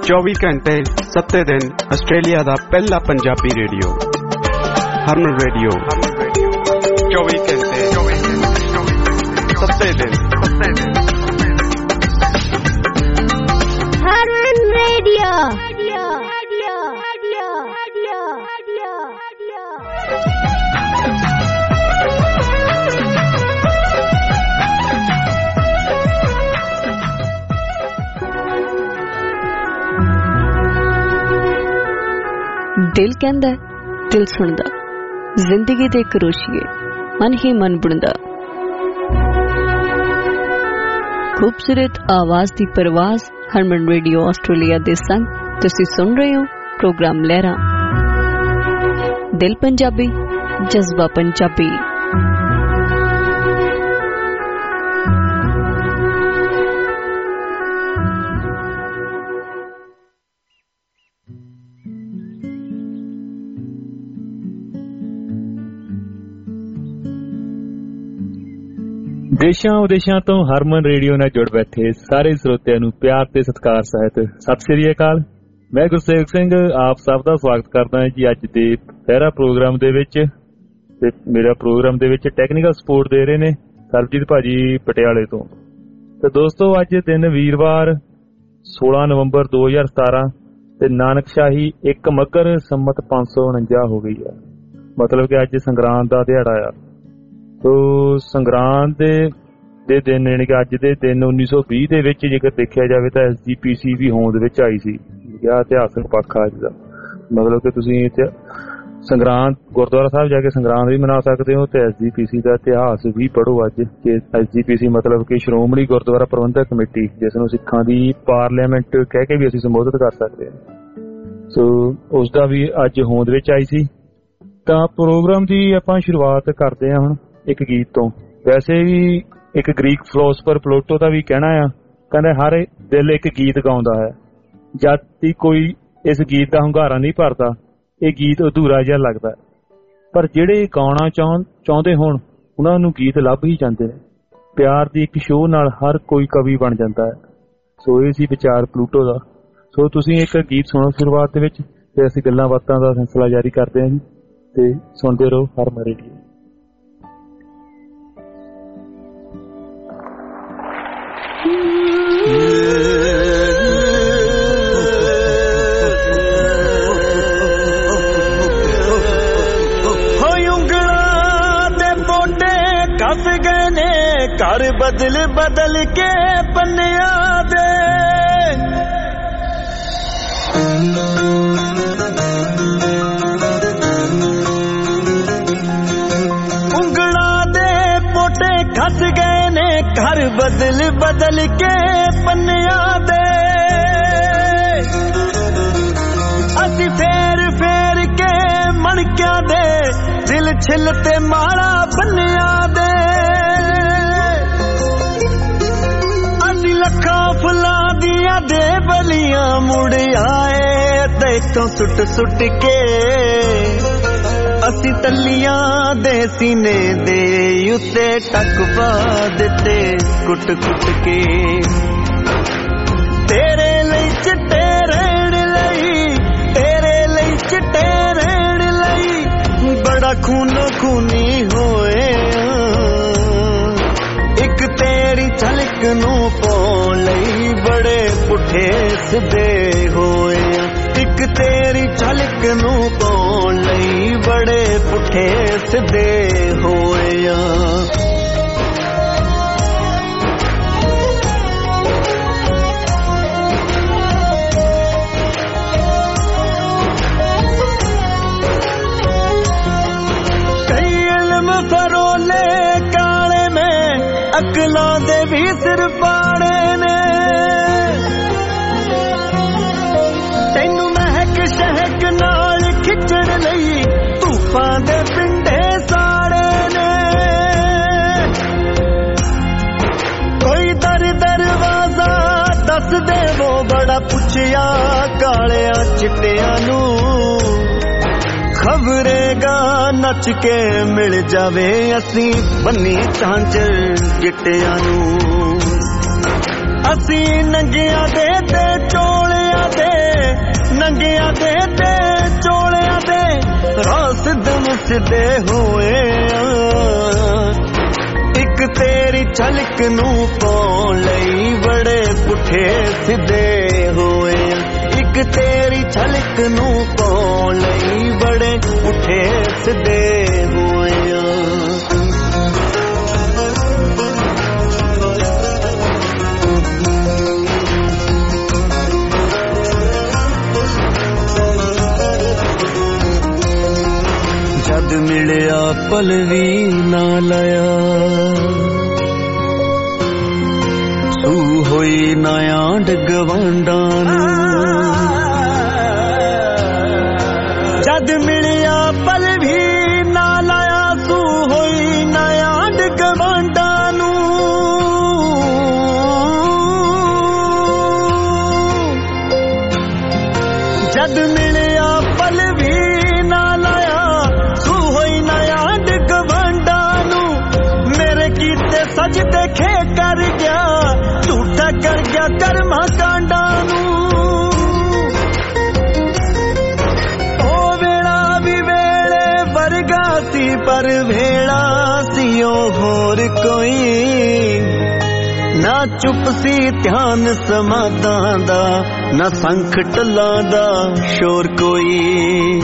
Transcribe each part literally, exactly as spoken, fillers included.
चौबी घंटे सत्ते दिन आस्ट्रेलिया का पहला पंजाबी रेडियो हरमन रेडियो चौबी घंटे सत्ते दिन हरमन रेडियो। दिल कहंदा दिल सुनदा जिंदगी दे करोशिए मन ही मन बुनदा खूबसूरत आवाज दी परवाज हरमन रेडियो आस्ट्रेलिया दे संग तुसी सुन रहे हो प्रोग्राम लहरा दिल पंजाबी जज्बा पंजाबी। देशां विदेशां तो हरमन रेडियो नाल जुड़ बैठे सारे श्रोतिਆਂ ਨੂੰ ਪਿਆਰ ਤੇ ਸਤਿਕਾਰ ਸਹਿਤ ਸਤਿ ਸ੍ਰੀ ਅਕਾਲ। ਮੈਂ ਗੁਰਸੇਵਕ ਸਿੰਘ ਆਪ ਸਭ ਦਾ ਸਵਾਗਤ ਕਰਦਾ ਹਾਂ ਜੀ ਅੱਜ ਦੇ ਪਹਿਰਾ ਪ੍ਰੋਗਰਾਮ ਦੇ ਵਿੱਚ। ਤੇ ਮੇਰਾ ਪ੍ਰੋਗਰਾਮ ਦੇ ਵਿੱਚ ਟੈਕਨੀਕਲ ਸਪੋਰਟ ਦੇ ਰਹੇ ਨੇ ਸਰਬਜੀਤ ਭਾਜੀ ਪਟਿਆਲੇ ਤੋਂ। ਤੇ ਦੋਸਤੋ ਅੱਜ ਦਿਨ ਵੀਰਵਾਰ ਸੋਲਾਂ ਨਵੰਬਰ ਦੋ ਹਜ਼ਾਰ ਸਤਾਰਾਂ ਤੇ ਨਾਨਕਸ਼ਾਹੀ ਇੱਕ ਮੱਘਰ ਸੰਮਤ ਪੰਜ ਸੌ ਉਣੰਜਾ ਹੋ ਗਈ ਆ, ਮਤਲਬ ਕਿ ਅੱਜ ਸੰਗਰਾਂਦ ਦਾ ਦਿਹਾੜਾ ਆ। ਤੋ ਸੰਗਰਾਂਦ ਦੇ ਦੇ ਦਿਨ ਯਾਨੀ ਕਿ ਅੱਜ ਦੇ ਦਿਨ ਉੱਨੀ ਸੌ ਵੀਹ ਦੇ ਵਿੱਚ ਜੇਕਰ ਦੇਖਿਆ ਜਾਵੇ ਤਾਂ ਐਸ ਜੀ ਪੀ ਸੀ ਵੀ ਹੋਂਦ ਵਿੱਚ ਆਈ ਸੀ। ਕਿਹਾ ਇਤਿਹਾਸਕ ਪੱਖ ਅੱਜ ਦਾ ਮਤਲਬ ਕਿ ਤੁਸੀਂ ਇੱਥੇ ਸੰਗਰਾਂਦ ਗੁਰਦੁਆਰਾ ਸਾਹਿਬ ਜਾ ਕੇ ਸੰਗਰਾਂਦ ਵੀ ਮਨਾ ਸਕਦੇ ਹੋ ਤੇ ਐਸ ਜੀ ਪੀ ਸੀ ਦਾ ਇਤਿਹਾਸ ਵੀ ਪੜ੍ਹੋ ਅੱਜ ਕਿ ਐਸ ਜੀ ਪੀ ਸੀ ਮਤਲਬ ਕਿ ਸ਼੍ਰੋਮਣੀ ਗੁਰਦੁਆਰਾ ਪ੍ਰਬੰਧਕ ਕਮੇਟੀ, ਜਿਸ ਨੂੰ ਸਿੱਖਾਂ ਦੀ ਪਾਰਲੀਮੈਂਟ ਕਹਿ ਕੇ ਵੀ ਅਸੀਂ ਸੰਬੋਧਿਤ ਕਰ ਸਕਦੇ ਹਾਂ। ਸੋ ਉਸ ਦਾ ਵੀ ਅੱਜ ਹੋਂਦ ਵਿੱਚ ਆਈ ਸੀ। ਤਾਂ ਪ੍ਰੋਗਰਾਮ ਦੀ ਆਪਾਂ ਸ਼ੁਰੂਆਤ ਕਰਦੇ ਹਾਂ ਹੁਣ ਇੱਕ ਗੀਤ ਤੋਂ। ਵੈਸੇ ਵੀ ਇੱਕ ਗ੍ਰੀਕ ਫਿਲੋਸਫਰ ਪਲੂਟੋ ਦਾ ਵੀ ਕਹਿਣਾ ਆ, ਕਹਿੰਦੇ ਹਰ ਦਿਲ ਇੱਕ ਗੀਤ ਗਾਉਂਦਾ ਹੈ, ਜਦ ਤੱਕ ਕੋਈ ਇਸ ਗੀਤ ਦਾ ਹੁੰਗਾਰਾ ਨਹੀਂ ਭਰਦਾ ਇਹ ਗੀਤ ਅਧੂਰਾ ਜਿਹਾ ਲੱਗਦਾ। ਪਰ ਜਿਹੜੇ ਗਾਉਣਾ ਚਾਹੁੰ ਚਾਹੁੰਦੇ ਹੋਣ ਉਹਨਾਂ ਨੂੰ ਗੀਤ ਲੱਭ ਹੀ ਜਾਂਦੇ ਨੇ। ਪਿਆਰ ਦੀ ਇੱਕ ਸ਼ੋਅ ਨਾਲ ਹਰ ਕੋਈ ਕਵੀ ਬਣ ਜਾਂਦਾ ਹੈ। ਸੋ ਇਹ ਸੀ ਵਿਚਾਰ ਪਲੂਟੋ ਦਾ। ਸੋ ਤੁਸੀਂ ਇੱਕ ਗੀਤ ਸੁਣੋ ਸ਼ੁਰੂਆਤ ਦੇ ਵਿੱਚ ਤੇ ਅਸੀਂ ਗੱਲਾਂ ਬਾਤਾਂ ਦਾ ਸਿਲਸਿਲਾ ਜਾਰੀ ਕਰਦੇ ਹਾਂ ਜੀ, ਤੇ ਸੁਣਦੇ ਰਹੋ ਹਰਮਨ ਰੇਡੀਓ। घर बदल बदल के पन्निया दे उंगला दे पोटे खस गए ने घर बदल बदल के पन्निया दे असी फेर फेर के मणकिया दे दिल छिलते माड़ा बन्निया दे लखा फुला दिया दे बलियां मुड़ आए देखो सुट सुट के असी तलियां दे सीने दे उत्ते टक पा दिते कुट कुट के तेरे लई चिट्टे रहण लई तेरे लई चिट्टे रहण लई बड़ा खूनो खूनी होए एक तेरी झलक नू पाउण लई बड़े पुठे सिद्धे होए एक तेरी झलक नू पाउण लई बड़े पुठे सिद्धे होए। कई इल्म फरोले काले में अकलां दे भी सिर पाड़े ने तैनू महक शहक नाल खिचण लई तूफां दे पिंडे साड़े ने कोई दर दरवाजा दस दे वो बड़ा पुछया कालिया चिट्टियां नू खबरेगा नच के मिल जावे असी बन्नी झांझर गिट्टियां नू असी नंगिया दे ते चोलिया दे ਨੰਗਿਆਂ ਦੇ ਤੇ ਚੋਲਿਆਂ ਦੇ ਰਾਹ ਸਿੱਧੇ ਨੂੰ ਸਿੱਧੇ ਹੋਏ ਆ। ਇੱਕ ਤੇਰੀ ਝਲਕ ਨੂੰ ਪਾਉਣ ਲਈ ਬੜੇ ਪੁੱਠੇ ਸਿੱਧੇ ਹੋਏ ਆ। ਇੱਕ ਤੇਰੀ ਝਲਕ ਨੂੰ ਪਾਉਣ ਲਈ ਬੜੇ ਪੁੱਠੇ ਸਿੱਧੇ ਹੋਏ ਆ। ਜਦ ਮਿਲਿਆ ਪਲ ਵੀ ਨਾ ਲਾਇਆ, ਸੂ ਹੋਈ ਨਾ ਆਂਢ ਗਵਾਂਢਾਂ ਨੂੰ। ਜਦ ਮਿਲਿਆ ਪਲ ਵੀ ਨਾ ਲਾਇਆ, ਸੂ ਹੋਈ ਨਾ ਆਂਢ ਗਵਾਂਢਾਂ ਨੂੰ। ਜਦ ਮਿਲਿਆ ਪਲ ਵੀ ਨਾ ਲਾਇਆ, ਸੂ ਹੋਈ ਨਾ ਆਂਢ ਗਵਾਂਢਾਂ ਨੂੰ। ਮੇਰੇ ਕੀਤੇ ਸੱਚ ਦੇਖੇ ਕਰ ਗਿਆ, ਝੂਠਾ ਕਰ ਗਿਆ ਕਰਮਾਂ ਕਾਂਡਾਂ ਨੂੰ। ਉਹ ਵੇਲਾ ਵੀ ਵੇਲੇ ਵਰਗਾ ਸੀ, ਪਰ ਵੇਲਾ ਸੀ ਉਹ ਹੋਰ ਕੋਈ ਨਾ। ਚੁੱਪ ਸੀ ਧਿਆਨ ਸਮਾਧਾਂ ਦਾ, ਨਾ ਸੰਖ ਟੱਲਾਂ ਦਾ ਸ਼ੋਰ ਕੋਈ।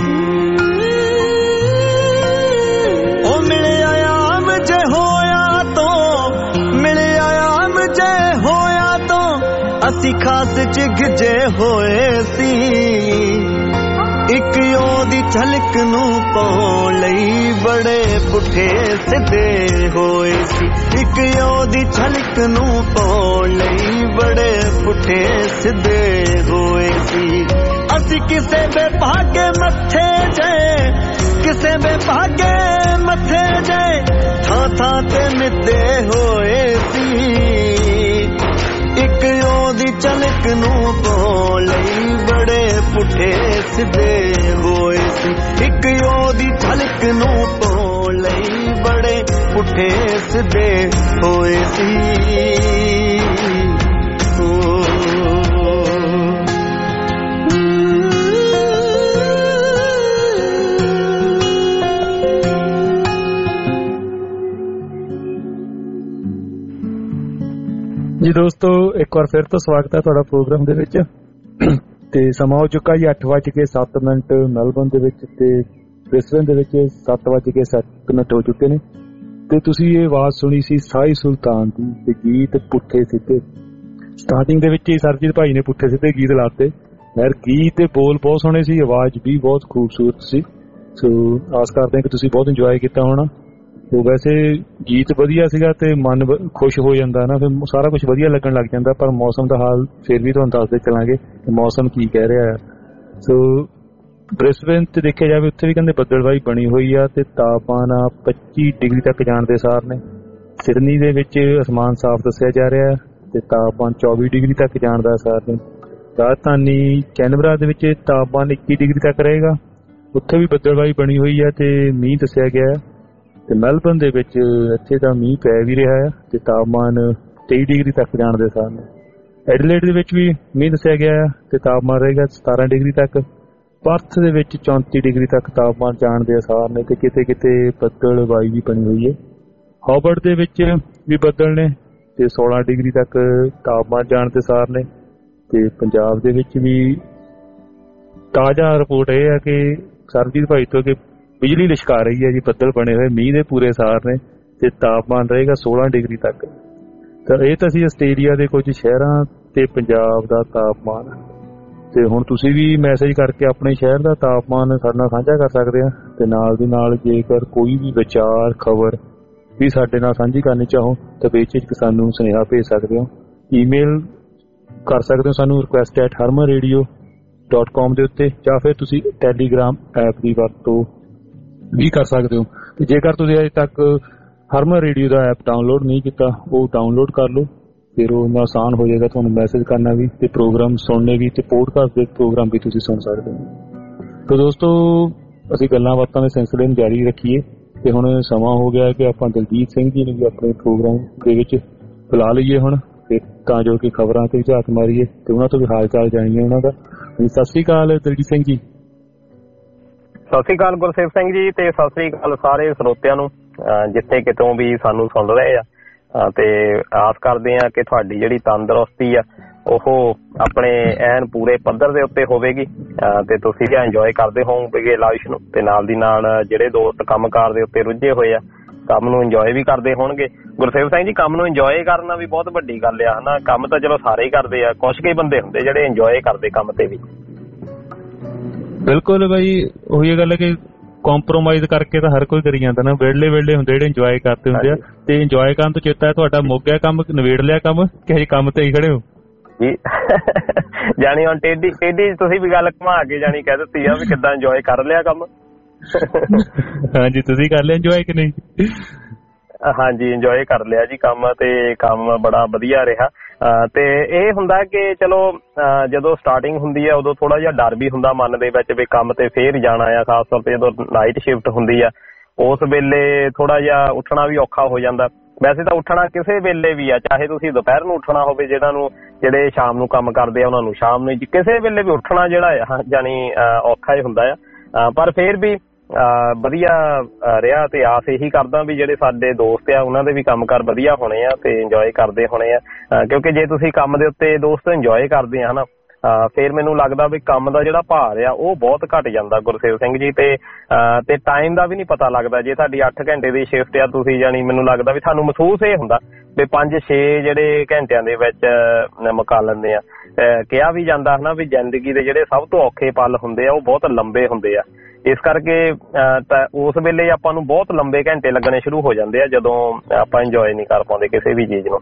ਉਹ ਮਿਲਿਆ ਆਮ ਜੇ ਹੋਇਆ ਤੋਂ, ਮਿਲਿਆ ਆਮ ਜੇ ਹੋਇਆ ਤੋਂ ਅਸੀਂ ਖਾਸ ਜਿਗਜੇ ਹੋਏ ਸੀ। ਇੱਕ ਉਹਦੀ ਝਲਕ ਨੂੰ ਪਾਉਣ ਲਈ ਬੜੇ ਪੁੱਠੇ ਸਿੱਧੇ ਹੋਏ ਸੀ। ਇੱਕ ਉਹਦੀ ਝਲਕ ਨੂੰ ਪਾਉਣ ਲਈ ਬੜੇ ਪੁੱਠੇ ਸਿੱਧੇ ਹੋਏ ਸੀ। ਅਸੀਂ ਕਿਸੇ ਬੇਭਾਗੇ ਮੱਥੇ ਜੇ, ਕਿਸੇ ਬੇਭਾਗੇ ਮੱਥੇ ਜੇ ਥਾਂ ਥਾਂ ਤੇ ਮਿੱਦੇ ਹੋਏ ਸੀ। ਇੱਕ ਉਹਦੀ ਝਲਕ ਨੂੰ ਪਾਉਣ ਲਈ ਬੜੇ ਪੁੱਠੇ ਸਿੱਧੇ ਹੋਏ ਸੀ। ਇੱਕ ਉਹਦੀ ਝਲਕ ਨੂੰ ਪਾਉਣ ਲਈ ਬੜੇ ਪੁੱਠੇ ਸਿੱਧੇ ਹੋਏ ਸੀ। ਜੀ ਦੋਸਤੋ, ਇੱਕ ਵਾਰ ਫਿਰ ਤੋਂ ਸਵਾਗਤ ਹੈ ਤੁਹਾਡਾ ਪ੍ਰੋਗਰਾਮ ਦੇ ਵਿੱਚ। ਤੇ ਸਮਾਂ ਹੋ ਚੁੱਕਾ ਜੀ ਅੱਠ ਵੱਜ ਕੇ ਸੱਤ ਮਿੰਟ ਮੈਲਬਰਨ ਦੇ ਵਿੱਚ, ਤੇ ਬ੍ਰਿਸਬੇਨ ਦੇ ਵਿੱਚ ਸੱਤ ਵੱਜ ਕੇ ਸੱਤ ਮਿੰਟ ਹੋ ਚੁੱਕੇ ਨੇ। ਤੇ ਤੁਸੀਂ ਇਹ ਆਵਾਜ਼ ਸੁਣੀ ਸੀ ਸਾਈ ਸੁਲਤਾਨ ਦੀ, ਤੇ ਗੀਤ ਪੁੱਠੇ ਸਿੱਧੇ। ਸਟਾਰਟਿੰਗ ਦੇ ਵਿੱਚ ਹੀ ਸਰਜੀਤ ਭਾਈ ਨੇ ਪੁੱਠੇ ਸਿੱਧੇ ਗੀਤ ਲਾਤੇ। ਯਾਰ ਗੀਤ ਤੇ ਬੋਲ ਬਹੁਤ ਸੋਹਣੇ ਸੀ, ਆਵਾਜ਼ ਵੀ ਬਹੁਤ ਖੂਬਸੂਰਤ ਸੀ। ਸੋ ਆਸ ਕਰਦੇ ਹਾਂ ਕਿ ਤੁਸੀਂ ਬਹੁਤ ਇੰਜੋਏ ਕੀਤਾ ਹੋਣਾ। ਉਹ ਵੈਸੇ ਗੀਤ ਵਧੀਆ ਸੀਗਾ ਤੇ ਮਨ ਖੁਸ਼ ਹੋ ਜਾਂਦਾ ਨਾ, ਫਿਰ ਸਾਰਾ ਕੁਝ ਵਧੀਆ ਲੱਗਣ ਲੱਗ ਜਾਂਦਾ। ਪਰ ਮੌਸਮ ਦਾ ਹਾਲ ਫਿਰ ਵੀ ਤੁਹਾਨੂੰ ਦੱਸਦੇ ਚੱਲਾਂਗੇ ਕਿ ਮੌਸਮ ਕੀ ਕਹਿ ਰਿਹਾ ਹੈ। ਸੋ ਬ੍ਰਿਸਬੇਨ ਤੇ ਦੇਖਿਆ ਜਾਵੇ, ਉੱਥੇ ਵੀ ਕਹਿੰਦੇ ਬੱਦਲਵਾਈ ਬਣੀ ਹੋਈ ਆ ਤੇ ਤਾਪਮਾਨ ਪੱਚੀ ਡਿਗਰੀ ਤੱਕ ਜਾਣ ਦੇ ਸਾਰ ਨੇ। ਸਿਡਨੀ ਦੇ ਵਿੱਚ ਅਸਮਾਨ ਸਾਫ਼ ਦੱਸਿਆ ਜਾ ਰਿਹਾ ਤੇ ਤਾਪਮਾਨ ਚੌਵੀ ਡਿਗਰੀ ਤੱਕ ਜਾਣ ਦਾ ਸਾਰ ਨੇ। ਰਾਜਧਾਨੀ ਕੈਨਬਰਾ ਦੇ ਵਿੱਚ ਤਾਪਮਾਨ ਇੱਕੀ ਡਿਗਰੀ ਤੱਕ ਰਹੇਗਾ, ਉੱਥੇ ਵੀ ਬੱਦਲਵਾਈ ਬਣੀ ਹੋਈ ਹੈ ਤੇ ਮੀਂਹ ਦੱਸਿਆ ਗਿਆ ਹੈ। ਤੇ ਮੈਲਬਰਨ ਦੇ ਵਿੱਚ ਇੱਥੇ ਤਾਂ ਮੀਂਹ ਪੈ ਵੀ ਰਿਹਾ ਹੈ ਤੇ ਤਾਪਮਾਨ ਤੇਈ ਡਿਗਰੀ ਤੱਕ ਜਾਣ ਦੇ ਸਾਰ ਨੇ। ਐਡੀਲੇਡ ਦੇ ਵਿੱਚ ਵੀ ਮੀਂਹ ਦੱਸਿਆ ਗਿਆ ਹੈ ਤੇ ਤਾਪਮਾਨ ਰਹੇਗਾ ਸਤਾਰਾਂ ਡਿਗਰੀ ਤੱਕ। ਪਰਥ ਦੇ ਵਿੱਚ ਚੌਂਤੀ ਡਿਗਰੀ ਤੱਕ ਤਾਪਮਾਨ ਜਾਣ ਦੇ ਆਸਾਰ ਨੇ ਤੇ ਕਿਤੇ ਕਿਤੇ ਬੱਦਲਵਾਈ ਵੀ ਬਣੀ ਹੋਈ ਹੈ। ਹੌਬਰਟ ਦੇ ਵਿੱਚ ਵੀ ਬੱਦਲ ਨੇ ਤੇ ਸੋਲਾਂ ਡਿਗਰੀ ਤੱਕ ਤਾਪਮਾਨ ਜਾਣ ਦੇ ਆਸਾਰ ਨੇ। ਤੇ ਪੰਜਾਬ ਦੇ ਵਿੱਚ ਵੀ ਤਾਜ਼ਾ ਰਿਪੋਰਟ ਇਹ ਹੈ ਕਿ ਸਰਬਜੀਤ ਭਾਈ ਤੋਂ ਕਿ ਬਿਜਲੀ ਲਿਸ਼ਕਾ ਰਹੀ ਹੈ ਜੀ, ਬੱਦਲ ਬਣੇ ਹੋਏ, ਮੀਂਹ ਦੇ ਪੂਰੇ ਸਾਰ ਨੇ ਤੇ ਤਾਪਮਾਨ ਰਹੇਗਾ ਸੋਲਾਂ ਡਿਗਰੀ ਤੱਕ। ਤਾਂ ਇਹ ਤਾਂ ਸੀ ਆਸਟ੍ਰੇਲੀਆ ਦੇ ਕੁਝ ਸ਼ਹਿਰਾਂ ਤੇ ਪੰਜਾਬ ਦਾ ਤਾਪਮਾਨ। ਤੇ ਹੁਣ ਤੁਸੀਂ ਵੀ ਮੈਸੇਜ ਕਰਕੇ ਆਪਣੇ ਸ਼ਹਿਰ ਦਾ ਤਾਪਮਾਨ ਸਾਡੇ ਨਾਲ ਸਾਂਝਾ ਕਰ ਸਕਦੇ ਆ। ਤੇ ਨਾਲ ਦੀ ਨਾਲ ਜੇਕਰ ਕੋਈ ਵੀ ਵਿਚਾਰ ਖਬਰ ਵੀ ਸਾਡੇ ਨਾਲ ਸਾਂਝੀ ਕਰਨੀ ਚਾਹੋ ਤਾਂ ਬੇਝਿਜਕ ਸਾਨੂੰ ਸੁਨੇਹਾ ਭੇਜ ਸਕਦੇ ਹੋ। ਈਮੇਲ ਕਰ ਸਕਦੇ ਹੋ ਸਾਨੂੰ request at Harman radio dot com ਦੇ ਉੱਤੇ, ਜਾਂ ਫਿਰ ਤੁਸੀਂ ਟੈਲੀਗ੍ਰਾਮ ਐਪ ਦੀ ਵਰਤੋਂ ਵੀ ਕਰ ਸਕਦੇ ਹੋ। ਤੇ ਜੇਕਰ ਤੁਸੀਂ ਅਜੇ ਤੱਕ ਹਰਮਨ ਰੇਡੀਓ ਦਾ ਐਪ ਡਾਊਨਲੋਡ ਨਹੀਂ ਕੀਤਾ, ਉਹ ਡਾਊਨਲੋਡ ਕਰ ਲਓ। ਫਿਰ ਉਹ ਇੰਨਾ ਆਸਾਨ ਹੋ ਜਾਏਗਾ ਤੁਹਾਨੂੰ ਮੈਸੇਜ ਕਰਨਾ ਵੀ ਤੇ ਪ੍ਰੋਗਰਾਮ ਸੁਣਨੇ ਵੀ, ਤੇ ਪੋਡਕਾਸਟ ਦੇ ਪ੍ਰੋਗਰਾਮ ਵੀ ਤੁਸੀਂ ਸੁਣ ਸਕਦੇ ਹੋ। ਤਾਂ ਦੋਸਤੋ, ਅਸੀਂ ਗੱਲਾਂ ਬਾਤਾਂ ਦੇ ਸਿਲਸਿਲੇ ਨੂੰ ਜਾਰੀ ਰੱਖੀਏ ਤੇ ਹੁਣ ਸਮਾਂ ਹੋ ਗਿਆ ਕਿ ਆਪਾਂ ਦਲਜੀਤ ਸਿੰਘ ਜੀ ਨੂੰ ਵੀ ਆਪਣੇ ਪ੍ਰੋਗਰਾਮ ਦੇ ਵਿੱਚ ਬੁਲਾ ਲਈਏ ਹੁਣ। ਤੇ ਤਾਂ ਜੋ ਕਿ ਖਬਰਾਂ ਤੇ ਝਾਤ ਮਾਰੀਏ ਤੇ ਉਹਨਾਂ ਤੋਂ ਵੀ ਹਾਲ ਚਾਲ ਜਾਣੀਏ ਉਹਨਾਂ ਦਾ। ਸਤਿ ਸ੍ਰੀ ਅਕਾਲ ਦਲਜੀਤ ਸਿੰਘ ਜੀ। ਸਤਿ ਸ੍ਰੀ ਅਕਾਲ ਗੁਰਸੇਵ ਸਿੰਘ ਜੀ ਤੇ ਸਤਿ ਸ੍ਰੀ ਅਕਾਲ ਸਾਰੇ ਸਰੋਤਿਆਂ ਨੂੰ ਜਿੱਥੇ ਕਿਤੋਂ ਵੀ ਸਾਨੂੰ ਸੁਣ ਰਹੇ ਆ ਤੇ ਆਸ ਕਰਦੇ ਆ ਕਿ ਤੁਹਾਡੀ ਜਿਹੜੀ ਤੰਦਰੁਸਤੀ ਆ ਉਹ ਆਪਣੇ ਐਨ ਪੂਰੇ ਪੱਧਰ ਦੇ ਉੱਤੇ ਹੋਵੇਗੀ ਤੇ ਤੁਸੀਂ ਵੀ ਇੰਜੋਏ ਕਰਦੇ ਹੋਵੋਗੇ ਲਾਈਫ ਨੂੰ ਤੇ ਨਾਲ ਦੀ ਨਾਲ ਜਿਹੜੇ ਦੋਸਤ ਕੰਮਕਾਰ ਦੇ ਉੱਤੇ ਰੁੱਝੇ ਹੋਏ ਆ ਕੰਮ ਨੂੰ ਇੰਜੋਏ ਵੀ ਕਰਦੇ ਹੋਣਗੇ। ਗੁਰਸੇਵ ਸਿੰਘ ਜੀ ਕੰਮ ਨੂੰ ਇੰਜੋਏ ਕਰਨਾ ਵੀ ਬਹੁਤ ਵੱਡੀ ਗੱਲ ਆ ਹਨਾ। ਕੰਮ ਤਾਂ ਚਲੋ ਸਾਰੇ ਹੀ ਕਰਦੇ ਆ, ਕੁਛ ਕੁ ਬੰਦੇ ਹੁੰਦੇ ਜਿਹੜੇ ਇੰਜੋਏ ਕਰਦੇ ਕੰਮ ਤੇ ਵੀ। ਬਿਲਕੁਲ ਬਾਈ, ਉਹੀ ਗੱਲ ਹੈ ਕਿ ਕੰਪਰੋਮਾਈਜ਼ ਕਰਕੇ ਤਾਂ ਹਰ ਕੋਈ ਕਰੀ ਜਾਂਦਾ ਨਾ। ਵਿਹਲੇ ਵਿਹਲੇ ਹੁੰਦੇ ਜਿਹੜੇ ਇੰਜੋਏ ਕਰਦੇ ਹੁੰਦੇ ਆ ਤੇ ਇੰਜੋਏ ਕਰਨ ਤੋਂ ਚੇਤਾ ਹੈ ਤੁਹਾਡਾ ਮੁੱਕ ਗਿਆ ਕੰਮ, ਨਵੇੜ ਲਿਆ ਕੰਮ ਕਿ ਹਜੇ ਕੰਮ ਤੇ ਹੀ ਖੜੇ ਹੋ ਜੀ? ਜਾਣੀ ਹੁਣ ਟੇਢੀ ਟੇਢੀ ਤੁਸੀਂ ਵੀ ਗੱਲ ਘੁਮਾ ਕੇ ਜਾਣੀ ਕਹਿ ਦਿੱਤੀ ਆ ਵੀ ਕਿੱਦਾਂ ਇੰਜੋਏ ਕਰ ਲਿਆ ਕੰਮ। ਹਾਂਜੀ, ਤੁਸੀਂ ਕਰ ਲਿਆ ਇੰਜੋਏ ਕਿ ਨਹੀਂ? ਹਾਂਜੀ, ਇੰਜੋਏ ਕਰ ਲਿਆ ਜੀ ਕੰਮ ਤੇ ਕੰਮ ਬੜਾ ਵਧੀਆ ਰਿਹਾ। ਤੇ ਇਹ ਹੁੰਦਾ ਕਿ ਚਲੋ ਜਦੋਂ ਸਟਾਰਟਿੰਗ ਹੁੰਦੀ ਹੈ ਉਦੋਂ ਥੋੜਾ ਜਿਹਾ ਡਰ ਵੀ ਹੁੰਦਾ ਮਨ ਦੇ ਵਿੱਚ ਵੀ ਕੰਮ ਤੇ ਫੇਰ ਜਾਣਾ ਆ, ਖਾਸ ਤੌਰ ਤੇ ਜਦੋਂ ਨਾਈਟ ਸ਼ਿਫਟ ਹੁੰਦੀ ਆ ਉਸ ਵੇਲੇ ਥੋੜਾ ਜਿਹਾ ਉੱਠਣਾ ਵੀ ਔਖਾ ਹੋ ਜਾਂਦਾ। ਵੈਸੇ ਤਾਂ ਉੱਠਣਾ ਕਿਸੇ ਵੇਲੇ ਵੀ ਆ, ਚਾਹੇ ਤੁਸੀਂ ਦੁਪਹਿਰ ਨੂੰ ਉੱਠਣਾ ਹੋਵੇ, ਜਿਹਨਾਂ ਨੂੰ ਜਿਹੜੇ ਸ਼ਾਮ ਨੂੰ ਕੰਮ ਕਰਦੇ ਆ ਉਹਨਾਂ ਨੂੰ ਸ਼ਾਮ ਨੂੰ ਕਿਸੇ ਵੇਲੇ ਵੀ ਉੱਠਣਾ ਜਿਹੜਾ ਆ ਜਾਣੀ ਔਖਾ ਹੀ ਹੁੰਦਾ ਆ। ਪਰ ਫੇਰ ਵੀ ਵਧੀਆ ਰਿਹਾ ਤੇ ਆਸ ਇਹੀ ਕਰਦਾ ਵੀ ਜਿਹੜੇ ਸਾਡੇ ਦੋਸਤ ਆ ਉਹਨਾਂ ਦੇ ਵੀ ਕੰਮਕਾਰ ਵਧੀਆ ਹੋਣੇ ਆ ਤੇ ਇੰਜੋਏ ਕਰਦੇ ਹੋਣੇ ਆ, ਕਿਉਂਕਿ ਜੇ ਤੁਸੀਂ ਕੰਮ ਦੇ ਉੱਤੇ ਦੋਸਤ ਇੰਜੋਏ ਕਰਦੇ ਆ ਹਨਾ ਫੇਰ ਮੈਨੂੰ ਲੱਗਦਾ ਵੀ ਕੰਮ ਦਾ ਜਿਹੜਾ ਭਾਰ ਆ ਉਹ ਬਹੁਤ ਘੱਟ ਜਾਂਦਾ ਗੁਰਸੇਵ ਸਿੰਘ ਜੀ। ਤੇ ਤੇ ਟਾਈਮ ਦਾ ਵੀ ਨਹੀਂ ਪਤਾ ਲੱਗਦਾ। ਜੇ ਤੁਹਾਡੀ ਅੱਠ ਘੰਟੇ ਦੀ ਸ਼ਿਫਟ ਆ ਤੁਸੀਂ ਜਾਣੀ ਮੈਨੂੰ ਲੱਗਦਾ ਵੀ ਤੁਹਾਨੂੰ ਮਹਿਸੂਸ ਇਹ ਹੁੰਦਾ ਵੀ ਪੰਜ ਛੇ ਜਿਹੜੇ ਘੰਟਿਆਂ ਦੇ ਵਿੱਚ ਮੁਕਾ ਲੈਂਦੇ ਆ। ਕਿਹਾ ਵੀ ਜਾਂਦਾ ਹਨਾ ਵੀ ਜ਼ਿੰਦਗੀ ਦੇ ਜਿਹੜੇ ਸਭ ਤੋਂ ਔਖੇ ਪਲ ਹੁੰਦੇ ਆ ਉਹ ਬਹੁਤ ਲੰਬੇ ਹੁੰਦੇ ਆ। ਇਸ ਕਰਕੇ ਉਸ ਵੇਲੇ ਆਪਾਂ ਨੂੰ ਬਹੁਤ ਲੰਬੇ ਘੰਟੇ ਲੱਗਣੇ ਸ਼ੁਰੂ ਹੋ ਜਾਂਦੇ ਆ ਜਦੋਂ ਆਪਾਂ ਇੰਜੋਏ ਨਹੀਂ ਕਰ ਪਾਉਂਦੇ ਕਿਸੇ ਵੀ ਚੀਜ਼ ਨੂੰ।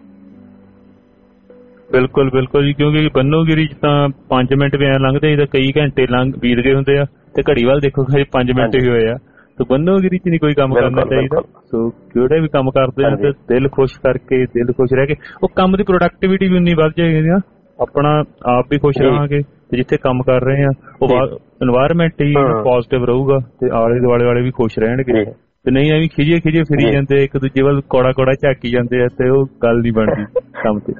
ਬਿਲਕੁਲ ਬਿਲਕੁਲ ਜੀ, ਕਿਉਂਕਿ ਬੰਨੋਗਿਰੀ ਚ ਤਾਂ ਪੰਜ ਮਿੰਟ ਵੀ ਐਂ ਲੰਘਦੇ ਤਾਂ ਕਈ ਘੰਟੇ ਲੰਘ ਬੀਤ ਗਏ ਹੁੰਦੇ ਆ ਤੇ ਘੜੀ ਵੱਲ ਦੇਖੋ ਪੰਜ ਮਿੰਟ ਹੀ ਹੋਏ ਆ। ਤੇ ਬੰਨੋਗਿਰੀ ਚ ਨਹੀਂ ਕੋਈ ਕੰਮ ਕਰਨਾ ਚਾਹੀਦਾ। ਸੋ ਜਿਹੜੇ ਵੀ ਕੰਮ ਕਰਦੇ ਆ ਤੇ ਦਿਲ ਖੁਸ਼ ਕਰਕੇ, ਦਿਲ ਖੁਸ਼ ਰਹਿ ਕੇ ਉਹ ਕੰਮ ਦੀ ਪ੍ਰੋਡਕਟੀਵਿਟੀ ਵੀ ਉਨੀ ਵੱਧ ਜਾਏਗੀ ਨਾ, ਆਪਣਾ ਆਪ ਵੀ ਖੁਸ਼ ਰਹਾਂਗੇ ਤੇ ਜਿੱਥੇ ਕੰਮ ਕਰ ਰਹੇ ਆ ਉਹ ਇਨਵਾਇਰਮੈਂਟ ਹੀ ਪੋਜ਼ਿਟਿਵ ਰਹੂਗਾ ਤੇ ਆਲੇ ਦੁਆਲੇ ਵਾਲੇ ਵੀ ਖੁਸ਼ ਰਹਿਣਗੇ। ਤੇ ਨਹੀਂ ਐਵੇਂ ਖਿਜੇ ਖਿਜੇ ਫਿਰੀ ਜਾਂਦੇ ਇੱਕ ਦੂਜੇ ਵੱਲ ਕੋੜਾ ਕੋੜਾ ਝਾਕੀ ਜਾਂਦੇ ਆ ਤੇ ਉਹ ਗੱਲ ਨਹੀਂ ਬਣਦੀ ਕੰਮ ਤੇ।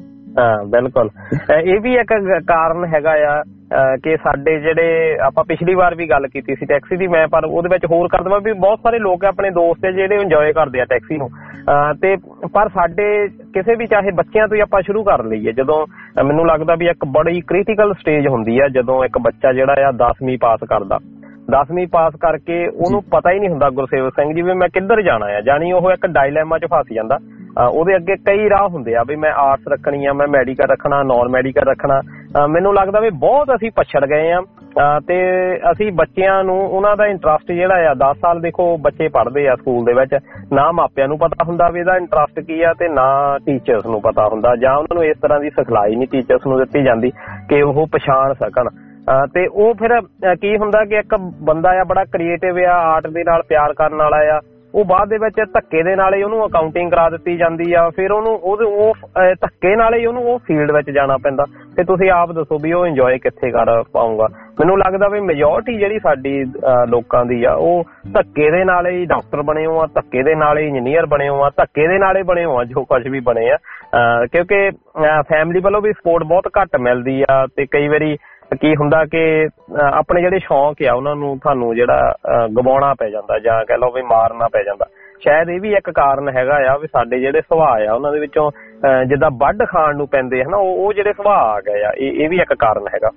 ਹਾਂ ਬਿਲਕੁਲ, ਇਹ ਵੀ ਇੱਕ ਕਾਰਨ ਹੈਗਾ ਆ ਕਿ ਸਾਡੇ ਜਿਹੜੇ ਆਪਾਂ ਪਿਛਲੀ ਵਾਰ ਵੀ ਗੱਲ ਕੀਤੀ ਸੀ ਟੈਕਸੀ ਦੀ, ਮੈਂ ਪਰ ਉਹਦੇ ਵਿੱਚ ਹੋਰ ਕਰ ਦੇਵਾਂ ਵੀ ਬਹੁਤ ਸਾਰੇ ਲੋਕ ਆਪਣੇ ਦੋਸਤ ਆ ਜਿਹੜੇ ਇੰਜੋਏ ਕਰਦੇ ਆ ਟੈਕਸੀ ਨੂੰ ਤੇ ਪਰ ਸਾਡੇ ਕਿਸੇ ਵੀ ਚਾਹੇ ਬੱਚਿਆਂ ਤੋਂ ਹੀ ਆਪਾਂ ਸ਼ੁਰੂ ਕਰ ਲਈਏ, ਜਦੋਂ ਮੈਨੂੰ ਲੱਗਦਾ ਵੀ ਇੱਕ ਬੜੀ ਕ੍ਰਿਟੀਕਲ ਸਟੇਜ ਹੁੰਦੀ ਆ ਜਦੋਂ ਇੱਕ ਬੱਚਾ ਜਿਹੜਾ ਆ ਦਸਵੀਂ ਪਾਸ ਕਰਦਾ। ਦਸਵੀਂ ਪਾਸ ਕਰਕੇ ਉਹਨੂੰ ਪਤਾ ਹੀ ਨਹੀਂ ਹੁੰਦਾ ਗੁਰਸੇਵ ਸਿੰਘ ਜੀ ਵੀ ਮੈਂ ਕਿੱਧਰ ਜਾਣਾ ਆ, ਜਾਣੀ ਉਹ ਇੱਕ ਡਾਇਲੈਮਾ ਚ ਫਸ ਜਾਂਦਾ। ਉਹਦੇ ਅੱਗੇ ਕਈ ਰਾਹ ਹੁੰਦੇ ਆ ਵੀ ਮੈਂ ਆਰਟਸ ਰੱਖਣੀ ਆ, ਮੈਂ ਮੈਡੀਕਲ ਰੱਖਣਾ, ਨੋਨ ਮੈਡੀਕਲ ਰੱਖਣਾ। ਮੈਨੂੰ ਲੱਗਦਾ ਵੀ ਬਹੁਤ ਅਸੀਂ ਪਛੜ ਗਏ ਆ ਤੇ ਅਸੀਂ ਬੱਚਿਆਂ ਨੂੰ ਉਹਨਾਂ ਦਾ ਇੰਟਰਸਟ ਜਿਹੜਾ ਆ ਦਸ ਸਾਲ ਦੇਖੋ ਬੱਚੇ ਪੜ੍ਹਦੇ ਆ ਸਕੂਲ ਦੇ ਵਿੱਚ, ਨਾ ਮਾਪਿਆਂ ਨੂੰ ਪਤਾ ਹੁੰਦਾ ਵੀ ਇਹਦਾ ਇੰਟਰਸਟ ਕੀ ਆ ਤੇ ਨਾ ਟੀਚਰਸ ਨੂੰ ਪਤਾ ਹੁੰਦਾ, ਜਾਂ ਉਹਨਾਂ ਨੂੰ ਇਸ ਤਰ੍ਹਾਂ ਦੀ ਸਿਖਲਾਈ ਨਹੀਂ ਟੀਚਰਸ ਨੂੰ ਦਿੱਤੀ ਜਾਂਦੀ ਕਿ ਉਹ ਪਛਾਣ ਸਕਣ। ਤੇ ਉਹ ਫਿਰ ਕੀ ਹੁੰਦਾ ਕਿ ਇੱਕ ਬੰਦਾ ਆ ਬੜਾ ਕ੍ਰੀਏਟਿਵ ਆ, ਆਰਟ ਦੇ ਨਾਲ ਪਿਆਰ ਕਰਨ ਵਾਲਾ ਆ, ਉਹ ਬਾਅਦ ਦੇ ਵਿੱਚ ਧੱਕੇ ਦੇ ਨਾਲ ਹੀ ਉਹਨੂੰ ਅਕਾਊਂਟਿੰਗ ਕਰਾ ਦਿੱਤੀ ਜਾਂਦੀ ਆ, ਫਿਰ ਉਹਨੂੰ ਉਹਦੇ ਉਹ ਧੱਕੇ ਨਾਲ ਹੀ ਉਹਨੂੰ ਉਹ ਫੀਲਡ ਵਿੱਚ ਜਾਣਾ ਪੈਂਦਾ। ਤੇ ਤੁਸੀਂ ਆਪ ਦੱਸੋ ਵੀ ਉਹ ਇੰਜੋਏ ਕਿੱਥੇ ਕਰ ਪਾਊਗਾ? ਮੈਨੂੰ ਲੱਗਦਾ ਵੀ ਮੈਜੋਰਟੀ ਜਿਹੜੀ ਸਾਡੀ ਲੋਕਾਂ ਦੀ ਆ ਉਹ ਧੱਕੇ ਦੇ ਨਾਲ ਹੀ ਡਾਕਟਰ ਬਣੇ ਹੋ ਆ, ਧੱਕੇ ਦੇ ਨਾਲ ਹੀ ਇੰਜੀਨੀਅਰ ਬਣੇ ਹੋ ਆ, ਧੱਕੇ ਦੇ ਨਾਲ ਹੀ ਬਣੇ ਹੋ ਆ ਜੋ ਕੁਝ ਵੀ ਬਣੇ ਆ, ਕਿਉਂਕਿ ਫੈਮਿਲੀ ਵੱਲੋਂ ਵੀ ਸਪੋਰਟ ਬਹੁਤ ਘੱਟ ਮਿਲਦੀ ਆ। ਤੇ ਕਈ ਵਾਰੀ ਕੀ ਹੁੰਦਾ ਕਿ ਆਪਣੇ ਜਿਹੜੇ ਸ਼ੌਂਕ ਆ ਉਹਨਾਂ ਨੂੰ ਤੁਹਾਨੂੰ ਜਿਹੜਾ ਗਵਾਉਣਾ ਪੈ ਜਾਂਦਾ ਜਾਂ ਕਹਿ ਲਓ ਵੀ ਮਾਰਨਾ ਪੈ ਜਾਂਦਾ। ਸ਼ਾਇਦ ਇਹ ਵੀ ਇੱਕ ਕਾਰਨ ਹੈਗਾ ਆ ਵੀ ਸਾਡੇ ਜਿਹੜੇ ਸੁਭਾਅ ਆ ਉਹਨਾਂ ਦੇ ਵਿੱਚੋਂ ਜਿੱਦਾਂ ਵੱਢ ਖਾਣ ਨੂੰ ਪੈਂਦੇ ਹਨਾ ਉਹ ਜਿਹੜੇ ਸੁਭਾਅ ਆ ਗਏ ਆ, ਇਹ ਇਹ ਵੀ ਇੱਕ ਕਾਰਨ ਹੈਗਾ।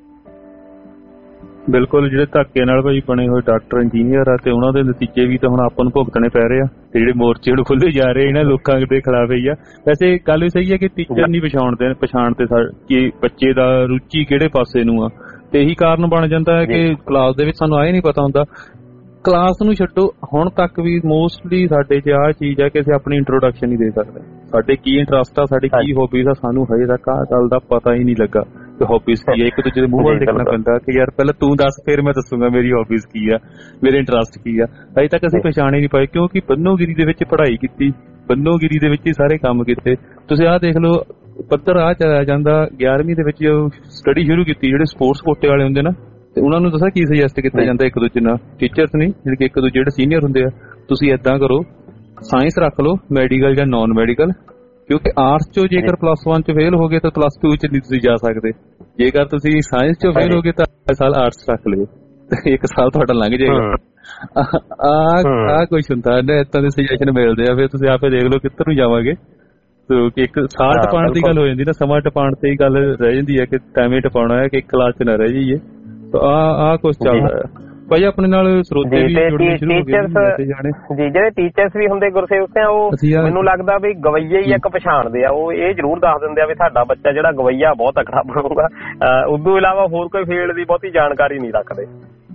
ਬਿਲਕੁਲ, ਜਿਹੜੇ ਧੱਕੇ ਨਾਲ ਭਾਈ ਬਣੇ ਹੋਏ ਡਾਕਟਰ ਇੰਜੀਨੀਅਰ ਆ ਤੇ ਉਹਨਾਂ ਦੇ ਨਤੀਜੇ ਵੀ ਤਾਂ ਹੁਣ ਆਪਾਂ ਨੂੰ ਭੁਗਤਣੇ ਪੈ ਰਹੇ ਆ ਤੇ ਜਿਹੜੇ ਮੋਰਚੇ ਹੁਣ ਖੁੱਲ੍ਹੇ ਜਾ ਰਹੇ ਇਹਨਾਂ ਲੋਕਾਂ ਦੇ ਖਿਲਾਫ ਹੀ ਆ। ਵੈਸੇ ਗੱਲ ਵੀ ਸਹੀ ਹੈ ਕਿ ਟੀਚਰ ਨਹੀਂ ਪਛਾਣਦੇ ਪਛਾਣਦੇ ਕਿ ਬੱਚੇ ਦਾ ਰੁਚੀ ਕਿਹੜੇ ਪਾਸੇ ਨੂੰ ਆ ਤੇ ਇਹੀ ਕਾਰਨ ਬਣ ਜਾਂਦਾ ਹੈ ਕਿ ਕਲਾਸ ਦੇ ਵਿੱਚ ਸਾਨੂੰ ਆਏ ਨਹੀਂ ਪਤਾ ਹੁੰਦਾ। ਕਲਾਸ ਨੂੰ ਛੱਡੋ, ਹੁਣ ਤੱਕ ਵੀ ਮੋਸਟਲੀ ਸਾਡੇ 'ਚ ਆਹ ਚੀਜ਼ ਆ ਕਿ ਅਸੀਂ ਆਪਣੀ ਇੰਟਰੋਡਕਸ਼ਨ ਨਹੀਂ ਦੇ ਸਕਦੇ। ਸਾਡੇ ਕੀ ਇੰਟਰਸਟ ਆ, ਸਾਡੇ ਕੀ ਹੌਬੀਜ਼ ਆ, ਸਾਨੂੰ ਹਜੇ ਤੱਕ ਆਹ ਗੱਲ ਦਾ ਪਤਾ ਹੀ ਨਹੀਂ ਲੱਗਾ ਕਿ ਹੌਬੀਜ਼ ਕੀ ਆ। ਇੱਕ ਦੂਜੇ ਦੇ ਮੂੰਹ ਵੱਲ ਦੇਖਣਾ ਪੈਂਦਾ ਕਿ ਯਾਰ ਪਹਿਲਾਂ ਤੂੰ ਦੱਸ ਫਿਰ ਮੈਂ ਦੱਸੂਗਾ ਮੇਰੀ ਹੌਬੀਜ਼ ਕੀ ਆ, ਮੇਰੇ ਇੰਟਰਸਟ ਕੀ ਆ। ਹਜੇ ਤੱਕ ਅਸੀਂ ਪਛਾਣ ਹੀ ਨਹੀਂ ਪਾਏ ਕਿਉਂਕਿ ਬੰਨੋਗਿਰੀ ਦੇ ਵਿੱਚ ਪੜ੍ਹਾਈ ਕੀਤੀ, ਬੰਨੋਗਿਰੀ ਦੇ ਵਿੱਚ ਹੀ ਸਾਰੇ ਕੰਮ ਕੀਤੇ। ਤੁਸੀਂ ਆਹ ਦੇਖ ਲਓ ਪੱਧਰ ਆਹ ਚਲਾਇਆ ਜਾਂਦਾ। ਗਿਆਰਵੀਂ ਦੇ ਵਿੱਚ ਸਟੱਡੀ ਸ਼ੁਰੂ ਕੀਤੀ, ਜਿਹੜੇ ਸਪੋਰਟਸ ਕੋਟੇ ਵਾਲੇ ਹੁੰਦੇ ਨਾ ਤੇ ਉਹਨਾਂ ਨੂੰ ਦੱਸਾਂ ਕੀ ਸੁਜੈਸਟ ਕੀਤਾ ਜਾਂਦਾ ਇੱਕ ਦੂਜੇ ਨਾਲ, ਟੀਚਰਸ ਨਹੀਂ ਜਿਹੜੇ ਕਿ ਇੱਕ ਦੂਜੇ ਜਿਹੜੇ ਸੀਨੀਅਰ ਹੁੰਦੇ ਆ, ਤੁਸੀਂ ਏਦਾਂ ਕਰੋ ਸਾਇੰਸ ਰੱਖ ਲਓ ਮੈਡੀਕਲ ਜਾਂ ਨੋਨ ਮੈਡੀਕਲ, ਕਿਉਂਕਿ ਆਰਟਸ ਚੋਂ ਜੇਕਰ ਪਲੱਸ ਵਨ ਚ ਫੇਲ ਹੋ ਗਏ ਤਾਂ ਪਲੱਸ ਟੂ ਚ ਨਹੀਂ ਤੁਸੀਂ ਜਾ ਸਕਦੇ। ਜੇਕਰ ਤੁਸੀਂ ਸਾਇੰਸ ਚੋਂ ਫੇਲ ਹੋ ਗਏ ਤਾਂ ਸਾਲ ਆਰਟਸ ਰੱਖ ਲਿਓ, ਇੱਕ ਸਾਲ ਤੁਹਾਡਾ ਲੰਘ ਜਾਏਗਾ। ਆ ਆ ਕੁਛ ਹੁੰਦਾ ਨਾ, ਏਦਾਂ ਦੇ ਸੁਜੈਸ਼ਨ ਮਿਲਦੇ ਆ, ਫਿਰ ਤੁਸੀਂ ਆਪੇ ਦੇਖ ਲਓ ਕਿੱਧਰ ਨੂੰ ਜਾਵਾਂਗੇ। ਇੱਕ ਸਾਲ ਟਪਾਉਣ ਦੀ ਗੱਲ ਹੋ ਜਾਂਦੀ ਨਾ, ਸਮਾਂ ਟਪਾਉਣ ਤੇ ਹੀ ਗੱਲ ਰਹਿ ਜਾਂਦੀ ਹੈ ਕਿ ਟਾਈਮ ਟਪਾਉਣਾ ਹੈ ਕਿ ਇੱਕ ਕਲਾਸ ਚ ਨਾ ਰਹਿ ਜਾਈਏ। ਆ ਆ ਕੁਛ ਚੱਲਦਾ ਹੈ ਭਾਈ। ਆਪਣੇ ਨਾਲ ਸਰੋਤੇ ਵੀ ਜੁੜਨੇ ਸ਼ੁਰੂ ਹੋ ਗਏ ਜੀ, ਜਿਹੜੇ ਟੀਚਰਸ ਵੀ ਹੁੰਦੇ ਗੁਰਸੇਵਕ ਸਿੰਘ, ਉਹ ਮੈਨੂੰ ਲੱਗਦਾ ਵੀ ਗਵਈਏ ਹੀ ਇੱਕ ਪਛਾਣਦੇ ਆ। ਉਹ ਇਹ ਜ਼ਰੂਰ ਦੱਸ ਦਿੰਦੇ ਆ ਵੀ ਸਾਡਾ ਬੱਚਾ ਜਿਹੜਾ ਗਵਈਆ ਬਹੁਤ ਤਕੜਾ ਬਣੂਗਾ। ਉਦੋਂ ਇਲਾਵਾ ਹੋਰ ਕੋਈ ਫੀਲਡ ਦੀ ਬਹੁਤੀ ਜਾਣਕਾਰੀ ਨਹੀਂ ਰੱਖਦੇ।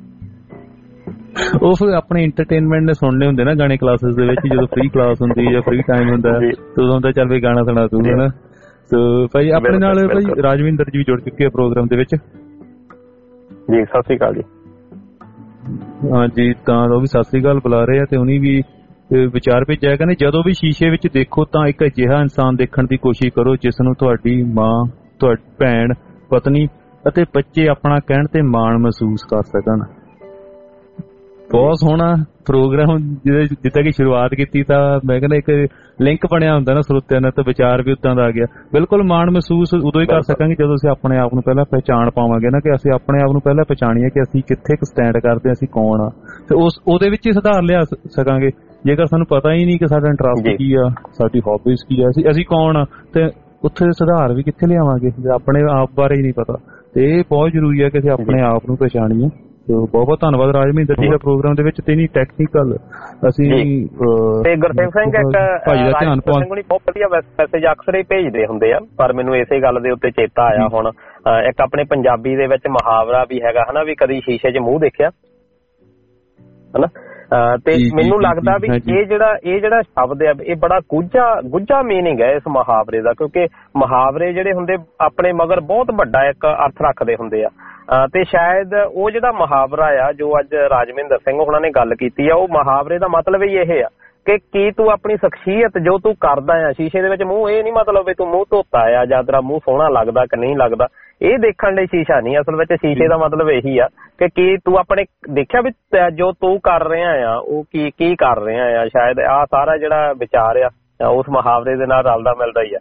ਉਹ ਫਿਰ ਆਪਣੇ ਇੰਟਰਟੇਨਮੈਂਟ ਨੇ ਸੁਣਨੇ ਹੁੰਦੇ ਨਾ ਗਾਣੇ ਕਲਾਸਿਸ ਦੇ ਵਿੱਚ, ਜਦੋਂ ਫ੍ਰੀ ਕਲਾਸ ਹੁੰਦੀ ਜਾਂ ਫ੍ਰੀ ਟਾਈਮ ਹੁੰਦਾ ਉਦੋਂ ਤਾਂ ਚੱਲ ਵੀ ਗਾਣਾ ਸੁਣਾ ਦੂ ਹਨਾ। ਸੋ ਭਾਈ ਆਪਣੇ ਨਾਲ ਭਾਈ ਰਾਜਵਿੰਦਰ ਜੀ ਜੁੜ ਚੁੱਕੇ ਆ ਪ੍ਰੋਗਰਾਮ ਦੇ ਵਿੱਚ ਜੀ। ਸਤਿ ਸ੍ਰੀ ਅਕਾਲ ਜੀ। ਹਾਂਜੀ, ਤਾਂ ਉਹ ਵੀ ਸਤਿ ਸ੍ਰੀ ਅਕਾਲ ਬੁਲਾ ਰਹੇ ਆ ਤੇ ਉਹਨੇ ਵੀ ਵਿਚਾਰ ਭੇਜਿਆ, ਕਹਿੰਦੇ ਜਦੋਂ ਵੀ ਸ਼ੀਸ਼ੇ ਵਿੱਚ ਦੇਖੋ ਤਾਂ ਇੱਕ ਅਜਿਹਾ ਇਨਸਾਨ ਦੇਖਣ ਦੀ ਕੋਸ਼ਿਸ਼ ਕਰੋ ਜਿਸ ਨੂੰ ਤੁਹਾਡੀ ਮਾਂ, ਤੁਹਾਡੀ ਭੈਣ, ਪਤਨੀ ਅਤੇ ਬੱਚੇ ਆਪਣਾ ਕਹਿਣ ਤੇ ਮਾਣ ਮਹਿਸੂਸ ਕਰ ਸਕਣ। ਬਹੁਤ ਸੋਹਣਾ ਪ੍ਰੋਗਰਾਮ, ਜਿੱਦਾਂ ਕਿ ਸ਼ੁਰੂਆਤ ਕੀਤੀ ਤਾਂ ਮੈਂ ਕਹਿੰਦਾ ਇੱਕ ਲਿੰਕ ਬਣਿਆ ਹੁੰਦਾ ਨਾ ਸਰੋਤਿਆਂ ਨਾਲ, ਤਾਂ ਵਿਚਾਰ ਵੀ ਉਦਾਂ ਦਾ ਆ ਗਿਆ। ਬਿਲਕੁਲ ਮਾਣ ਮਹਿਸੂਸ ਉਦੋਂ ਹੀ ਕਰ ਸਕਾਂਗੇ ਜਦੋਂ ਅਸੀਂ ਆਪਣੇ ਆਪ ਨੂੰ ਪਹਿਲਾਂ ਪਹਿਚਾਣ ਪਾਵਾਂਗੇ ਨਾ, ਕਿ ਅਸੀਂ ਆਪਣੇ ਆਪ ਨੂੰ ਪਹਿਲਾਂ ਪਛਾਣੀਏ ਕਿ ਅਸੀਂ ਕਿੱਥੇ ਕੁ ਸਟੈਂਡ ਕਰਦੇ, ਅਸੀਂ ਕੌਣ ਆ, ਤੇ ਉਸ ਉਹਦੇ ਵਿੱਚ ਹੀ ਸੁਧਾਰ ਲਿਆ ਸਕਾਂਗੇ। ਜੇਕਰ ਸਾਨੂੰ ਪਤਾ ਹੀ ਨਹੀਂ ਕਿ ਸਾਡਾ ਇੰਟਰਸਟ ਕੀ ਆ, ਸਾਡੀ ਹੌਬੀਜ਼ ਕੀ ਆ, ਅਸੀਂ ਅਸੀਂ ਕੌਣ ਆ, ਤੇ ਉੱਥੇ ਸੁਧਾਰ ਵੀ ਕਿੱਥੇ ਲਿਆਵਾਂਗੇ ਜੇ ਆਪਣੇ ਆਪ ਬਾਰੇ ਹੀ ਨਹੀਂ ਪਤਾ। ਤੇ ਇਹ ਬਹੁਤ ਜ਼ਰੂਰੀ ਹੈ ਕਿ ਅਸੀਂ ਆਪਣੇ ਆਪ ਨੂੰ ਪਛਾਣੀਏ। ਬਹੁਤ ਬਹੁਤ ਧੰਨਵਾਦ ਰਾਜਮਿੰਦਰ ਜੀ ਦਾ ਪ੍ਰੋਗਰਾਮ ਦੇ ਵਿੱਚ ਤੇ ਨਹੀਂ ਟੈਕਨੀਕਲ ਅਸੀਂ ਤੇ ਗੁਰਸੇਵਕ ਸਿੰਘ ਇੱਕ ਭਾਜੀ ਦਾ ਧਿਆਨ ਪਾਉਣ ਬਹੁਤ ਵਧੀਆ ਮੈਸੇਜ ਅਕਸਰ ਹੀ ਭੇਜਦੇ ਹੁੰਦੇ ਆ, ਪਰ ਮੈਨੂੰ ਇਸੇ ਗੱਲ ਦੇ ਉੱਤੇ ਚੇਤਾ ਆਇਆ ਹੁਣ। ਇੱਕ ਆਪਣੇ ਪੰਜਾਬੀ ਦੇ ਵਿੱਚ ਮੁਹਾਵਰਾ ਵੀ ਹੈਗਾ ਹਨਾ, ਵੀ ਕਦੀ ਸ਼ੀਸ਼ੇ 'ਚ ਮੂੰਹ ਦੇਖਿਆ ਹਨਾ। ਤੇ ਮੈਨੂੰ ਲੱਗਦਾ ਵੀ ਇਹ ਜਿਹੜਾ ਇਹ ਜਿਹੜਾ ਸ਼ਬਦ ਆ ਇਹ ਬੜਾ ਗੁੱਝਾ ਗੁੱਝਾ ਮੀਨਿੰਗ ਹੈ ਇਸ ਮੁਹਾਵਰੇ ਦਾ, ਕਿਉਂਕਿ ਮੁਹਾਵਰੇ ਜਿਹੜੇ ਹੁੰਦੇ ਆਪਣੇ ਮਗਰ ਬਹੁਤ ਵੱਡਾ ਇੱਕ ਅਰਥ ਰੱਖਦੇ ਹੁੰਦੇ ਆ। ਤੇ ਸ਼ਾਇਦ ਉਹ ਜਿਹੜਾ ਮੁਹਾਵਰਾ ਆ ਜੋ ਅੱਜ ਰਾਜਵਿੰਦਰ ਸਿੰਘ ਉਹਨਾਂ ਨੇ ਗੱਲ ਕੀਤੀ ਆ, ਉਹ ਮੁਹਾਵਰੇ ਦਾ ਮਤਲਬ ਹੀ ਇਹ ਆ ਕਿ ਕੀ ਤੂੰ ਆਪਣੀ ਸ਼ਖਸੀਅਤ ਜੋ ਤੂੰ ਕਰਦਾ ਆ ਸ਼ੀਸ਼ੇ ਦੇ ਵਿੱਚ ਮੂੰਹ, ਇਹ ਨੀ ਮਤਲਬ ਵੀ ਤੂੰ ਮੂੰਹ ਧੋਤਾ ਆ ਜਾਂ ਤੇਰਾ ਮੂੰਹ ਸੋਹਣਾ ਲੱਗਦਾ ਕਿ ਨਹੀਂ ਲੱਗਦਾ, ਇਹ ਦੇਖਣ ਲਈ ਸ਼ੀਸ਼ਾ ਨਹੀਂ। ਅਸਲ ਵਿੱਚ ਸ਼ੀਸ਼ੇ ਦਾ ਮਤਲਬ ਇਹੀ ਆ ਕਿ ਕੀ ਤੂੰ ਆਪਣੇ ਦੇਖਿਆ ਵੀ ਜੋ ਤੂੰ ਕਰ ਰਿਹਾ ਆ ਉਹ ਕੀ ਕੀ ਕਰ ਰਿਹਾ ਆ। ਸ਼ਾਇਦ ਆਹ ਸਾਰਾ ਜਿਹੜਾ ਵਿਚਾਰ ਆ ਉਸ ਮੁਹਾਵਰੇ ਦੇ ਨਾਲ ਰਲਦਾ ਮਿਲਦਾ ਹੀ ਆ।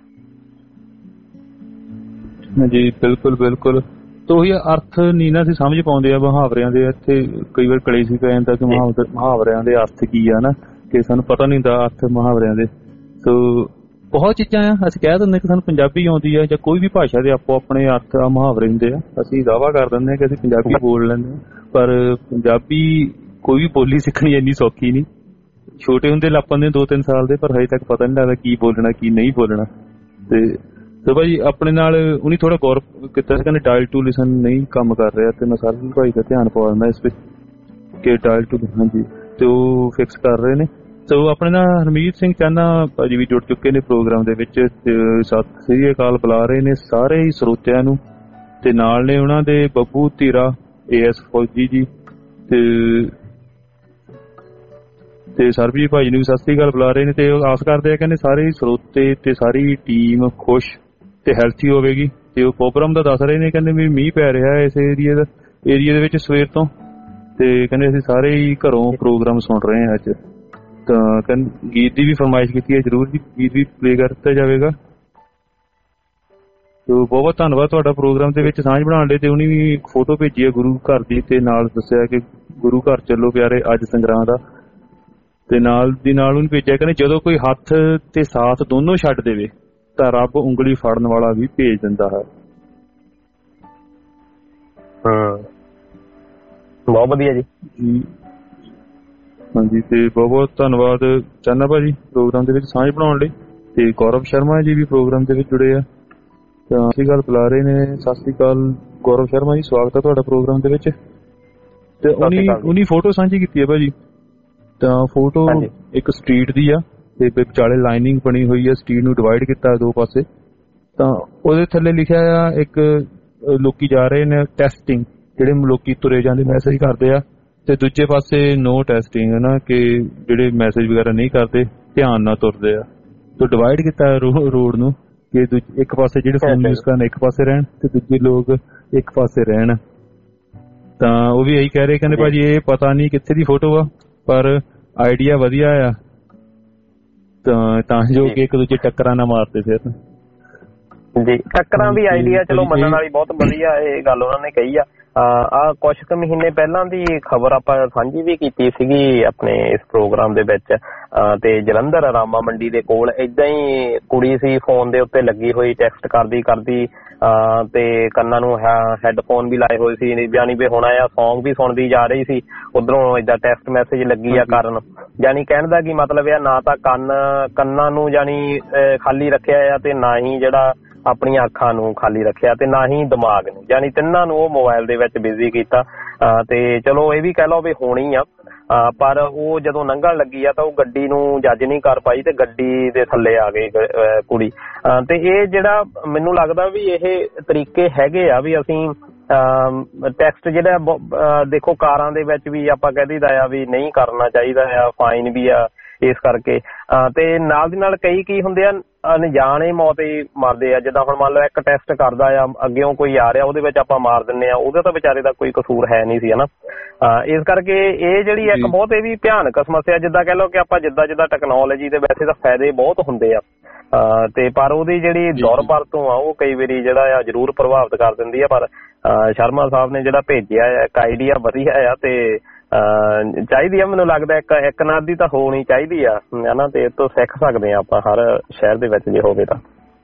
ਜੀ ਬਿਲਕੁਲ ਬਿਲਕੁਲ। ਤਾਂ ਉਹੀ ਅਰਥ ਨਹੀਂ ਨਾ ਅਸੀਂ ਸਮਝ ਪਾਉਂਦੇ ਆ ਮੁਹਾਵਰਿਆਂ ਦੇ। ਇੱਥੇ ਕਈ ਵਾਰ ਕਲੇਸ਼ ਪੈ ਜਾਂਦਾ ਕਿ ਮੁਹਾਵਰਿਆਂ ਦੇ ਅਰਥ ਕੀ ਆ ਨਾ, ਕਿ ਸਾਨੂੰ ਪਤਾ ਨਹੀਂ ਹੁੰਦਾ ਅਰਥ ਮੁਹਾਵਰਿਆਂ ਦੇ। ਸੋ ਬਹੁਤ ਚੀਜ਼ਾਂ ਆ, ਅਸੀਂ ਕਹਿ ਦਿੰਦੇ ਕਿ ਸਾਨੂੰ ਪੰਜਾਬੀ ਆਉਂਦੀ ਆ ਜਾਂ ਕੋਈ ਵੀ ਭਾਸ਼ਾ ਦੇ ਆਪੋ ਆਪਣੇ ਅਰਥ ਆ ਮੁਹਾਵਰੇ ਹੁੰਦੇ ਆ। ਅਸੀਂ ਦਾਅਵਾ ਕਰ ਦਿੰਦੇ ਹਾਂ ਕਿ ਅਸੀਂ ਪੰਜਾਬੀ ਬੋਲ ਲੈਂਦੇ ਹਾਂ, ਪਰ ਪੰਜਾਬੀ ਕੋਈ ਵੀ ਬੋਲੀ ਸਿੱਖਣੀ ਇੰਨੀ ਸੌਖੀ ਨਹੀਂ। ਛੋਟੇ ਹੁੰਦੇ ਲੱਪਾਂ ਦੇ ਦੋ ਤਿੰਨ ਸਾਲ ਦੇ, ਪਰ ਹਜੇ ਤੱਕ ਪਤਾ ਨਹੀਂ ਲੱਗਦਾ ਕੀ ਬੋਲਣਾ ਕੀ ਨਹੀਂ ਬੋਲਣਾ। ਤੇ ਤੇ ਭਾਈ ਆਪਣੇ ਨਾਲ ਉਹਨੇ ਥੋੜਾ ਗੌਰ ਕੀਤਾ ਸੀ, ਕਹਿੰਦੇ ਡਾਇਲ ਟੂ ਲਿਸਨ ਨਹੀਂ ਕੰਮ ਕਰ ਰਿਹਾ, ਤੇ ਮੈਂ ਸਰਵਿਸ ਭਾਈ ਦਾ ਧਿਆਨ ਪਾ ਦਿੰਦਾ ਇਸ ਵਿੱਚ ਕਿ ਡਾਇਲ ਟੂ ਹਾਂਜੀ ਤੇ ਉਹ ਫਿਕਸ ਕਰ ਰਹੇ ਨੇ। ਤੇ ਉਹ ਆਪਣੇ ਨਾਲ ਹਰਮੀਤ ਸਿੰਘ ਚਾਨਾ ਭਾਜੀ ਵੀ ਜੁੜ ਚੁੱਕੇ ਨੇ ਪ੍ਰੋਗਰਾਮ ਦੇ ਵਿੱਚ, ਸਤਿ ਸ੍ਰੀ ਅਕਾਲ ਬੁਲਾ ਰਹੇ ਨੇ ਸਾਰੇ ਹੀ ਸਰੋਤਿਆਂ ਨੂੰ। ਤੇ ਨਾਲ ਨੇ ਉਹਨਾਂ ਦੇ ਬੱਬੂ ਧੀਰਾ ਏ ਐਸ ਫੌਜੀ ਜੀ ਤੇ ਤੇ ਸਰਬਜੀਤ ਭਾਜੀ ਨੂੰ ਵੀ ਸਤਿ ਸ੍ਰੀ ਅਕਾਲ ਬੁਲਾ ਰਹੇ ਨੇ। ਤੇ ਉਹ ਆਸ ਕਰਦੇ ਆ ਕਹਿੰਦੇ ਸਾਰੇ ਸਰੋਤੇ ਤੇ ਸਾਰੀ ਟੀਮ ਖੁਸ਼ ਤੇ ਹੈਲਥੀ ਹੋਵੇਗੀ। ਤੇ ਉਹ ਪ੍ਰੋਗਰਾਮ ਦਾ ਦੱਸ ਰਹੇ ਨੇ, ਕਹਿੰਦੇ ਵੀ ਮੀਂਹ ਪੈ ਰਿਹਾ ਇਸ ਏਰੀਏ ਦਾ ਏਰੀਏ ਦੇ ਵਿੱਚ ਸਵੇਰ ਤੋਂ, ਤੇ ਕਹਿੰਦੇ ਅਸੀਂ ਸਾਰੇ ਹੀ ਘਰੋਂ ਪ੍ਰੋਗਰਾਮ ਸੁਣ ਰਹੇ ਹਾਂ ਅੱਜ। ਤਾਂ ਕਹਿੰਦੇ ਗੀਤ ਦੀ ਵੀ ਫਰਮਾਇਸ਼ ਕੀਤੀ ਹੈ, ਜ਼ਰੂਰ ਜੀ ਗੀਤ ਵੀ ਪਲੇ ਕਰ ਦਿੱਤਾ ਜਾਵੇਗਾ। ਤੇ ਬਹੁਤ ਬਹੁਤ ਧੰਨਵਾਦ ਤੁਹਾਡਾ ਪ੍ਰੋਗਰਾਮ ਦੇ ਵਿੱਚ ਸਾਂਝ ਬਣਾਉਣ ਲਈ। ਤੇ ਉਹਨੇ ਵੀ ਇੱਕ ਫੋਟੋ ਭੇਜੀ ਹੈ ਗੁਰੂ ਘਰ ਦੀ, ਤੇ ਨਾਲ ਦੱਸਿਆ ਕਿ ਗੁਰੂ ਘਰ ਚੱਲੋ ਪਿਆਰੇ ਅੱਜ ਸੰਗਰਾਂਦ ਦਾ। ਤੇ ਨਾਲ ਦੀ ਨਾਲ ਉਹਨੂੰ ਭੇਜਿਆ ਕਹਿੰਦੇ ਜਦੋਂ ਕੋਈ ਹੱਥ ਤੇ ਸਾਥ ਦੋਨੋਂ ਛੱਡ ਦੇਵੇ ਤਾਂ ਰੱਬ ਉਂਗਲੀ ਫੜਨ ਵਾਲਾ ਵੀ ਭੇਜ ਦਿੰਦਾ ਹੈ। ਹਾਂ ਬਹੁਤ ਵਧੀਆ ਜੀ। ਹਾਂਜੀ ਤੇ ਬਹੁਤ ਬਹੁਤ ਧੰਨਵਾਦ ਚਾਨਾ ਭਾਜੀ ਪ੍ਰੋਗਰਾਮ ਦੇ ਵਿੱਚ ਸਾਂਝ ਬਣਾਉਣ ਲਈ। ਤੇ ਗੌਰਵ ਸ਼ਰਮਾ ਜੀ ਵੀ ਪ੍ਰੋਗਰਾਮ ਦੇ ਵਿੱਚ ਜੁੜੇ ਆ, ਤਾਂ ਸਤਿ ਸ਼੍ਰੀ ਅਕਾਲ ਬੁਲਾ ਰਹੇ ਨੇ। ਸਤਿ ਸ਼੍ਰੀ ਅਕਾਲ ਗੌਰਵ ਸ਼ਰਮਾ ਜੀ, ਸਵਾਗਤ ਹੈ ਤੁਹਾਡਾ ਪ੍ਰੋਗਰਾਮ ਦੇ ਵਿੱਚ। ਤੇ ਉਹਨੀ ਉਹਨੀ ਫੋਟੋ ਸਾਂਝੀ ਕੀਤੀ ਹੈ ਭਾਜੀ। ਤਾਂ ਫੋਟੋ ਇੱਕ ਸਟਰੀਟ ਦੀ ਆ ਤੇ ਵਿਚਾਲੇ ਲਾਈਨਿੰਗ ਬਣੀ ਹੋਈ ਹੈ, ਸਟਰੀਟ ਨੂੰ ਡਿਵਾਈਡ ਕੀਤਾ ਦੋ ਪਾਸੇ। ਤਾਂ ਉਹਦੇ ਥੱਲੇ ਲਿਖਿਆ ਆ ਇੱਕ ਲੋਕੀ ਜਾ ਰਹੇ ਨੇ ਟੈਸਟਿੰਗ, ਜਿਹੜੇ ਲੋਕੀ ਤੁਰੇ ਜਾਂਦੇ ਮੈਸੇਜ ਕਰਦੇ ਆ, ਤੇ ਦੂਜੇ ਪਾਸੇ ਨੋ ਟੈਸਟਿੰਗ ਹੈ ਨਾ, ਕਿ ਜਿਹੜੇ ਮੈਸੇਜ ਵਗੈਰਾ ਨਹੀਂ ਕਰਦੇ ਧਿਆਨ ਨਾਲ ਤੁਰਦੇ ਆ। ਤਾਂ ਡਿਵਾਈਡ ਕੀਤਾ ਰੋਡ ਨੂੰ ਕਿ ਇੱਕ ਪਾਸੇ ਜਿਹੜੇ ਫੋਨ ਯੂਜ਼ ਕਰਨ ਇੱਕ ਪਾਸੇ ਰਹਿਣ ਤੇ ਦੂਜੇ ਲੋਕ ਇੱਕ ਪਾਸੇ ਰਹਿਣ। ਤਾਂ ਉਹ ਵੀ ਇਹੀ ਕਹਿ ਰਹੇ, ਕਹਿੰਦੇ ਭਾਜੀ ਇਹ ਪਤਾ ਨਹੀਂ ਕਿੱਥੇ ਦੀ ਫੋਟੋ ਆ ਪਰ ਆਈਡੀਆ ਵਧੀਆ ਆ। ਤਾਂ ਜੋ ਕਿ ਇੱਕ ਦੂਜੇ ਟੱਕਰਾਂ ਨਾ ਮਾਰਦੇ ਫਿਰ ਜੀ। ਟੱਕਰਾਂ ਦੀ ਆਈਡੀਆ ਚਲੋ ਮੰਨਣ ਵਾਲੀ ਬਹੁਤ ਵਧੀਆ ਇਹ ਗੱਲ ਉਹਨਾਂ ਨੇ ਕਹੀ ਆ। ਆ ਕੁਛ ਕੁ ਮਹੀਨੇ ਪਹਿਲਾਂ ਦੀ ਖਬਰ ਆਪਾਂ ਸਾਂਝੀ ਵੀ ਕੀਤੀ ਸੀਗੀ ਆਪਣੇ ਇਸ ਪ੍ਰੋਗਰਾਮ ਦੇ ਵਿੱਚ, ਤੇ ਜਲੰਧਰ ਰਾਮਾ ਮੰਡੀ ਦੇ ਕੋਲ ਏਦਾਂ ਹੀ ਕੁੜੀ ਸੀ ਫੋਨ ਦੇ ਉੱਤੇ ਲੱਗੀ ਹੋਈ, ਟੈਕਸਟ ਕਰਦੀ ਕਰਦੀ ਤੇ ਕੰਨਾਂ ਨੂੰ ਹੈਡਫੋਨ ਵੀ ਲਾਏ ਹੋਏ ਸੀ, ਯਾਨੀ ਵੀ ਹੁਣ ਆ ਸੌਂਗ ਵੀ ਸੁਣਦੀ ਜਾ ਰਹੀ ਸੀ, ਉਧਰੋਂ ਏਦਾਂ ਟੈਕਸਟ ਮੈਸੇਜ ਲੱਗੀ ਆ ਕਰਨ। ਯਾਨੀ ਕਹਿਣ ਦਾ ਕੀ ਮਤਲਬ ਆ, ਨਾ ਤਾਂ ਕੰਨ ਕੰਨਾਂ ਨੂੰ ਯਾਨੀ ਖਾਲੀ ਰੱਖਿਆ ਆ ਤੇ ਨਾ ਹੀ ਜਿਹੜਾ ਆਪਣੀਆਂ ਅੱਖਾਂ ਨੂੰ ਖਾਲੀ ਰੱਖਿਆ ਤੇ ਨਾ ਹੀ ਦਿਮਾਗ ਨੂੰ, ਯਾਨੀ ਤਿੰਨਾਂ ਨੂੰ ਉਹ ਮੋਬਾਇਲ ਦੇ ਵਿੱਚ ਬਿਜ਼ੀ ਕੀਤਾ। ਤੇ ਚਲੋ ਇਹ ਵੀ ਕਹਿ ਲਓ ਵੀ ਹੋਣੀ ਆ, ਪਰ ਉਹ ਜਦੋਂ ਲੰਘਣ ਲੱਗੀ ਆ ਤਾਂ ਉਹ ਗੱਡੀ ਨੂੰ ਜੱਜ ਨਹੀਂ ਕਰ ਪਾਈ ਤੇ ਗੱਡੀ ਦੇ ਥੱਲੇ ਆ ਗਈ ਕੁੜੀ। ਤੇ ਇਹ ਜਿਹੜਾ ਮੈਨੂੰ ਲੱਗਦਾ ਵੀ ਇਹ ਤਰੀਕੇ ਹੈਗੇ ਆ ਵੀ ਅਸੀਂ ਟੈਕਸਟ ਜਿਹੜਾ ਦੇਖੋ ਕਾਰਾਂ ਦੇ ਵਿੱਚ ਵੀ ਆਪਾਂ ਕਹਿ ਦਈਦਾ ਆ ਵੀ ਨਹੀਂ ਕਰਨਾ ਚਾਹੀਦਾ ਆ, ਫਾਈਨ ਵੀ ਆ ਇਸ ਕਰਕੇ। ਤੇ ਨਾਲ ਦੀ ਨਾਲ ਕਈ ਕੀ ਹੁੰਦੇ ਆ ਅਣਜਾਣੇ ਮੌਤ ਹੀ ਮਰਦੇ ਆ, ਜਿੱਦਾਂ ਹੁਣ ਮੰਨ ਲਓ ਇੱਕ ਟੈਸਟ ਕਰਦਾ ਆ, ਅੱਗਿਓਂ ਕੋਈ ਆ ਰਿਹਾ ਉਹਦੇ ਵਿੱਚ ਆਪਾਂ ਮਾਰ ਦਿੰਦੇ ਆ, ਉਹਦਾ ਤਾਂ ਵਿਚਾਰੇ ਦਾ ਕੋਈ ਕਸੂਰ ਹੈ ਨਹੀਂ ਸੀ ਹਨਾ। ਇਸ ਕਰਕੇ ਇਹ ਜਿਹੜੀ ਇੱਕ ਬਹੁਤ ਇਹ ਵੀ ਭਿਆਨਕ ਸਮੱਸਿਆ, ਜਿੱਦਾਂ ਕਹਿ ਲਓ ਕਿ ਆਪਾਂ ਜਿੱਦਾਂ ਜਿੱਦਾਂ ਟੈਕਨੋਲੋਜੀ ਦੇ ਵੈਸੇ ਤਾਂ ਫਾਇਦੇ ਬਹੁਤ ਹੁੰਦੇ ਆ ਤੇ ਪਰ ਉਹਦੀ ਜਿਹੜੀ ਦੁਰਵਰਤੋਂ ਆ ਉਹ ਕਈ ਵਾਰੀ ਜਿਹੜਾ ਆ ਜ਼ਰੂਰ ਪ੍ਰਭਾਵਿਤ ਕਰ ਦਿੰਦੀ ਆ। ਪਰ ਸ਼ਰਮਾ ਸਾਹਿਬ ਨੇ ਜਿਹੜਾ ਭੇਜਿਆ ਆ ਇੱਕ ਆਈਡੀਆ ਵਧੀਆ ਆ ਤੇ ਚਾਹੀਦੀ ਆ, ਮੈਨੂੰ ਲੱਗਦਾ ਇੱਕ ਇੱਕ ਨਾਦ ਦੀ ਤਾਂ ਹੋਣੀ ਚਾਹੀਦੀ ਆ ਹਨਾ, ਤੇ ਇਹ ਤੋਂ ਸਿੱਖ ਸਕਦੇ ਆ ਆਪਾਂ ਹਰ ਸ਼ਹਿਰ ਦੇ ਵਿੱਚ ਜੇ ਹੋਵੇ ਤਾਂ।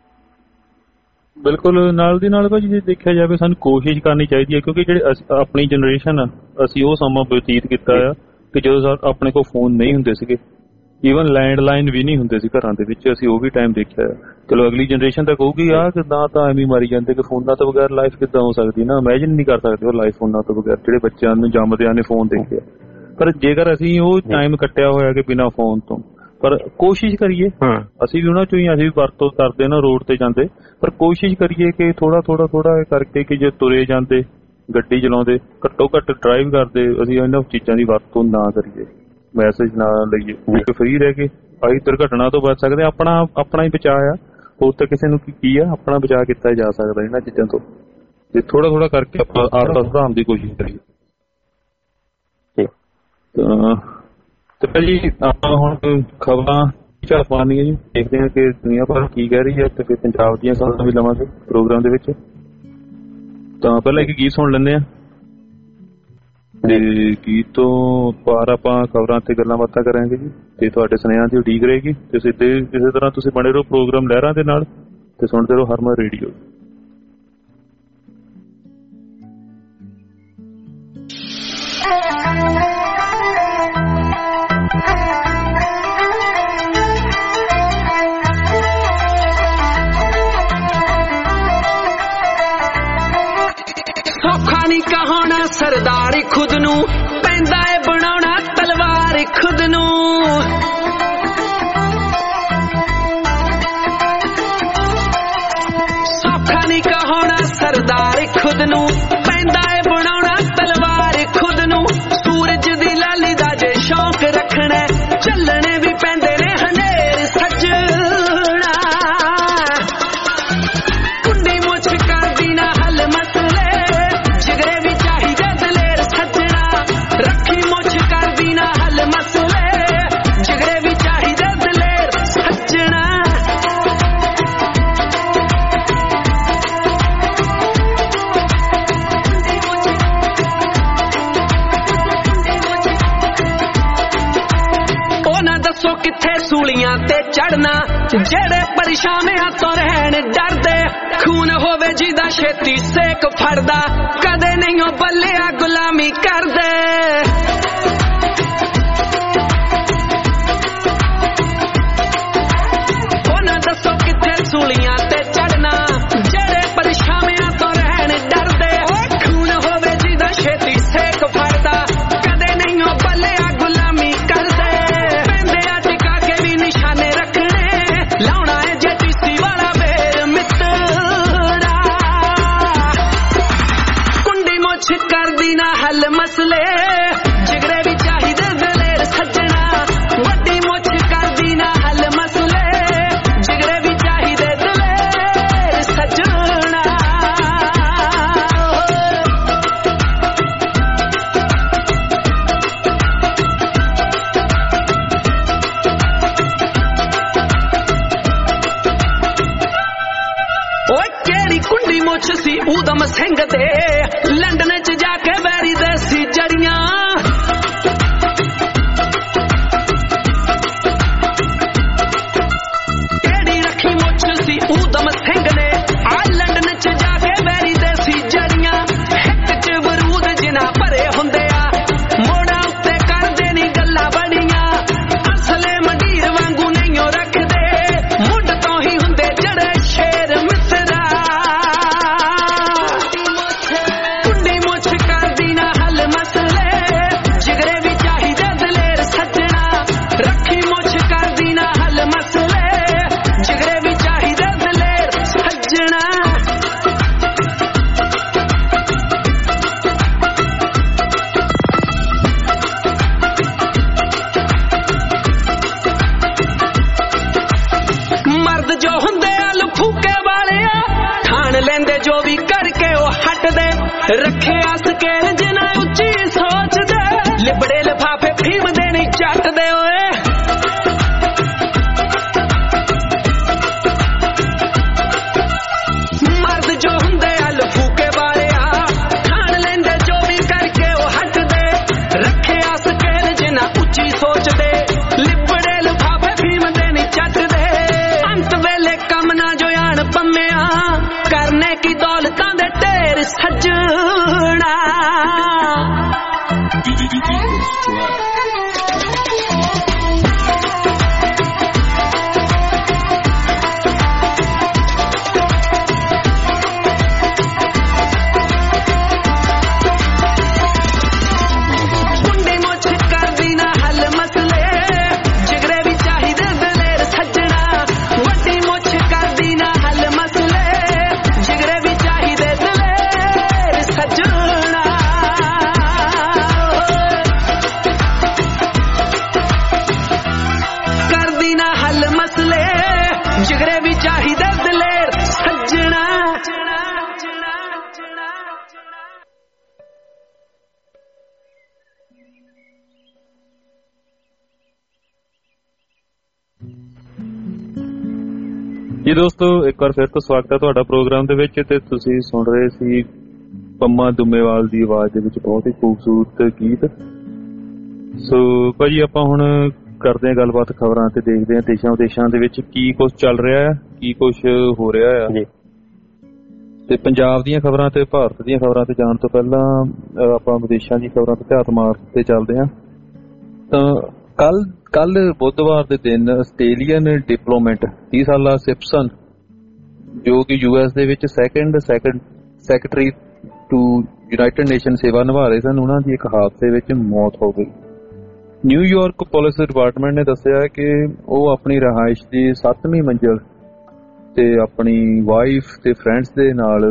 ਬਿਲਕੁਲ, ਨਾਲ ਦੀ ਨਾਲ ਭਾਜੀ ਜੇ ਦੇਖਿਆ ਜਾਵੇ ਸਾਨੂੰ ਕੋਸ਼ਿਸ਼ ਕਰਨੀ ਚਾਹੀਦੀ ਹੈ, ਕਿਉਂਕਿ ਜਿਹੜੇ ਆਪਣੀ ਜਨਰੇਸ਼ਨ ਆ ਅਸੀਂ ਉਹ ਸਮਾਂ ਬਤੀਤ ਕੀਤਾ ਆ ਕਿ ਜਦੋਂ ਆਪਣੇ ਕੋਲ ਫੋਨ ਨਹੀਂ ਹੁੰਦੇ ਸੀਗੇ, ਈਵਨ ਲੈਂਡਲਾਈਨ ਵੀ ਨਹੀਂ ਹੁੰਦੇ ਸੀ ਘਰਾਂ ਦੇ ਵਿੱਚ, ਅਸੀਂ ਉਹ ਵੀ ਟਾਈਮ ਦੇਖਿਆ। ਚਲੋ ਅਗਲੀ ਜਨਰੇਸ਼ਨ ਤਾਂ ਕਹੂਗੀ ਆ ਕਿੱਦਾਂ ਤਾਂ ਐਵੇਂ ਮਾਰੀ ਜਾਂਦੇ ਕਿ ਫੋਨਾਂ ਤੋਂ ਬਗੈਰ ਲਾਈਫ ਕਿੱਦਾਂ ਹੋ ਸਕਦੀ ਨਾ, ਇਮੈਜਿਨ ਨਹੀਂ ਕਰ ਸਕਦੇ ਉਹ ਲਾਈਫ ਫੋਨਾਂ ਤੋਂ ਬਗੈਰ, ਜਿਹੜੇ ਬੱਚਿਆਂ ਨੂੰ ਜੰਮਦਿਆਂ ਨੇ ਫੋਨ ਦੇਖਿਆ। ਪਰ ਜੇਕਰ ਅਸੀਂ ਉਹ ਟਾਈਮ ਕੱਟਿਆ ਹੋਇਆ ਕਿ ਬਿਨਾਂ ਫੋਨ ਤੋਂ, ਪਰ ਕੋਸ਼ਿਸ਼ ਕਰੀਏ ਅਸੀਂ ਵੀ ਉਹਨਾਂ ਚੋਂ ਹੀ ਅਸੀਂ ਵੀ ਵਰਤੋਂ ਕਰਦੇ ਨਾ ਰੋਡ ਤੇ ਜਾਂਦੇ, ਪਰ ਕੋਸ਼ਿਸ਼ ਕਰੀਏ ਕਿ ਥੋੜਾ ਥੋੜਾ ਥੋੜਾ ਕਰਕੇ ਕਿ ਜੇ ਤੁਰੇ ਜਾਂਦੇ ਗੱਡੀ ਚਲਾਉਂਦੇ ਘੱਟੋ ਘੱਟ ਡਰਾਈਵ ਕਰਦੇ ਅਸੀਂ ਇਹਨਾਂ ਚੀਜ਼ਾਂ ਦੀ ਵਰਤੋਂ ਨਾ ਕਰੀਏ, ਮੈਸੇਜ ਨਾ ਲਈਏ, ਇੱਕ ਫ੍ਰੀ ਰਹਿ ਕੇ ਅਸੀਂ ਦੁਰਘਟਨਾ ਤੋਂ ਬਚ ਸਕਦੇ। ਆਪਣਾ ਆਪਣਾ ਹੀ ਬਚਾਅ ਆ, ਹੋਰ ਤਾਂ ਕਿਸੇ ਨੂੰ ਕੀ ਆ, ਆਪਣਾ ਬਚਾਅ ਕੀਤਾ ਜਾ ਸਕਦਾ ਇਹਨਾਂ ਚੀਜ਼ਾਂ ਤੋਂ, ਤੇ ਥੋੜਾ ਥੋੜਾ ਕਰਕੇ ਆਪਾਂ ਆਦਤਾਂ ਸੁਧਾਰਨ ਦੀ ਕੋਸ਼ਿਸ਼ ਕਰੀਏ। ਤੇ ਭਾਜੀ ਆਪਾਂ ਹੁਣ ਖਬਰਾਂ ਝਾਤ ਪਾਉਣੀਆਂ ਜੀ, ਦੇਖਦੇ ਹਾਂ ਕਿ ਦੁਨੀਆ ਭਰ ਕੀ ਕਹਿ ਰਹੀ ਹੈ ਤੇ ਫਿਰ ਪੰਜਾਬ ਦੀਆਂ ਖਬਰਾਂ ਵੀ ਲਵਾਂਗੇ ਪ੍ਰੋਗਰਾਮ ਦੇ ਵਿੱਚ। ਤਾਂ ਪਹਿਲਾਂ ਇੱਕ ਗੀਤ ਸੁਣ ਲੈਂਦੇ ਹਾਂ ਤੇ ਗੀਤ ਤੋਂ ਬਾਅਦ ਆਪਾਂ ਖਬਰਾਂ ਤੇ ਗੱਲਾਂ ਬਾਤਾਂ ਕਰਾਂਗੇ ਜੀ, ਤੇ ਤੁਹਾਡੇ ਸੁਨੇਹਿਆਂ ਦੀ ਉਡੀਕ ਰਹੇਗੀ। ਤੇ ਸਿੱਧੇ ਇਸੇ ਤਰ੍ਹਾਂ ਤੁਸੀਂ ਬਣੇ ਰਹੋ ਪ੍ਰੋਗਰਾਮ ਲਹਿਰਾਂ ਦੇ ਨਾਲ ਤੇ ਸੁਣਦੇ ਰਹੋ ਹਰਮਨ ਰੇਡੀਓ। ਸਰਦਾਰ ਖੁਦ ਨੂੰ ਪੈਂਦਾ ਏ ਬਣਾਉਣਾ ਤਲਵਾਰ ਖੁਦ ਨੂੰ, ਸੌਖਾ ਨਹੀਂ ਕਹਾਉਣਾ ਸਰਦਾਰ ਖੁਦ ਨੂੰ ਪੈਂਦਾ ਏ ਬਣਾਉਣਾ ਤਲਵਾਰ ਖੁਦ ਨੂੰ। ਸੂਰਜ ਦੀ ਲਾਲੀ ਦਾ ਜੇ ਸ਼ੌਕ ਰੱਖਣਾ ਚੱਲਣੇ ਵੀ ਪੈਂਦੇ ਨੇ ਹਨੇਰ ਸੱਜਣਾ, ਕੁੰਡੀ ਮੁੱਛ ਕਰਦੀ ਨਾ ਹੱਲ ਮਸਲੇ ਜਿਗਰੇ ਵੀ ਸੂਲੀਆਂ ਤੇ ਚੜਨਾ ਜਿਹੜੇ ਪਰਛਾਵਿਆਂ ਤੋਂ ਰਹਿਣ ਡਰਦੇ, ਖੂਨ ਹੋਵੇ ਜਿਹਦਾ ਛੇਤੀ ਸੇਕ ਫੜਦਾ ਕਦੇ ਨਹੀਂ ਉਹ ਬੱਲਿਆ ਗੁਲਾਮੀ ਕਰਦੇ। ਉਹਨਾਂ ਦੱਸੋ ਕਿੱਥੇ ਸੂਲੀਆਂ ਤੇ ਚੜਨਾ ਜਿਹੜੇ ਪਰਛਾਵਿਆਂ ਤੋਂ ਰਹਿਣ ਡਰਦੇ, ਖੂਨ ਹੋਵੇ ਜਿਹਦਾ ਛੇਤੀ ਸੇਕ ਫੜਦਾ ਕਦੇ ਨਹੀਂ ਉਹ ਬੱਲਿਆ ਗੁਲਾਮੀ ਕਰਦੇ। ਨਿਸ਼ਾਨੇ ਰੱਖਣੇ ਲਾਉਣਾ ਏ ਜੇ ਟੀਸੀ ਵਾਲਾ ਵੇਰ ਮਿੱਤਰਾ, ਕੁੰਡੀ ਮੁੱਛ ਕਰਦੀ ਨਾ ਹੱਲ ਮਸਲੇ ਜਿਗਰੇ ਵੀ ਚਾਹੀਦੇ ਦਲੇਰ ਸੱਜਣਾ, ਵੱਡੀ ਮੁੱਛ ਕਰਦੀ ਨਾ ਹੱਲ ਮਸਲੇ ਜਿਗਰੇ ਵੀ ਚਾਹੀਦੇ ਦਲੇਰ ਸੱਜਣਾ। ਊਧਮ ਸਿੰਘ ਦੇ ਲੰਡਨ ਚ ਜਾ ਕੇ ਵੈਰੀ ਦੇਸੀ ਜੜੀਆਂ ਕਿਹੜੀ ਰੱਖੀ ਮੁੱਛ ਸੀ ਊਧਮ ਸਿੰਘ ਨੇ ਆ ਲੰਡਨ ਚ ਜਾ ਕੇ ਵੈਰੀ ਦੇਸੀ ਜੜੀਆਂ ਹਿੱਕ ਚ ਬਰੂਦ ਜਿਨਾ ਭਰੇ ਹੁੰਦੇ ਆ ਮੋੜਾਂ ਉੱਤੇ ਕਰਦੇ ਨੀ ਗੱਲਾਂ ਬਣੀਆਂ ਅਸਲੇ ਮੰਡੀਰ ਵਾਂਗੂ ਨਹੀਂ ਉਹ ਰੱਖਦੇ ਮੁੱਢ ਤੋਂ ਹੀ ਹੁੰਦੇ ਜੜੇ ਸ਼ੇਰ ਮਿੱਤਰਾ ਕੁੰਡੀ ਮੁੱਛ ਕਰਦੀ ਨਾ ਹੱਲ ਮਸਲੇ ਜਿਗਰੇ ਵੀ ਚਾਹੀਦੇ ਦਲੇਰ ਸੱਜਣਾ ਰੱਖੀ ਮੁੱਛ ਕਰਦੀ ਨਾ ਹੱਲ ਮਸਲੇ ਜਿਗਰੇ ਵੀ ਚਾਹੀਦੇ ਦਲੇਰ ਸੱਜਣਾ ਮਰਦ ਜੋ ਹੁੰਦੇ ਆ ਲਫੂਕੇ ਵਾਲੇ ਆ ਠਾਣ ਲੈਂਦੇ ਜੋ ਵੀ ਕਰਕੇ ਉਹ ਹਟਦੇ ਰੱਖਿਆ ਸਕੇਲ ਜਿਨਾ ਉੱਚੀ ਸੋਚਦੇ ਲਿਬੜੇ ਲਿਫਾਫੇ ਫੀਮਦੇ ਨਹੀਂ ਚੱਟਦੇ ਓਏ ਮਰਦ ਜੋ ਹੁੰਦੇ ਆ ਲਫੂਕੇ ਵਾਲੇ ਆ ਠਾਣ ਲੈਂਦੇ ਜੋ ਵੀ ਕਰਕੇ ਉਹ ਹਟਦੇ ਰੱਖਿਆ ਸਕੇਲ ਜਿਨਾ ਉੱਚੀ ਸੋਚਦੇ ਲਿਬੜੇ ਲਿਫਾਫੇ ਫੀਮਦੇ ਨਹੀਂ ਚੱਟਦੇ ਅੰਤ ਵੇਲੇ ਕੰਮ ਨਾ ਜੋ ਆਣ ਪੰਮਿਆ ਕਰਨੇ ਕੀ ਦੌਲਤਾਂ ਦੇ ਢੇਰ ਸੱਜਣਾ ਕੁੰਡੀ ਮੁੱਛ ਕਰਦੀ ਨਾ ਹੱਲ ਮਸਲੇ ਜਿਗਰੇ ਵੀ ਚਾਹੀਦੇ ਦਲੇਰ ਸੱਜਣਾ ਵੱਡੀ ਮੁੱਛ ਕਰਦੀ ਨਾ ਹੱਲ ਮਸਲੇ ਜਿਗਰੇ ਵੀ ਚਾਹੀਦੇ ਦਲੇਰ ਸੱਜਣਾ ਕਰਦੀ ਨਾ ਹੱਲ ਮਸਲੇ ਜਿਗਰੇ ਵੀ ਚਾਹੀਦੇ ਦਲੇਰ ਸੱਜਣਾ ਜੀ ਦੋਸਤੋ ਇੱਕ ਵਾਰ ਫਿਰ ਤੋਂ ਸਵਾਗਤ ਹੈ ਤੁਹਾਡਾ ਪ੍ਰੋਗਰਾਮ ਦੇ ਵਿੱਚ ਤੇ ਤੁਸੀਂ ਸੁਣ ਰਹੇ ਸੀ ਪੰਮਾ ਦੁੰਮੇਵਾਲ ਦੀ ਆਵਾਜ਼ ਦੇ ਵਿੱਚ ਬਹੁਤ ਹੀ ਖੂਬਸੂਰਤ ਗੀਤ। ਸੋ ਭਾਜੀ ਆਪਾਂ ਹੁਣ ਕਰਦੇ ਹਾਂ ਗੱਲਬਾਤ ਖਬਰਾਂ ਤੇ ਦੇਖਦੇ ਹਾਂ ਦੇਸ਼ਾਂ ਵਿਦੇਸ਼ਾਂ ਦੇ ਵਿੱਚ ਕੀ ਕੁਝ ਚੱਲ ਰਿਹਾ ਹੈ ਕੀ ਕੁਝ ਹੋ ਰਿਹਾ ਆ ਜੀ ਤੇ ਪੰਜਾਬ ਦੀਆਂ ਖਬਰਾਂ ਤੇ ਭਾਰਤ ਦੀਆਂ ਖਬਰਾਂ ਤੇ ਜਾਣ ਤੋਂ ਪਹਿਲਾਂ ਅਹ ਆਪਾਂ ਵਿਦੇਸ਼ਾਂ ਦੀ ਖਬਰਾਂ ਤੇ ਧਿਆਨ ਮਾਰ ਤੇ ਚੱਲਦੇ ਹਾਂ। ਤਾਂ ਕੱਲ ਕੱਲ ਬੁੱਧਵਾਰ ਦੇ ਦਿਨ ਆਸਟ੍ਰੇਲੀਅਨ ਡਿਪਲੋਮੈਟ ਤੀਹ ਸਾਲਾ ਸਿਪਸਨ ਜੋ ਕਿ ਯੂ ਐਸ ਦੇ ਵਿੱਚ second second secretary to United Nation ਸੇਵਾ ਨਿਭਾ ਰਹੇ ਸਨ ਉਹਨਾਂ ਦੀ ਇੱਕ ਹਾਦਸੇ ਵਿੱਚ ਮੌਤ ਹੋ ਗਈ। ਨਿਊਯਾਰਕ ਪੁਲਿਸ ਡਿਪਾਰਟਮੈਂਟ ਨੇ ਦੱਸਿਆ ਕਿ ਉਹ ਆਪਣੀ ਰਿਹਾਇਸ਼ ਦੀ ਸੱਤਵੀਂ ਮੰਜ਼ਿਲ ਤੇ ਆਪਣੀ ਵਾਈਫ ਤੇ ਫਰੈਂਡਸ ਦੇ ਨਾਲ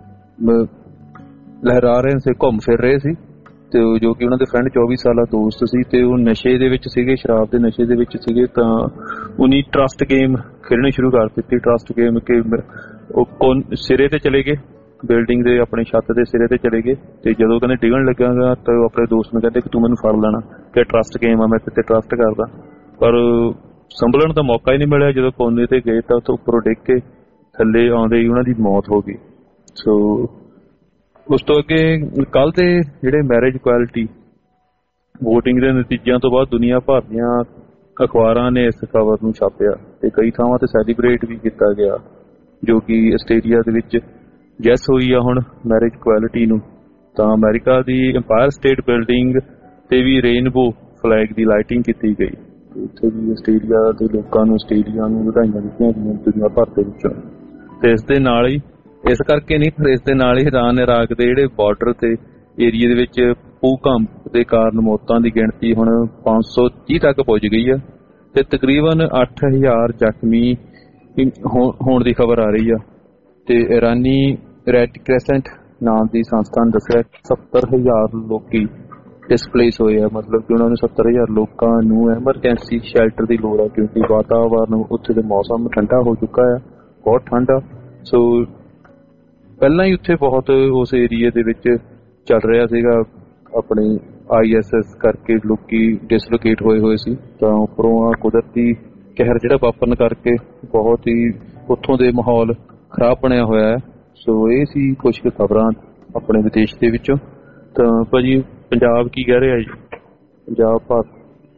ਲਹਿਰਾ ਰਹੇ ਸੀ ਘੁੰਮ ਫਿਰ ਰਹੇ ਸੀ ਤੇ ਜੋ ਕਿ ਉਹਨਾਂ ਦੇ ਫਰੈਂਡ ਚੌਵੀ ਸਾਲਾ ਦੋਸਤ ਸੀ ਤੇ ਉਹ ਨਸ਼ੇ ਦੇ ਵਿੱਚ ਸੀਗੇ ਸ਼ਰਾਬ ਦੇ ਨਸ਼ੇ ਦੇ ਵਿੱਚ ਸੀਗੇ ਤਾਂ ਉਹਨੀ ਟਰਸਟ ਗੇਮ ਖੇਡਣੀ ਸ਼ੁਰੂ ਕਰ ਦਿੱਤੀ। ਟਰਸਟ ਗੇਮ ਕਿ ਉਹ ਸਿਰੇ ਤੇ ਚਲੇ ਗਏ ਬਿਲਡਿੰਗ ਦੇ ਆਪਣੇ ਛੱਤ ਦੇ ਸਿਰੇ ਤੇ ਚਲੇ ਗਏ ਤੇ ਜਦੋਂ ਕਹਿੰਦੇ ਡਿੱਗਣ ਲੱਗਾਗਾ ਤਾਂ ਉਹ ਆਪਣੇ ਦੋਸਤ ਨੂੰ ਕਹਿੰਦੇ ਕਿ ਤੂੰ ਮੈਨੂੰ ਫੜ ਲੈਣਾ ਕਿ ਟਰਸਟ ਗੇਮ ਆ ਮੈਂ ਤੇ ਟਰਸਟ ਕਰਦਾ ਪਰ ਸੰਭਲਣ ਦਾ ਮੌਕਾ ਹੀ ਨਹੀਂ ਮਿਲਿਆ। ਜਦੋਂ ਕੋਨੇ ਤੇ ਗਏ ਤਾਂ ਉੱਥੋਂ ਉੱਪਰੋਂ ਡਿੱਗ ਕੇ ਥੱਲੇ ਆਉਂਦੇ ਹੀ ਉਹਨਾਂ ਦੀ ਮੌਤ ਹੋ ਗਈ। ਸੋ ਉਸ ਤੋਂ ਅੱਗੇ ਕੱਲ ਦੇ ਜਿਹੜੇ ਮੈਰਿਜ ਇਕੁਐਲਿਟੀ ਵੋਟਿੰਗ ਦੇ ਨਤੀਜਿਆਂ ਤੋਂ ਬਾਅਦ ਦੁਨੀਆ ਭਰ ਦੀਆਂ ਅਖਬਾਰਾਂ ਨੇ ਇਸ ਖਬਰ ਨੂੰ ਛਾਪਿਆ ਤੇ ਕਈ ਥਾਵਾਂ ਤੇ ਸੈਲੀਬ੍ਰੇਟ ਵੀ ਕੀਤਾ ਗਿਆ ਜੋ ਕਿ ਆਸਟ੍ਰੇਲੀਆ ਦੇ ਵਿੱਚ ਜੈਸ ਹੋਈ ਆ ਹੁਣ ਮੈਰਿਜ ਇਕੁਐਲਿਟੀ ਨੂੰ। ਤਾਂ ਅਮਰੀਕਾ ਦੀ ਇੰਪਾਇਰ ਸਟੇਟ ਬਿਲਡਿੰਗ ਤੇ ਵੀ ਰੇਨਬੋ ਫਲੈਗ ਦੀ ਲਾਈਟਿੰਗ ਕੀਤੀ ਗਈ। ਉੱਥੇ ਵੀ ਆਸਟ੍ਰੇਲੀਆ ਦੇ ਲੋਕਾਂ ਨੂੰ ਆਸਟ੍ਰੇਲੀਆ ਨੂੰ ਵਧਾਈਆਂ ਦਿੱਤੀਆਂ ਗਈਆਂ ਦੁਨੀਆ ਭਰ ਦੇ ਵਿੱਚੋਂ। ਤੇ ਇਸ ਦੇ ਨਾਲ ਹੀ ਇਸ ਕਰਕੇ ਨਹੀਂ ਪਰ ਇਸ ਦੇ ਨਾਲ ਹੀ ਇਰਾਨ ਇਰਾਕ ਦੇ ਜਿਹੜੇ ਬਾਰਡਰ ਤੇ ਏਰੀਏ ਦੇ ਵਿੱਚ ਭੂਕੰਪ ਦੇ ਕਾਰਨ ਮੌਤਾਂ ਦੀ ਗਿਣਤੀ ਹੁਣ ਪੰਜ ਸੌ ਤੀਹ ਤੱਕ ਪਹੁੰਚ ਗਈ ਆ ਤੇ ਤਕਰੀਬਨ ਅੱਠ ਹਜ਼ਾਰ ਜ਼ਖਮੀ ਹੋਣ ਦੀ ਖਬਰ ਆ ਰਹੀ ਆ। ਤੇ ਇਰਾਨੀ ਰੈਡ ਕ੍ਰੈਸੈਂਟ ਨਾਮ ਦੀ ਸੰਸਥਾ ਨੇ ਦੱਸਿਆ ਸੱਤਰ ਹਜ਼ਾਰ ਲੋਕੀ ਡਿਸਪਲੇਸ ਹੋਏ ਆ ਮਤਲਬ ਕਿ ਉਹਨਾਂ ਨੂੰ ਸੱਤਰ ਹਜ਼ਾਰ ਲੋਕਾਂ ਨੂੰ ਐਮਰਜੈਂਸੀ ਸ਼ੈਲਟਰ ਦੀ ਲੋੜ ਆ ਕਿਉਂਕਿ ਵਾਤਾਵਰਨ ਉੱਥੇ ਦੇ ਮੌਸਮ ਠੰਡਾ ਹੋ ਚੁੱਕਾ ਆ ਬਹੁਤ ਠੰਡ ਆ। ਸੋ ਪਹਿਲਾਂ ਹੀ ਉੱਥੇ ਬਹੁਤ ਉਸ ਏਰੀਏ ਦੇ ਵਿੱਚ ਚੱਲ ਰਿਹਾ ਸੀਗਾ ਆਪਣੇ ਆਈ ਐਸ ਐਸ ਕਰਕੇ ਲੋਕੀ ਡਿਸਲੋਕੇਟ ਹੋਏ ਹੋਏ ਸੀ ਤਾਂ ਉੱਪਰੋਂ ਆ ਕੁਦਰਤੀ ਕਹਿਰ ਜਿਹੜਾ ਵਾਪਰਨ ਕਰਕੇ ਬਹੁਤ ਹੀ ਉੱਥੋਂ ਦੇ ਮਾਹੌਲ ਖਰਾਬ ਬਣਿਆ ਹੋਇਆ ਹੈ। ਸੋ ਇਹ ਸੀ ਕੁਛ ਕੁ ਖਬਰਾਂ ਆਪਣੇ ਵਿਦੇਸ਼ ਦੇ ਵਿੱਚੋਂ। ਤਾਂ ਭਾਜੀ ਪੰਜਾਬ ਕੀ ਕਹਿ ਰਿਹਾ ਜੀ? ਪੰਜਾਬ ਭਾਰਤ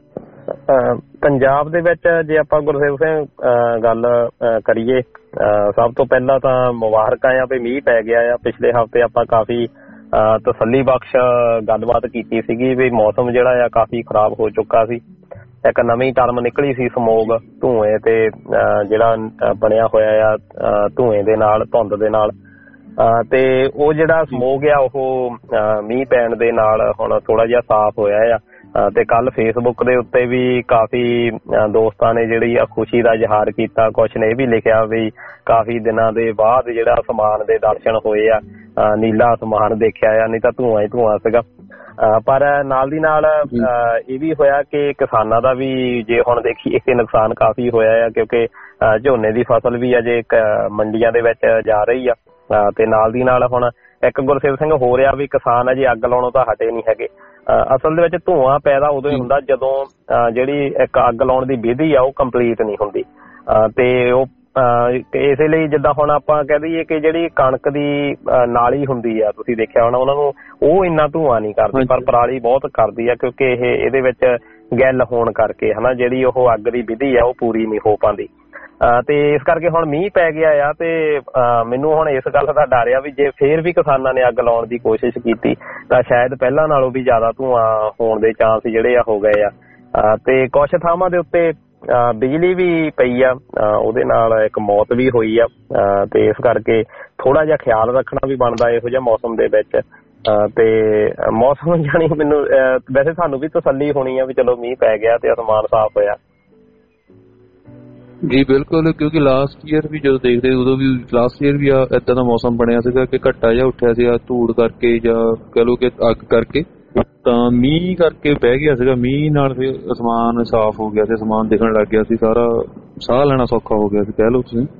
ਪੰਜਾਬ ਦੇ ਵਿੱਚ ਜੇ ਆਪਾਂ ਗੁਰਸੇਵਕ ਸਿੰਘ ਗੱਲ ਕਰੀਏ, ਸਭ ਤੋਂ ਪਹਿਲਾਂ ਤਾਂ ਮੁਬਾਰਕਾਂ ਆ ਵੀ ਮੀਂਹ ਪੈ ਗਿਆ ਆ। ਪਿਛਲੇ ਹਫ਼ਤੇ ਆਪਾਂ ਕਾਫੀ ਤਸੱਲੀ ਬਖਸ਼ ਗੱਲਬਾਤ ਕੀਤੀ ਸੀਗੀ ਵੀ ਮੌਸਮ ਜਿਹੜਾ ਆ ਕਾਫੀ ਖਰਾਬ ਹੋ ਚੁੱਕਾ ਸੀ। ਇੱਕ ਨਵੀਂ ਟਰਮ ਨਿਕਲੀ ਸੀ ਸਮੋਗ, ਧੂਏ ਤੇ ਜਿਹੜਾ ਬਣਿਆ ਹੋਇਆ ਆ ਧੂਏ ਦੇ ਨਾਲ, ਧੁੰਦ ਦੇ ਨਾਲ, ਤੇ ਉਹ ਜਿਹੜਾ ਸਮੋਗ ਆ ਉਹ ਮੀਂਹ ਪੈਣ ਦੇ ਨਾਲ ਹੁਣ ਥੋੜਾ ਜਿਹਾ ਸਾਫ਼ ਹੋਇਆ ਆ। ਤੇ ਕੱਲ ਫੇਸਬੁੱਕ ਦੇ ਉੱਤੇ ਵੀ ਕਾਫੀ ਦੋਸਤਾਂ ਨੇ ਜਿਹੜੀ ਆ ਖੁਸ਼ੀ ਦਾ ਇਜ਼ਹਾਰ ਕੀਤਾ। ਕੁਛ ਨੇ ਇਹ ਵੀ ਲਿਖਿਆ ਵੀ ਕਾਫੀ ਦਿਨਾਂ ਦੇ ਬਾਅਦ ਜਿਹੜਾ ਅਸਮਾਨ ਦੇ ਦਰਸ਼ਨ ਹੋਏ ਆ, ਨੀਲਾ ਅਸਮਾਨ ਦੇਖਿਆ ਆ, ਨਹੀਂ ਤਾਂ ਧੂੰਆਂ ਹੀ ਧੂੰਆਂ ਸੀਗਾ। ਪਰ ਨਾਲ ਦੀ ਨਾਲ ਇਹ ਵੀ ਹੋਇਆ ਕਿ ਕਿਸਾਨਾਂ ਦਾ ਵੀ ਜੇ ਹੁਣ ਦੇਖੀਏ ਕਿ ਨੁਕਸਾਨ ਕਾਫੀ ਹੋਇਆ ਆ, ਕਿਉਂਕਿ ਝੋਨੇ ਦੀ ਫਸਲ ਵੀ ਅਜੇ ਮੰਡੀਆਂ ਦੇ ਵਿੱਚ ਜਾ ਰਹੀ ਆ। ਤੇ ਨਾਲ ਦੀ ਨਾਲ ਹੁਣ ਇੱਕ ਗੁਰਸੇਵਕ ਸਿੰਘ ਹੋ ਰਿਹਾ ਵੀ ਕਿਸਾਨ ਅਜੇ ਅੱਗ ਲਾਉਣੋਂ ਤਾਂ ਹਟੇ ਨਹੀਂ ਹੈਗੇ। ਅਸਲ ਦੇ ਵਿੱਚ ਧੂੰਆਂ ਪੈਦਾ ਉਦੋਂ ਹੀ ਹੁੰਦਾ ਜਦੋਂ ਜਿਹੜੀ ਇੱਕ ਅੱਗ ਲਾਉਣ ਦੀ ਵਿਧੀ ਆ ਉਹ ਕੰਪਲੀਟ ਨਹੀਂ ਹੁੰਦੀ। ਤੇ ਉਹ ਇਸੇ ਲਈ ਜਿੱਦਾਂ ਹੁਣ ਆਪਾਂ ਕਹਿ ਦਈਏ ਕਿ ਜਿਹੜੀ ਕਣਕ ਦੀ ਨਾਲੀ ਹੁੰਦੀ ਆ, ਤੁਸੀਂ ਦੇਖਿਆ ਹੋਣਾ, ਉਹਨਾਂ ਨੂੰ ਉਹ ਇੰਨਾ ਧੂੰਆਂ ਨਹੀਂ ਕਰਦੀ, ਪਰ ਪਰਾਲੀ ਬਹੁਤ ਕਰਦੀ ਆ, ਕਿਉਂਕਿ ਇਹ ਇਹਦੇ ਵਿੱਚ ਗਿੱਲ ਹੋਣ ਕਰਕੇ ਹਨਾ ਜਿਹੜੀ ਉਹ ਅੱਗ ਦੀ ਵਿਧੀ ਆ ਉਹ ਪੂਰੀ ਨਹੀਂ ਹੋ ਪਾਉਂਦੀ। ਤੇ ਇਸ ਕਰਕੇ ਹੁਣ ਮੀਂਹ ਪੈ ਗਿਆ ਆ ਤੇ ਮੈਨੂੰ ਹੁਣ ਇਸ ਗੱਲ ਦਾ ਡਰ ਆ ਵੀ ਜੇ ਫੇਰ ਵੀ ਕਿਸਾਨਾਂ ਨੇ ਅੱਗ ਲਾਉਣ ਦੀ ਕੋਸ਼ਿਸ਼ ਕੀਤੀ ਤਾਂ ਸ਼ਾਇਦ ਪਹਿਲਾਂ ਨਾਲੋਂ ਵੀ ਜ਼ਿਆਦਾ ਧੂੰਆਂ ਹੋਣ ਦੇ ਚਾਂਸ ਜਿਹੜੇ ਆ ਹੋ ਗਏ ਆ। ਤੇ ਕੁਛ ਥਾਵਾਂ ਦੇ ਉੱਤੇ ਬਿਜਲੀ ਵੀ ਪਈ ਆ, ਉਹਦੇ ਨਾਲ ਇੱਕ ਮੌਤ ਵੀ ਹੋਈ ਆ। ਤੇ ਇਸ ਕਰਕੇ ਥੋੜਾ ਜਿਹਾ ਖਿਆਲ ਰੱਖਣਾ ਵੀ ਬਣਦਾ ਇਹੋ ਜਿਹਾ ਮੌਸਮ ਦੇ ਵਿੱਚ। ਤੇ ਮੌਸਮ ਜਾਣੀ ਮੈਨੂੰ ਵੈਸੇ ਸਾਨੂੰ ਵੀ ਤਸੱਲੀ ਹੋਣੀ ਆ ਵੀ ਚਲੋ ਮੀਂਹ ਪੈ ਗਿਆ ਤੇ ਅਸਮਾਨ ਸਾਫ਼ ਹੋਇਆ। ਜੀ ਬਿਲਕੁਲ, ਕਿਉਂਕਿ ਲਾਸਟ ਈਅਰ ਵੀ ਜਦੋਂ ਦੇਖਦੇ ਉਦੋਂ ਵੀ ਲਾਸਟ ਈਅਰ ਵੀ ਏਦਾਂ ਦਾ ਮੌਸਮ ਬਣਿਆ ਸੀਗਾ ਕਿ ਘੱਟਾ ਜਿਹਾ ਉੱਠਿਆ ਸੀਗਾ ਧੂੜ ਕਰਕੇ ਜਾਂ ਕਹਿ ਲਓ ਕਿ ਅੱਗ ਕਰਕੇ, ਤਾਂ ਮੀਂਹ ਕਰਕੇ ਬਹਿ ਗਿਆ ਸੀਗਾ। ਮੀਂਹ ਨਾਲ ਫਿਰ ਅਸਮਾਨ ਸਾਫ਼ ਹੋ ਗਿਆ ਤੇ ਅਸਮਾਨ ਦਿਖਣ ਲੱਗ ਗਿਆ ਸੀ, ਸਾਰਾ ਸਾਹ ਲੈਣਾ ਸੌਖਾ ਹੋ ਗਿਆ ਸੀ ਕਹਿ ਲਓ ਤੁਸੀਂ।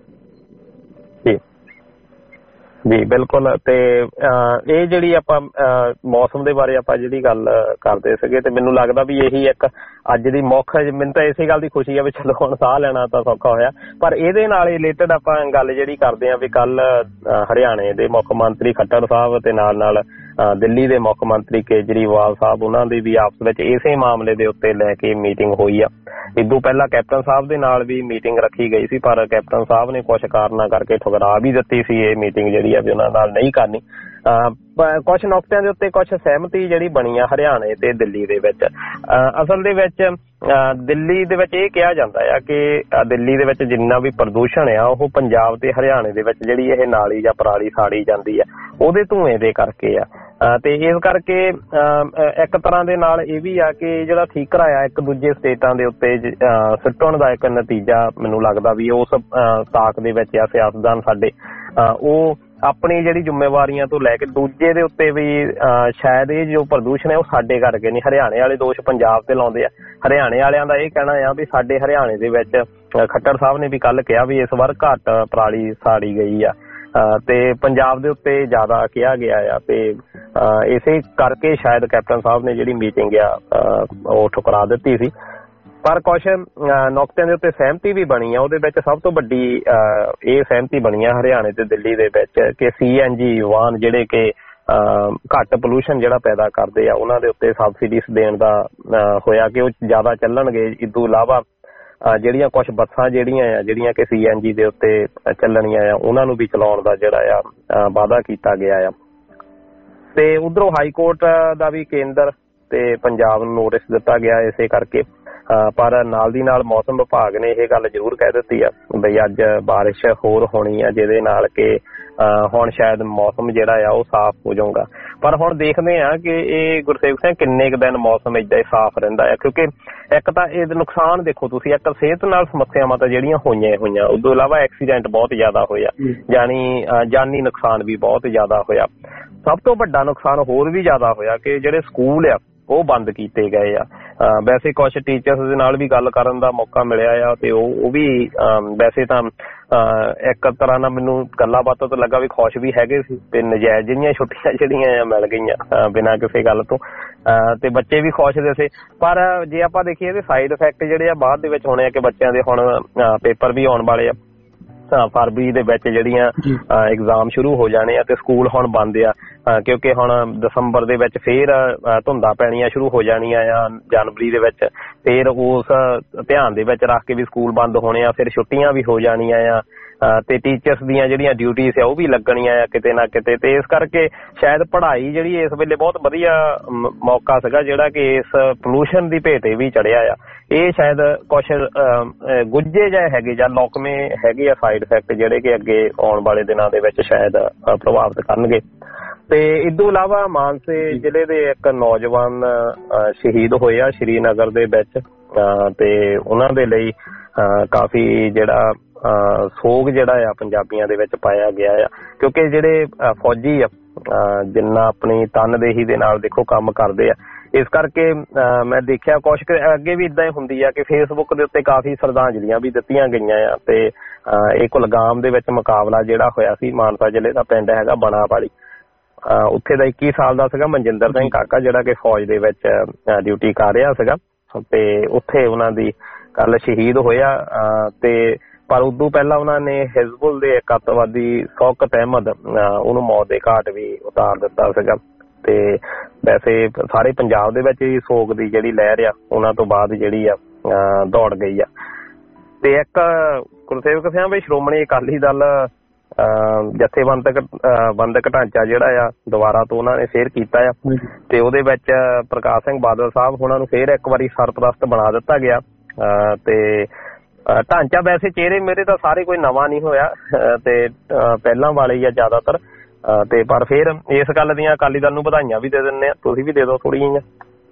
ਜੀ ਬਿਲਕੁਲ। ਤੇ ਇਹ ਜਿਹੜੀ ਆਪਾਂ ਮੌਸਮ ਦੇ ਬਾਰੇ ਆਪਾਂ ਜਿਹੜੀ ਗੱਲ ਕਰਦੇ ਸੀਗੇ, ਤੇ ਮੈਨੂੰ ਲੱਗਦਾ ਵੀ ਇਹੀ ਇੱਕ ਅੱਜ ਦੀ ਮੁੱਖ, ਮੈਨੂੰ ਤਾਂ ਇਸੇ ਗੱਲ ਦੀ ਖੁਸ਼ੀ ਆ ਵੀ ਚਲੋ ਹੁਣ ਸਾਹ ਲੈਣਾ ਤਾਂ ਸੌਖਾ ਹੋਇਆ। ਪਰ ਇਹਦੇ ਨਾਲ ਰਿਲੇਟਡ ਆਪਾਂ ਗੱਲ ਜਿਹੜੀ ਕਰਦੇ ਹਾਂ ਵੀ ਕੱਲ ਹਰਿਆਣੇ ਦੇ ਮੁੱਖ ਮੰਤਰੀ ਖੱਟਰ ਸਾਹਿਬ ਤੇ ਨਾਲ ਨਾਲ ਦਿੱਲੀ ਦੇ ਮੁੱਖ ਮੰਤਰੀ ਕੇਜਰੀਵਾਲ ਸਾਹਿਬ, ਉਹਨਾਂ ਦੀ ਵੀ ਆਪਸ ਵਿੱਚ ਇਸੇ ਮਾਮਲੇ ਦੇ ਉੱਤੇ ਲੈ ਕੇ ਮੀਟਿੰਗ ਹੋਈ ਆ। ਇਦੋਂ ਪਹਿਲਾਂ ਕੈਪਟਨ ਸਾਹਿਬ ਦੇ ਨਾਲ ਵੀ ਮੀਟਿੰਗ ਰੱਖੀ ਗਈ ਸੀ, ਪਰ ਕੈਪਟਨ ਸਾਹਿਬ ਨੇ ਕੁਛ ਕਾਰਨਾਂ ਕਰਕੇ ਠੁਕਰਾ ਵੀ ਦਿੱਤੀ ਸੀ ਇਹ ਮੀਟਿੰਗ ਜਿਹੜੀ ਆ ਵੀ ਉਹਨਾਂ ਨਾਲ ਨਹੀਂ ਕਰਨੀ। ਕੁਛ ਨੁਕਤਿਆਂ ਦੇ ਉੱਤੇ ਕੁਛ ਸਹਿਮਤੀ ਜਿਹੜੀ ਬਣੀ ਆ ਹਰਿਆਣੇ ਤੇ ਦਿੱਲੀ ਦੇ ਵਿੱਚ। ਅਸਲ ਦੇ ਵਿੱਚ ਦਿੱਲੀ ਦੇ ਵਿੱਚ ਇਹ ਕਿਹਾ ਜਾਂਦਾ ਆ ਕਿ ਦਿੱਲੀ ਦੇ ਵਿੱਚ ਜਿੰਨਾ ਵੀ ਪ੍ਰਦੂਸ਼ਣ ਆ ਉਹ ਪੰਜਾਬ ਤੇ ਹਰਿਆਣੇ ਦੇ ਵਿੱਚ ਜਿਹੜੀ ਇਹ ਨਾਲੀ ਜਾਂ ਪਰਾਲੀ ਸਾੜੀ ਜਾਂਦੀ ਆ ਉਹਦੇ ਧੂਏ ਦੇ ਕਰਕੇ ਆ। ਤੇ ਇਸ ਕਰਕੇ ਇੱਕ ਤਰ੍ਹਾਂ ਦੇ ਨਾਲ ਇਹ ਵੀ ਆ ਕਿ ਜਿਹੜਾ ਠੀਕਰਾ ਆ ਇੱਕ ਦੂਜੇ ਸਟੇਟਾਂ ਦੇ ਉੱਤੇ ਸੁੱਟਣ ਦਾ ਇੱਕ ਨਤੀਜਾ ਮੈਨੂੰ ਲੱਗਦਾ ਵੀ ਉਸ ਤਾਕ ਦੇ ਵਿੱਚ ਆ ਸਿਆਸਤਦਾਨ ਸਾਡੇ, ਉਹ ਆਪਣੀ ਜਿਹੜੀ ਜ਼ਿੰਮੇਵਾਰੀਆਂ ਤੋਂ ਲੈ ਕੇ ਦੂਜੇ ਦੇ ਉੱਤੇ ਵੀ ਸ਼ਾਇਦ ਇਹ ਜੋ ਪ੍ਰਦੂਸ਼ਣ ਹੈ ਉਹ ਸਾਡੇ ਕਰਕੇ ਨਹੀਂ, ਹਰਿਆਣੇ ਵਾਲੇ ਦੋਸ਼ ਪੰਜਾਬ ਤੇ ਲਾਉਂਦੇ ਆ। ਹਰਿਆਣੇ ਵਾਲਿਆਂ ਦਾ ਇਹ ਕਹਿਣਾ ਆ ਵੀ ਸਾਡੇ ਹਰਿਆਣੇ ਦੇ ਵਿੱਚ ਖੱਟਰ ਸਾਹਿਬ ਨੇ ਵੀ ਕੱਲ ਕਿਹਾ ਵੀ ਇਸ ਵਾਰ ਘੱਟ ਪਰਾਲੀ ਸਾੜੀ ਗਈ ਆ ਤੇ ਪੰਜਾਬ ਦੇ ਉੱਤੇ ਜ਼ਿਆਦਾ ਕਿਹਾ ਗਿਆ ਆ। ਤੇ ਇਸੇ ਕਰਕੇ ਸ਼ਾਇਦ ਕੈਪਟਨ ਸਾਹਿਬ ਨੇ ਜਿਹੜੀ ਮੀਟਿੰਗ ਆ ਉਹ ਠੁਕਰਾ ਦਿੱਤੀ ਸੀ। ਪਰ ਕੁਛ ਨੁਕਤਿਆਂ ਦੇ ਉੱਤੇ ਸਹਿਮਤੀ ਵੀ ਬਣੀ ਆ। ਉਹਦੇ ਵਿੱਚ ਸਭ ਤੋਂ ਵੱਡੀ ਇਹ ਸਹਿਮਤੀ ਬਣੀ ਆ ਹਰਿਆਣੇ ਤੇ ਦਿੱਲੀ ਦੇ ਵਿੱਚ ਕਿ ਸੀ ਐਨ ਜੀ ਵਾਹਨ ਜਿਹੜੇ ਕਿ ਘੱਟ ਪੋਲੂਸ਼ਨ ਜਿਹੜਾ ਪੈਦਾ ਕਰਦੇ ਆ ਉਹਨਾਂ ਦੇ ਉੱਤੇ ਸਬਸਿਡੀਜ਼ ਦੇਣ ਦਾ ਹੋਇਆ ਕਿ ਉਹ ਜ਼ਿਆਦਾ ਚੱਲਣਗੇ। ਇਸ ਤੋਂ ਇਲਾਵਾ ਜਿਹੜੀਆਂ ਕੁਛ ਬੱਸਾਂ ਜਿਹੜੀਆਂ ਆ ਜਿਹੜੀਆਂ ਕਿ ਸੀ ਐਨ ਜੀ ਦੇ ਉੱਤੇ ਚੱਲਣੀਆਂ ਆ ਉਹਨਾਂ ਨੂੰ ਵੀ ਚਲਾਉਣ ਦਾ ਜਿਹੜਾ ਆ ਵਾਅਦਾ ਕੀਤਾ ਗਿਆ ਆ। ਤੇ ਉਧਰੋਂ ਹਾਈ ਕੋਰਟ ਦਾ ਵੀ ਕੇਂਦਰ ਤੇ ਪੰਜਾਬ ਨੂੰ ਨੋਟਿਸ ਦਿੱਤਾ ਗਿਆ ਇਸੇ ਕਰਕੇ। ਪਰ ਨਾਲ ਦੀ ਨਾਲ ਮੌਸਮ ਵਿਭਾਗ ਨੇ ਇਹ ਗੱਲ ਜ਼ਰੂਰ ਕਹਿ ਦਿੱਤੀ ਆ ਬਈ ਅੱਜ ਬਾਰਿਸ਼ ਹੋਰ ਹੋਣੀ ਆ, ਜਿਹਦੇ ਨਾਲ ਕਿ ਹੁਣ ਸ਼ਾਇਦ ਮੌਸਮ ਜਿਹੜਾ ਆ ਉਹ ਸਾਫ਼ ਹੋ ਜਾਊਗਾ। ਪਰ ਹੁਣ ਦੇਖਦੇ ਆ ਕਿ ਇਹ ਗੁਰਸੇਵਕ ਸਿੰਘ ਕਿੰਨੇ ਕੁ ਦਿਨ ਮੌਸਮ ਏਦਾਂ ਹੀ ਸਾਫ਼ ਰਹਿੰਦਾ ਆ, ਕਿਉਂਕਿ ਇੱਕ ਤਾਂ ਇਹਦੇ ਨੁਕਸਾਨ ਦੇਖੋ ਤੁਸੀਂ, ਇੱਕ ਸਿਹਤ ਨਾਲ ਸਮੱਸਿਆਵਾਂ ਤਾਂ ਜਿਹੜੀਆਂ ਹੋਈਆਂ ਹੋਈਆਂ, ਉਸ ਤੋਂ ਇਲਾਵਾ ਐਕਸੀਡੈਂਟ ਬਹੁਤ ਜ਼ਿਆਦਾ ਹੋਇਆ, ਜਾਨੀ ਜਾਨੀ ਨੁਕਸਾਨ ਵੀ ਬਹੁਤ ਜ਼ਿਆਦਾ ਹੋਇਆ। ਸਭ ਤੋਂ ਵੱਡਾ ਨੁਕਸਾਨ ਹੋਰ ਵੀ ਜ਼ਿਆਦਾ ਹੋਇਆ ਕਿ ਜਿਹੜੇ ਸਕੂਲ ਆ ਉਹ ਬੰਦ ਕੀਤੇ ਗਏ ਆ। ਵੈਸੇ ਕੁਛ ਟੀਚਰਸ ਦੇ ਨਾਲ ਵੀ ਗੱਲ ਕਰਨ ਦਾ ਮੌਕਾ ਮਿਲਿਆ ਆ ਤੇ ਉਹ ਉਹ ਵੀ ਵੈਸੇ ਤਾਂ ਇੱਕ ਤਰ੍ਹਾਂ ਨਾਲ ਮੈਨੂੰ ਗੱਲਾਂ ਬਾਤਾਂ ਤੋਂ ਲੱਗਾ ਵੀ ਖੁਸ਼ ਵੀ ਹੈਗੇ ਸੀ ਤੇ ਨਜਾਇਜ਼ ਜਿਹੀਆਂ ਛੁੱਟੀਆਂ ਜਿਹੜੀਆਂ ਆ ਮਿਲ ਗਈਆਂ ਬਿਨਾਂ ਕਿਸੇ ਗੱਲ ਤੋਂ, ਤੇ ਬੱਚੇ ਵੀ ਖੁਸ਼ ਦੇ ਸੀ। ਪਰ ਜੇ ਆਪਾਂ ਦੇਖੀਏ ਇਹਦੇ ਸਾਈਡ ਇਫੈਕਟ ਜਿਹੜੇ ਆ ਬਾਅਦ ਦੇ ਵਿੱਚ ਹੋਣੇ ਆ ਕਿ ਬੱਚਿਆਂ ਦੇ ਹੁਣ ਪੇਪਰ ਵੀ ਆਉਣ ਵਾਲੇ ਆ ਫਰਵਰੀ ਦੇ ਵਿੱਚ ਜਿਹੜੀਆਂ ਐਗਜ਼ਾਮ ਸ਼ੁਰੂ ਹੋ ਜਾਣੇ ਆ ਤੇ ਸਕੂਲ ਹੁਣ ਬੰਦ ਆ ਕਿਉਂਕਿ ਹੁਣ ਦਸੰਬਰ ਦੇ ਵਿੱਚ ਫੇਰ ਧੁੰਦਾਂ ਪੈਣੀਆਂ ਸ਼ੁਰੂ ਹੋ ਜਾਣੀਆਂ ਆ, ਜਨਵਰੀ ਦੇ ਵਿੱਚ ਫੇਰ ਉਸ ਧਿਆਨ ਦੇ ਵਿੱਚ ਰੱਖ ਕੇ ਵੀ ਸਕੂਲ ਬੰਦ ਹੋਣੇ ਆ, ਫਿਰ ਛੁੱਟੀਆਂ ਵੀ ਹੋ ਜਾਣੀਆਂ ਆ ਤੇ ਟੀਚਰਸ ਦੀਆਂ ਜਿਹੜੀਆਂ ਡਿਊਟੀਜ਼ ਆ ਉਹ ਵੀ ਲੱਗਣੀਆਂ ਆ ਕਿਤੇ ਨਾ ਕਿਤੇ। ਤੇ ਇਸ ਕਰਕੇ ਸ਼ਾਇਦ ਪੜ੍ਹਾਈ ਜਿਹੜੀ ਇਸ ਵੇਲੇ ਬਹੁਤ ਵਧੀਆ ਮੌਕਾ ਸੀਗਾ ਜਿਹੜਾ ਕਿ ਇਸ ਪੋਲੂਸ਼ਨ ਦੀ ਭੇਟ ਵੀ ਚੜਿਆ ਆ। ਇਹ ਸ਼ਾਇਦ ਕੁਛ ਗੁੱਝੇ ਜਿਹੇ ਹੈਗੇ ਜਾਂ ਲੌਕਮੇ ਹੈਗੇ ਆ ਸਾਈਡ ਇਫੈਕਟ ਜਿਹੜੇ ਕਿ ਅੱਗੇ ਆਉਣ ਵਾਲੇ ਦਿਨਾਂ ਦੇ ਵਿੱਚ ਸ਼ਾਇਦ ਪ੍ਰਭਾਵਿਤ ਕਰਨਗੇ। ਤੇ ਇਸ ਤੋਂ ਇਲਾਵਾ ਮਾਨਸੇ ਜ਼ਿਲ੍ਹੇ ਦੇ ਇੱਕ ਨੌਜਵਾਨ ਸ਼ਹੀਦ ਹੋਏ ਆ ਸ਼੍ਰੀਨਗਰ ਦੇ ਵਿੱਚ ਤੇ ਉਹਨਾਂ ਦੇ ਲਈ ਕਾਫੀ ਜਿਹੜਾ ਸੋਗ ਜਿਹੜਾ ਆ ਪੰਜਾਬੀਆਂ ਦੇ ਵਿੱਚ ਪਾਇਆ ਗਿਆ ਆ ਕਿਉਂਕਿ ਜਿਹੜੇ ਫੌਜੀ ਆ ਜਿੰਨਾ ਆਪਣੀ ਤਨਦੇਹੀ ਦੇ ਨਾਲ ਦੇਖੋ ਕੰਮ ਕਰਦੇ ਆ। ਇਸ ਕਰਕੇ ਮੈਂ ਦੇਖਿਆ ਕੁਛ ਅੱਗੇ ਵੀ ਏਦਾਂ ਹੀ ਹੁੰਦੀ ਆ ਕਿ ਫੇਸਬੁੱਕ ਦੇ ਉੱਤੇ ਕਾਫੀ ਸ਼ਰਧਾਂਜਲੀਆਂ ਵੀ ਦਿੱਤੀਆਂ ਗਈਆਂ ਆ ਤੇ ਇਹ ਕੁਲਗਾਮ ਦੇ ਵਿੱਚ ਮੁਕਾਬਲਾ ਜਿਹੜਾ ਹੋਇਆ ਸੀ, ਮਾਨਸਾ ਜ਼ਿਲ੍ਹੇ ਦਾ ਪਿੰਡ ਹੈਗਾ ਬਣਾਵਾਲੀ, ਉੱਥੇ ਦਾ ਇੱਕੀ ਸਾਲ ਦਾ ਸੀਗਾ ਮਨਜਿੰਦਰ ਸਿੰਘ ਕਾਕਾ ਜਿਹੜਾ ਕਿ ਫੌਜ ਦੇ ਵਿੱਚ ਡਿਊਟੀ ਕਰ ਰਿਹਾ ਸੀਗਾ ਤੇ ਉੱਥੇ ਉਹਨਾਂ ਦੀ ਕੱਲ ਸ਼ਹੀਦ ਹੋਇਆ। ਤੇ ਪਰ ਉਦੋਂ ਪਹਿਲਾਂ ਉਹਨਾਂ ਨੇ ਹਿਜ਼ਬੁਲ ਦੇ ਇੱਕ ਅੱਤਵਾਦੀ ਸ਼ੌਕਤ ਅਹਿਮਦ ਉਹਨੂੰ ਮੌਤ ਦੇ ਘਾਟ ਵੀ ਉਤਾਰ ਦਿੱਤਾ ਸੀਗਾ। ਤੇ ਵੈਸੇ ਸਾਰੇ ਪੰਜਾਬ ਦੇ ਵਿੱਚ ਹੀ ਸੋਗ ਦੀ ਜਿਹੜੀ ਲਹਿਰ ਆ ਉਹਨਾਂ ਤੋਂ ਬਾਅਦ ਜਿਹੜੀ ਆ ਦੌੜ ਗਈ ਆ। ਤੇ ਇੱਕ ਗੁਰਸੇਵਕ ਸਿੰਘ ਵੀ ਸ਼੍ਰੋਮਣੀ ਅਕਾਲੀ ਦਲ ਜਥੇਬੰਦਕ ਬੰਦਕ ਢਾਂਚਾ ਜਿਹੜਾ ਆ ਦੁਬਾਰਾ ਤੋਂ ਉਹਨਾਂ ਨੇ ਫੇਰ ਕੀਤਾ ਆ ਤੇ ਉਹਦੇ ਵਿੱਚ ਪ੍ਰਕਾਸ਼ ਸਿੰਘ ਬਾਦਲ ਸਾਹਿਬ ਉਹਨਾਂ ਨੂੰ ਫੇਰ ਇੱਕ ਵਾਰੀ ਸਰਪ੍ਰਸਤ ਬਣਾ ਦਿੱਤਾ ਗਿਆ। ਤੇ ਢਾਂਚਾ ਵੈਸੇ ਚਿਹਰੇ ਮੇਰੇ ਤਾਂ ਸਾਰੇ ਕੋਈ ਨਵਾਂ ਨਹੀਂ ਹੋਇਆ ਤੇ ਪਹਿਲਾਂ ਵਾਲੇ ਹੀ ਆ ਜ਼ਿਆਦਾਤਰ ਤੇ ਪਰ ਫੇਰ ਇਸ ਗੱਲ ਦੀਆਂ ਅਕਾਲੀ ਦਲ ਨੂੰ ਵਧਾਈਆਂ ਵੀ ਦੇ ਦਿੰਦੇ ਆ, ਤੁਸੀਂ ਵੀ ਦੇ ਦਿਓ ਥੋੜ੍ਹੀ ਜਿਹੀਆਂ।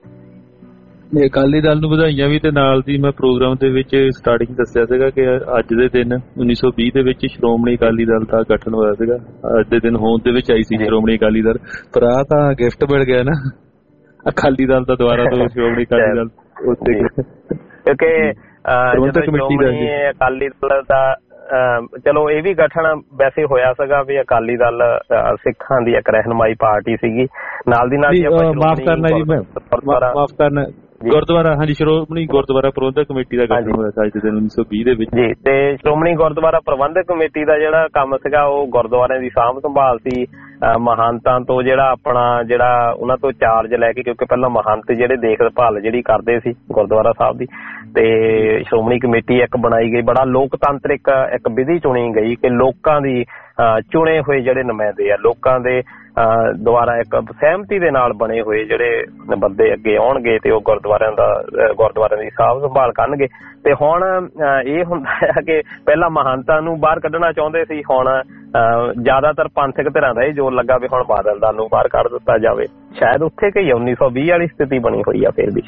ਅਕਾਲੀ ਦਲ ਨੂੰ ਵਧਾਈਆਂ ਵੀ ਤੇ ਨਾਲ ਦੀ ਮੈਂ ਪ੍ਰੋਗਰਾਮ ਦੇ ਵਿੱਚ ਸਟਾਰਟਿੰਗ ਦੱਸਿਆ ਸੀਗਾ ਕਿ ਅੱਜ ਦੇ ਦਿਨ ਉੱਨੀ ਸੌ ਵੀਹ ਦੇ ਵਿੱਚ ਸ਼੍ਰੋਮਣੀ ਅਕਾਲੀ ਦਲ ਦਾ ਗਠਨ ਹੋਇਆ ਸੀਗਾ। ਅੱਜ ਦੇ ਦਿਨ ਹੋਂਦ ਦੇ ਵਿੱਚ ਆਈ ਸੀ ਸ਼੍ਰੋਮਣੀ ਅਕਾਲੀ ਦਲ, ਪਰ ਆਹ ਤਾਂ ਗਿਫਟ ਮਿਲ ਗਿਆ ਨਾ ਅਕਾਲੀ ਦਲ ਦਾ ਦੁਬਾਰਾ ਤੋਂ ਸ਼੍ਰੋਮਣੀ ਅਕਾਲੀ ਦਲ ਉੱਤੇ ਕਿਉਂਕਿ ਸ਼੍ਰੋਮਣੀ ਅਕਾਲੀ ਦਲ ਦਾ ਚਲੋ ਇਹ ਵੀ ਗਠਨ ਵੈਸੇ ਹੋਇਆ ਸੀਗਾ ਵੀ ਅਕਾਲੀ ਦਲ ਸਿੱਖਾਂ ਦੀ ਇੱਕ ਰਹਿਨਮਾਈ ਪਾਰਟੀ ਸੀਗੀ। ਨਾਲ ਦੀ ਨਾਲ ਮਾਫ ਕਰਨਾ ਜੀ, ਮੈਂ ਮਾਫ ਕਰਨਾ ਗੁਰਦੁਆਰਾ ਹਾਂਜੀ ਸ਼੍ਰੋਮਣੀ ਗੁਰਦੁਆਰਾ ਪ੍ਰਬੰਧਕ ਕਮੇਟੀ ਦਾ ਗਠਨ ਹੋਇਆ ਸੀ ਅੱਜ ਦੇ ਦਿਨ ਉੱਨੀ ਸੌ ਵੀਹ ਦੇ ਵਿੱਚ ਜੀ। ਤੇ ਸ਼੍ਰੋਮਣੀ ਗੁਰਦੁਆਰਾ ਪ੍ਰਬੰਧਕ ਕਮੇਟੀ ਦਾ ਜਿਹੜਾ ਕੰਮ ਸੀਗਾ ਉਹ ਗੁਰਦੁਆਰਿਆਂ ਦੀ ਸਾਂਭ ਸੰਭਾਲ ਸੀ, ਮਹੰਤਾਂ ਤੋਂ ਜਿਹੜਾ ਆਪਣਾ ਜਿਹੜਾ ਉਹਨਾਂ ਤੋਂ ਚਾਰਜ ਲੈ ਕੇ ਕਿਉਂਕਿ ਪਹਿਲਾਂ ਮਹੰਤ ਜਿਹੜੇ ਦੇਖਭਾਲ ਜਿਹੜੀ ਕਰਦੇ ਸੀ ਗੁਰਦੁਆਰਾ ਸਾਹਿਬ ਦੀ ਤੇ ਸ਼੍ਰੋਮਣੀ ਕਮੇਟੀ ਇੱਕ ਬਣਾਈ ਗਈ। ਬੜਾ ਲੋਕਤੰਤਰਿਕ ਇੱਕ ਵਿਧੀ ਚੁਣੀ ਗਈ ਕਿ ਲੋਕਾਂ ਦੀ ਚੁਣੇ ਹੋਏ ਜਿਹੜੇ ਨੁਮਾਇੰਦੇ ਆ ਲੋਕਾਂ ਦੇ ਦੁਆਰਾ ਇੱਕ ਸਹਿਮਤੀ ਦੇ ਨਾਲ ਬਣੇ ਹੋਏ ਜਿਹੜੇ ਬੰਦੇ ਅੱਗੇ ਆਉਣਗੇ ਤੇ ਉਹ ਗੁਰਦੁਆਰਿਆਂ ਦਾ ਗੁਰਦੁਆਰਿਆਂ ਦੀ ਸਾਂਭ ਸੰਭਾਲ ਕਰਨਗੇ। ਤੇ ਹੁਣ ਇਹ ਹੁੰਦਾ ਹੈ ਕਿ ਪਹਿਲਾਂ ਮਹੰਤਾਂ ਨੂੰ ਬਾਹਰ ਕੱਢਣਾ ਚਾਹੁੰਦੇ ਸੀ, ਹੁਣ ਜ਼ਿਆਦਾਤਰ ਪੰਥਕ ਧਿਰਾਂ ਦਾ ਇਹ ਜ਼ੋਰ ਲੱਗਾ ਵੀ ਹੁਣ ਬਾਦਲ ਦਲ ਨੂੰ ਬਾਹਰ ਕੱਢ ਦਿੱਤਾ ਜਾਵੇ। ਸ਼ਾਇਦ ਉੱਥੇ ਕਈ ਉੱਨੀ ਸੌ ਵੀਹ ਵਾਲੀ ਸਥਿਤੀ ਬਣੀ ਹੋਈ ਆ ਫਿਰ ਵੀ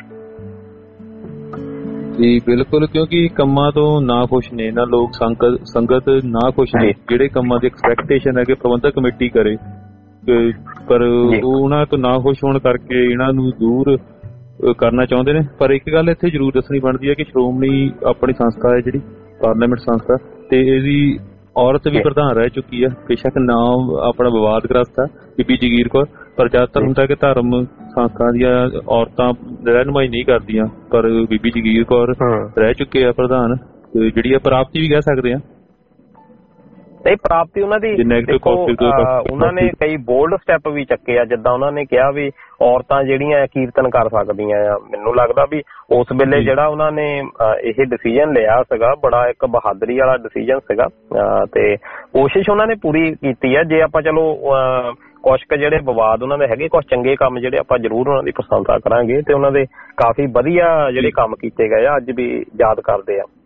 ਜੀ। ਬਿਲਕੁਲ, ਕਿਉਂਕਿ ਕੰਮਾਂ ਤੋਂ ਨਾ ਖੁਸ਼ ਨੇ ਨਾ ਲੋਕ, ਸੰਗਤ ਸੰਗਤ ਨਾ ਖੁਸ਼ ਨੇ ਜਿਹੜੇ ਕੰਮਾਂ ਦੀ ਐਕਸਪੈਕਟੇਸ਼ਨ ਹੈ ਕਿ ਪ੍ਰਬੰਧਕ ਕਮੇਟੀ ਕਰੇ, ਪਰ ਉਹਨਾਂ ਤੋਂ ਨਾ ਖੁਸ਼ ਹੋਣ ਕਰਕੇ ਇਹਨਾਂ ਨੂੰ ਦੂਰ ਕਰਨਾ ਚਾਹੁੰਦੇ ਨੇ। ਪਰ ਇੱਕ ਗੱਲ ਇੱਥੇ ਜ਼ਰੂਰ ਦੱਸਣੀ ਬਣਦੀ ਹੈ ਕਿ ਸ਼੍ਰੋਮਣੀ ਆਪਣੀ ਸੰਸਥਾ ਹੈ ਜਿਹੜੀ ਪਾਰਲੀਮੈਂਟ ਸੰਸਥਾ ਤੇ ਇਹਦੀ ਔਰਤ ਵੀ ਪ੍ਰਧਾਨ ਰਹਿ ਚੁੱਕੀ ਆ। ਬੇਸ਼ੱਕ ਨਾਮ ਆਪਣਾ ਵਿਵਾਦਗ੍ਰਸਤ ਆ ਬੀਬੀ ਜਗੀਰ ਕੌਰ, ਪਰ ਜ਼ਿਆਦਾਤਰ ਹੁੰਦਾ ਕਿ ਧਰਮ ਸੰਸਥਾ ਦੀਆਂ ਔਰਤਾਂ ਰਹਿਨੁਮਾਈ ਨਹੀਂ ਕਰਦੀਆਂ, ਪਰ ਬੀਬੀ ਜਗੀਰ ਕੌਰ ਰਹਿ ਚੁੱਕੇ ਆ ਪ੍ਰਧਾਨ, ਜਿਹੜੀ ਆ ਪ੍ਰਾਪਤੀ ਵੀ ਕਹਿ ਸਕਦੇ ਆ। ਨਹੀਂ ਪ੍ਰਾਪਤੀ ਉਹਨਾਂ ਦੀ ਦੇਖੋ ਉਹਨਾਂ ਨੇ ਕਈ ਬੋਲਡ ਸਟੈਪ ਵੀ ਚੱਕੇ ਆ, ਜਿੱਦਾਂ ਉਹਨਾਂ ਨੇ ਕਿਹਾ ਵੀ ਔਰਤਾਂ ਜਿਹੜੀਆਂ ਕੀਰਤਨ ਕਰ ਸਕਦੀਆਂ ਆ। ਮੈਨੂੰ ਲੱਗਦਾ ਵੀ ਉਸ ਵੇਲੇ ਜਿਹੜਾ ਉਹਨਾਂ ਨੇ ਇਹ ਡਿਸੀਜਨ ਲਿਆ ਸੀਗਾ ਬੜਾ ਇੱਕ ਬਹਾਦਰੀ ਵਾਲਾ ਡਿਸੀਜਨ ਸੀਗਾ ਤੇ ਕੋਸ਼ਿਸ਼ ਉਹਨਾਂ ਨੇ ਪੂਰੀ ਕੀਤੀ ਆ। ਜੇ ਆਪਾਂ ਚਲੋ ਕੁਛ ਕੁ ਜਿਹੜੇ ਵਿਵਾਦ ਉਹਨਾਂ ਦੇ ਹੈਗੇ, ਕੁਛ ਚੰਗੇ ਕੰਮ ਜਿਹੜੇ ਆਪਾਂ ਜ਼ਰੂਰ ਉਹਨਾਂ ਦੀ ਪ੍ਰਸ਼ੰਸਾ ਕਰਾਂਗੇ ਤੇ ਉਹਨਾਂ ਦੇ ਕਾਫੀ ਵਧੀਆ ਜਿਹੜੇ ਕੰਮ ਕੀਤੇ ਗਏ ਆ ਅੱਜ ਵੀ ਯਾਦ ਕਰਦੇ ਆ।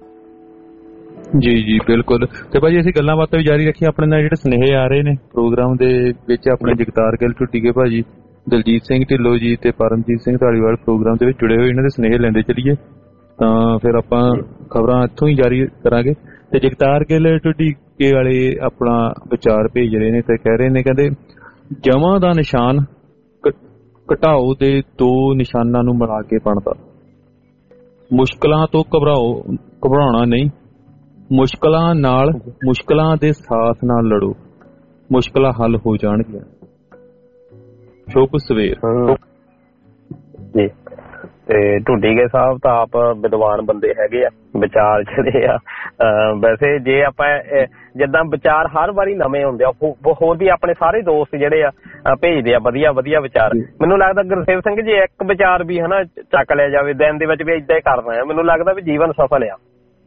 ਜੀ ਜੀ ਬਿਲਕੁਲ। ਤੇ ਭਾਜੀ ਅਸੀਂ ਗੱਲਾਂ ਬਾਤਾਂ ਵੀ ਜਾਰੀ ਰੱਖੀਆਂ, ਆਪਣੇ ਨਾਲ ਜਿਹੜੇ ਸੁਨੇਹੇ ਆ ਰਹੇ ਨੇ ਪ੍ਰੋਗਰਾਮ ਦੇ ਵਿੱਚ ਆਪਣੇ ਜਗਤਾਰ ਗਿੱਲ ਢੁੱਡੀਕੇ ਭਾਜੀ, ਦਲਜੀਤ ਸਿੰਘ ਢਿੱਲੋਂ ਜੀ ਤੇ ਪਰਮਜੀਤ ਸਿੰਘ ਧਾਲੀਵਾਲ ਪ੍ਰੋਗਰਾਮ ਦੇ ਵਿੱਚ ਜੁੜੇ ਹੋਏ, ਇਹਨਾਂ ਦੇ ਸੁਨੇਹੇ ਲੈਂਦੇ ਚੱਲੀਏ ਤਾਂ ਫਿਰ ਆਪਾਂ ਖਬਰਾਂ ਇੱਥੋਂ ਹੀ ਜਾਰੀ ਕਰਾਂਗੇ। ਤੇ ਜਗਤਾਰ ਗਿੱਲ ਢੁੱਡੀਕੇ ਵਾਲੇ ਆਪਣਾ ਵਿਚਾਰ ਭੇਜ ਰਹੇ ਨੇ ਤੇ ਕਹਿ ਰਹੇ ਨੇ, ਕਹਿੰਦੇ ਜਮਾਂ ਦਾ ਨਿਸ਼ਾਨ ਘਟਾਓ ਦੇ ਦੋ ਨਿਸ਼ਾਨਾਂ ਨੂੰ ਮਿਲਾ ਕੇ ਬਣਦਾ, ਮੁਸ਼ਕਲਾਂ ਤੋਂ ਘਬਰਾਓ ਘਬਰਾਉਣਾ ਨਹੀਂ, ਮੁਸ਼ਕਲਾਂ ਨਾਲ ਮੁਸ਼ਕਲਾਂ ਦੇ ਸਾਥ ਨਾਲ ਲੜੋ, ਮੁਸ਼ਕਲਾਂ ਹੱਲ ਹੋ ਜਾਣਗੀਆਂ। ਸ਼ੁਭ ਸਵੇਰ। ਤੇ ਢੁੱਡੀਗੇ ਸਾਹਿਬ ਤਾਂ ਆਪ ਵਿਦਵਾਨ ਬੰਦੇ ਹੈਗੇ ਆ, ਵਿਚਾਰ ਜਿਹੜੇ ਆ ਵੈਸੇ ਜੇ ਆਪਾਂ ਜਿੱਦਾਂ ਵਿਚਾਰ ਹਰ ਵਾਰੀ ਨਵੇਂ ਹੁੰਦੇ ਆ, ਹੋਰ ਵੀ ਆਪਣੇ ਸਾਰੇ ਦੋਸਤ ਜਿਹੜੇ ਆ ਭੇਜਦੇ ਆ ਵਧੀਆ ਵਧੀਆ ਵਿਚਾਰ। ਮੈਨੂੰ ਲੱਗਦਾ ਗੁਰਸੇਵ ਸਿੰਘ ਜੀ ਇੱਕ ਵਿਚਾਰ ਵੀ ਹਨਾ ਚੱਕ ਲਿਆ ਜਾਵੇ ਦਿਨ ਦੇ ਵਿੱਚ ਵੀ ਏਦਾਂ ਹੀ ਕਰਨਾ ਆ, ਮੈਨੂੰ ਲੱਗਦਾ ਵੀ ਜੀਵਨ ਸਫਲ ਆ।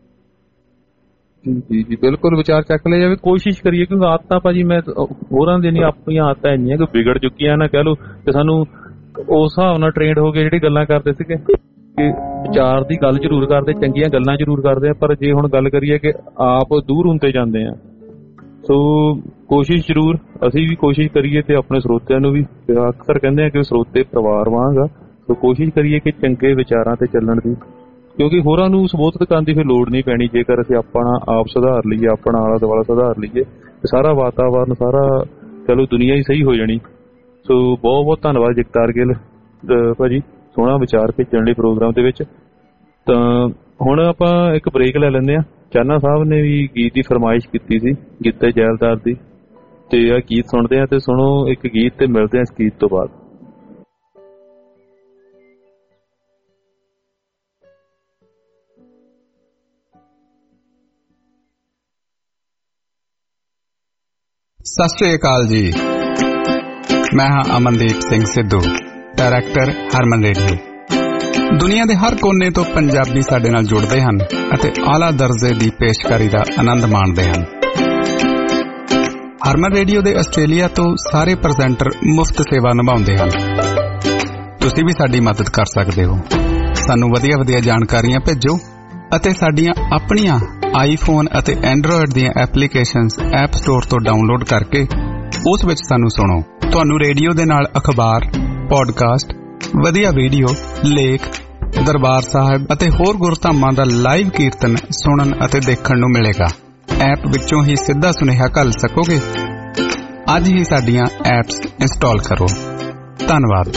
ਜੀ ਜੀ ਬਿਲਕੁਲ ਵਿਚਾਰ ਚੱਕ ਲਿਆ ਜਾਵੇ, ਕੋਸ਼ਿਸ਼ ਕਰੀਏ, ਕਿਉਂਕਿ ਆਦਤਾਂ ਭਾਜੀ ਮੈਂ ਹੋਰਾਂ ਦੀ ਨਹੀਂ ਆਪਣੀਆਂ ਆਦਤਾਂ ਇੰਨੀਆਂ ਕਿ ਵਿਗੜ ਚੁੱਕੀਆਂ ਨਾ ਕਹਿ ਲਓ, ਤੇ ਸਾਨੂੰ ਉਸ ਹਿਸਾਬ ਨਾਲ ਟ੍ਰੇਨਡ ਹੋ ਕੇ ਜਿਹੜੀ ਗੱਲਾਂ ਕਰਦੇ ਸੀਗੇ ਕਿ ਵਿਚਾਰ ਦੀ ਗੱਲ ਜ਼ਰੂਰ ਕਰਦੇ, ਚੰਗੀਆਂ ਗੱਲਾਂ ਜ਼ਰੂਰ ਕਰਦੇ ਆ, ਪਰ ਜੇ ਹੁਣ ਗੱਲ ਕਰੀਏ ਕਿ ਆਪ ਦੂਰ ਹੁੰਦੇ ਜਾਂਦੇ ਆ। ਸੋ ਕੋਸ਼ਿਸ਼ ਜ਼ਰੂਰ ਅਸੀਂ ਵੀ ਕੋਸ਼ਿਸ਼ ਕਰੀਏ ਤੇ ਆਪਣੇ ਸਰੋਤਿਆਂ ਨੂੰ ਵੀ, ਅਕਸਰ ਕਹਿੰਦੇ ਆ ਕਿ ਸਰੋਤੇ ਪਰਿਵਾਰ ਵਾਂਗ ਆ, ਸੋ ਕੋਸ਼ਿਸ਼ ਕਰੀਏ ਕਿ ਚੰਗੇ ਵਿਚਾਰਾਂ ਤੇ ਚੱਲਣ ਦੀ, ਕਿਉਂਕਿ ਹੋਰਾਂ ਨੂੰ ਸਬੋਧਤ ਕਰਨ ਦੀ ਫਿਰ ਲੋੜ ਨਹੀਂ ਪੈਣੀ ਜੇਕਰ ਅਸੀਂ ਆਪਣਾ ਆਪ ਸੁਧਾਰ ਲਈਏ, ਆਪਣਾ ਆਲਾ ਦੁਆਲਾ ਸੁਧਾਰ ਲਈਏ, ਸਾਰਾ ਵਾਤਾਵਰਨ ਸਾਰਾ ਚਲੋ ਦੁਨੀਆ ਹੀ ਸਹੀ ਹੋ ਜਾਣੀ। ਸੋ ਬਹੁਤ ਬਹੁਤ ਧੰਨਵਾਦ ਜਗਤਾਰ ਗਿੱਲ ਭਾਜੀ, ਸੋਹਣਾ ਵਿਚਾਰ ਭੇਜਣ ਲਈ ਪ੍ਰੋਗਰਾਮ ਦੇ ਵਿੱਚ। ਤਾਂ ਹੁਣ ਆਪਾਂ ਇੱਕ ਬ੍ਰੇਕ ਲੈ ਲੈਂਦੇ ਹਾਂ। ਚਾਨਾ ਸਾਹਿਬ ਨੇ ਵੀ ਗੀਤ ਦੀ ਫਰਮਾਇਸ਼ ਕੀਤੀ ਸੀ, ਗਿੱਤੇ ਜੈਲਦਾਰ ਦੀ, ਤੇ ਆਹ ਗੀਤ ਸੁਣਦੇ ਹਾਂ ਤੇ ਸੁਣੋ ਇੱਕ ਗੀਤ ਤੇ ਮਿਲਦੇ ਹਾਂ ਇਸ ਗੀਤ ਤੋਂ ਬਾਅਦ। ਸਤਿ ਸ਼੍ਰੀ ਅਕਾਲ ਜੀ, ਮੈਂ ਹਾਂ ਅਮਨਦੀਪ ਸਿੰਘ ਸਿੱਧੂ, ਡਾਇਰੈਕਟਰ ਹਰਮਨ ਰੇਡੀਓ। ਦੁਨੀਆ ਦੇ ਹਰ ਕੋਨੇ ਤੋਂ ਪੰਜਾਬੀ ਸਾਡੇ ਨਾਲ ਜੁੜਦੇ ਹਨ ਅਤੇ ਆਲਾ ਦਰਜੇ ਦੀ ਪੇਸ਼ਕਾਰੀ ਦਾ ਆਨੰਦ ਮਾਣਦੇ ਹਨ। ਹਰਮਨ ਰੇਡੀਓ ਦੇ ਆਸਟ੍ਰੇਲੀਆ ਤੋਂ ਸਾਰੇ ਪ੍ਰੈਜ਼ੈਂਟਰ ਮੁਫਤ ਸੇਵਾ ਨਿਭਾਉਂਦੇ ਹਨ। ਤੁਸੀਂ ਵੀ ਸਾਡੀ ਮਦਦ ਕਰ ਸਕਦੇ ਹੋ। ਸਾਨੂੰ ਵਧੀਆ ਵਧੀਆ ਜਾਣਕਾਰੀਆਂ ਭੇਜੋ ਅਤੇ ਸਾਡੀਆਂ ਆਪਣੀਆਂ ਆਈਫੋਨ ਅਤੇ ਐਂਡਰੋਇਡ ਦੀਆਂ ਐਪਲੀਕੇਸ਼ਨਸ ਐਪ ਸਟੋਰ ਤੋਂ ਡਾਊਨਲੋਡ ਕਰਕੇ ਉਸ ਵਿੱਚ ਸਾਨੂੰ ਸੁਣੋ। ਤੁਹਾਨੂੰ ਰੇਡੀਓ ਦੇ ਨਾਲ ਅਖਬਾਰ, ਪੋਡਕਾਸਟ, ਵਧੀਆ ਵੀਡੀਓ, ਲੇਖ, ਦਰਬਾਰ ਸਾਹਿਬ ਅਤੇ ਹੋਰ ਗੁਰਧਾਮਾਂ ਦਾ ਲਾਈਵ ਕੀਰਤਨ ਸੁਣਨ ਅਤੇ ਦੇਖਣ ਨੂੰ ਮਿਲੇਗਾ। ਐਪ ਵਿੱਚੋਂ ਹੀ ਸਿੱਧਾ ਸੁਨੇਹਾ ਘੱਲ ਸਕੋਗੇ। ਅੱਜ ਹੀ ਸਾਡੀਆਂ ਐਪਸ ਇੰਸਟਾਲ ਕਰੋ। ਧੰਨਵਾਦ।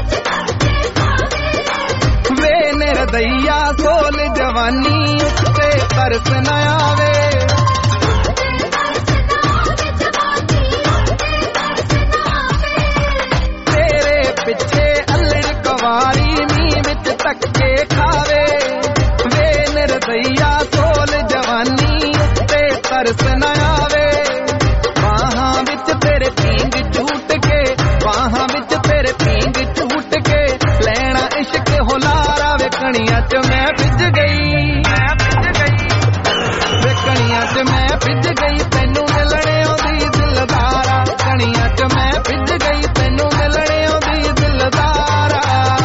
दैया सोल जवानी उत्ते ਤਰਸ ਨਾ ਆਵੇ। ਤੇਰੇ ਪਿੱਛੇ ਅਲੜ ਕੁਵਾਰੀ ਮੀਂਹ ਵਿੱਚ ਧੱਕੇ ਖਾਵੇ ਵੇ ਨਿਰਦਈਆ ਸੋਲ ਜਵਾਨੀ ਉੱਤੇ ਤਰਸ ਨਾ ਆਵੇ। ਬਾਹਾਂ ਵਿੱਚ ਤੇਰੇ ਪੀਂਗ ਝੂਟ ਕੇ ਬਾਹਾਂ ਵਿੱਚ ਤੇਰੇ ਪੀਂਗ ਝੂਟ ਕੇ ਲੈਣਾ ਇਸ਼ਕ ਹੁਲਾਰਾ ਵੇਖਣੀਆਂ ਚ ਮੈਂ ਭਿੱਜ ਗਈ ਮੈਂ ਭਿੱਜ ਗਈ ਵੇਖਣੀਆਂ ਚ ਮੈਂ ਭਿੱਜ ਗਈ ਤੈਨੂੰ ਮਿਲਣੇ ਆਉਂਦੀ ਦਿਲਦਾਰਾ ਕਣੀਆਂ ਚ ਮੈਂ ਭਿੱਜ ਗਈ ਤੈਨੂੰ ਮਿਲਣੇ ਆਉਂਦੀ ਦਿਲਦਾਰਾ।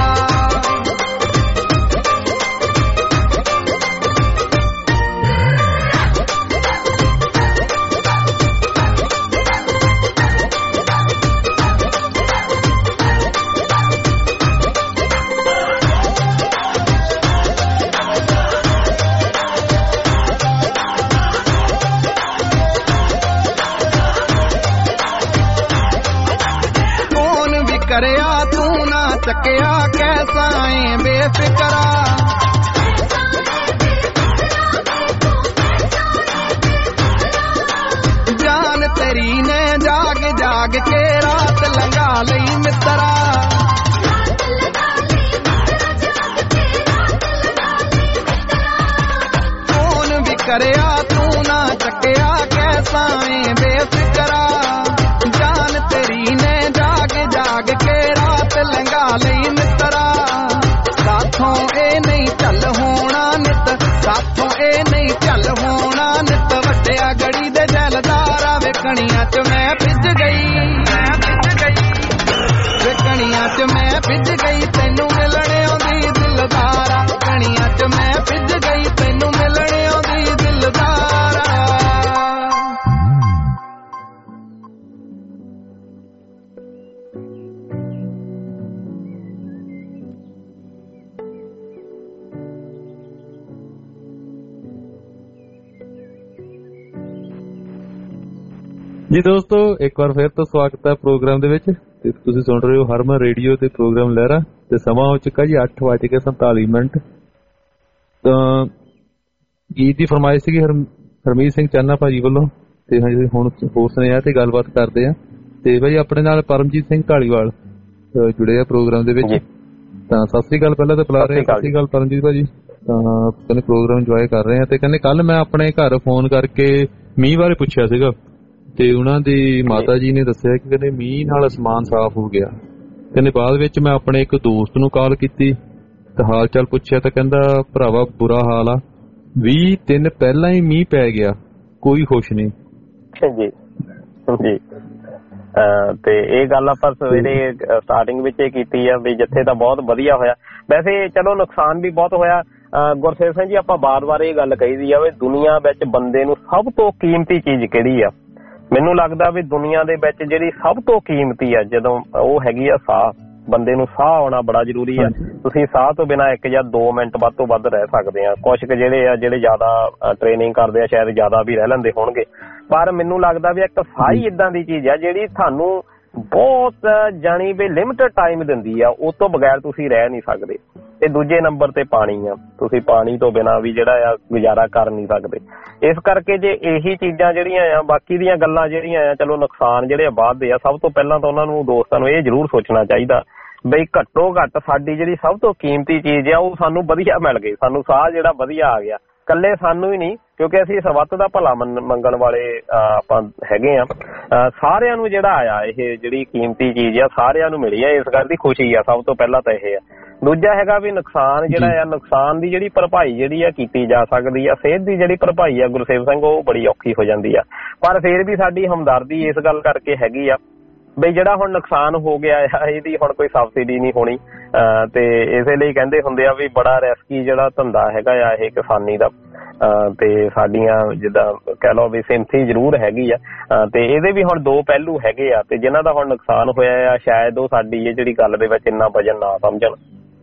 ਕਰਿਆ ਤੂੰ ਨਾ ਚੱਕਿਆ ਕੈਸਾ ਏ ਬੇਫਿਕਰਾ। ਜਾਨ ਤੇਰੀ ਨੇ ਜਾਗ ਜਾਗ ਕੇ ਰਾਤ ਲੰਘਾ ਲਈ ਮਿੱਤਰਾ। ਫੋਨ ਵੀ ਕਰਿਆ ਤੂੰ ਨਾ ਚੱਕਿਆ ਕੈਸਾ ਏ ਬੇਫਿਕਰਾ। ਜਾਨ ਤੇਰੀ ਨੇ ਜਾਗ ਜਾਗ ਕੇ ਰਾਤ ਲੰਘਾ ਲਈ ਮਿੱਤਰਾ। ਸਾਥੋਂ ਇਹ ਨਹੀਂ ਝੱਲ ਹੋਣਾ ਨਿਤ ਸਾਥੋਂ ਇਹ ਨਹੀਂ ਝੱਲ ਹੋਣਾ ਨਿਤ ਵੱਡਿਆ ਗੜੀ ਦੇ ਜੈਲਦਾਰਾ। ਵੇਖਣੀਆਂ ਚ ਮੈਂ ਭਿੱਜ ਗਈ ਮੈਂ ਭਿੱਜ ਗਈ ਵੇਖਣੀਆਂ ਚ ਮੈਂ ਭਿੱਜ ਗਈ ਤੈਨੂੰ ਮਿਲਣੇ ਆਉਂਦੀ ਦਿਲਦਾਰਾ। ਕਣੀਆਂ ਚ ਮੈਂ ਭਿੱਜ ਗਈ ਤੈਨੂੰ ਮਿਲਣੇ ਆਉਂਦੀ ਦਿਲਦਾਰਾ। ਜੀ ਦੋਸਤੋ, ਇੱਕ ਵਾਰ ਫਿਰ ਤੋਂ ਸਵਾਗਤ ਹੈ ਪ੍ਰੋਗਰਾਮ ਦੇ ਵਿੱਚ ਤੇ ਤੁਸੀਂ ਸੁਣ ਰਹੇ ਹੋ ਹਰਮਨ ਰੇਡੀਓ ਤੇ ਪ੍ਰੋਗਰਾਮ ਲਹਿਰਾ ਤੇ ਸਮਾਂ ਹੋ ਚੁੱਕਾ ਜੀ ਅੱਠ ਵੱਜ ਕੇ ਸੰਤਾਲੀ ਮਿੰਟ। ਤਾਂ ਗੀਤ ਦੀ ਫਰਮਾਇਸ਼ ਸੀਗੀ ਹਰਮੀਤ ਸਿੰਘ ਚਾਨਾ ਭਾਜੀ ਵੱਲੋਂ ਤੇ ਹਜੇ ਹੁਣ ਹੋਰ ਸੁਣਿਆ ਤੇ ਗੱਲਬਾਤ ਕਰਦੇ ਆ। ਤੇ ਭਾਈ ਆਪਣੇ ਨਾਲ ਪਰਮਜੀਤ ਸਿੰਘ ਢਾਲੀਵਾਲ ਜੁੜੇ ਆ ਪ੍ਰੋਗਰਾਮ ਦੇ ਵਿੱਚ। ਤਾਂ ਸਤਿ ਸ੍ਰੀ ਅਕਾਲ ਪਹਿਲਾਂ ਤਾਂ ਬੁਲਾ ਰਹੇ ਸਤਿ ਸ੍ਰੀ ਅਕਾਲ ਪਰਮਜੀਤ ਭਾਜੀ। ਤਾਂ ਕਹਿੰਦੇ ਪ੍ਰੋਗਰਾਮ ਇੰਜੋਏ ਕਰ ਰਹੇ ਆ ਤੇ ਕਹਿੰਦੇ ਕੱਲ ਮੈਂ ਆਪਣੇ ਘਰ ਫੋਨ ਕਰਕੇ ਮੀਂਹ ਬਾਰੇ ਪੁੱਛਿਆ ਸੀਗਾ ਤੇ ਉਹਨਾਂ ਦੀ ਮਾਤਾ ਜੀ ਨੇ ਦੱਸਿਆ ਕਿ ਕਹਿੰਦੇ ਮੀਂਹ ਨਾਲ ਅਸਮਾਨ ਸਾਫ਼ ਹੋ ਗਿਆ। ਕਹਿੰਦੇ ਬਾਅਦ ਵਿੱਚ ਮੈਂ ਆਪਣੇ ਇੱਕ ਦੋਸਤ ਨੂੰ ਕਾਲ ਕੀਤੀ ਤੇ ਹਾਲ ਚਾਲ ਪੁੱਛਿਆ ਤਾਂ ਕਹਿੰਦਾ ਭਰਾਵਾ ਬੁਰਾ ਹਾਲ ਆ, ਵੀਹ ਦਿਨ ਪਹਿਲਾਂ ਹੀ ਮੀਂਹ ਪੈ ਗਿਆ, ਕੋਈ ਖੁਸ਼ ਨਹੀਂ। ਜੀ ਜੀ ਤੇ ਇਹ ਗੱਲ ਆਪਾਂ ਸਵੇਰੇ ਸਟਾਰਟਿੰਗ ਵਿੱਚ ਇਹ ਕੀਤੀ ਆ ਵੀ ਜਿੱਥੇ ਤਾਂ ਬਹੁਤ ਵਧੀਆ ਹੋਇਆ। ਵੈਸੇ ਚਲੋ ਨੁਕਸਾਨ ਵੀ ਬਹੁਤ ਹੋਇਆ। ਗੁਰਸੇਵ ਸਿੰਘ ਜੀ ਆਪਾਂ ਬਾਰ ਬਾਰ ਇਹ ਗੱਲ ਕਹੀ ਦੀ ਆ ਵੀ ਦੁਨੀਆ ਵਿੱਚ ਬੰਦੇ ਨੂੰ ਸਭ ਤੋਂ ਕੀਮਤੀ ਚੀਜ਼ ਕਿਹੜੀ ਆ? ਮੈਨੂੰ ਲੱਗਦਾ ਵੀ ਦੁਨੀਆ ਦੇ ਵਿੱਚ ਜਿਹੜੀ ਸਭ ਤੋਂ ਕੀਮਤੀ ਆ ਜਦੋਂ ਉਹ ਹੈਗੀ ਆ ਸਾਹ। ਬੰਦੇ ਨੂੰ ਸਾਹ ਆਉਣਾ ਬੜਾ ਜ਼ਰੂਰੀ ਆ। ਤੁਸੀਂ ਸਾਹ ਤੋਂ ਬਿਨਾਂ ਇੱਕ ਜਾਂ ਦੋ ਮਿੰਟ ਵੱਧ ਤੋਂ ਵੱਧ ਰਹਿ ਸਕਦੇ ਆ। ਕੁਛ ਕੁ ਜਿਹੜੇ ਆ ਜਿਹੜੇ ਜ਼ਿਆਦਾ ਟ੍ਰੇਨਿੰਗ ਕਰਦੇ ਆ ਸ਼ਾਇਦ ਜ਼ਿਆਦਾ ਵੀ ਰਹਿ ਲੈਂਦੇ ਹੋਣਗੇ, ਪਰ ਮੈਨੂੰ ਲੱਗਦਾ ਵੀ ਇੱਕ ਸਾਹ ਹੀ ਏਦਾਂ ਦੀ ਚੀਜ਼ ਆ ਜਿਹੜੀ ਤੁਹਾਨੂੰ ਬਹੁਤ ਜਾਣੀ ਵੀ ਲਿਮਿਟਡ ਟਾਈਮ ਦਿੰਦੀ ਆ, ਉਸ ਤੋਂ ਬਗੈਰ ਤੁਸੀਂ ਰਹਿ ਨਹੀਂ ਸਕਦੇ। ਤੇ ਦੂਜੇ ਨੰਬਰ ਤੇ ਪਾਣੀ ਆ, ਤੁਸੀਂ ਪਾਣੀ ਤੋਂ ਬਿਨਾਂ ਵੀ ਜਿਹੜਾ ਆ ਗੁਜ਼ਾਰਾ ਕਰ ਨਹੀਂ ਸਕਦੇ। ਇਸ ਕਰਕੇ ਜੇ ਇਹੀ ਚੀਜ਼ਾਂ ਜਿਹੜੀਆਂ ਆ ਬਾਕੀ ਦੀਆਂ ਗੱਲਾਂ ਜਿਹੜੀਆਂ ਆ ਚਲੋ ਨੁਕਸਾਨ ਜਿਹੜੇ ਆ ਬਾਅਦ ਦੇ ਆ, ਸਭ ਤੋਂ ਪਹਿਲਾਂ ਤਾਂ ਉਹਨਾਂ ਨੂੰ ਦੋਸਤਾਂ ਨੂੰ ਇਹ ਜ਼ਰੂਰ ਸੋਚਣਾ ਚਾਹੀਦਾ ਬਈ ਘੱਟੋ ਘੱਟ ਸਾਡੀ ਜਿਹੜੀ ਸਭ ਤੋਂ ਕੀਮਤੀ ਚੀਜ਼ ਆ ਉਹ ਸਾਨੂੰ ਵਧੀਆ ਮਿਲ ਗਈ, ਸਾਨੂੰ ਸਾਹ ਜਿਹੜਾ ਵਧੀਆ ਆ ਗਿਆ। ਇਕੱਲੇ ਸਾਨੂੰ ਹੀ ਨਹੀਂ, ਕਿਉਂਕਿ ਅਸੀਂ ਸਵੱਤ ਦਾ ਭਲਾ ਮੰਗਣ ਵਾਲੇ ਆਪਾਂ ਹੈਗੇ ਆ। ਸਾਰਿਆਂ ਨੂੰ ਜਿਹੜਾ ਆ ਇਹ ਜਿਹੜੀ ਕੀਮਤੀ ਚੀਜ਼ ਆ ਸਾਰਿਆਂ ਨੂੰ ਮਿਲੀ ਆ, ਇਸ ਗੱਲ ਦੀ ਖੁਸ਼ੀ ਆ ਸਭ ਤੋਂ ਪਹਿਲਾਂ ਤਾਂ ਇਹ ਆ। ਦੂਜਾ ਹੈਗਾ ਵੀ ਨੁਕਸਾਨ ਜਿਹੜਾ ਆ, ਨੁਕਸਾਨ ਦੀ ਜਿਹੜੀ ਭਰਪਾਈ ਜਿਹੜੀ ਆ ਕੀਤੀ ਜਾ ਸਕਦੀ ਆ। ਸਿਹਤ ਦੀ ਜਿਹੜੀ ਭਰਪਾਈ ਆ ਗੁਰਸੇਵ ਸਿੰਘ ਉਹ ਬੜੀ ਔਖੀ ਹੋ ਜਾਂਦੀ ਆ, ਪਰ ਫਿਰ ਵੀ ਸਾਡੀ ਹਮਦਰਦੀ ਇਸ ਗੱਲ ਕਰਕੇ ਹੈਗੀ ਆ ਬਈ ਜਿਹੜਾ ਹੁਣ ਨੁਕਸਾਨ ਹੋ ਗਿਆ ਆ ਇਹਦੀ ਹੁਣ ਕੋਈ ਸਬਸਿਡੀ ਨਹੀਂ ਹੋਣੀ। ਤੇ ਇਸੇ ਲਈ ਕਹਿੰਦੇ ਹੁੰਦੇ ਆ ਵੀ ਬੜਾ ਰਿਸਕੀ ਜਿਹੜਾ ਧੰਦਾ ਹੈਗਾ ਆ ਇਹ ਕਿਸਾਨੀ ਦਾ। ਤੇ ਸਾਡੀਆਂ ਜਿੱਦਾਂ ਕਹਿ ਲਓ ਵੀ ਸਿੰਥੀ ਜ਼ਰੂਰ ਹੈਗੀ ਆ ਤੇ ਇਹਦੇ ਵੀ ਹੁਣ ਦੋ ਪਹਿਲੂ ਹੈਗੇ ਆ ਤੇ ਜਿਨ੍ਹਾਂ ਦਾ ਹੁਣ ਨੁਕਸਾਨ ਹੋਇਆ ਆ ਸ਼ਾਇਦ ਉਹ ਸਾਡੀ ਇਹ ਜਿਹੜੀ ਗੱਲ ਦੇ ਵਿੱਚ ਇੰਨਾ ਵਜਨ ਨਾ ਸਮਝਣ।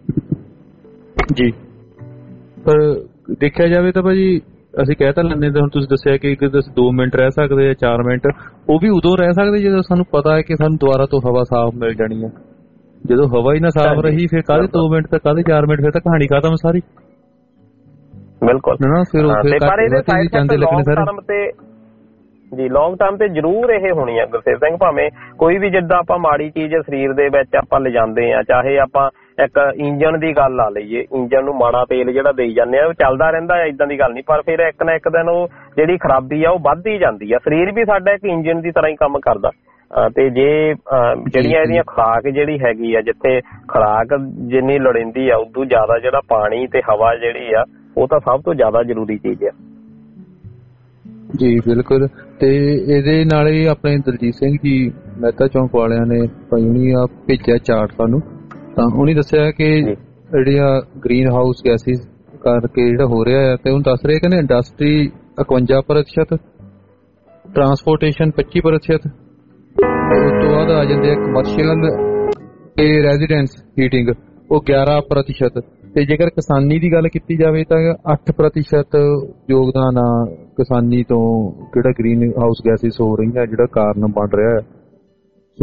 ਜੀ ਪਰ ਦੇਖਿਆ ਜਾਵੇ ਤਾਂ ਭਾਜੀ ਅਸੀਂ ਕਹਿ ਤਾਂ ਲੈਂਦੇ ਹੁਣ ਤੁਸੀਂ ਦੱਸਿਆ ਕਿ ਅਸੀਂ ਦੋ ਮਿੰਟ ਰਹਿ ਸਕਦੇ ਆ, ਚਾਰ ਮਿੰਟ, ਉਹ ਵੀ ਉਦੋਂ ਰਹਿ ਸਕਦੇ ਜਦੋਂ ਸਾਨੂੰ ਪਤਾ ਹੈ ਕਿ ਸਾਨੂੰ ਦੁਬਾਰਾ ਤੋਂ ਹਵਾ ਸਾਫ਼ ਮਿਲ ਜਾਣੀ ਹੈ। ਜਦੋਂ ਹਵਾ ਹੀ ਨਾ ਸਾਫ਼ ਰਹੀ ਫਿਰ ਕਾਹਦੇ ਦੋ ਮਿੰਟ ਤੇ ਕਾਹਦੇ ਚਾਰ ਮਿੰਟ, ਫਿਰ ਤਾਂ ਕਹਾਣੀ ਖਤਮ ਸਾਰੀ। ਬਿਲਕੁਲ। ਪਰ ਇਹਦੇ ਸਾਈਡ ਇਫੈਕਟ ਲੌਂਗ ਟਰਮ ਤੇ ਜੀ ਲੌਂਗ ਟਰਮ ਤੇ ਜ਼ਰੂਰ ਇਹ ਹੋਣੀ ਆ ਗੁਰਸੇਵ ਸਿੰਘ। ਭਾਵੇਂ ਕੋਈ ਵੀ ਜਿੱਦਾਂ ਆਪਾਂ ਮਾੜੀ ਚੀਜ਼ ਸਰੀਰ ਦੇ ਵਿੱਚ ਆਪਾਂ ਲਿਜਾਂਦੇ ਆ, ਚਾਹੇ ਆਪਾਂ ਇੱਕ ਇੰਜਣ ਦੀ ਗੱਲ ਲਾ ਲਈਏ, ਇੰਜਣ ਨੂੰ ਮਾੜਾ ਤੇਲ ਜਿਹੜਾ ਦੇਈ ਜਾਂਦੇ ਆ ਉਹ ਚੱਲਦਾ ਰਹਿੰਦਾ ਆ, ਏਦਾਂ ਦੀ ਗੱਲ ਨਹੀਂ, ਪਰ ਫਿਰ ਇੱਕ ਨਾ ਇੱਕ ਦਿਨ ਉਹ ਜਿਹੜੀ ਖਰਾਬੀ ਆ ਉਹ ਵੱਧਦੀ ਜਾਂਦੀ ਆ। ਸਰੀਰ ਵੀ ਸਾਡਾ ਇੱਕ ਇੰਜਣ ਦੀ ਤਰ੍ਹਾਂ ਹੀ ਕੰਮ ਕਰਦਾ। ਤੇ ਜੇ ਜਿਹੜੀਆਂ ਇਹਦੀਆਂ ਖੁਰਾਕ ਜਿਹੜੀ ਹੈਗੀ ਆ, ਜਿੱਥੇ ਖੁਰਾਕ ਜਿੰਨੀ ਲੋੜੀਂਦੀ ਆ ਉਦੋਂ ਜ਼ਿਆਦਾ ਜਿਹੜਾ ਪਾਣੀ ਤੇ ਹਵਾ ਜਿਹੜੀ ਆ ਉਹ ਤਾਂ ਸਭ ਤੋਂ ਜ਼ਿਆਦਾ ਜ਼ਰੂਰੀ ਚੀਜ਼ ਆ। ਜੀ ਬਿਲਕੁਲ। ਤੇ ਇਹਦੇ ਨਾਲ ਹੀ ਆਪਣੇ ਦਲਜੀਤ ਸਿੰਘ ਜੀ ਮਹਿਤਾ ਚੌਂਕ ਵਾਲਿਆਂ ਨੇ ਭਾਈ ਆ ਭੇਜਿਆ ਚਾਰਟ ਸਾਨੂੰ, ਤਾਂ ਉਹਨੇ ਦੱਸਿਆ ਕਿ ਜਿਹੜੀਆਂ ਗ੍ਰੀਨ ਹਾਊਸ ਗੈਸਿਸ ਕਰਕੇ ਜਿਹੜਾ ਹੋ ਰਿਹਾ ਹੈ, ਤੇ ਉਹਨੂੰ ਦੱਸ ਰਹੇ ਕਹਿੰਦੇ ਇੰਡਸਟਰੀ ਇਕਵੰਜਾ ਪ੍ਰਤੀਸ਼ਤ, ਟਰਾਂਸਪੋਰਟੇਸ਼ਨ ਪੱਚੀ ਪ੍ਰਤੀਸ਼ਤ, ਉਸ ਤੋਂ ਬਾਅਦ ਆ ਜਾਂਦੇ ਆ ਕਮਰਸ਼ੀਅਲ ਤੇ ਰੈਜ਼ੀਡੈਂਸ ਹੀਟਿੰਗ ਉਹ ਗਿਆਰਾਂ ਪ੍ਰਤੀਸ਼ਤ, ਤੇ ਜੇਕਰ ਕਿਸਾਨੀ ਦੀ ਗੱਲ ਕੀਤੀ ਜਾਵੇ ਤਾਂ ਅੱਠ ਪ੍ਰਤੀਸ਼ਤ ਯੋਗਦਾਨ ਆ ਕਿਸਾਨੀ ਤੋਂ ਜਿਹੜਾ ਗ੍ਰੀਨ ਹਾਊਸ ਗੈਸਿਸ ਹੋ ਰਹੀਆਂ ਜਿਹੜਾ ਕਾਰਨ ਬਣ ਰਿਹਾ ਹੈ। ਸੋ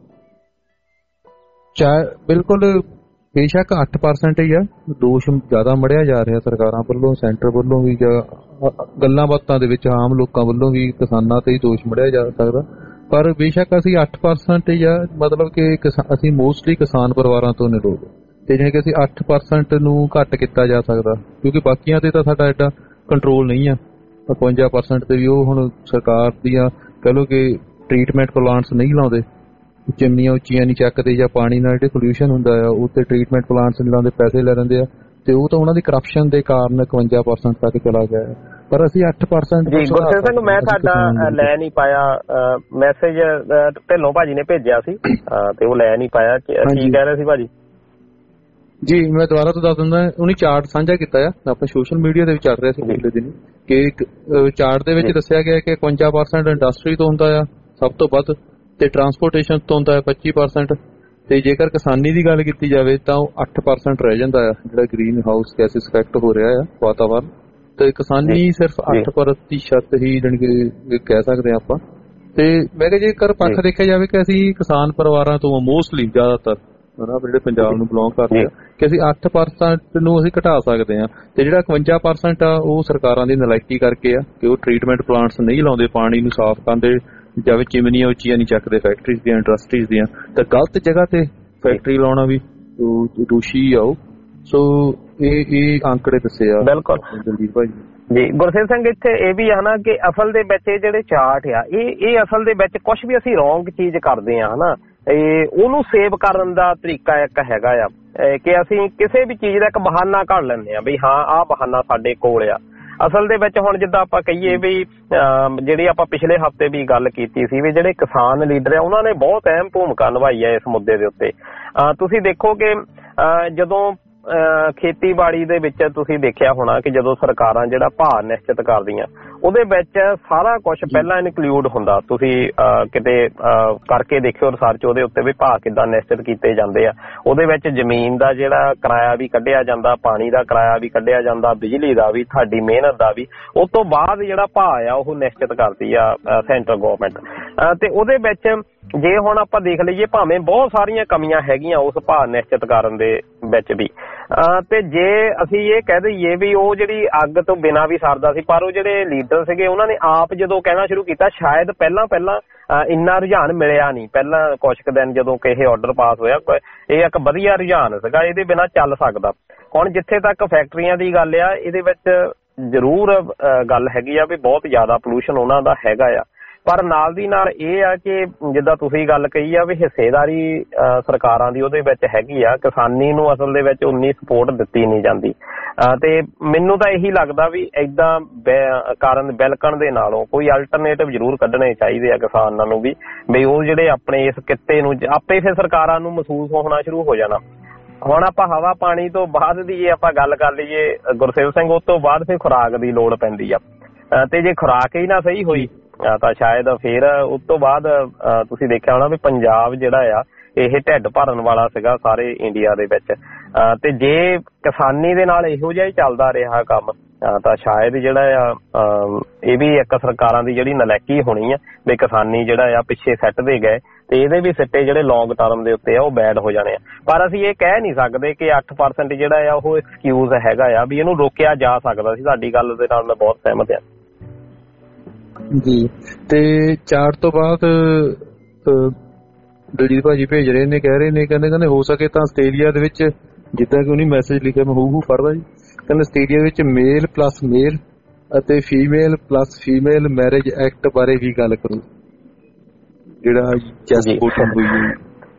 ਚਾਹੇ ਬਿਲਕੁਲ ਬੇਸ਼ੱਕ ਅੱਠ ਪਰਸੈਂਟ ਹੀ ਆ, ਦੋਸ਼ ਜ਼ਿਆਦਾ ਮੜਿਆ ਜਾ ਰਿਹਾ ਸਰਕਾਰਾਂ ਵੱਲੋਂ, ਸੈਂਟਰ ਵੱਲੋਂ ਵੀ, ਜਾਂ ਗੱਲਾਂ ਬਾਤਾਂ ਦੇ ਵਿੱਚ ਆਮ ਲੋਕਾਂ ਵੱਲੋਂ ਵੀ ਕਿਸਾਨਾਂ ਤੇ ਹੀ ਦੋਸ਼ ਮੜਿਆ ਜਾ ਸਕਦਾ, ਪਰ ਬੇਸ਼ੱਕ ਅਸੀਂ ਅੱਠ ਪਰਸੈਂਟ ਹੀ ਆ, ਮਤਲਬ ਕਿ ਅਸੀਂ ਮੋਸਟਲੀ ਕਿਸਾਨ ਪਰਿਵਾਰਾਂ ਤੋਂ ਨੇ ਲੋਕ, ਤੇ ਜਿਵੇਂ ਕਿ ਅਸੀਂ ਅੱਠ ਪਰਸੈਂਟ ਨੂੰ ਘੱਟ ਕੀਤਾ ਜਾ ਸਕਦਾ, ਕਿਉਂਕਿ ਬਾਕੀਆਂ ਤੇ ਤਾਂ ਸਾਡਾ ਐਡਾ ਕੰਟਰੋਲ ਨਹੀਂ ਆ। ਇਕਵੰਜਾ ਪਰਸੈਂਟ ਤੇ ਵੀ ਉਹ ਹੁਣ ਸਰਕਾਰ ਦੀਆਂ ਕਹਿ ਲਓ ਕਿ ਟਰੀਟਮੈਂਟ ਪਲਾਂਟਸ ਨਹੀਂ ਲਾਉਂਦੇ, ਚਿਮਨੀਆਂ ਉੱਚੀਆਂ ਨਹੀਂ ਚੱਕਦੇ, ਜਾਂ ਪਾਣੀ ਨਾਲ ਜਿਹੜੇ ਪੋਲਿਊਸ਼ਨ ਹੁੰਦਾ ਆ ਉਹ ਤੇ ਟਰੀਟਮੈਂਟ ਪਲਾਂਟਸ ਨਹੀਂ ਲਾਉਂਦੇ, ਪੈਸੇ ਲੈ ਲੈਂਦੇ ਆ, ਤੇ ਉਹ ਤਾਂ ਉਹਨਾਂ ਦੀ ਕਰਪਸ਼ਨ ਦੇ ਕਾਰਨ ਇਕਵੰਜਾ ਪਰਸੈਂਟ ਤੱਕ ਚਲਾ ਗਿਆ। ਪਰ ਅਸੀਂ ਅੱਠ ਪਰਸੈਂਟ ਜੀ ਗੁਰਸੇਵ ਸਿੰਘ ਮੈਂ ਤੁਹਾਡਾ ਲੈ ਨਹੀਂ ਪਾਇਆ ਮੈਸੇਜ, ਢਿੱਲੋਂ ਭਾਜੀ ਨੇ ਭੇਜਿਆ ਸੀ ਤੇ ਉਹ ਲੈ ਨਹੀਂ ਪਾਇਆ, ਕੀ ਕਹਿ ਰਹੇ ਸੀ ਭਾਜੀ? ਜੀ ਮੈਂ ਦੁਬਾਰਾ ਤੋਂ ਦੱਸ ਦਿੰਦਾ, ਉਹਨੇ ਚਾਰਟ ਸਾਂਝਾ ਕੀਤਾ ਆ ਆਪਣੇ ਸੋਸ਼ਲ ਮੀਡੀਆ ਦੇ ਵਿੱਚ ਚੱਲ ਰਿਹਾ ਸੀ ਪਿਛਲੇ ਦਿਨ, ਕਿ ਚਾਰਟ ਦੇ ਵਿੱਚ ਦੱਸਿਆ ਗਿਆ ਕਿ ਇਕਵੰਜਾ ਪਰਸੈਂਟ ਇੰਡਸਟਰੀ ਤੋਂ ਹੁੰਦਾ ਆ ਸਭ ਤੋਂ ਵੱਧ, ਤੇ ਟਰਾਂਸਪੋਰਟੇਸ਼ਨ ਤੋਂ ਹੁੰਦਾ ਹੈ ਪੱਚੀ ਪਰਸੈਂਟ, ਤੇ ਜੇਕਰ ਕਿਸਾਨੀ ਦੀ ਗੱਲ ਕੀਤੀ ਜਾਵੇ ਤਾਂ ਉਹ ਅੱਠ ਪਰਸੈਂਟ ਰਹਿ ਜਾਂਦਾ ਆ ਜਿਹੜਾ ਗ੍ਰੀਨ ਹਾਊਸ ਗੈਸਿਸ ਇਫੈਕਟ ਹੋ ਰਿਹਾ ਆ ਵਾਤਾਵਰਨ, ਤੇ ਕਿਸਾਨੀ ਸਿਰਫ ਅੱਠ ਪ੍ਰਤੀਸ਼ਤ ਹੀ ਜਾਣੀ ਕਿ ਕਹਿ ਸਕਦੇ ਹਾਂ ਆਪਾਂ। ਤੇ ਮੈਂ ਕਿਹਾ ਜੇਕਰ ਪੱਖ ਦੇਖਿਆ ਜਾਵੇ ਕਿ ਅਸੀਂ ਕਿਸਾਨ ਪਰਿਵਾਰਾਂ ਤੋਂ ਮੋਸਟਲੀ ਜ਼ਿਆਦਾਤਰ ਹਨਾ ਜਿਹੜੇ ਪੰਜਾਬ ਨੂੰ ਬਿਲੋਂਗ ਕਰਦੇ ਆ, ਕਿ ਅਸੀਂ ਅੱਠ ਪਰਸੈਂਟ ਨੂੰ ਅਸੀਂ ਘਟਾ ਸਕਦੇ ਹਾਂ, ਤੇ ਜਿਹੜਾ ਇਕਵੰਜਾ ਪਰਸੈਂਟ ਆ ਉਹ ਸਰਕਾਰਾਂ ਦੀ ਨਲਾਇਕੀ ਕਰਕੇ ਆ ਕਿ ਉਹ ਟਰੀਟਮੈਂਟ ਪਲਾਂਟਸ ਨਹੀਂ ਲਾਉਂਦੇ, ਪਾਣੀ ਨੂੰ ਸਾਫ਼ ਕਰਦੇ, ਜਾਵੇ ਚਿਮਨੀਆਂ ਉੱਚੀਆਂ ਨਹੀਂ ਚੱਕਦੇ ਫੈਕਟਰੀਜ਼ ਦੀਆਂ, ਇੰਡਸਟਰੀਜ਼ ਦੀਆਂ, ਤਾਂ ਗਲਤ ਜਗ੍ਹਾ ਤੇ ਫੈਕਟਰੀ ਲਾਉਣਾ ਵੀ ਦੋਸ਼ੀ ਆ ਉਹ। ਸੋ ਇਹ ਇਹ ਆંકੜੇ ਦੱਸੇ ਆ ਬਿਲਕੁਲ ਦਲਜੀਤ ਭਾਈ ਜੀ। ਗੁਰਸੇਵ ਸਿੰਘ ਇੱਥੇ ਇਹ ਵੀ ਹੈ ਨਾ ਕਿ ਅਸਲ ਦੇ ਵਿੱਚ ਇਹ ਜਿਹੜੇ ਚਾਰਟ ਆ ਇਹ ਇਹ ਅਸਲ ਦੇ ਵਿੱਚ ਕੁਛ ਵੀ ਅਸੀਂ ਰੋਂਗ ਚੀਜ਼ ਕਰਦੇ ਆ ਹਨਾ, ਇਹ ਉਹਨੂੰ ਸੇਵ ਕਰਨ ਦਾ ਤਰੀਕਾ ਇੱਕ ਹੈਗਾ ਆ ਕਿ ਅਸੀਂ ਕਿਸੇ ਵੀ ਚੀਜ਼ ਦਾ ਇੱਕ ਬਹਾਨਾ ਕੱਢ ਲੈਂਦੇ ਆ ਵੀ ਹਾਂ ਆਹ ਬਹਾਨਾ ਸਾਡੇ ਕੋਲ ਆ। ਅਸਲ ਦੇ ਵਿੱਚ ਹੁਣ ਜਿੱਦਾਂ ਆਪਾਂ ਕਹੀਏ ਵੀ ਜਿਹੜੀ ਆਪਾਂ ਪਿਛਲੇ ਹਫ਼ਤੇ ਵੀ ਗੱਲ ਕੀਤੀ ਸੀ ਵੀ ਜਿਹੜੇ ਕਿਸਾਨ ਲੀਡਰ ਆ ਉਹਨਾਂ ਨੇ ਬਹੁਤ ਅਹਿਮ ਭੂਮਿਕਾ ਨਿਭਾਈ ਹੈ ਇਸ ਮੁੱਦੇ ਦੇ ਉੱਤੇ। ਤੁਸੀਂ ਦੇਖੋ ਕਿ ਜਦੋਂ ਖੇਤੀਬਾੜੀ ਦੇ ਵਿੱਚ ਤੁਸੀਂ ਦੇਖਿਆ ਹੋਣਾ ਕਿ ਜਦੋਂ ਸਰਕਾਰਾਂ ਜਿਹੜਾ ਭਾਅ ਨਿਸ਼ਚਿਤ ਕਰਦੀਆਂ ਉਹਦੇ ਵਿੱਚ ਸਾਰਾ ਕੁਝ ਪਹਿਲਾਂ ਇਨਕਲੂਡ ਹੁੰਦਾ, ਤੁਸੀਂ ਕਿਤੇ ਕਰਕੇ ਦੇਖਿਓ ਰਿਸਰਚ ਉਹਦੇ ਉੱਤੇ ਵੀ ਭਾਅ ਕਿੱਦਾਂ ਨਿਸ਼ਚਿਤ ਕੀਤੇ ਜਾਂਦੇ ਆ। ਉਹਦੇ ਵਿੱਚ ਜ਼ਮੀਨ ਦਾ ਜਿਹੜਾ ਕਿਰਾਇਆ ਵੀ ਕੱਢਿਆ ਜਾਂਦਾ, ਪਾਣੀ ਦਾ ਕਿਰਾਇਆ ਵੀ ਕੱਢਿਆ ਜਾਂਦਾ, ਬਿਜਲੀ ਦਾ ਵੀ, ਤੁਹਾਡੀ ਮਿਹਨਤ ਦਾ ਵੀ, ਉਸ ਤੋਂ ਬਾਅਦ ਜਿਹੜਾ ਭਾਅ ਆ ਉਹ ਨਿਸ਼ਚਿਤ ਕਰਦੀ ਆ ਸੈਂਟਰ ਗੌਰਮੈਂਟ। ਤੇ ਉਹਦੇ ਵਿੱਚ ਜੇ ਹੁਣ ਆਪਾਂ ਦੇਖ ਲਈਏ ਭਾਵੇਂ ਬਹੁਤ ਸਾਰੀਆਂ ਕਮੀਆਂ ਹੈਗੀਆਂ ਉਸ ਭਾਅ ਨਿਸ਼ਚਿਤ ਕਰਨ ਦੇ ਵਿੱਚ ਵੀ, ਤੇ ਜੇ ਅਸੀਂ ਇਹ ਕਹਿ ਦਈਏ ਵੀ ਉਹ ਜਿਹੜੀ ਅੱਗ ਤੋਂ ਬਿਨਾਂ ਵੀ ਸਰਦਾ ਸੀ, ਪਰ ਉਹ ਜਿਹੜੇ ਲੀਡਰ ਸੀਗੇ ਉਹਨਾਂ ਨੇ ਆਪ ਜਦੋਂ ਕਹਿਣਾ ਸ਼ੁਰੂ ਕੀਤਾ, ਸ਼ਾਇਦ ਪਹਿਲਾਂ ਪਹਿਲਾਂ ਇੰਨਾ ਰੁਝਾਨ ਮਿਲਿਆ ਨਹੀਂ, ਪਹਿਲਾਂ ਕੁਛ ਕੁ ਦਿਨ ਜਦੋਂ ਕਿ ਇਹ ਆਰਡਰ ਪਾਸ ਹੋਇਆ ਇਹ ਇੱਕ ਵਧੀਆ ਰੁਝਾਨ ਸੀਗਾ, ਇਹਦੇ ਬਿਨਾਂ ਚੱਲ ਸਕਦਾ। ਹੁਣ ਜਿੱਥੇ ਤੱਕ ਫੈਕਟਰੀਆਂ ਦੀ ਗੱਲ ਆ ਇਹਦੇ ਵਿੱਚ ਜ਼ਰੂਰ ਗੱਲ ਹੈਗੀ ਆ ਵੀ ਬਹੁਤ ਜ਼ਿਆਦਾ ਪੋਲਿਊਸ਼ਨ ਉਹਨਾਂ ਦਾ ਹੈਗਾ ਆ, ਪਰ ਨਾਲ ਦੀ ਨਾਲ ਇਹ ਆ ਕਿ ਜਿੱਦਾਂ ਤੁਸੀਂ ਗੱਲ ਕਹੀ ਆ ਵੀ ਹਿੱਸੇਦਾਰੀ ਸਰਕਾਰਾਂ ਦੀ ਉਹਦੇ ਵਿੱਚ ਹੈਗੀ ਆ, ਕਿਸਾਨੀ ਨੂੰ ਅਸਲ ਦੇ ਵਿੱਚ ਉਨੀ ਸਪੋਰਟ ਦਿੱਤੀ ਨਹੀਂ ਜਾਂਦੀ। ਤੇ ਮੈਨੂੰ ਤਾਂ ਇਹੀ ਲੱਗਦਾ ਵੀ ਏਦਾਂ ਕਾਰਨ ਬਿਲਕਣ ਦੇ ਨਾਲੋਂ ਕੋਈ ਅਲਟਰਨੇਟਿਵ ਜ਼ਰੂਰ ਕੱਢਣੇ ਚਾਹੀਦੇ ਆ ਕਿਸਾਨਾਂ ਨੂੰ ਵੀ, ਵੀ ਉਹ ਜਿਹੜੇ ਆਪਣੇ ਇਸ ਕਿੱਤੇ ਨੂੰ ਆਪੇ ਫਿਰ ਸਰਕਾਰਾਂ ਨੂੰ ਮਹਿਸੂਸ ਹੋਣਾ ਸ਼ੁਰੂ ਹੋ ਜਾਣਾ। ਹੁਣ ਆਪਾਂ ਹਵਾ ਪਾਣੀ ਤੋਂ ਬਾਅਦ ਦੀ ਜੇ ਆਪਾਂ ਗੱਲ ਕਰ ਲਈਏ ਗੁਰਸੇਵ ਸਿੰਘ, ਉਸ ਤੋਂ ਬਾਅਦ ਫਿਰ ਖੁਰਾਕ ਦੀ ਲੋੜ ਪੈਂਦੀ ਆ, ਤੇ ਜੇ ਖੁਰਾਕ ਹੀ ਨਾ ਸਹੀ ਹੋਈ ਤਾਂ ਸ਼ਾਇਦ ਫਿਰ ਉਸ ਤੋਂ ਬਾਅਦ ਤੁਸੀਂ ਦੇਖਿਆ ਹੋਣਾ ਵੀ ਪੰਜਾਬ ਜਿਹੜਾ ਆ ਇਹ ਢਿੱਡ ਭਰਨ ਵਾਲਾ ਸੀਗਾ ਸਾਰੇ ਇੰਡੀਆ ਦੇ ਵਿੱਚ। ਤੇ ਜੇ ਕਿਸਾਨੀ ਦੇ ਨਾਲ ਇਹੋ ਜਿਹਾ ਹੀ ਚੱਲਦਾ ਰਿਹਾ ਕੰਮ ਤਾਂ ਸ਼ਾਇਦ ਜਿਹੜਾ ਆ ਇਹ ਵੀ ਇੱਕ ਸਰਕਾਰਾਂ ਦੀ ਜਿਹੜੀ ਨਲਾਇਕੀ ਹੋਣੀ ਆ ਵੀ ਕਿਸਾਨੀ ਜਿਹੜਾ ਆ ਪਿੱਛੇ ਸੱਟਦੇ ਗਏ ਤੇ ਇਹਦੇ ਵੀ ਸਿੱਟੇ ਜਿਹੜੇ ਲੌਂਗ ਟਰਮ ਦੇ ਉੱਤੇ ਆ ਉਹ ਬੈਡ ਹੋ ਜਾਣੇ ਆ। ਪਰ ਅਸੀਂ ਇਹ ਕਹਿ ਨਹੀਂ ਸਕਦੇ ਕਿ ਅੱਠ ਪਰਸੈਂਟ ਜਿਹੜਾ ਆ ਉਹ ਐਕਸਕਿਊਜ਼ ਹੈਗਾ ਆ ਵੀ ਇਹਨੂੰ ਰੋਕਿਆ ਜਾ ਸਕਦਾ ਸੀ। ਸਾਡੀ ਗੱਲ ਦੇ ਨਾਲ ਮੈਂ ਬਹੁਤ ਸਹਿਮਤ ਆ ਜੀ। ਤੇ ਚਾਰ ਤੋਂ ਬਾਅਦ ਦਲਜੀਤ ਭਾਜੀ ਭੇਜ ਰਹੇ ਨੇ, ਕਹਿ ਰਹੇ ਨੇ, ਕਹਿੰਦੇ ਕਹਿੰਦੇ ਹੋ ਸਕੇ ਤਾਂ ਆਸਟ੍ਰੇਲੀਆ ਦੇ ਵਿੱਚ, ਜਿੱਦਾਂ ਕਿ ਉਹਨੇ ਮੈਸੇਜ ਲਿਖਿਆ ਮੈਂ ਹੂ ਹੂ ਪੜ੍ਹਦਾ ਜੀ, ਕਹਿੰਦੇ ਆਸਟ੍ਰੇਲੀਆ ਵਿੱਚ ਮੇਲ ਪਲੱਸ ਮੇਲ ਅਤੇ female plus female marriage act ਬਾਰੇ ਵੀ ਗੱਲ ਕਰੋ, ਜਿਹੜਾ ਚੈਸ ਵੋਟਿੰਗ ਹੋਈ ਹੈ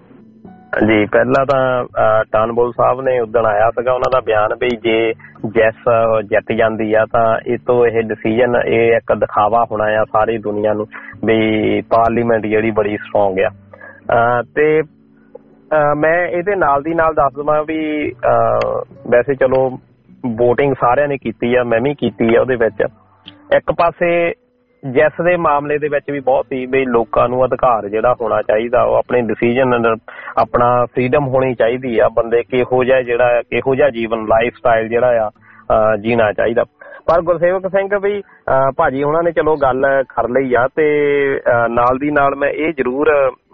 ਜੀ। ਪਹਿਲਾਂ ਤਾਂ ਟਾਨਬੋਲ ਸਾਹਿਬ ਨੇ ਉਦਣ ਆਇਆ ਸੀਗਾ, ਉਹਨਾਂ ਦਾ ਬਿਆਨ ਵੀ ਜੇ ਜੈਸ ਜਿੱਤ ਜਾਂਦੀ ਆ ਤਾਂ ਇਹ ਤੋਂ ਇਹ ਡਿਸੀਜਨ ਇਹ ਇੱਕ ਦਿਖਾਵਾ ਹੋਣਾ ਆ ਸਾਰੀ ਦੁਨੀਆ ਨੂੰ ਵੀ ਪਾਰਲੀਮੈਂਟ ਜਿਹੜੀ ਬੜੀ ਸਟਰੋਂਗ ਆ। ਤੇ ਮੈਂ ਇਹਦੇ ਨਾਲ ਦੀ ਨਾਲ ਦੱਸ ਦੇਵਾਂ ਵੀ ਵੈਸੇ ਚਲੋ ਵੋਟਿੰਗ ਸਾਰਿਆਂ ਨੇ ਕੀਤੀ ਆ, ਮੈਂ ਵੀ ਕੀਤੀ ਆ। ਉਹਦੇ ਵਿੱਚ ਇੱਕ ਪਾਸੇ ਜੈਸ ਦੇ ਮਾਮਲੇ ਦੇ ਵਿੱਚ ਵੀ ਬਹੁਤ ਸੀ ਵੀ ਲੋਕਾਂ ਨੂੰ ਅਧਿਕਾਰ ਜਿਹੜਾ ਹੋਣਾ ਚਾਹੀਦਾ, ਉਹ ਆਪਣੇ ਡਿਸੀਜਨ ਆਪਣਾ ਫਰੀਡਮ ਹੋਣੀ ਚਾਹੀਦੀ ਆ, ਬੰਦੇ ਕਿਹੋ ਜਿਹਾ ਜਿਹੜਾ ਕਿਹੋ ਜਿਹਾ ਜੀਵਨ ਲਾਈਫ ਸਟਾਈਲ ਜਿਹੜਾ ਆ ਜੀਣਾ ਚਾਹੀਦਾ। ਪਰ ਗੁਰਸੇਵਕ ਸਿੰਘ ਵੀ ਭਾਜੀ ਉਹਨਾਂ ਨੇ ਚਲੋ ਗੱਲ ਕਰ ਲਈ ਆ। ਤੇ ਨਾਲ ਦੀ ਨਾਲ ਮੈਂ ਇਹ ਜ਼ਰੂਰ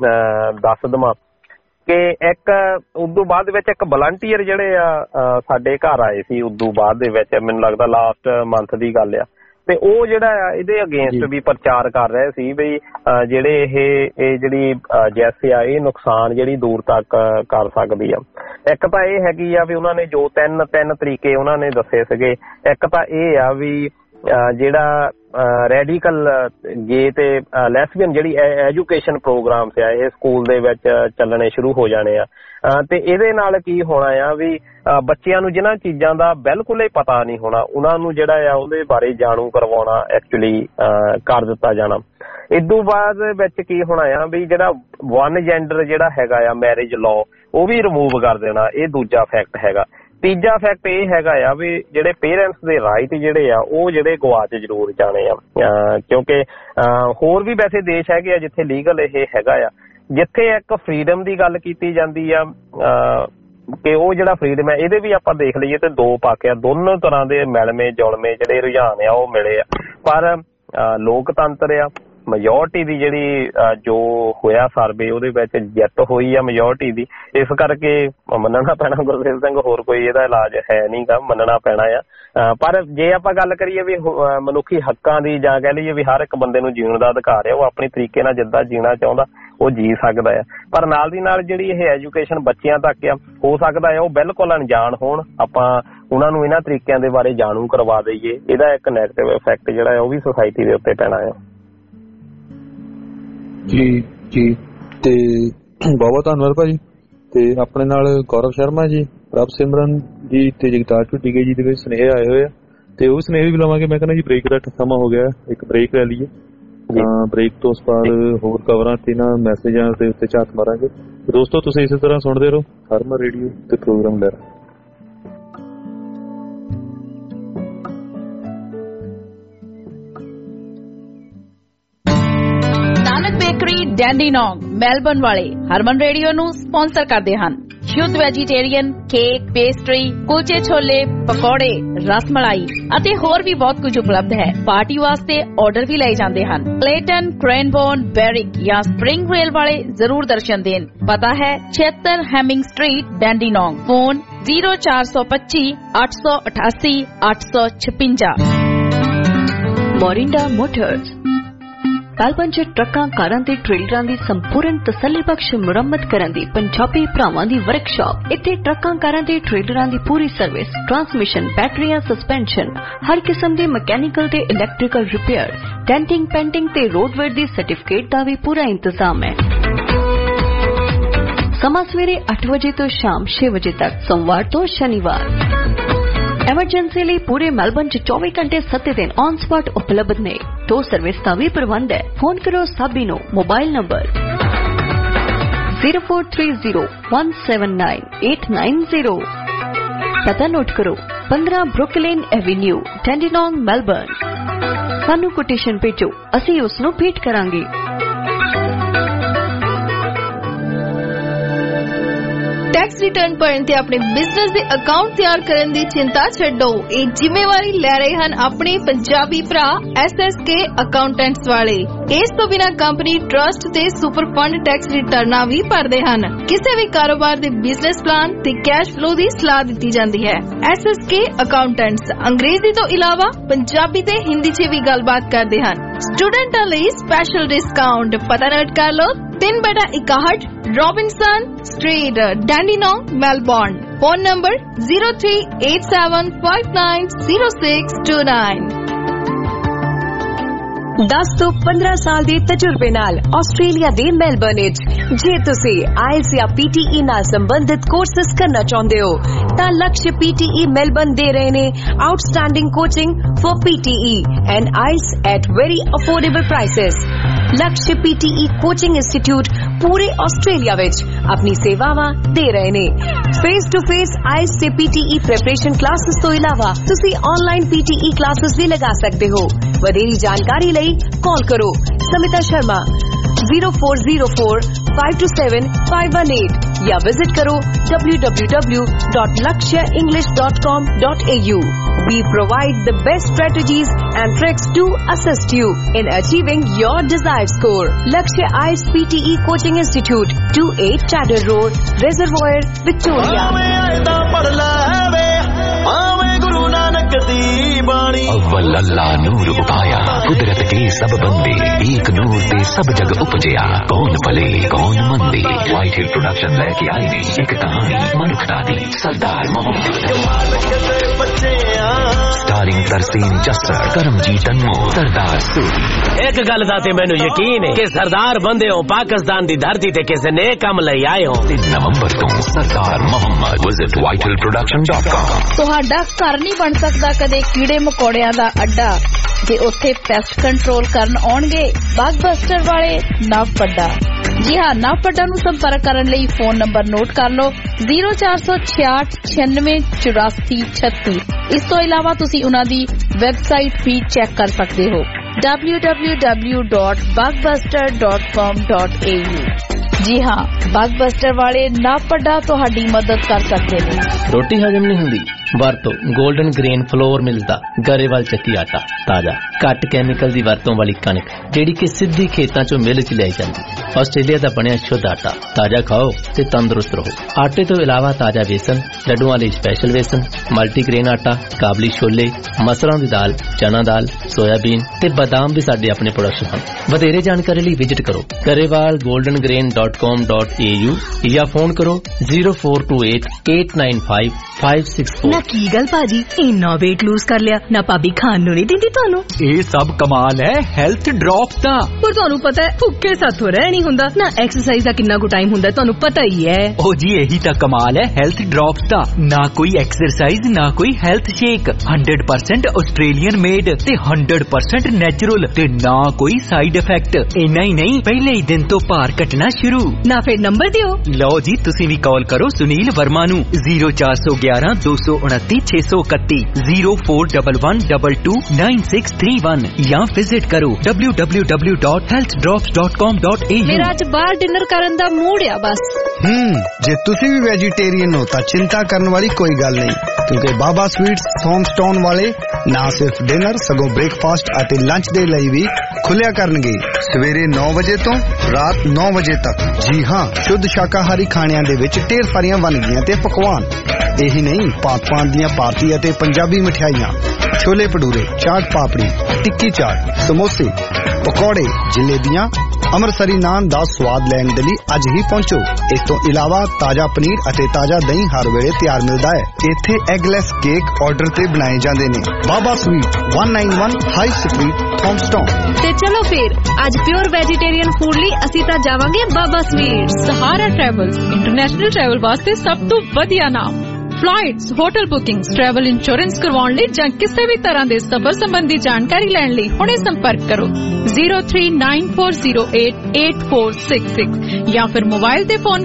ਦੱਸ ਦੇਵਾਂ ਕਿ ਇੱਕ ਉਦੋਂ ਬਾਅਦ ਵਿੱਚ ਇੱਕ ਵਲੰਟੀਅਰ ਜਿਹੜੇ ਆ ਸਾਡੇ ਘਰ ਆਏ ਸੀ ਉਦੋਂ ਬਾਅਦ ਦੇ ਵਿੱਚ, ਮੈਨੂੰ ਲੱਗਦਾ ਲਾਸਟ ਮੰਥ ਦੀ ਗੱਲ ਆ, ਤੇ ਉਹ ਜਿਹੜਾ ਆ ਇਹਦੇ ਅਗੇਂਸਟ ਵੀ ਪ੍ਰਚਾਰ ਕਰ ਰਹੇ ਸੀ ਵੀ ਜਿਹੜੇ ਇਹ ਇਹ ਜਿਹੜੀ ਜੈਸ ਆ ਇਹ ਨੁਕਸਾਨ ਜਿਹੜੀ ਦੂਰ ਤੱਕ ਕਰ ਸਕਦੀ ਆ। ਇੱਕ ਤਾਂ ਇਹ ਹੈਗੀ ਆ ਵੀ ਉਹਨਾਂ ਨੇ ਜੋ ਤਿੰਨ ਤਿੰਨ ਤਰੀਕੇ ਉਹਨਾਂ ਨੇ ਦੱਸੇ ਸੀਗੇ। ਇੱਕ ਤਾਂ ਇਹ ਆ ਵੀ ਜਿਹੜਾ ਰੈਡੀਕਲ ਗੇ ਤੇ ਲੈਸਬੀਅਨ ਜਿਹੜੀ ਐਜੂਕੇਸ਼ਨ ਪ੍ਰੋਗਰਾਮਸ ਆ ਇਹ ਸਕੂਲ ਦੇ ਵਿੱਚ ਚੱਲਣੇ ਸ਼ੁਰੂ ਹੋ ਜਾਣੇ ਆ। ਤੇ ਇਹਦੇ ਨਾਲ ਕੀ ਹੋਣਾ ਆ ਵੀ ਬੱਚਿਆਂ ਨੂੰ ਜਿਹਨਾਂ ਚੀਜ਼ਾਂ ਦਾ ਬਿਲਕੁਲ ਹੀ ਪਤਾ ਨਹੀਂ ਹੋਣਾ ਉਹਨਾਂ ਨੂੰ ਜਿਹੜਾ ਆ ਉਹਦੇ ਬਾਰੇ ਜਾਣੂ ਕਰਵਾਉਣਾ ਐਕਚੁਅਲੀ ਕਰ ਦਿੱਤਾ ਜਾਣਾ। ਇਦੋਂ ਬਾਅਦ ਵਿੱਚ ਕੀ ਹੋਣਾ ਆ ਵੀ ਜਿਹੜਾ ਵਨ ਜੈਂਡਰ ਜਿਹੜਾ ਹੈਗਾ ਆ ਮੈਰਿਜ ਲਾਅ ਉਹ ਵੀ ਰਿਮੂਵ ਕਰ ਦੇਣਾ। ਇਹ ਦੂਜਾ ਫੈਕਟ ਹੈਗਾ। ਤੀਜਾ ਫੈਕਟ ਇਹ ਹੈਗਾ ਆ ਵੀ ਜਿਹੜੇ ਪੇਰੈਂਟਸ ਦੇ ਰਾਈਟ ਜਿਹੜੇ ਆ ਉਹ ਜਿਹੜੇ ਗਵਾਚ ਜ਼ਰੂਰ ਜਾਣੇ ਆ, ਕਿਉਂਕਿ ਹੋਰ ਵੀ ਵੈਸੇ ਦੇਸ਼ ਹੈਗੇ ਆ ਜਿੱਥੇ ਲੀਗਲ ਇਹ ਹੈਗਾ ਆ, ਜਿੱਥੇ ਇੱਕ ਫਰੀਡਮ ਦੀ ਗੱਲ ਕੀਤੀ ਜਾਂਦੀ ਆ ਕਿ ਉਹ ਜਿਹੜਾ ਫਰੀਡਮ ਹੈ ਇਹਦੇ ਵੀ ਆਪਾਂ ਦੇਖ ਲਈਏ ਤੇ ਦੋ ਪਾਕੇ ਆ, ਦੋਨੋਂ ਤਰ੍ਹਾਂ ਦੇ ਮਿਲਵੇਂ ਜੁਲਵੇਂ ਜਿਹੜੇ ਰੁਝਾਨ ਆ ਉਹ ਮਿਲੇ ਆ। ਪਰ ਲੋਕਤੰਤਰ ਆ, ਮੈਜੋਰਟੀ ਦੀ ਜਿਹੜੀ ਜੋ ਹੋਇਆ ਸਰਵੇ ਉਹਦੇ ਵਿੱਚ ਜਿੱਤ ਹੋਈ ਆ ਮੈਜੋਰਟੀ ਦੀ, ਇਸ ਕਰਕੇ ਮੰਨਣਾ ਪੈਣਾ ਗੁਰਸੇਵ ਸਿੰਘ, ਹੋਰ ਕੋਈ ਇਹਦਾ ਇਲਾਜ ਹੈ ਨਹੀਂ ਗਾ, ਮੰਨਣਾ ਪੈਣਾ ਆ। ਪਰ ਜੇ ਆਪਾਂ ਗੱਲ ਕਰੀਏ ਵੀ ਮਨੁੱਖੀ ਹੱਕਾਂ ਦੀ ਜਾਂ ਕਹਿ ਲਈਏ ਵੀ ਹਰ ਇੱਕ ਬੰਦੇ ਨੂੰ ਜੀਣ ਦਾ ਅਧਿਕਾਰ ਆ, ਉਹ ਆਪਣੀ ਤਰੀਕੇ ਨਾਲ ਜਿੱਦਾਂ ਜੀਣਾ ਚਾਹੁੰਦਾ ਉਹ ਜੀ ਸਕਦਾ ਆ। ਪਰ ਨਾਲ ਦੀ ਨਾਲ ਜਿਹੜੀ ਇਹ ਐਜੂਕੇਸ਼ਨ ਬੱਚਿਆਂ ਤੱਕ ਆ ਹੋ ਸਕਦਾ ਆ ਉਹ ਬਿਲਕੁਲ ਅਣਜਾਣ ਹੋਣ, ਆਪਾਂ ਉਹਨਾਂ ਨੂੰ ਇਹਨਾਂ ਤਰੀਕਿਆਂ ਦੇ ਬਾਰੇ ਜਾਣੂ ਕਰਵਾ ਦਈਏ, ਇਹਦਾ ਇੱਕ ਨੈਗੇਟਿਵ ਇਫੈਕਟ ਜਿਹੜਾ ਉਹ ਵੀ ਸੁਸਾਇਟੀ ਦੇ ਉੱਤੇ ਪੈਣਾ ਆ। ਜੀ ਜੀ ਤੇ ਬਹੁਤ ਬਹੁਤ ਧੰਨਵਾਦ ਭਾਜੀ। ਤੇ ਆਪਣੇ ਨਾਲ ਗੌਰਵ ਸ਼ਰਮਾ ਜੀ, ਪ੍ਰਭ ਸਿਮਰਨ ਜੀ ਤੇ ਜਗਤਾਰ ਝੁੱਟੀਕੇ ਜੀ ਦੇ ਵਿੱਚ ਸੁਨੇਹੇ ਆਏ ਹੋਏ ਆ ਤੇ ਉਹ ਸੁਨੇਹੇ ਵੀ ਲਵਾਂਗੇ। ਮੈਂ ਕਹਿੰਦਾ ਜੀ ਬ੍ਰੇਕ ਦਾ ਸਮਾਂ ਹੋ ਗਿਆ, ਇੱਕ ਬ੍ਰੇਕ ਲੈ ਲਈਏ। ਬ੍ਰੇਕ ਤੋਂ ਉਸ ਬਾਅਦ ਹੋਰ ਖਬਰਾਂ ਤੇ ਨਾ ਮੈਸੇਜਾਂ ਦੇ ਉੱਤੇ ਝਾਤ ਮਾਰਾਂਗੇ। ਦੋਸਤੋ ਤੁਸੀਂ ਇਸੇ ਤਰ੍ਹਾਂ ਸੁਣਦੇ ਰਹੋ ਹਰਮਨ ਰੇਡੀਓ ਤੇ ਪ੍ਰੋਗਰਾਮ ਲੈ ਰਹੇ। ਬੇਕਰੀ ਡੈਂਡੀਨੋਂਗ ਮੈਲਬਰਨ ਵਾਲੇ ਹਰਮਨ ਰੇਡੀਓ ਨੂੰ ਸਪਾਂਸਰ ਕਰਦੇ ਹਨ। ਸ਼ੁੱਧ ਵੈਜੀਟੇਰੀਅਨ ਕੇਕ, ਪੇਸਟਰੀ, ਕੁਲਚੇ ਛੋਲੇ, ਪਕੌੜੇ, ਰਸ ਮਲਾਈ ਅਤੇ ਹੋਰ ਵੀ ਬਹੁਤ ਕੁਝ ਉਪਲਬਧ ਹੈ। ਪਾਰਟੀ ਵਾਸਤੇ ਆਰਡਰ ਵੀ ਲਏ ਜਾਂਦੇ ਹਨ। ਕਲੇਟਨ, ਕ੍ਰੈਨਬੋਰਨ, ਬੈਰਿਕ ਜਾਂ ਸਪ੍ਰਿੰਗ ਰੇਲ ਵਾਲੇ ਜ਼ਰੂਰ ਦਰਸ਼ਨ ਦੇਣ। ਪਤਾ ਹੈ ਛਿਅੱਤਰ Hemming street, Dandenong. Phone zero ਚਾਰ ਸੌ ਪੱਚੀ ਅੱਠ ਸੌ ਅਠਾਸੀ ਅੱਠ ਸੌ ਛਪੰਜਾ। ਮੋਰਿੰਡਾ ਮੋਟਰਸ ਮੈਲਬਰਨ ਚ ਟਰੱਕਾਂ, ਕਾਰਾਂ ਤੇ ਟ੍ਰੇਲਰਾਂ ਦੀ ਸੰਪੂਰਨ ਤਸੱਲੀਬਖਸ਼ ਮੁਰੰਮਤ ਕਰਨ ਦੀ ਪੰਜਾਬੀ ਭਰਾਵਾਂ ਦੀ ਵਰਕਸ਼ਾਪ। ਇੱਥੇ ਟਰੱਕਾਂ, ਕਾਰਾਂ ਤੇ ਟ੍ਰੇਲਰਾਂ ਦੀ ਪੂਰੀ ਸਰਵਿਸ, ਟਰਾਂਸਮਿਸ਼ਨ, ਬੈਟਰੀਆਂ, ਸਸਪੈਂਸ਼ਨ, ਹਰ ਕਿਸਮ ਦੇ ਮਕੈਨੀਕਲ ਤੇ ਇਲੈਕਟ੍ਰੀਕਲ ਰਿਪੇਅਰ, ਡੈਂਟਿੰਗ, ਪੈਂਟਿੰਗ ਤੇ ਰੋਡਵੇਅਰ ਦੀ ਸਰਟੀਫਿਕੇਟ ਦਾ ਵੀ ਪੂਰਾ ਇੰਤਜ਼ਾਮ ਹੈ। ਸਮਾਂ ਸਵੇਰੇ ਅੱਠ ਵਜੇ ਤੋਂ ਸ਼ਾਮ ਛੇ ਵਜੇ ਤੱਕ, ਸੋਮਵਾਰ ਤੋਂ ਸ਼ਨੀਵਾਰ। ਐਮਰਜੈਂਸੀ ਲਈ ਪੂਰੇ ਮੈਲਬਰਨ ਚ ਚੌਵੀ ਘੰਟੇ ਸੱਤ ਦਿਨ ਔਨ ਸਪਾਟ ਉਪਲਬਧ ਨੇ। ਟੋ ਸਰਵਿਸ ਦਾ ਵੀ ਪ੍ਰਬੰਧ ਹੈ। ਫੋਨ ਕਰੋ ਸਾਬੀ ਨੂੰ। Mobile number zero four three zero one seven nine eight nine zero. ਪਤਾ ਨੋਟ ਕਰੋ, ਪੰਦਰਾਂ ਬਰੁਕਲਿਨ ਐਵੀਨਿਊ, ਡੈਂਡੀਨੋਂਗ, ਮੈਲਬਰਨ। ਸਾਨੂੰ ਕੋਟੇਸ਼ਨ ਭੇਜੋ, ਅਸੀਂ ਉਸ ਨੂੰ ਭੇਟ ਕਰਾਂਗੇ। ਟੈਕਸ ਰਿਟਰਨ ਭਰਨ ਤੇ ਆਪਣੇ ਬਿਜ਼ਨਸ ਦੇ ਅਕਾਊਂਟ ਤਿਆਰ ਕਰਨ ਦੀ ਚਿੰਤਾ ਛੱਡੋ। ਇਹ ਜ਼ਿੰਮੇਵਾਰੀ ਲੈ ਰਹੇ ਹਨ ਆਪਣੇ ਪੰਜਾਬੀ ਭਰਾ ਐਸ ਐਸ ਕੇ ਅਕਾਊਂਟੈਂਟਸ ਵਾਲੇ। ਇਸ ਤੋਂ ਬਿਨਾਂ ਕੰਪਨੀ ਟਰਸਟ ਤੇ ਸੁਪਰ ਫੰਡ ਟੈਕਸ ਰਿਟਰਨਾਂ ਵੀ ਭਰਦੇ ਹਨ। ਕਿਸੇ ਵੀ ਕਾਰੋਬਾਰ ਦੇ ਬਿਜ਼ਨਸ ਪਲਾਨ ਤੇ ਕੈਸ਼ ਫਲੋ ਦੀ ਸਲਾਹ ਦਿੱਤੀ ਜਾਂਦੀ ਹੈ। ਐਸ ਐਸ ਕੇ ਅਕਾਊਂਟੈਂਟਸ ਅੰਗਰੇਜ਼ੀ ਤੋਂ ਇਲਾਵਾ ਪੰਜਾਬੀ ਤੇ ਹਿੰਦੀ 'ਚ ਵੀ ਗੱਲਬਾਤ ਕਰਦੇ ਹਨ। ਸਟੂਡੈਂਟਾਂ ਲਈ ਸਪੈਸ਼ਲ ਡਿਸਕਾਊਂਟ। ਪਤਾ ਨੋਟ ਕਰ ਲਓ, ਤਿੰਨ ਬਟਾ ਇਕਾਹਠ Robinson street, Dandenong, Melbourne. Phone number zero three eight seven five nine zero six two nine. ਦਸ ਤੋਂ ਪੰਦਰਾਂ ਸਾਲ ਦੇ ਤਜਰਬੇ ਨਾਲ ਆਸਟ੍ਰੇਲੀਆ ਦੇ ਮੈਲਬਰਨ ਵਿੱਚ ਜੇ ਤੁਸੀਂ ਆਇਲਸ ਜਾਂ ਪੀ ਟੀ ਈ ਨਾਲ ਸੰਬੰਧਿਤ ਕੋਰਸਸ ਕਰਨਾ ਚਾਹੁੰਦੇ ਹੋ ਤਾਂ ਲਕਸ਼ ਪੀ ਟੀ ਈ ਮੈਲਬਰਨ ਦੇ ਰਹੇ ਨੇ outstanding coaching for P T E and IELTS at very affordable prices. Laksh P T E coaching institute ਪੂਰੇ ਆਸਟ੍ਰੇਲੀਆ ਵਿੱਚ ਆਪਣੀ ਸੇਵਾਵਾਂ ਦੇ ਰਹੇ ਨੇ। ਫੇਸ ਟੂ ਫੇਸ ਆਇਲਸ ਤੇ P T E preparation classes ਤੋਂ ਇਲਾਵਾ ਤੁਸੀਂ online P T E classes ਵੀ ਲਗਾ ਸਕਦੇ ਹੋ। ਵਧੇਰੀ ਜਾਣਕਾਰੀ ਲਈ ਕਾਲ ਕਰੋ Smita Sharma zero four zero four five two seven five one eight या विजिट करो w w w dot lakshya english dot com dot a u। We provide the best strategies and tricks to assist you in achieving your desired score. Lakshya I E L T S P T E Coaching Institute, two eight Chadder Road, Reservoir, Victoria। अव्वल अल्लाह नूर उपाया, कुदरत के सब बंदे, एक नूर से सब जग उपजया, कौन भले कौन मंदे। व्हाइट हिल प्रोडक्शन लेके आए ने एक कहानी मनुखता दी, सरदार मोहम्मद स्टारिंग तरसीम जस्सर, करमजीत अनमोल, सरदार सूरी। एक गल दा ते मैनू यकीन है कि सरदार बंदे हो पाकिस्तान दी धरती ते किसे ने काम लई आए हो। तीन नवंबर तो Sardar Mohammad. Visit White Hill production dot com. ਤੁਹਾਡਾ ਘਰ ਨਹੀਂ ਬਣ ਸਕਦਾ ਕਦੇ ਕੀੜੇ ਮਕੌੜਿਆਂ ਦਾ ਅੱਡਾ ਜੇ ਉੱਥੇ ਪੈਸਟ ਕੰਟਰੋਲ ਕਰਨ ਆਉਣਗੇ ਬਗਬਸਟਰ ਵਾਲੇ ਨਵ ਪੱਡਾ। ਜੀ ਹਾਂ, ਨਵ ਪੱਡਾ ਨੂੰ ਸੰਪਰਕ ਕਰਨ ਲਈ ਫੋਨ ਨੰਬਰ ਨੋਟ ਕਰ ਲਓ ਜ਼ੀਰੋ ਚਾਰ ਸੌ ਛਿਆਹਠ ਛਿਆਨਵੇਂ ਚੁਰਾਸੀ ਛੱਤੀ। ਇਸ ਤੋਂ ਇਲਾਵਾ ਤੁਸੀਂ ਉਹਨਾਂ ਦੀ ਵੈਬਸਾਈਟ ਵੀ ਚੈੱਕ ਕਰ ਸਕਦੇ ਹੋ w w w dot bugbuster dot com dot a u। ਜੀ ਹਾਂ, ਬਗਬਸਟਰ ਵਾਲੇ ਨਵ ਪੱਡਾ ਤੁਹਾਡੀ ਮਦਦ ਕਰ ਸਕਦੇ ਨੇ। ਰੋਟੀ ਹਜਮ ਨਹੀਂ ਹੁੰਦੀ ਵਰਤੋਂ ਗੋਲਡਨ ਗ੍ਰੇਨ ਫਲੋਰ ਮਿਲਦਾ ਗਰੇਵਾਲ ਚੱਕੀ ਆਟਾ, ਤਾਜ਼ਾ ਘੱਟ ਕੈਮੀਕਲ ਦੀ ਵਰਤੋਂ ਵਾਲੀ ਕਣਕ ਜਿਹੜੀ ਕਿ ਸਿੱਧੀ ਖੇਤਾਂ ਚੋਂ ਮਿਲ ਚ ਲਿਆਈ ਜਾਂਦੀ। ਆਸਟ੍ਰੇਲੀਆ ਦਾ ਬਣਿਆ ਸ਼ੁੱਧ ਆਟਾ, ਤਾਜ਼ਾ ਖਾਓ ਤੇ ਤੰਦਰੁਸਤ ਰਹੋ। ਆਟੇ ਤੋਂ ਇਲਾਵਾ ਤਾਜ਼ਾ ਵੇਸਣ, ਲੱਡੂਆਂ ਲਈ ਸਪੈਸ਼ਲ ਵੇਸਣ, ਮਲਟੀਗ੍ਰੇਨ ਆਟਾ, ਕਾਬਲੀ ਛੋਲੇ, ਮਸਰਾਂ ਦੀ ਦਾਲ, ਚਨਾ ਦਾਲ, ਸੋਇਆਬੀਨ ਤੇ ਬਾਦਾਮ ਵੀ ਸਾਡੇ ਆਪਣੇ ਪ੍ਰੋਡਕਸ਼ਨ ਹਨ। ਵਧੇਰੇ ਜਾਣਕਾਰੀ ਲਈ ਵਿਜ਼ਿਟ ਕਰੋ Grewal golden grain dot com dot a u ਜਾਂ ਫੋਨ ਕਰੋ zero four two eight eight nine five five six four। ਨਾ ਕੀ ਗੱਲ ਭਾਜੀ, ਇੰਨਾ weight lose ਕਰ ਲਿਆ ਨਾ ਭਾਬੀ ਖਾਣ ਨੂੰ ਨਹੀਂ ਦਿੰਦੀ ਤੁਹਾਨੂੰ? ਇਹ ਸਭ ਕਮਾਲ ਹੈ ਹੈਲਥ ਡ੍ਰੌਪਸ ਦਾ। ਪਰ ਤੁਹਾਨੂੰ ਪਤਾ ਹੈ ਭੁੱਖੇ ਸਾਥੋਂ ਰਹਿ ਨਹੀਂ ਹੁੰਦਾ ਨਾ। ਐਕਸਰਸਾਈਜ਼ ਦਾ ਕਿੰਨਾ ਕੁ ਟਾਈਮ ਹੁੰਦਾ ਤੁਹਾਨੂੰ ਪਤਾ ਹੀ ਹੈ। ਉਹ ਜੀ ਇਹੀ ਤਾਂ ਕਮਾਲ ਹੈ ਹੈਲਥ ਡ੍ਰੌਪਸ ਦਾ। ਨਾ ਕੋਈ ਐਕਸਰਸਾਈਜ਼ ਨਾ ਕੋਈ health shake, hundred percent Australian made ਤੇ hundred percent ਨੈਚੁਰਲ ਤੇ ਨਾ ਕੋਈ ਸਾਈਡ ਇਫੈਕਟ। ਇੰਨਾ ਹੀ ਨਹੀਂ, ਪਹਿਲੇ ਹੀ ਦਿਨ ਤੋਂ ਭਾਰ ਘਟਣਾ ਸ਼ੁਰੂ। ਨਾ ਫਿਰ ਨੰਬਰ ਦਿਓ। ਲਓ ਜੀ, ਤੁਸੀਂ ਵੀ ਕਾਲ ਕਰੋ ਸੁਨੀਲ ਵਰਮਾ ਨੂੰ ਜ਼ੀਰੋ ਚਾਰ ਸੌ ਗਿਆਰਾਂ ਦੋ ਸੌ ਉਨੱਤੀ ਛੇ ਸੌ ਇਕੱਤੀ zero four double one double two nine six three one ਜਾਂ ਵਿਜ਼ਿਟ ਕਰੋ w w w dot health drops dot com dot a u। ਮੇਰਾ ਅੱਜ ਬਾਹਰ ਡਿਨਰ ਕਰਨ ਦਾ ਮੂਡ ਆ ਬਸ। ਹੂੰ ਜੇ ਤੁਸੀਂ ਵੀ ਵੈਜੀਟੇਰੀਅਨ ਹੋ ਤਾਂ ਚਿੰਤਾ ਕਰਨ ਵਾਲੀ ਕੋਈ ਗੱਲ ਨਹੀਂ, ਕਿਉਂਕਿ ਬਾਬਾ ਸਵੀਟਸ ਥੌਮਸਟਾਊਨ ਵਾਲੇ ਨਾ ਸਿਰਫ ਡਿਨਰ ਸਗੋਂ ਬ੍ਰੇਕਫਾਸਟ ਅਤੇ ਲੰਚ ਦੇ ਲਈ ਵੀ ਖੁੱਲਿਆ ਕਰਨਗੇ ਸਵੇਰੇ ਨੌ ਵਜੇ ਤੋਂ ਰਾਤ ਨੌ ਵਜੇ ਤੱਕ। ਜੀ ਹਾਂ, ਸ਼ੁੱਧ ਸ਼ਾਕਾਹਾਰੀ ਖਾਣਿਆਂ ਦੇ ਵਿੱਚ ਢੇਰ ਸਾਰੀਆਂ ਵੰਨਗੀਆਂ ਤੇ ਪਕਵਾਨ। ਇਹੀ ਨਹੀਂ, ਭਾਂਤ-ਭਾਂਤ ਦੀਆਂ ਭਾਰਤੀ ਅਤੇ ਪੰਜਾਬੀ ਮਠਿਆਈਆਂ, ਛੋਲੇ ਭਟੂਰੇ, ਚਾਟ ਪਾਪੜੀ, ਟਿੱਕੀ ਚਾਟ, ਸਮੋਸੇ, ਪਕੌੜੇ, ਜਲੇਬੀਆਂ, ਅੰਮ੍ਰਿਤਸਰੀ ਨਾਨ ਦਾ ਸਵਾਦ ਲੈਣ ਦੇ ਲਈ ਅੱਜ ਹੀ ਪਹੁੰਚੋ। ਇਸ ਤੋਂ ਇਲਾਵਾ ਤਾਜ਼ਾ ਪਨੀਰ ਅਤੇ ਤਾਜ਼ਾ ਦਹੀਂ ਹਰ ਵੇਲੇ ਤਿਆਰ ਮਿਲਦਾ ਹੈ। ਇੱਥੇ ਐਗਲੈਸ ਕੇਕ ਆਰਡਰ ਤੇ ਬਣਾਏ ਜਾਂਦੇ ਨੇ। Baba sweet one ninety-one high street Thomastown. ਤੇ ਚਲੋ ਫਿਰ ਅੱਜ ਪਿਓਰ ਵੈਜੀਟੇਰੀਅਨ ਫੂਡ ਲਈ ਅਸੀਂ ਤਾਂ ਜਾਵਾਂਗੇ Baba sweet. Sahara travels international travel ਵਾਸਤੇ ਸਭ ਤੋਂ ਵਧੀਆ ਨਾਮ। Flights, hotel bookings, travel insurance ਕਰਵਾਉਣ ਲਈ ਜਾਂ ਕਿਸੇ ਵੀ ਤਰ੍ਹਾਂ ਦੇ ਸਫ਼ਰ ਸੰਬੰਧੀ ਜਾਣਕਾਰੀ ਲੈਣ ਲਈ ਹੁਣੇ ਸੰਪਰਕ ਕਰੋ zero three nine four zero eight eight four six six ਜਾਂ ਫਿਰ ਮੋਬਾਈਲ ਤੇ ਫੋਨ ਕਰੋ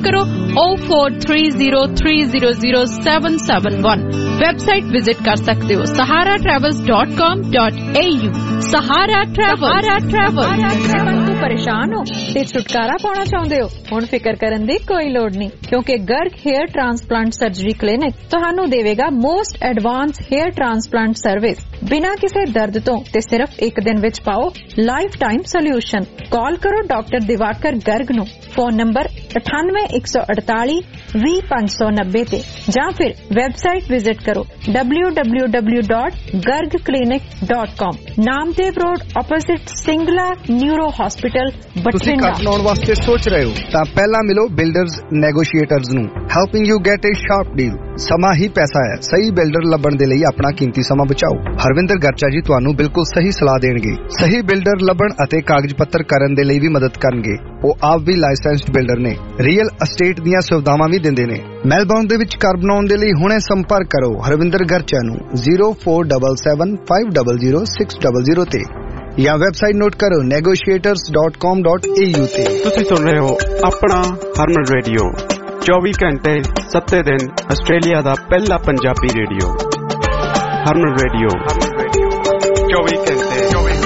zero four three zero three zero zero seven seven one। Website visit ਕਰ ਸਕਦੇ ਹੋ Sahara travels dot com dot a u। Sahara travel Sahara travel ਤੋਂ ਪਰੇਸ਼ਾਨ ਹੋ ਤੇ ਛੁਟਕਾਰਾ ਪਾਉਣਾ ਚਾਹੁੰਦੇ ਹੋ? ਹੁਣ ਫਿਕਰ ਕਰਨ ਦੀ ਕੋਈ ਲੋੜ ਨਹੀਂ, ਕਿਉਂਕਿ Garg hair transplant surgery clinic ਤੁਹਾਨੂੰ ਦੇਵੇਗਾ most advance hair transplant service ਬਿਨਾਂ ਕਿਸੇ ਦਰਦ ਤੋਂ ਤੇ ਸਿਰਫ ਇੱਕ ਦਿਨ ਵਿੱਚ ਪਾਓ ਲਾਈਫ ਟਾਈਮ ਸੋਲਿਊਸ਼ਨ। ਕਾਲ ਕਰੋ ਡਾਕਟਰ ਦਿਵਾਕਰ ਗਰਗ ਨੂੰ, ਫੋਨ ਨੰਬਰ ਅਠਾਨਵੇਂ ਇੱਕ ਸੌ ਅੜਤਾਲੀ ਵੀਹ ਪੰਜ ਸੌ ਨੱਬੇ ਤੇ, ਜਾਂ ਫਿਰ ਵੈਬਸਾਈਟ ਵਿਜ਼ਿਟ ਕਰੋ W W W dot Garg clinic dot com। Namdev road opposite Singla neuro hospital ਤੁਸੀਂ ਬਠਿੰਡਾ। ਘਰ ਬਣਾਉਣ ਵਾਸਤੇ ਸੋਚ ਰਹੇ ਹੋ ਤਾਂ ਪਹਿਲਾਂ ਮਿਲੋ ਬਿਲਡਰਜ਼ ਨੈਗੋਸ਼ੀਏਟਰਜ਼ ਨੂੰ, helping you get a sharp deal. ਸਮਾਂ ਹੀ ਪੈਸਾ ਹੈ, ਸਹੀ ਬਿਲਡਰ ਲੱਭਣ ਦੇ ਲਈ ਆਪਣਾ ਕੀਮਤੀ ਸਮਾਂ ਬਚਾਓ। ਹਰਵਿੰਦਰ ਗਰਚਾ ਜੀ ਤੁਹਾਨੂੰ ਬਿਲਕੁਲ ਸਹੀ ਸਲਾਹ ਦੇਣਗੇ। ਸਹੀ ਬਿਲਡਰ ਲੱਭਣ ਅਤੇ ਕਾਗਜ਼ ਪੱਤਰ ਕਰਨ ਦੇ ਲਈ ਵੀ ਮਦਦ ਕਰਨਗੇ। ਉਹ ਆਪ ਵੀ ਲਾਇਸੈਂਸਡ ਬਿਲਡਰ ਨੇ, ਰੀਅਲ ਅਸਟੇਟ ਦੀਆਂ ਸੁਵਿਧਾਵਾਂ ਵੀ ਦਿੰਦੇ ਨੇ। ਮੈਲਬੌਰਨ ਦੇ ਵਿੱਚ ਘਰ ਬਣਾਉਣ ਦੇ ਲਈ ਹੁਣੇ ਸੰਪਰਕ ਕਰੋ ਹਰਵਿੰਦਰ ਗਰਚਾ ਨੂੰ zero four seven seven five zero zero six zero zero ਤੇ, ਜਾਂ ਵੈਬਸਾਈਟ ਨੋਟ ਕਰੋ negotiators dot com dot a u ਤੇ। ਤੁਸੀਂ ਸੁਣ ਰਹੇ ਹੋ ਆਪਣਾ ਹਰਮਨ ਰੇਡੀਓ, ਚੌਵੀ ਘੰਟੇ ਸੱਤੇ ਦਿਨ ਆਸਟ੍ਰੇਲੀਆ ਦਾ ਪਹਿਲਾ ਪੰਜਾਬੀ ਰੇਡੀਓ। ਹਰਮਨ ਰੇਡੀਓ ਚੌਵੀ ਘੰਟੇ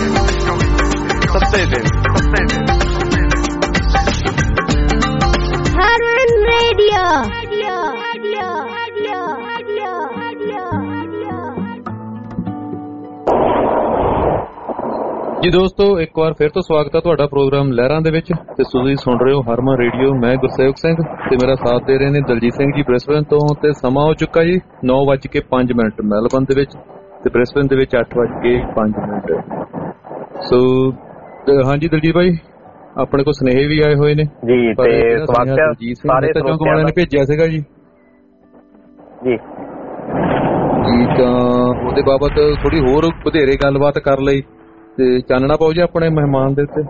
ਸੱਤੇ ਦਿਨ। ਹਰਮਨ ਰੇਡੀਓ। ਜੀ ਦੋਸਤੋ, ਇੱਕ ਵਾਰ ਫਿਰ ਤੋਂ ਸਵਾਗਤ ਹੈ ਤੁਹਾਡਾ ਪ੍ਰੋਗਰਾਮ ਲਹਿਰਾਂ ਦੇ ਵਿੱਚ, ਤੇ ਤੁਸੀਂ ਸੁਣ ਰਹੇ ਹੋ ਹਰਮਨ ਰੇਡੀਓ। ਮੈਂ ਗੁਰਸੇਵਕ ਸਿੰਘ ਤੇ ਮੇਰਾ ਸਾਥ ਦੇ ਰਹੇ ਨੇ ਦਲਜੀਤ ਸਿੰਘ ਜੀ ਬ੍ਰਿਸਬਨ ਤੋਂ। ਤੇ ਸਮਾਂ ਹੋ ਚੁੱਕਾ ਜੀ ਨੌ ਵੱਜ ਕੇ ਪੰਜ ਮਿੰਟ ਮੈਲਬਨ ਦੇ ਵਿੱਚ, ਤੇ ਬ੍ਰਿਸਬਨ ਦੇ ਵਿੱਚ ਅੱਠ ਵੱਜ ਕੇ ਪੰਜ ਮਿੰਟ। ਸੋ ਹਾਂਜੀ ਦਲਜੀਤ ਭਾਈ, ਆਪਣੇ ਕੋਲ ਸੁਨੇਹੇ ਵੀ ਆਏ ਹੋਏ ਨੇ ਜੀ, ਤੇ ਸਵਾਗਤ ਹੈ ਸਾਰੇ ਸਰੋਤਿਆਂ ਨੇ ਭੇਜਿਆ ਸੀਗਾ ਜੀ ਜੀ ਜੀ ਤਾਂ ਉਹਦੇ ਬਾਬਤ ਥੋੜੀ ਹੋਰ ਵਧੇਰੇ ਗੱਲਬਾਤ ਕਰ ਲਈ ਤੇ ਚਾਨਣਾ ਪਾਓ ਜੀ ਆਪਣੇ ਮਹਿਮਾਨ ਦੇ ਉੱਤੇ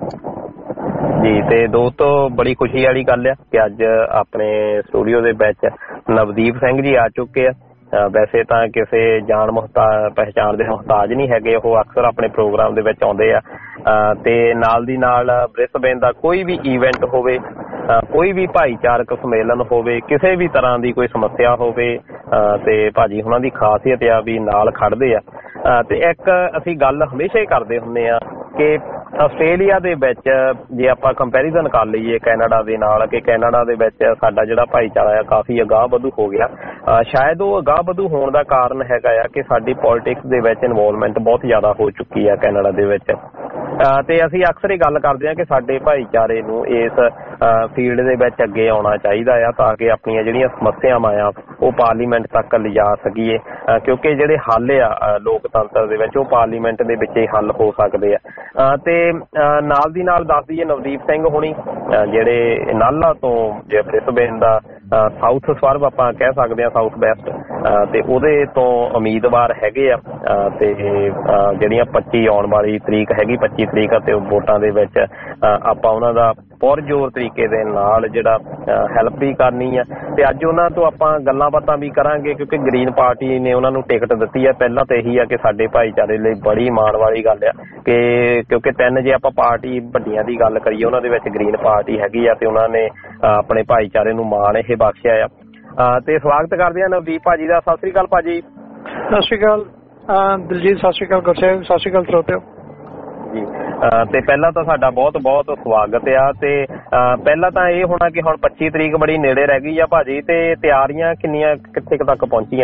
ਜੀ। ਤੇ ਦੋਸਤੋ, ਬੜੀ ਖੁਸ਼ੀ ਵਾਲੀ ਗੱਲ ਆ ਕਿ ਅੱਜ ਆਪਣੇ ਸਟੂਡੀਓ ਦੇ ਵਿੱਚ ਨਵਦੀਪ ਸਿੰਘ ਜੀ ਆ ਚੁੱਕੇ ਆ। ਵੈਸੇ ਤਾਂ ਕਿਸੇ ਜਾਣ ਮੁਹਤਾ ਪਹਿਚਾਣ ਦੇ ਮੁਹਤਾਜ ਨਹੀਂ ਹੈਗੇ, ਉਹ ਅਕਸਰ ਆਪਣੇ ਪ੍ਰੋਗਰਾਮ ਦੇ ਵਿੱਚ ਆਉਂਦੇ ਆ। ਤੇ ਨਾਲ ਦੀ ਨਾਲ ਬ੍ਰਿਸਬੇਨ ਦਾ ਕੋਈ ਵੀ ਈਵੈਂਟ ਹੋਵੇ, ਕੋਈ ਵੀ ਭਾਈਚਾਰਕ ਸੰਮੇਲਨ ਹੋਵੇ, ਕਿਸੇ ਵੀ ਤਰ੍ਹਾਂ ਦੀ ਕੋਈ ਸਮੱਸਿਆ ਹੋਵੇ, ਤੇ ਭਾਜੀ ਉਹਨਾਂ ਦੀ ਖਾਸੀਅਤ ਆ ਵੀ ਨਾਲ ਖੜਦੇ ਆ। ਤੇ ਇੱਕ ਅਸੀਂ ਗੱਲ ਹਮੇਸ਼ਾ ਹੀ ਕਰਦੇ ਹੁੰਦੇ ਆ ਕਿ ਆਸਟ੍ਰੇਲੀਆ ਦੇ ਵਿੱਚ ਜੇ ਆਪਾਂ ਕੰਪੈਰੀਜ਼ਨ ਕਰ ਲਈਏ ਕੈਨੇਡਾ ਦੇ ਨਾਲ, ਕਿ ਕੈਨੇਡਾ ਦੇ ਵਿੱਚ ਸਾਡਾ ਜਿਹੜਾ ਭਾਈਚਾਰਾ ਆ ਕਾਫੀ ਅਗਾਂਹ ਵਧੂ ਹੋ ਗਿਆ। ਸ਼ਾਇਦ ਉਹ ਅਗਾਂਹ ਵਧੂ ਹੋਣ ਦਾ ਕਾਰਨ ਹੈਗਾ ਆ ਕਿ ਸਾਡੀ ਪੋਲੀਟਿਕਸ ਦੇ ਵਿੱਚ ਇਨਵੋਲਵਮੈਂਟ ਬਹੁਤ ਜ਼ਿਆਦਾ ਹੋ ਚੁੱਕੀ ਆ ਕੈਨੇਡਾ ਦੇ ਵਿੱਚ। ਤੇ ਅਸੀਂ ਅਕਸਰ ਹੀ ਗੱਲ ਕਰਦੇ ਹਾਂ ਕਿ ਸਾਡੇ ਭਾਈਚਾਰੇ ਨੂੰ ਇਸ ਫੀਲਡ ਦੇ ਵਿੱਚ ਅੱਗੇ ਆਉਣਾ ਚਾਹੀਦਾ ਆ, ਤਾਂ ਕਿ ਆਪਣੀਆਂ ਜਿਹੜੀਆਂ ਸਮੱਸਿਆਵਾਂ ਆ ਉਹ ਪਾਰਲੀਮੈਂਟ ਤੱਕ ਲਿਜਾ ਸਕੀਏ, ਕਿਉਂਕਿ ਜਿਹੜੇ ਹੱਲ ਆ ਲੋਕਤੰਤਰ ਦੇ ਵਿੱਚ ਉਹ ਪਾਰਲੀਮੈਂਟ ਦੇ ਵਿੱਚ ਹੀ ਹੱਲ ਹੋ ਸਕਦੇ ਆ। ਤੇ ਨਾਲ ਦੀ ਨਾਲ ਦੱਸ ਦਈਏ ਨਵਦੀਪ ਸਿੰਘ ਹੋਣੀ ਜਿਹੜੇ ਨਾਲਾ ਤੋਂ ਜੇ ਬ੍ਰਿਸਬੇਨ ਦਾ ਸਾਊਥ ਸਵਰਬ ਆਪਾਂ ਕਹਿ ਸਕਦੇ ਹਾਂ, ਸਾਊਥ ਵੈਸਟ, ਤੇ ਉਹਦੇ ਤੋਂ ਉਮੀਦਵਾਰ ਹੈਗੇ ਆ। ਤੇ ਜਿਹੜੀਆਂ ਪੱਚੀ ਆਉਣ ਵਾਲੀ ਤਰੀਕ ਹੈਗੀ ਪੱਚੀ ਤਰੀਕ, ਅਤੇ ਵੋਟਾਂ ਦੇ ਵਿੱਚ ਆਪਾਂ ਉਹਨਾਂ ਦਾ ਪੁਰਜ਼ੋਰ ਤਰੀਕੇ ਦੇ ਨਾਲ ਜਿਹੜਾ ਹੈਲਪ ਵੀ ਕਰਨੀ ਆ। ਤੇ ਅੱਜ ਉਹਨਾਂ ਤੋਂ ਆਪਾਂ ਗੱਲਾਂ ਬਾਤਾਂ ਵੀ ਕਰਾਂਗੇ, ਕਿਉਂਕਿ ਗ੍ਰੀਨ ਪਾਰਟੀ ਨੇ ਉਹਨਾਂ ਨੂੰ ਟਿਕਟ ਦਿੱਤੀ ਆ। ਪਹਿਲਾਂ ਤਾਂ ਇਹੀ ਆ ਕਿ ਸਾਡੇ ਭਾਈਚਾਰੇ ਲਈ ਬੜੀ ਮਾਣ ਵਾਲੀ ਗੱਲ ਆ ਕਿ ਕਿਉਂਕਿ ਤਿੰਨ ਜੇ ਆਪਾਂ ਪਾਰਟੀ ਵੱਡੀਆਂ ਦੀ ਗੱਲ ਕਰੀਏ, ਉਹਨਾਂ ਦੇ ਵਿੱਚ ਗ੍ਰੀਨ ਪਾਰਟੀ ਹੈਗੀ ਆ, ਤੇ ਉਹਨਾਂ ਨੇ ਆਪਣੇ ਭਾਈਚਾਰੇ ਨੂੰ ਮਾਣ ਇਹ ਬਖਸ਼ਿਆ ਆ। ਤੇ ਸਵਾਗਤ ਕਰਦੇ ਆ ਨਵਦੀਪ ਭਾਜੀ ਦਾ। ਸਤਿ ਸ੍ਰੀ ਅਕਾਲ ਭਾਜੀ। ਸਤਿ ਸ੍ਰੀ ਅਕਾਲ ਦਿਲਜੀਤ, ਸਤਿ ਸ੍ਰੀ ਅਕਾਲ ਗੁਰਸੇਵਕ, ਸਤਿ ਸ੍ਰੀ ਅਕਾਲ ਸਰੋਤਿਓ ਜੀ। ਤੇ ਪਹਿਲਾਂ ਤਾਂ ਸਾਡਾ ਬਹੁਤ ਬਹੁਤ ਸਵਾਗਤ ਆ। ਤੇ ਪਹਿਲਾਂ ਤਾਂ ਇਹ ਹੋਣਾ ਕਿ ਹੁਣ ਪੱਚੀ ਤਰੀਕ ਬੜੀ ਨੇੜੇ ਰਹਿ ਗਈ ਆ ਭਾਜੀ, ਤੇ ਤਿਆਰੀਆਂ ਕਿੰਨੀਆਂ ਕਿੱਥੇ ਕੁ ਤੱਕ ਪਹੁੰਚੀਆਂ?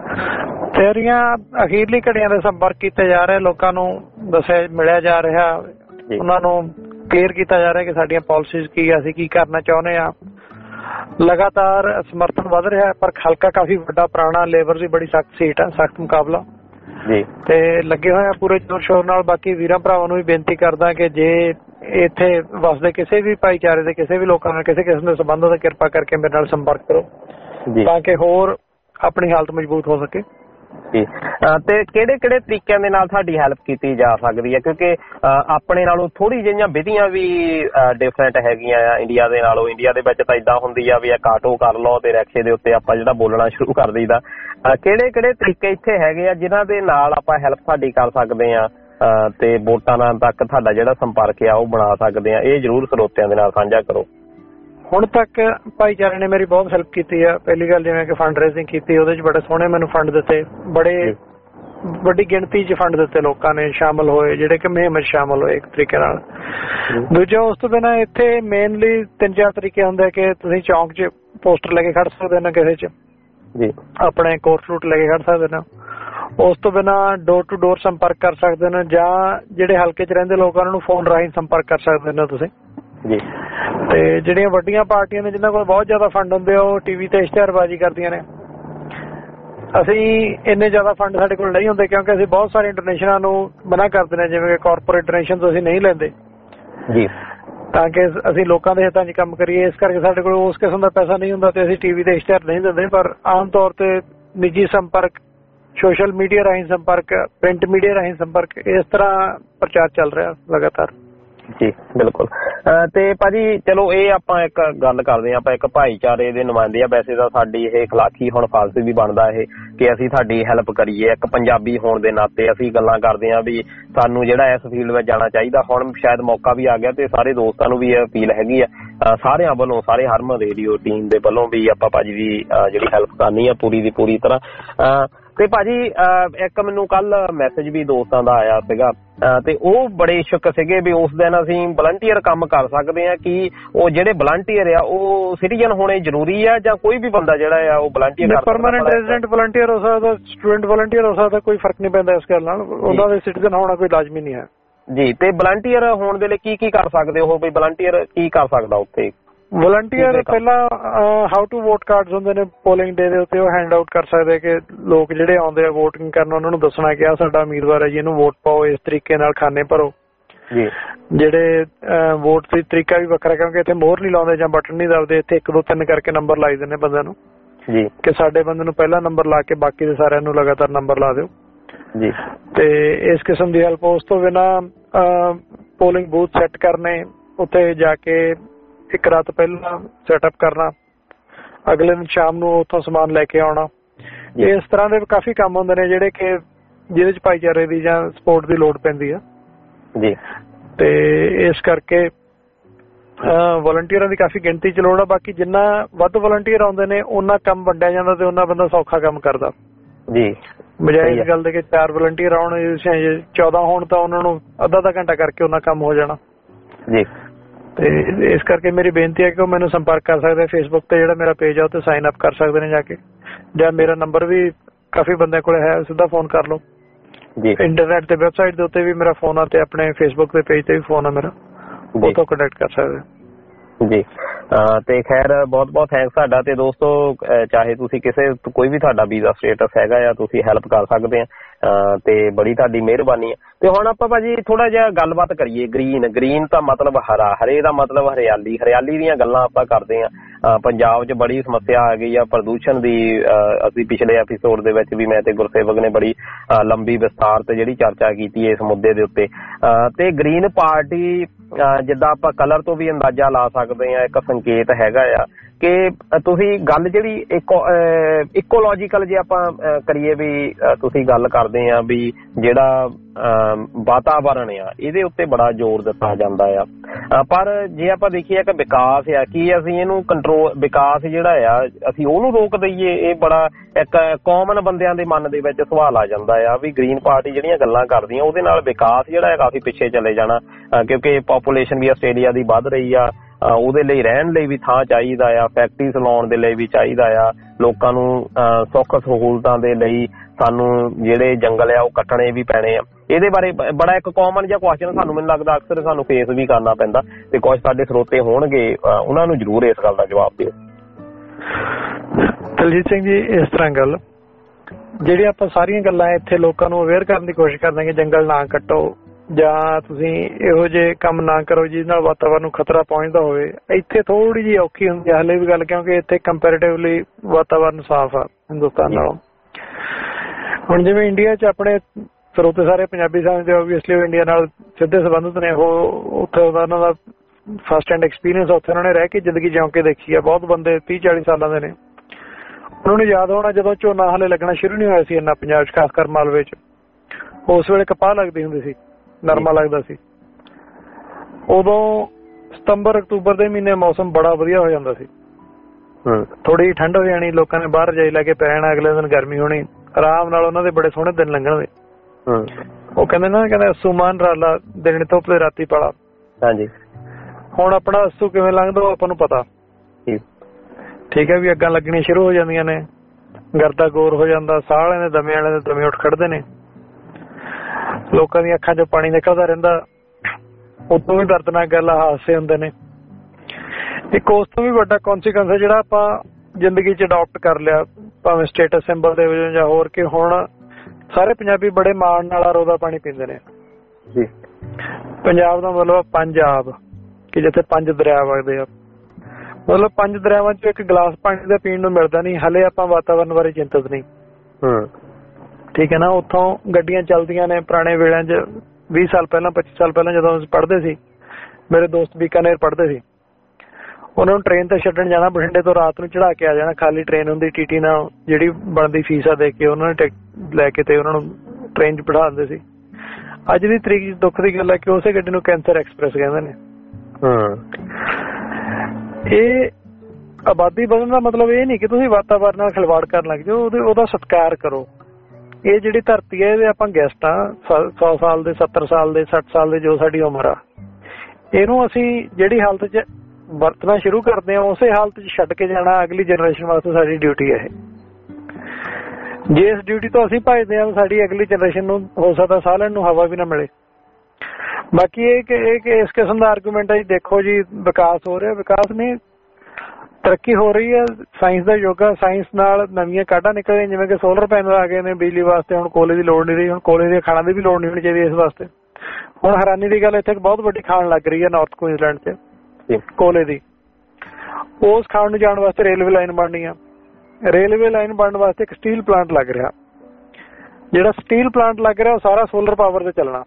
ਤਿਆਰੀਆਂ ਅਖੀਰਲੀ ਘੜੀਆਂ ਦੇ ਸੰਪਰਕ ਕੀਤੇ ਜਾ ਰਹੇ, ਲੋਕਾਂ ਨੂੰ ਦੱਸਿਆ ਮਿਲਿਆ ਜਾ ਰਿਹਾ, ਉਹਨਾਂ ਨੂੰ ਕਲੀਅਰ ਕੀਤਾ ਜਾ ਰਿਹਾ ਕਿ ਸਾਡੀਆਂ ਪਾਲਿਸੀਜ਼ ਕੀ ਆ, ਅਸੀਂ ਕੀ ਕਰਨਾ ਚਾਹੁੰਦੇ ਆ। ਲਗਾਤਾਰ ਸਮਰਥਨ ਵੱਧ ਰਿਹਾ, ਪਰ ਹਲਕਾ ਕਾਫੀ ਵੱਡਾ ਪੁਰਾਣਾ, ਲੇਬਰ ਦੀ ਬੜੀ ਸਖਤ ਸੀਟ ਆ, ਸਖਤ ਮੁਕਾਬਲਾ ਜੀ, ਤੇ ਲੱਗੇ ਹੋਏ ਆ ਪੂਰੇ ਜ਼ੋਰ ਸ਼ੋਰ ਨਾਲ। ਬਾਕੀ ਵੀਰਾਂ ਭਰਾਵਾਂ ਨੂੰ ਵੀ ਬੇਨਤੀ ਕਰਦਾ ਕਿ ਜੇ ਇੱਥੇ ਵਸਦੇ ਕਿਸੇ ਵੀ ਭਾਈਚਾਰੇ ਦੇ ਕਿਸੇ ਵੀ ਲੋਕਾਂ ਨਾਲ ਕਿਸੇ ਕਿਸਮ ਦੇ ਸੰਬੰਧਾਂ ਦਾ ਕਿਰਪਾ ਕਰਕੇ ਮੇਰੇ ਨਾਲ ਸੰਪਰਕ ਕਰੋ, ਤਾਂ ਕਿ ਹੋਰ ਆਪਣੀ ਹਾਲਤ ਮਜ਼ਬੂਤ ਹੋ ਸਕੇ। ਜੀ, ਤੇ ਕਿਹੜੇ ਕਿਹੜੇ ਤਰੀਕਿਆਂ ਦੇ ਨਾਲ ਸਾਡੀ ਹੈਲਪ ਕੀਤੀ ਜਾ ਸਕਦੀ ਹੈ? ਕਿਉਂਕਿ ਆਪਣੇ ਨਾਲੋਂ ਥੋੜੀ ਜਿਹੀਆਂ ਵਿਧੀਆਂ ਵੀ ਡਿਫਰੈਂਟ ਹੈਗੀਆਂ ਆ ਇੰਡੀਆ ਦੇ ਨਾਲੋਂ। ਇੰਡੀਆ ਦੇ ਵਿੱਚ ਤਾਂ ਇਦਾਂ ਹੁੰਦੀ ਆ ਵੀ ਇੱਕ ਆਟੋ ਕਰ ਲਓ ਤੇ ਰਿਕਸ਼ੇ ਦੇ ਉੱਤੇ ਆਪਾਂ ਜਿਹੜਾ ਬੋਲਣਾ ਸ਼ੁਰੂ ਕਰ ਦਈਦਾ। ਕਿਹੜੇ ਕਿਹੜੇ ਤਰੀਕੇ ਇੱਥੇ ਹੈਗੇ ਆ ਜਿਨ੍ਹਾਂ ਦੇ ਨਾਲ ਆਪਾਂ ਹੈਲਪ ਸਾਡੀ ਕਰ ਸਕਦੇ ਆ, ਤੇ ਵੋਟਾਂ ਨਾਲ ਤੱਕ ਤੁਹਾਡਾ ਜਿਹੜਾ ਸੰਪਰਕ ਆ ਉਹ ਬਣਾ ਸਕਦੇ ਆ? ਇਹ ਜ਼ਰੂਰ ਸਰੋਤਿਆਂ ਦੇ ਨਾਲ ਸਾਂਝਾ ਕਰੋ। ਹੁਣ ਤੱਕ ਭਾਈਚਾਰੇ ਨੇ ਮੇਰੀ ਬਹੁਤ ਹੈਲਪ ਕੀਤੀ ਆ। ਪਹਿਲੀ ਗੱਲ ਜਿਵੇਂ ਕਿ ਫੰਡ ਰੇਜ਼ਿੰਗ ਕੀਤੀ, ਉਹਦੇ 'ਚ ਬੜੇ ਸੋਹਣੇ ਮੈਨੂੰ ਫੰਡ ਦਿੱਤੇ, ਬੜੇ ਵੱਡੀ ਗਿਣਤੀ 'ਚ ਫੰਡ ਦਿੱਤੇ, ਲੋਕਾਂ ਨੇ ਸ਼ਾਮਲ ਹੋਏ ਜਿਹੜੇ ਕਿ ਮੁਹਿੰਮ 'ਚ ਸ਼ਾਮਲ ਹੋਏ ਇੱਕ ਤਰੀਕੇ ਨਾਲ। ਦੂਜਾ ਉਸ ਤੋਂ ਬਿਨਾਂ ਇੱਥੇ ਮੇਨਲੀ ਤਿੰਨ ਚਾਰ ਤਰੀਕੇ ਹੁੰਦੇ ਕਿ ਤੁਸੀਂ ਚੌਂਕ 'ਚ ਪੋਸਟਰ ਲੈ ਕੇ ਖੜ ਸਕਦੇ ਨੇ, ਕਿਸੇ 'ਚ ਆਪਣੇ ਕੋਟ ਫਲੂਟ ਲੈ ਕੇ ਖੜ ਸਕਦੇ ਨੇ। ਉਸ ਤੋਂ ਬਿਨਾਂ ਡੋਰ ਟੂ ਡੋਰ ਸੰਪਰਕ ਕਰ ਸਕਦੇ ਨੇ, ਜਾਂ ਜਿਹੜੇ ਹਲਕੇ 'ਚ ਰਹਿੰਦੇ ਲੋਕ ਉਹਨਾਂ ਨੂੰ ਫੋਨ ਰਾਹੀਂ ਸੰਪਰਕ ਕਰ ਸਕਦੇ ਨੇ ਤੁਸੀਂ। ਤੇ ਜਿਹੜੀਆਂ ਵੱਡੀਆਂ ਪਾਰਟੀਆਂ ਨੇ ਜਿਨ੍ਹਾਂ ਕੋਲ ਬਹੁਤ ਜ਼ਿਆਦਾ ਫੰਡ ਹੁੰਦੇ ਆ, ਉਹ ਟੀਵੀ ਤੇ ਇਸ਼ਤਿਹਾਰਬਾਜ਼ੀ ਕਰਦੀਆਂ ਨੇ। ਅਸੀਂ ਇੰਨੇ ਜ਼ਿਆਦਾ ਫੰਡ ਸਾਡੇ ਕੋਲ ਨਹੀਂ ਹੁੰਦੇ ਕਿਉਂਕਿ ਅਸੀਂ ਬਹੁਤ ਸਾਰੀਆਂ ਡੋਨੇਸ਼ਨਾਂ ਨੂੰ ਮਨਾ ਕਰਦੇ ਨੇ, ਜਿਵੇਂ ਕਿ ਕਾਰਪੋਰੇਟ ਡੋਨੇਸ਼ਨ ਅਸੀਂ ਨਹੀਂ ਲੈਂਦੇ ਤਾਂ ਕਿ ਅਸੀਂ ਲੋਕਾਂ ਦੇ ਹਿੱਤਾਂ 'ਚ ਕੰਮ ਕਰੀਏ। ਇਸ ਕਰਕੇ ਸਾਡੇ ਕੋਲ ਉਸ ਕਿਸਮ ਦਾ ਪੈਸਾ ਨਹੀਂ ਹੁੰਦਾ ਤੇ ਅਸੀਂ ਟੀਵੀ ਤੇ ਇਸ਼ਤਿਹਾਰ ਨਹੀਂ ਦਿੰਦੇ। ਪਰ ਆਮ ਤੌਰ ਤੇ ਨਿੱਜੀ ਸੰਪਰਕ, ਸੋਸ਼ਲ ਮੀਡੀਆ ਰਾਹੀਂ ਸੰਪਰਕ, ਪ੍ਰਿੰਟ ਮੀਡੀਆ ਰਾਹੀਂ ਸੰਪਰਕ, ਇਸ ਤਰ੍ਹਾਂ ਪ੍ਰਚਾਰ ਚੱਲ ਰਿਹਾ ਲਗਾਤਾਰ। ਜੀ ਬਿਲਕੁਲ। ਤੇ ਭਾਜੀ ਚਲੋ ਇਹ ਆਪਾਂ ਇੱਕ ਗੱਲ ਕਰਦੇ ਹਾਂ, ਆਪਾਂ ਇੱਕ ਭਾਈਚਾਰੇ ਦੇ ਨੁਮਾਇੰਦੇ ਆ। ਵੈਸੇ ਤਾਂ ਸਾਡੀ ਇਹ ਇਖਲਾਕੀ ਹੁਣ ਫਰਜ਼ ਵੀ ਬਣਦਾ ਇਹ ਕਿ ਅਸੀਂ ਤੁਹਾਡੀ ਹੈਲਪ ਕਰੀਏ। ਇੱਕ ਪੰਜਾਬੀ ਹੋਣ ਦੇ ਨਾਤੇ ਅਸੀਂ ਗੱਲਾਂ ਕਰਦੇ ਹਾਂ ਵੀ ਸਾਨੂੰ ਜਿਹੜਾ ਇਸ ਫੀਲਡ ਵਿੱਚ ਜਾਣਾ ਚਾਹੀਦਾ। ਹੁਣ ਸ਼ਾਇਦ ਮੌਕਾ ਵੀ ਆ ਗਿਆ ਤੇ ਸਾਰੇ ਦੋਸਤਾਂ ਨੂੰ ਵੀ ਇਹ ਅਪੀਲ ਹੈਗੀ ਆ ਸਾਰਿਆਂ ਵੱਲੋਂ, ਸਾਰੇ ਹਰਮਨ ਰੇਡੀਓ ਟੀਮ ਦੇ ਵੱਲੋਂ ਵੀ ਆਪਾਂ ਭਾਜੀ ਦੀ ਜਿਹੜੀ ਹੈਲਪ ਕਰਨੀ ਆ ਪੂਰੀ ਦੀ ਪੂਰੀ ਤਰ੍ਹਾਂ। ਤੇ ਭਾਜੀ ਇੱਕ ਮੈਨੂੰ ਕੱਲ ਮੈਸੇਜ ਵੀ ਦੋਸਤਾਂ ਦਾ ਆਇਆ ਸੀਗਾ ਤੇ ਉਹ ਬੜੇ ਇਸ਼ਕ ਸੀਗੇ ਵੀ ਉਸ ਦਿਨ ਅਸੀਂ ਵਲੰਟੀਅਰ ਕੰਮ ਕਰ ਸਕਦੇ ਹਾਂ। ਕਿ ਉਹ ਜਿਹੜੇ ਵਲੰਟੀਅਰ ਆ ਉਹ ਸਿਟੀਜ਼ਨ ਹੋਣੇ ਜ਼ਰੂਰੀ ਆ ਜਾਂ ਕੋਈ ਵੀ ਬੰਦਾ ਜਿਹੜਾ ਆ ਉਹ ਵਲੰਟੀਅਰ ਕਰ ਸਕਦਾ? ਪਰਮਾਨੈਂਟ ਰੈਜ਼ੀਡੈਂਟ ਵਲੰਟੀਅਰ ਹੋ ਸਕਦਾ, ਸਟੂਡੈਂਟ ਵਲੰਟੀਅਰ ਹੋ ਸਕਦਾ, ਕੋਈ ਫਰਕ ਨਹੀਂ ਪੈਂਦਾ ਇਸ ਗੱਲ ਨਾਲ। ਉਹਨਾਂ ਦੇ ਸਿਟੀਜ਼ਨ ਹੋਣਾ ਕੋਈ ਲਾਜ਼ਮੀ ਨਹੀਂ ਹੈ ਜੀ। ਤੇ ਵਲੰਟੀਅਰ ਹੋਣ ਦੇ ਲਈ ਕੀ ਕੀ ਕਰ ਸਕਦੇ ਉਹ? ਵੀ ਵਲੰਟੀਅਰ ਕੀ ਕਰ ਸਕਦਾ ਉੱਥੇ? ਵਲੰਟੀਅਰ ਪਹਿਲਾਂ ਹਾਊ ਟੂ ਵੋਟ ਕਾਰਡਸ ਹੁੰਦੇ ਨੇ ਪੋਲਿੰਗ ਡੇ ਦੇ ਉੱਤੇ, ਉਹ ਹੈਂਡ ਆਊਟ ਕਰ ਸਕਦੇ ਕਿ ਲੋਕ ਜਿਹੜੇ ਆਉਂਦੇ ਆ ਵੋਟਿੰਗ ਕਰਨ ਉਹਨਾਂ ਨੂੰ ਦੱਸਣਾ ਕਿ ਆਹ ਸਾਡਾ ਉਮੀਦਵਾਰ ਹੈ ਜੀ, ਇਹਨੂੰ ਵੋਟ ਪਾਓ, ਇਸ ਤਰੀਕੇ ਨਾਲ ਖਾਨੇ ਭਰੋ। ਜਿਹੜੇ ਵੋਟ ਦੀ ਤਰੀਕਾ ਵੀ ਵੱਖਰਾ ਕਿਉਂਕਿ ਇੱਥੇ ਮੋਹਰ ਨਹੀਂ ਲਾਉਂਦੇ ਜਾਂ ਬਟਨ ਨਹੀਂ ਦਬਦੇ, ਇੱਥੇ ਇੱਕ ਦੋ ਤਿੰਨ ਕਰਕੇ ਨੰਬਰ ਲਾਈ ਦਿੰਦੇ ਬੰਦਿਆਂ ਨੂੰ ਕਿ ਸਾਡੇ ਬੰਦੇ ਨੂੰ ਪਹਿਲਾ ਨੰਬਰ ਲਾ ਕੇ ਬਾਕੀ ਦੇ ਸਾਰਿਆਂ ਨੂੰ ਲਗਾਤਾਰ ਨੰਬਰ ਲਾ ਦਿਓ ਜੀ। ਤੇ ਇਸ ਕਿਸਮ ਦੀ ਹੈਲਪ। ਉਸ ਤੋਂ ਬਿਨਾਂ ਪੋਲਿੰਗ ਬੂਥ ਸੈੱਟ ਕਰਨੇ, ਉੱਥੇ ਜਾ ਕੇ ਇੱਕ ਰਾਤ ਪਹਿਲਾਂ ਸੈਟਅਪ ਕਰਨਾ, ਅਗਲੇ ਦਿਨ ਸ਼ਾਮ ਨੂੰ ਉੱਥੋਂ ਸਮਾਨ ਲੈ ਕੇ ਆਉਣਾ। ਇਸ ਤਰ੍ਹਾਂ ਦੇ ਕਾਫੀ ਕੰਮ ਹੁੰਦੇ ਨੇ ਜਿਹੜੇ ਕਿ ਜਿਹਦੇ ਚ ਭਾਈਚਾਰੇ ਦੀ ਜਾਂ ਸਪੋਰਟ ਦੀ ਲੋੜ ਪੈਂਦੀ ਆ ਜੀ। ਤੇ ਇਸ ਕਰਕੇ ਵਲੰਟੀਅਰਾਂ ਦੀ ਕਾਫੀ ਗਿਣਤੀ ਚ ਲੋੜ ਆ। ਬਾਕੀ ਜਿੰਨਾ ਵੱਧ ਵਲੰਟੀਅਰ ਆਉਂਦੇ ਨੇ ਉਹਨਾਂ ਕੰਮ ਵੰਡਿਆ ਜਾਂਦਾ ਤੇ ਉਹਨਾਂ ਬੰਦਾ ਸੌਖਾ ਕੰਮ ਕਰਦਾ ਜੀ। ਬਜਾਏ ਇਸ ਗੱਲ ਦੇ ਕਿ ਚਾਰ ਵਲੰਟੀਅਰ ਆਉਣ, ਚੌਦਾਂ ਹੋਣ ਤਾਂ ਉਹਨਾਂ ਨੂੰ ਅੱਧਾ ਅੱਧਾ ਘੰਟਾ ਕਰਕੇ ਉਹਨਾਂ ਕੰਮ ਹੋ ਜਾਣਾ ਜੀ। ਤੇ ਇਸ ਕਰਕੇ ਮੇਰੀ ਬੇਨਤੀ ਹੈ ਕਿ ਉਹ ਮੈਨੂੰ ਸੰਪਰਕ ਕਰ ਸਕਦੇ। ਫੇਸਬੁੱਕ ਤੇ ਜਿਹੜਾ ਮੇਰਾ ਪੇਜ ਆ ਉਹ ਤੇ ਸਾਈਨ ਅਪ ਕਰ ਸਕਦੇ ਨੇ ਜਾ ਕੇ, ਜਾਂ ਮੇਰਾ ਨੰਬਰ ਵੀ ਕਾਫੀ ਬੰਦਿਆਂ ਕੋਲ ਹੈ, ਸਿੱਧਾ ਫੋਨ ਕਰ ਲਓ ਜੀ। ਇੰਟਰਨੈਟ ਤੇ ਵੈਬਸਾਈਟ ਦੇ ਉੱਤੇ ਵੀ ਮੇਰਾ ਫੋਨ ਆ ਤੇ ਆਪਣੇ ਫੇਸਬੁੱਕ ਦੇ ਪੇਜ ਤੇ ਵੀ ਫੋਨ ਆ ਮੇਰਾ, ਉੱਥੋਂ ਕੰਟੈਕਟ ਕਰ ਸਕਦੇ ਜੀ। ਤੇ ਖੈਰ ਬਹੁਤ ਬਹੁਤ ਥੈਂਕਸ ਤੁਹਾਡਾ। ਤੇ ਦੋਸਤੋ ਚਾਹੇ ਤੁਸੀਂ ਕਿਸੇ ਕੋਈ ਵੀ ਤੁਹਾਡਾ ਵੀਜ਼ਾ ਸਟੇਟਸ ਹੈਗਾ ਆ, ਤੁਸੀਂ ਹੈਲਪ ਕਰ ਸਕਦੇ ਆ ਤੇ ਬੜੀ ਤੁਹਾਡੀ ਮਿਹਰਬਾਨੀ ਹੈ। ਤੇ ਹੁਣ ਆਪਾਂ ਭਾਜੀ ਥੋੜਾ ਜਿਹਾ ਗੱਲਬਾਤ ਕਰੀਏ ਗ੍ਰੀਨ। ਗ੍ਰੀਨ ਤਾਂ ਮਤਲਬ ਹਰਾ, ਹਰੇ ਦਾ ਮਤਲਬ ਹਰਿਆਲੀ। ਹਰਿਆਲੀ ਦੀਆਂ ਗੱਲਾਂ ਆਪਾਂ ਕਰਦੇ ਆ। ਪੰਜਾਬ 'ਚ ਬੜੀ ਸਮੱਸਿਆ ਆ ਗਈ ਆ ਪ੍ਰਦੂਸ਼ਣ ਦੀ। ਅਸੀਂ ਪਿਛਲੇ ਐਪੀਸੋਡ ਦੇ ਵਿੱਚ ਵੀ ਮੈਂ ਤੇ ਗੁਰਸੇਵਕ ਨੇ ਬੜੀ ਲੰਬੀ ਵਿਸਤਾਰ ਤੇ ਜਿਹੜੀ ਚਰਚਾ ਕੀਤੀ ਇਸ ਮੁੱਦੇ ਦੇ ਉੱਤੇ। ਤੇ ਗ੍ਰੀਨ ਪਾਰਟੀ ਜਿੱਦਾਂ ਆਪਾਂ ਕਲਰ ਤੋਂ ਵੀ ਅੰਦਾਜ਼ਾ ਲਾ ਸਕਦੇ ਆ, ਇੱਕ ਸੰਕੇਤ ਹੈਗਾ ਆ ਕਿ ਤੁਸੀਂ ਗੱਲ ਜਿਹੜੀ ਇਕੋਲੋਜੀਕਲ ਜੇ ਆਪਾਂ ਕਰੀਏ ਵੀ ਤੁਸੀਂ ਗੱਲ ਕਰਦੇ ਆ ਵੀ ਜਿਹੜਾ ਵਾਤਾਵਰਨ ਆ ਇਹਦੇ ਉੱਤੇ ਬੜਾ ਜ਼ੋਰ ਦਿੱਤਾ ਜਾਂਦਾ ਆ। ਪਰ ਜੇ ਆਪਾਂ ਦੇਖੀਏ ਕਿ ਵਿਕਾਸ ਆ, ਕੀ ਅਸੀਂ ਇਹਨੂੰ ਕੰਟਰੋਲ, ਵਿਕਾਸ ਜਿਹੜਾ ਆ ਅਸੀਂ ਉਹਨੂੰ ਰੋਕ ਦਈਏ? ਇਹ ਬੜਾ ਇੱਕ ਕਾਮਨ ਬੰਦਿਆਂ ਦੇ ਮਨ ਦੇ ਵਿੱਚ ਸਵਾਲ ਆ ਜਾਂਦਾ ਆ ਵੀ ਗ੍ਰੀਨ ਪਾਰਟੀ ਜਿਹੜੀਆਂ ਗੱਲਾਂ ਕਰਦੀਆਂ ਉਹਦੇ ਨਾਲ ਵਿਕਾਸ ਜਿਹੜਾ ਆ ਕਾਫੀ ਪਿੱਛੇ ਚਲੇ ਜਾਣਾ, ਕਿਉਂਕਿ ਪਾਪੂਲੇਸ਼ਨ ਵੀ ਆਸਟ੍ਰੇਲੀਆ ਦੀ ਵੱਧ ਰਹੀ ਆ। ਉਹਦੇ ਲਈ ਰਹਿਣ ਲਈ ਵੀ ਥਾਂ ਚਾਹੀਦਾ ਆ, ਫੈਕਟਰੀਜ਼ ਲਾਉਣ ਦੇ ਲਈ ਵੀ ਚਾਹੀਦਾ ਆ, ਲੋਕਾਂ ਨੂੰ ਸੁੱਖ ਸਹੂਲਤਾਂ ਦੇ ਲਈ ਸਾਨੂੰ ਜਿਹੜੇ ਜੰਗਲ ਆ ਉਹ ਕੱਟਣੇ ਵੀ ਪੈਣੇ ਆ। ਇਹਦੇ ਬਾਰੇ ਬੜਾ ਇੱਕ ਕਾਮਨ ਜਿਹਾ ਕੁਐਸਚਨ ਸਾਨੂੰ ਮੈਨੂੰ ਲੱਗਦਾ ਅਕਸਰ ਸਾਨੂੰ ਫੇਸ ਵੀ ਕਰਨਾ ਪੈਂਦਾ ਤੇ ਕੁਝ ਸਾਡੇ ਸਰੋਤੇ ਹੋਣਗੇ ਉਹਨਾਂ ਨੂੰ ਜ਼ਰੂਰ ਇਸ ਗੱਲ ਦਾ ਜਵਾਬ ਦਿਓ। ਦਲਜੀਤ ਸਿੰਘ ਜੀ, ਇਸ ਤਰ੍ਹਾਂ ਗੱਲ ਜਿਹੜੀ ਆਪਾਂ ਸਾਰੀਆਂ ਗੱਲਾਂ ਇੱਥੇ ਲੋਕਾਂ ਨੂੰ ਅਵੇਅਰ ਕਰਨ ਦੀ ਕੋਸ਼ਿਸ਼ ਕਰਦੇ ਕਿ ਜੰਗਲ ਨਾ ਕੱਟੋ ਜਾਂ ਤੁਸੀਂ ਇਹੋ ਜਿਹੇ ਕੰਮ ਨਾ ਕਰੋ ਜਿਹਦੇ ਨਾਲ ਵਾਤਾਵਰਨ ਨੂੰ ਖਤਰਾ ਪਹੁੰਚਦਾ ਹੋਵੇ, ਇੱਥੇ ਥੋੜੀ ਜਿਹੀ ਔਖੀ ਹੁੰਦੀ ਹੈ ਹਲੇ ਵੀ ਗੱਲ, ਕਿਉਂਕਿ ਇੱਥੇ ਕੰਪੈਰੇਟਿਵਲੀ ਵਾਤਾਵਰਨ ਸਾਫ਼ ਆ ਹਿੰਦੁਸਤਾਨ ਨਾਲੋਂ। ਹੁਣ ਜਿਵੇਂ ਇੰਡੀਆ 'ਚ ਆਪਣੇ ਸਰੋਤੇ ਸਾਰੇ ਪੰਜਾਬੀ ਸਮਝਦੇ, ਓਬਵੀਅਸਲੀ ਉਹ ਇੰਡੀਆ ਨਾਲ ਸਿੱਧੇ ਸੰਬੰਧਿਤ ਨੇ। ਉਹ ਉੱਥੇ ਉਹਨਾਂ ਦਾ ਫਸਟ ਹੈਂਡ ਐਕਸਪੀਰੀਅੰਸ, ਉੱਥੇ ਉਹਨਾਂ ਨੇ ਰਹਿ ਕੇ ਜ਼ਿੰਦਗੀ ਜਿਉਂ ਕੇ ਦੇਖੀ ਆ। ਬਹੁਤ ਬੰਦੇ ਤੀਹ ਚਾਲੀ ਸਾਲਾਂ ਦੇ ਨੇ, ਉਹਨਾਂ ਨੂੰ ਯਾਦ ਹੋਣਾ ਜਦੋਂ ਝੋਨਾ ਹਲੇ ਲੱਗਣਾ ਸ਼ੁਰੂ ਨਹੀਂ ਹੋਇਆ ਸੀ ਇੰਨਾ ਪੰਜਾਬ 'ਚ, ਖਾਸ ਕਰ ਮਾਲਵੇ 'ਚ। ਉਸ ਵੇਲੇ ਕਪਾਹ ਲੱਗਦੀ ਹੁੰਦੀ ਸੀ, ਨਰਮਾ ਲੱਗਦਾ ਸੀ। ਉਦੋਂ ਸਤੰਬਰ ਅਕਤੂਬਰ ਦੇ ਮਹੀਨੇ ਮੌਸਮ ਬੜਾ ਵਧੀਆ ਹੋ ਜਾਂਦਾ ਸੀ। ਥੋੜੀ ਠੰਡ ਹੋ ਜਾਣੀ, ਲੋਕਾਂ ਨੇ ਬਾਹਰ ਰਜਾਈ ਲੈ ਕੇ ਪੈ ਜਾਣਾ, ਅਗਲੇ ਦਿਨ ਗਰਮੀ ਹੋਣੀ, ਆਰਾਮ ਨਾਲ ਉਹਨਾਂ ਦੇ ਬੜੇ ਸੋਹਣੇ ਦਿਨ ਲੰਘਣਗੇ। ਉਹ ਕਹਿੰਦੇ ਨਾ, ਕਹਿੰਦੇ ਅਸੂਮਾਨ ਰਾਲਾ ਦਿਨ ਧੁੱਪ ਤੇ ਰਾਤੀ ਪਾਲਾ। ਹਾਂਜੀ, ਹੁਣ ਆਪਣਾ ਅਸੂ ਕਿਵੇਂ ਲੰਘਦਾ ਉਹ ਆਪਾਂ ਨੂੰ ਪਤਾ, ਠੀਕ ਹੈ ਵੀ ਅੱਗਾਂ ਲੱਗਣੀਆਂ ਸ਼ੁਰੂ ਹੋ ਜਾਂਦੀਆਂ ਨੇ, ਗਰਦਾ ਗੋਰ ਹੋ ਜਾਂਦਾ, ਸਾਹ ਵਾਲੇ ਦੇ ਦਮੇ ਵਾਲੇ ਦੇ ਦਮੇ ਉੱਠ ਖੜਦੇ ਨੇ, ਲੋਕਾਂ ਦੀਆਂ ਅੱਖਾਂ ਚੋਂ ਪਾਣੀ ਨਿਕਲਦਾ ਰਹਿੰਦਾ। ਉਦੋਂ ਵੀ ਦਰਦਨਾਕ ਗੱਲ ਆ, ਹਾਦਸੇ ਹੁੰਦੇ ਨੇ। ਇੱਕ ਉਸ ਤੋਂ ਵੀ ਵੱਡਾ ਕੌਨਸੀਕੁਐਂਸ ਹੈ ਜਿਹੜਾ ਆਪਾਂ ਜ਼ਿੰਦਗੀ 'ਚ ਅਡਾਪਟ ਕਰ ਲਿਆ, ਭਾਵੇਂ ਸਟੇਟਸ ਸਿੰਬਲ ਦੇ ਵਜੋਂ ਜਾਂ ਹੋਰ, ਕਿ ਹੁਣ ਸਾਰੇ ਪੰਜਾਬੀ ਬੜੇ ਮਾਣ ਨਾਲ ਆਰਓ ਦਾ ਪਾਣੀ ਪੀਂਦੇ ਨੇ। ਪੰਜਾਬ ਦਾ ਮਤਲਬ ਪੰਜਾਬ, ਕਿ ਜਿੱਥੇ ਪੰਜ ਦਰਿਆ ਵਗਦੇ ਆ, ਮਤਲਬ ਪੰਜ ਦਰਿਆਵਾਂ 'ਚ ਇੱਕ ਗਲਾਸ ਪਾਣੀ ਦਾ ਪੀਣ ਨੂੰ ਮਿਲਦਾ ਨਹੀਂ। ਹਲੇ ਆਪਾਂ ਵਾਤਾਵਰਨ ਬਾਰੇ ਚਿੰਤਤ ਨਹੀਂ, ਠੀਕ ਹੈ ਨਾ। ਉੱਥੋਂ ਗੱਡੀਆਂ ਚੱਲਦੀਆਂ ਨੇ ਪੁਰਾਣੇ ਵੇਲਿਆਂ 'ਚ, ਵੀਹ ਸਾਲ ਪਹਿਲਾਂ ਪੱਚੀ ਸਾਲ ਪਹਿਲਾਂ ਜਦੋਂ ਅਸੀਂ ਪੜ੍ਹਦੇ ਸੀ, ਮੇਰੇ ਦੋਸਤ ਬੀਕਾਨੇਰ ਪੜ੍ਹਦੇ ਸੀ, ਉਹਨਾਂ ਨੂੰ ਟ੍ਰੇਨ ਤੇ ਛੱਡਣ ਜਾਣਾ, ਬਠਿੰਡੇ ਤੋਂ ਰਾਤ ਨੂੰ ਚੜਾ ਕੇ ਆ ਜਾਣਾ, ਖਾਲੀ ਟ੍ਰੇਨ ਹੁੰਦੀ, ਟੀਟੀ ਨਾਲ ਜਿਹੜੀ ਬਣਦੀ ਫੀਸ ਆ ਦੇ ਕੇ ਉਹਨਾਂ ਨੇ ਟਿਕਟ ਲੈ ਕੇ ਤੇ ਉਹਨਾਂ ਨੂੰ ਟ੍ਰੇਨ 'ਚ ਬਿਠਾ ਦਿੰਦੇ ਸੀ। ਅੱਜ ਦੀ ਤਰੀਕ 'ਚ ਦੁੱਖ ਦੀ ਗੱਲ ਹੈ ਕਿ ਉਸੇ ਗੱਡੀ ਨੂੰ ਕੈਂਸਰ ਐਕਸਪ੍ਰੈਸ ਕਹਿੰਦੇ ਨੇ। ਇਹ ਆਬਾਦੀ ਵਧਣ ਦਾ ਮਤਲਬ ਇਹ ਨਹੀਂ ਕਿ ਤੁਸੀਂ ਵਾਤਾਵਰਨ ਨਾਲ ਖਿਲਵਾੜ ਕਰਨ ਲੱਗ ਜਾਓ, ਉਹਦੇ ਉਹਦਾ ਸਤਿਕਾਰ ਕਰੋ। ਇਹ ਜਿਹੜੀ ਧਰਤੀ ਹੈ, ਇਹਦੇ ਆਪਾਂ ਗੈਸਟ ਆ, ਸੌ ਸਾਲ ਦੇ, ਸੱਤਰ ਸਾਲ ਦੇ, ਸੱਠ ਸਾਲ ਦੇ, ਜੋ ਸਾਡੀ ਉਮਰ ਆ, ਇਹਨੂੰ ਅਸੀਂ ਜਿਹੜੀ ਹਾਲਤ 'ਚ ਵਰਤਣਾ ਸ਼ੁਰੂ ਕਰਦੇ ਹਾਂ ਉਸੇ ਹਾਲਤ 'ਚ ਛੱਡ ਕੇ ਜਾਣਾ ਅਗਲੀ ਜਨਰੇਸ਼ਨ ਵਾਸਤੇ ਸਾਡੀ ਡਿਊਟੀ ਹੈ। ਜੇ ਇਸ ਡਿਊਟੀ ਤੋਂ ਅਸੀਂ ਭੱਜਦੇ ਹਾਂ, ਸਾਡੀ ਅਗਲੀ ਜਨਰੇਸ਼ਨ ਨੂੰ ਹੋ ਸਕਦਾ ਸਾਹ ਲੈਣ ਨੂੰ ਹਵਾ ਵੀ ਨਾ ਮਿਲੇ। ਬਾਕੀ ਇਹ ਕਿ ਇਸ ਕਿਸਮ ਦਾ ਆਰਗੂਮੈਂਟ ਹੈ ਜੀ, ਦੇਖੋ ਜੀ ਵਿਕਾਸ ਹੋ ਰਿਹਾ, ਵਿਕਾਸ ਨਹੀਂ, ਤਰੱਕੀ ਹੋ ਰਹੀ ਹੈ। ਸਾਇੰਸ ਦਾ ਯੁੱਗ ਆ, ਸਾਇੰਸ ਨਾਲ ਨਵੀਆਂ ਕਾਢਾਂ ਨਿਕਲ ਰਹੀਆਂ, ਜਿਵੇਂ ਕਿ ਸੋਲਰ ਪੈਨਲ ਆ ਗਏ ਨੇ ਬਿਜਲੀ ਵਾਸਤੇ। ਹੁਣ ਕੋਲੇ ਦੀ ਲੋੜ ਨਹੀਂ ਰਹੀ, ਹੁਣ ਕੋਲੇ ਦੀਆਂ ਖਾਣਾਂ ਦੀ ਵੀ ਲੋੜ ਨਹੀਂ ਹੋਣੀ ਚਾਹੀਦੀ ਇਸ ਵਾਸਤੇ। ਹੁਣ ਹੈਰਾਨੀ ਦੀ ਗੱਲ, ਇੱਥੇ ਇੱਕ ਬਹੁਤ ਵੱਡੀ ਖਾਣ ਲੱਗ ਰਹੀ ਹੈ ਨਾਰਥ ਕੁਇਨਜ਼ਲੈਂਡ 'ਚ ਕੋਲੇ ਦੀ। ਉਸ ਖਾਣ ਨੂੰ ਜਾਣ ਵਾਸਤੇ ਰੇਲਵੇ ਲਾਈਨ ਬਣਨੀ ਆ। ਰੇਲਵੇ ਲਾਈਨ ਬਣਨ ਵਾਸਤੇ ਇੱਕ ਸਟੀਲ ਪਲਾਂਟ ਲੱਗ ਰਿਹਾ, ਜਿਹੜਾ ਸਟੀਲ ਪਲਾਂਟ ਲੱਗ ਰਿਹਾ ਉਹ ਸਾਰਾ ਸੋਲਰ ਪਾਵਰ ਤੇ ਚੱਲਣਾ।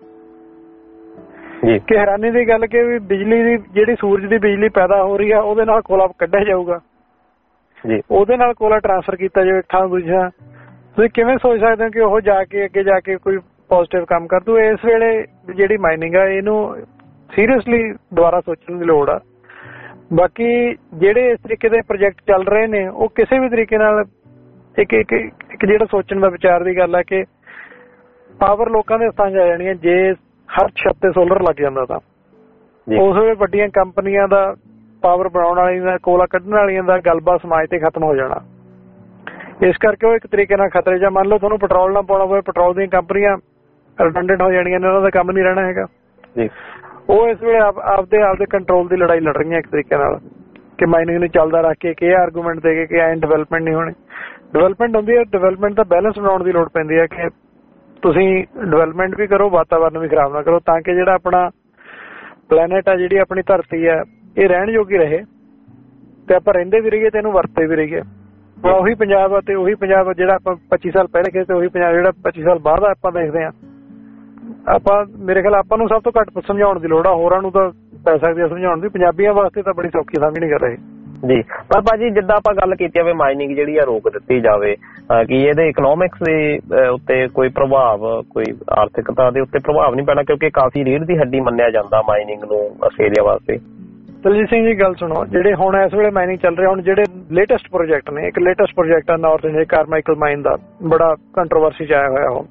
ਕਿ ਹੈਰਾਨੀ ਦੀ ਗੱਲ ਕਿ ਵੀ ਬਿਜਲੀ ਦੀ ਜਿਹੜੀ ਸੂਰਜ ਦੀ ਬਿਜਲੀ ਪੈਦਾ ਹੋ ਰਹੀ ਆ, ਉਹਦੇ ਨਾਲ ਕੋਲਾ ਕੱਢਿਆ ਜਾਊਗਾ, ਉਹਦੇ ਨਾਲ ਕੋਲਾ ਟ੍ਰਾਂਸਫਰ ਕੀਤਾ ਜਾਵੇ ਥਾਂ ਦੂਜਾ। ਤੁਸੀਂ ਕਿਵੇਂ ਸੋਚ ਸਕਦੇ ਹੋ ਕਿ ਉਹ ਜਾ ਕੇ ਅੱਗੇ ਜਾ ਕੇ ਕੋਈ ਪੋਜ਼ਿਟਿਵ ਕੰਮ ਕਰ ਦੂ? ਇਸ ਵੇਲੇ ਜਿਹੜੀ ਮਾਈਨਿੰਗ ਆ, ਇਹਨੂੰ ਸੀਰੀਅਸਲੀ ਦੁਬਾਰਾ ਸੋਚਣ ਦੀ ਲੋੜ ਆ। ਬਾਕੀ ਜਿਹੜੇ ਇਸ ਤਰੀਕੇ ਦੇ ਪ੍ਰੋਜੈਕਟ ਚੱਲ ਰਹੇ ਨੇ, ਉਹ ਕਿਸੇ ਵੀ ਤਰੀਕੇ ਨਾਲ ਇੱਕ ਇੱਕ ਇੱਕ ਜਿਹੜਾ ਸੋਚਣ ਦਾ ਵਿਚਾਰ ਦੀ ਗੱਲ ਹੈ ਕਿ ਪਾਵਰ ਲੋਕਾਂ ਦੇ ਹੱਥਾਂ 'ਚ ਆ ਜਾਣੀ ਹੈ। ਜੇ ਹਰ ਛੱਤ ਤੇ ਸੋਲਰ ਲੱਗ ਜਾਂਦਾ ਤਾਂ ਉਸ ਵੇਲੇ ਵੱਡੀਆਂ ਕੰਪਨੀਆਂ ਦਾ, ਪਾਵਰ ਬਣਾਉਣ ਵਾਲੀਆਂ ਦਾ, ਕੋਲਾ ਕੱਢਣ ਵਾਲੀਆਂ ਦਾ ਗਲਬਾ ਸਮਾਜ ਤੇ ਖਤਮ ਹੋ ਜਾਣਾ। ਇਸ ਕਰਕੇ ਉਹ ਇੱਕ ਤਰੀਕੇ ਨਾਲ ਖਤਰੇ 'ਚ। ਮੰਨ ਲਓ ਤੁਹਾਨੂੰ ਪੈਟਰੋਲ ਨਾ ਪਾਉਣਾ ਪਵੇ, ਪੈਟਰੋਲ ਦੀਆਂ ਕੰਪਨੀਆਂ ਰਿਡੰਡੈਂਟ ਹੋ ਜਾਣੀਆਂ ਨੇ, ਉਹਨਾਂ ਦਾ ਕੰਮ ਨਹੀਂ ਰਹਿਣਾ ਹੈਗਾ। ਉਹ ਇਸ ਵੇਲੇ ਆਪਦੇ ਆਪਦੇ ਕੰਟਰੋਲ ਦੀ ਲੜਾਈ ਲੜ ਰਹੀਆਂ ਇੱਕ ਤਰੀਕੇ ਨਾਲ, ਕਿ ਮਾਈਨਿੰਗ ਨੂੰ ਚੱਲਦਾ ਰੱਖ ਕੇ, ਕਿ ਇਹ ਆਰਗੂਮੈਂਟ ਦੇ ਕੇ ਕਿ ਐਂ ਡਿਵੈਲਪਮੈਂਟ ਨਹੀਂ ਹੋਣੀ। ਡਿਵੈਲਪਮੈਂਟ ਹੁੰਦੀ ਹੈ, ਡਿਵੈਲਪਮੈਂਟ ਦਾ ਬੈਲੈਂਸ ਬਣਾਉਣ ਦੀ ਲੋੜ ਪੈਂਦੀ ਹੈ ਕਿ ਤੁਸੀਂ ਡਿਵੈਲਪਮੈਂਟ ਵੀ ਕਰੋ, ਵਾਤਾਵਰਨ ਵੀ ਖਰਾਬ ਨਾ ਕਰੋ, ਤਾਂ ਕਿ ਜਿਹੜਾ ਆਪਣਾ ਪਲੈਨਟ ਆ, ਜਿਹੜੀ ਆਪਣੀ ਧਰਤੀ ਆ, ਇਹ ਰਹਿਣ ਯੋਗੀ ਰਹੇ ਤੇ ਆਪਾਂ ਰਹਿੰਦੇ ਵੀ ਰਹੀਏ ਤੇ ਇਹਨੂੰ ਵਰਤੇ ਵੀ ਰਹੀਏ। ਉਹੀ ਪੰਜਾਬ ਆ ਤੇ ਉਹੀ ਪੰਜਾਬ ਜਿਹੜਾ ਆਪਾਂ ਪੱਚੀ ਸਾਲ ਪਹਿਲੇ ਖੇਤੇ, ਉਹੀ ਪੰਜਾਬ ਜਿਹੜਾ ਪੱਚੀ ਸਾਲ ਬਾਅਦ ਆਪਾਂ ਦੇਖਦੇ ਹਾਂ। ਆਪਾਂ ਮੇਰੇ ਖਿਆਲ ਆਪਾਂ ਨੂੰ ਸਭ ਤੋਂ ਘੱਟ ਸਮਝਾਉਣ ਦੀ ਲੋੜ ਆ, ਹੋਰਾਂ ਨੂੰ ਤਾਂ ਪੈ ਸਕਦੀ ਆ ਸਮਝਾਉਣ ਦੀ। ਪੰਜਾਬੀਆਂ ਵਾਸਤੇ ਤਾਂ ਬੜੀ ਸੌਖੀ ਸਮਝ ਨਹੀਂ ਕਰ ਰਹੇ ਜੀ। ਪਰ ਭਾਜੀ ਜਿੱਦਾਂ ਆਪਾਂ ਗੱਲ ਕੀਤੀ ਆ ਵੀ ਮਾਈਨਿੰਗ ਜਿਹੜੀ ਆ ਰੋਕ ਦਿੱਤੀ ਜਾਵੇ, ਕਿ ਇਹਦੇ ਇਕਨੋਮਿਕਸ ਦੇ ਉੱਤੇ ਕੋਈ ਪ੍ਰਭਾਵ, ਕੋਈ ਆਰਥਿਕਤਾ ਦੇ ਉੱਤੇ ਪ੍ਰਭਾਵ ਨਹੀਂ ਪੈਣਾ, ਕਿਉਂਕਿ ਕਾਫੀ ਰੀੜ੍ਹ ਦੀ ਹੱਡੀ ਮੰਨਿਆ ਜਾਂਦਾ ਮਾਈਨਿੰਗ ਨੂੰ ਆਸਟ੍ਰੇਲੀਆ ਵਾਸਤੇ। ਦਲਜੀਤ ਸਿੰਘ ਜੀ ਗੱਲ ਸੁਣੋ, ਜਿਹੜੇ ਹੁਣ ਇਸ ਵੇਲੇ ਮਾਈਨਿੰਗ ਚੱਲ ਰਿਹਾ, ਹੁਣ ਜਿਹੜੇ ਲੇਟੈਸਟ ਪ੍ਰੋਜੈਕਟ ਨੇ, ਇੱਕ ਲੇਟੈਸਟ ਪ੍ਰੋਜੈਕਟ ਆ ਨਾਰਥ ਇੰਡੀਆ ਕਾਰਮਾਈਕਲ ਮਾਈਨ ਦਾ, ਬੜਾ ਕੰਟਰੋਵਰਸੀ ਚ ਆਇਆ ਹੋਇਆ ਉਹ।